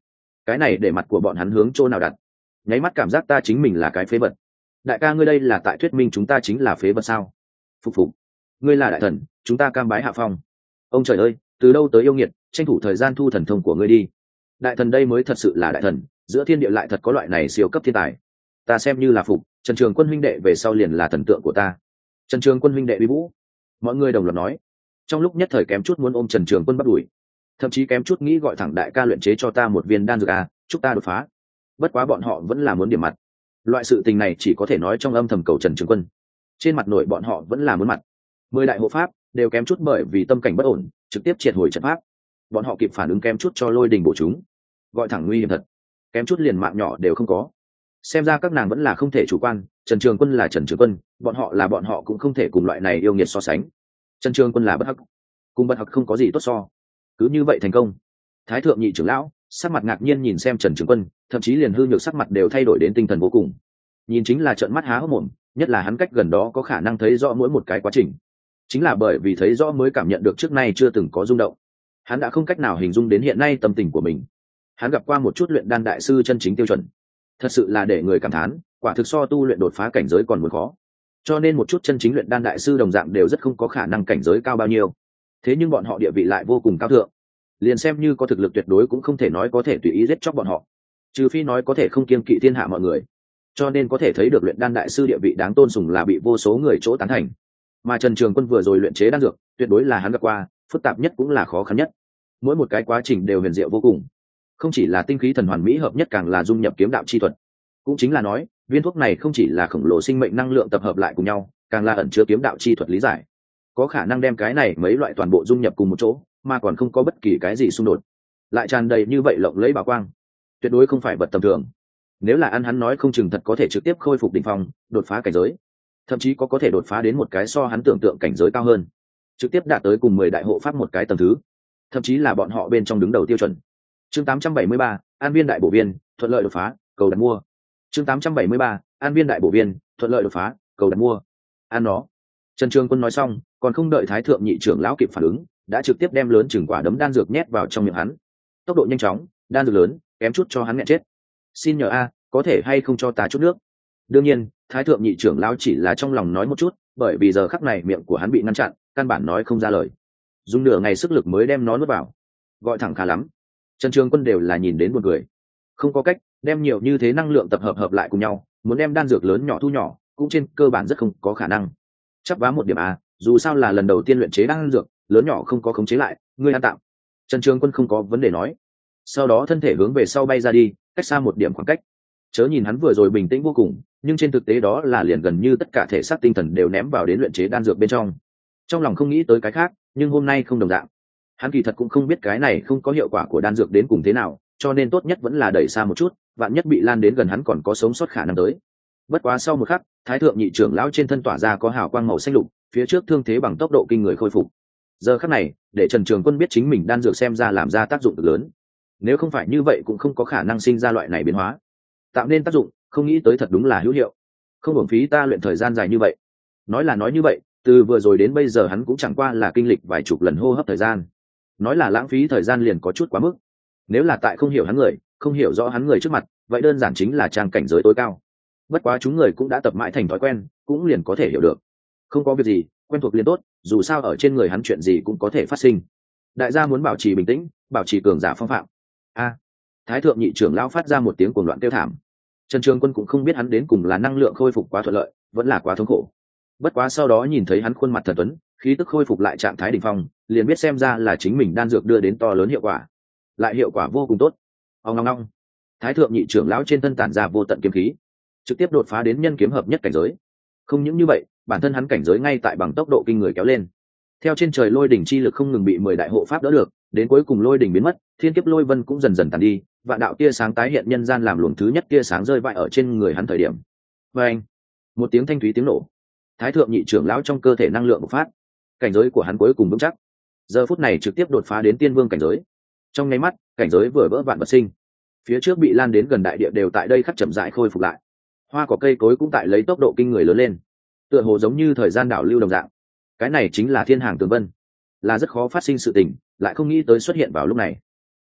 cái này để mặt của bọn hắn hướng chỗ nào đặt? Nháy mắt cảm giác ta chính mình là cái phế vật. Đại ca ngươi đây là tại thuyết minh chúng ta chính là phế vật sao? Phục phục, ngươi là đại thần, chúng ta cam bái hạ phong. Ông trời ơi, từ đâu tới yêu nghiệt, tranh thủ thời gian thu thần thông của ngươi đi. Đại thần đây mới thật sự là đại thần, giữa thiên địa lại thật có loại này siêu cấp thiên tài. Ta xem như là phục, Trần Trường Quân huynh đệ về sau liền là thần tượng của ta. Trần Trường Quân huynh đệ uy vũ. Mọi người đồng loạt nói. Trong lúc nhất thời kém chút muốn ôm Trần Trường Quân bắt đuổi, thậm chí kém chút nghĩ gọi thẳng đại ca luyện chế cho ta một viên đan dược a, chúc ta đột phá. Bất quá bọn họ vẫn là muốn điểm mặt. Loại sự tình này chỉ có thể nói trong âm thầm cầu Trần Trường Quân, trên mặt nội bọn họ vẫn là muốn mặt. Mười đại hộ pháp đều kém chút bởi vì tâm cảnh bất ổn trực tiếp triệt hồi trận pháp, bọn họ kịp phản ứng kém chút cho lôi đình bổ chúng, gọi thẳng nguy hiểm thật, kém chút liền mạng nhỏ đều không có. Xem ra các nàng vẫn là không thể chủ quan, Trần Trường Quân là Trần Trường Quân, bọn họ là bọn họ cũng không thể cùng loại này yêu nghiệt so sánh. Trần Trường Quân là bất hắc, cùng bất hắc không có gì tốt so. Cứ như vậy thành công. Thái thượng nhị trưởng lão sắc mặt ngạc nhiên nhìn xem Trần Trường Quân, thậm chí liền hư nhược sắc mặt đều thay đổi đến tinh thần vô cùng, nhìn chính là trợn mắt há hốc mồm, nhất là hắn cách gần đó có khả năng thấy rõ mỗi một cái quá trình. Chính là bởi vì thấy rõ mới cảm nhận được trước nay chưa từng có rung động. Hắn đã không cách nào hình dung đến hiện nay tâm tình của mình. Hắn gặp qua một chút luyện đan đại sư chân chính tiêu chuẩn, thật sự là để người cảm thán, quả thực so tu luyện đột phá cảnh giới còn muốn khó. Cho nên một chút chân chính luyện đan đại sư đồng dạng đều rất không có khả năng cảnh giới cao bao nhiêu. Thế nhưng bọn họ địa vị lại vô cùng cao thượng, liền xem như có thực lực tuyệt đối cũng không thể nói có thể tùy ý giết chóc bọn họ, trừ phi nói có thể không kiêng kỵ thiên hạ mọi người. Cho nên có thể thấy được luyện đan đại sư địa vị đáng tôn sùng là bị vô số người chỗ tán thành. Mà Trần Trường Quân vừa rồi luyện chế đan dược tuyệt đối là hắn gặp qua phức tạp nhất cũng là khó khăn nhất, mỗi một cái quá trình đều huyền diệu vô cùng, không chỉ là tinh khí thần hoàn mỹ hợp nhất, càng là dung nhập kiếm đạo chi thuật. Cũng chính là nói viên thuốc này không chỉ là khổng lồ sinh mệnh năng lượng tập hợp lại cùng nhau, càng là ẩn chứa kiếm đạo chi thuật lý giải, có khả năng đem cái này mấy loại toàn bộ dung nhập cùng một chỗ, mà còn không có bất kỳ cái gì xung đột, lại tràn đầy như vậy lộng lẫy bảo quang, tuyệt đối không phải vật tầm thường. Nếu là ăn hắn nói không chừng thật có thể trực tiếp khôi phục đỉnh phong, đột phá cảnh giới, thậm chí có có thể đột phá đến một cái so hắn tưởng tượng cảnh giới cao hơn, trực tiếp đạt tới cùng mười đại hộ pháp một cái tầng thứ, thậm chí là bọn họ bên trong đứng đầu tiêu chuẩn. Chương tám trăm bảy mươi ba, An Viên đại bổ viên, thuận lợi đột phá, cầu đặt mua. Chương tám trăm bảy mươi ba, An Viên đại bổ viên, thuận lợi đột phá, cầu đặt mua. Ăn nó. Trần Trường Quân nói xong, còn không đợi Thái thượng nhị trưởng lão kịp phản ứng, đã trực tiếp đem lớn chừng quả đấm đan dược nhét vào trong miệng hắn. Tốc độ nhanh chóng, đan dược lớn, kém chút cho hắn nghẹn chết. Xin nhờ a, có thể hay không cho ta chút nước? Đương nhiên, Thái thượng nhị trưởng lão chỉ là trong lòng nói một chút, bởi vì giờ khắc này miệng của hắn bị ngăn chặn, căn bản nói không ra lời. Dùng nửa ngày sức lực mới đem nó nuốt vào. Gọi thẳng khá lắm. Trần Trường Quân đều là nhìn đến buồn cười. Không có cách, đem nhiều như thế năng lượng tập hợp hợp lại cùng nhau, muốn đem đan dược lớn nhỏ thu nhỏ, cũng trên cơ bản rất không có khả năng. Chấp vá một điểm a, dù sao là lần đầu tiên luyện chế đan dược, lớn nhỏ không có khống chế lại, ngươi ăn tạm. Trần Trường Quân không có vấn đề nói. Sau đó thân thể hướng về sau bay ra đi, cách xa một điểm khoảng cách. Chớ nhìn hắn vừa rồi bình tĩnh vô cùng, nhưng trên thực tế đó là liền gần như tất cả thể xác tinh thần đều ném vào đến luyện chế đan dược bên trong. Trong lòng không nghĩ tới cái khác, nhưng hôm nay không đồng dạng. Hắn kỳ thật cũng không biết cái này không có hiệu quả của đan dược đến cùng thế nào, cho nên tốt nhất vẫn là đẩy xa một chút, vạn nhất bị lan đến gần hắn còn có sống sót khả năng tới. Bất quá sau một khắc, Thái thượng nhị trưởng lão trên thân tỏa ra có hào quang màu xanh lục, phía trước thương thế bằng tốc độ kinh người khôi phục. Giờ khắc này, để Trần Trường Quân biết chính mình đan dược xem ra làm ra tác dụng cực lớn. Nếu không phải như vậy cũng không có khả năng sinh ra loại này biến hóa, tạo nên tác dụng, không nghĩ tới thật đúng là hữu hiệu. Không uổng phí ta luyện thời gian dài như vậy. Nói là nói như vậy, từ vừa rồi đến bây giờ hắn cũng chẳng qua là kinh lịch vài chục lần hô hấp thời gian. Nói là lãng phí thời gian liền có chút quá mức. Nếu là tại không hiểu hắn người, không hiểu rõ hắn người trước mặt, vậy đơn giản chính là trang cảnh giới tối cao. Bất quá chúng người cũng đã tập mãi thành thói quen, cũng liền có thể hiểu được. Không có việc gì, quen thuộc liền tốt, dù sao ở trên người hắn chuyện gì cũng có thể phát sinh. Đại gia muốn bảo trì bình tĩnh, bảo trì cường giả phong phạm. A! Thái thượng nhị trưởng lão phát ra một tiếng cuồng loạn kêu thảm. Trần Trường Quân cũng không biết hắn đến cùng là năng lượng khôi phục quá thuận lợi, vẫn là quá thống khổ. Bất quá sau đó nhìn thấy hắn khuôn mặt thần tuấn, khí tức khôi phục lại trạng thái đỉnh phong, liền biết xem ra là chính mình đan dược đưa đến to lớn hiệu quả, lại hiệu quả vô cùng tốt. Ông ngong ngong. Thái thượng nhị trưởng lão trên thân tản ra vô tận kiếm khí, trực tiếp đột phá đến nhân kiếm hợp nhất cảnh giới. Không những như vậy, bản thân hắn cảnh giới ngay tại bằng tốc độ kinh người kéo lên. Theo trên trời lôi đỉnh chi lực không ngừng bị mười đại hộ pháp đỡ được, đến cuối cùng lôi đỉnh biến mất, thiên kiếp lôi vân cũng dần dần tàn đi, vạn đạo tia sáng tái hiện nhân gian làm luồng thứ nhất tia sáng rơi vãi ở trên người hắn thời điểm. Và anh, một tiếng thanh thúy tiếng nổ. Thái thượng nhị trưởng lão trong cơ thể năng lượng bộc phát, cảnh giới của hắn cuối cùng vững chắc. Giờ phút này trực tiếp đột phá đến tiên vương cảnh giới. Trong nháy mắt, cảnh giới vừa vỡ vạn vật sinh. Phía trước bị lan đến gần đại địa đều tại đây khắc chậm rãi khôi phục lại. Hoa cỏ cây cối cũng tại lấy tốc độ kinh người lớn lên, tựa hồ giống như thời gian đảo lưu đồng dạng. Cái này chính là thiên hàng tường vân, là rất khó phát sinh sự tình, lại không nghĩ tới xuất hiện vào lúc này.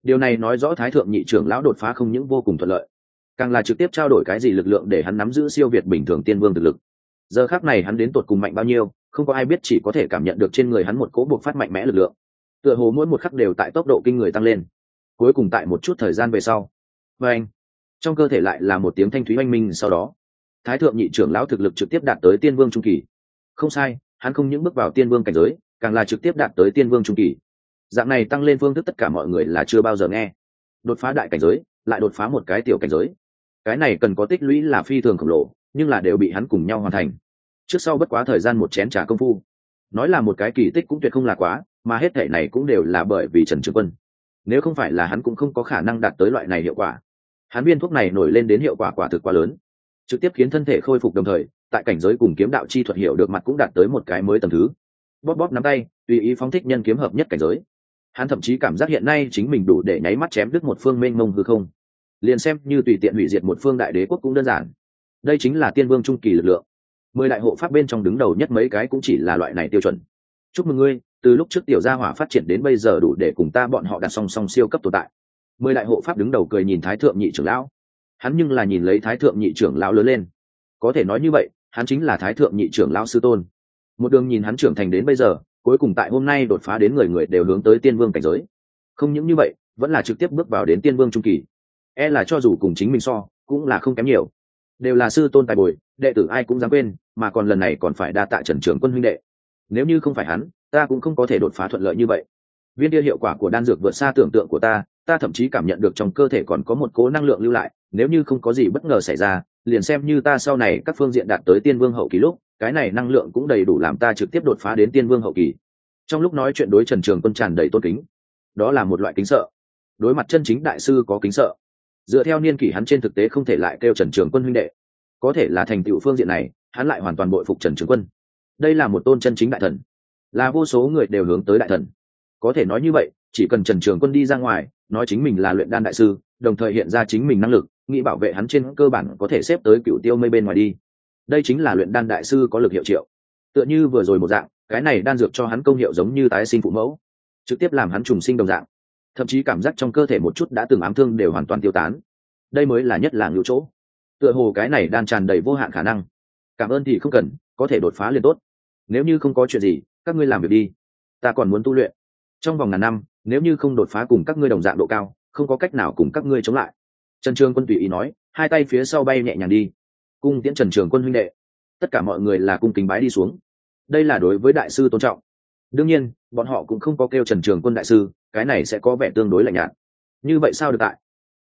Điều này nói rõ thái thượng nhị trưởng lão đột phá không những vô cùng thuận lợi, càng là trực tiếp trao đổi cái gì lực lượng để hắn nắm giữ siêu việt bình thường tiên vương thực lực. Giờ khắc này hắn đến tột cùng mạnh bao nhiêu, không có ai biết, chỉ có thể cảm nhận được trên người hắn một cỗ buộc phát mạnh mẽ lực lượng, tựa hồ mỗi một khắc đều tại tốc độ kinh người tăng lên. Cuối cùng tại một chút thời gian về sau, và anh trong cơ thể lại là một tiếng thanh thúy oanh minh, sau đó thái thượng nhị trưởng lão thực lực trực tiếp đạt tới tiên vương trung kỳ. Không sai, hắn không những bước vào tiên vương cảnh giới, càng là trực tiếp đạt tới tiên vương trung kỳ. Dạng này tăng lên phương thức tất cả mọi người là chưa bao giờ nghe. Đột phá đại cảnh giới, lại đột phá một cái tiểu cảnh giới, cái này cần có tích lũy là phi thường khổng lồ, nhưng là đều bị hắn cùng nhau hoàn thành. Trước sau bất quá thời gian một chén trà công phu, nói là một cái kỳ tích cũng tuyệt không là quá, mà hết thể này cũng đều là bởi vì Trần Trường Quân. Nếu không phải là hắn cũng không có khả năng đạt tới loại này hiệu quả. Hắn viên thuốc này nổi lên đến hiệu quả quả thực quá lớn, trực tiếp khiến thân thể khôi phục, đồng thời tại cảnh giới cùng kiếm đạo chi thuật hiểu được mặt cũng đạt tới một cái mới tầm thứ. Bóp bóp nắm tay, tùy ý phóng thích nhân kiếm hợp nhất cảnh giới. Hắn thậm chí cảm giác hiện nay chính mình đủ để nháy mắt chém đứt một phương mênh mông hư không, liền xem như tùy tiện hủy diệt một phương đại đế quốc cũng đơn giản. Đây chính là tiên vương trung kỳ lực lượng. Mười đại hộ pháp bên trong đứng đầu nhất mấy cái cũng chỉ là loại này tiêu chuẩn. Chúc mừng ngươi, từ lúc trước tiểu gia hỏa phát triển đến bây giờ đủ để cùng ta bọn họ đặt song song siêu cấp tồn tại. Mười đại hộ pháp đứng đầu cười nhìn thái thượng nhị trưởng lão. Hắn nhưng là nhìn lấy thái thượng nhị trưởng lão lớn lên. Có thể nói như vậy, hắn chính là thái thượng nhị trưởng lão sư tôn. Một đường nhìn hắn trưởng thành đến bây giờ, cuối cùng tại hôm nay đột phá đến người người đều hướng tới tiên vương cảnh giới. Không những như vậy, vẫn là trực tiếp bước vào đến tiên vương trung kỳ. E là cho dù cùng chính mình so, cũng là không kém nhiều. Đều là sư tôn tài bồi, đệ tử ai cũng dám quên, mà còn lần này còn phải đa tạ Trần Trường Quân huynh đệ. Nếu như không phải hắn, ta cũng không có thể đột phá thuận lợi như vậy. Viên kia hiệu quả của đan dược vượt xa tưởng tượng của ta, ta thậm chí cảm nhận được trong cơ thể còn có một cố năng lượng lưu lại, nếu như không có gì bất ngờ xảy ra, liền xem như ta sau này các phương diện đạt tới tiên vương hậu kỳ lúc, cái này năng lượng cũng đầy đủ làm ta trực tiếp đột phá đến tiên vương hậu kỳ. Trong lúc nói chuyện đối Trần Trường Quân tràn đầy tôn kính. Đó là một loại kính sợ. Đối mặt chân chính đại sư có kính sợ. Dựa theo niên kỷ hắn trên thực tế không thể lại kêu Trần Trường Quân huynh đệ. Có thể là thành tựu phương diện này, hắn lại hoàn toàn bội phục Trần Trường Quân. Đây là một tôn chân chính đại thần, là vô số người đều hướng tới đại thần. Có thể nói như vậy, chỉ cần Trần Trường Quân đi ra ngoài, nói chính mình là luyện đan đại sư, đồng thời hiện ra chính mình năng lực, nghĩ bảo vệ hắn trên cơ bản có thể xếp tới cựu tiêu mây bên ngoài đi. Đây chính là luyện đan đại sư có lực hiệu triệu. Tựa như vừa rồi một dạng, cái này đan dược cho hắn công hiệu giống như tái sinh phụ mẫu, trực tiếp làm hắn trùng sinh đồng dạng, thậm chí cảm giác trong cơ thể một chút đã từng ám thương đều hoàn toàn tiêu tán. Đây mới là nhất là ngữ chỗ. Tựa hồ cái này đan tràn đầy vô hạn khả năng. Cảm ơn thì không cần, có thể đột phá liền tốt. Nếu như không có chuyện gì, các ngươi làm việc đi. Ta còn muốn tu luyện. Trong vòng ngàn năm, nếu như không đột phá cùng các ngươi đồng dạng độ cao, không có cách nào cùng các ngươi chống lại. Trần Trường Quân tùy ý nói, hai tay phía sau bay nhẹ nhàng đi. Cung tiễn Trần Trường Quân huynh đệ. Tất cả mọi người là cung kính bái đi xuống. Đây là đối với đại sư tôn trọng. Đương nhiên, bọn họ cũng không có kêu Trần Trường Quân đại sư, cái này sẽ có vẻ tương đối lạnh nhạt. Như vậy sao được tại?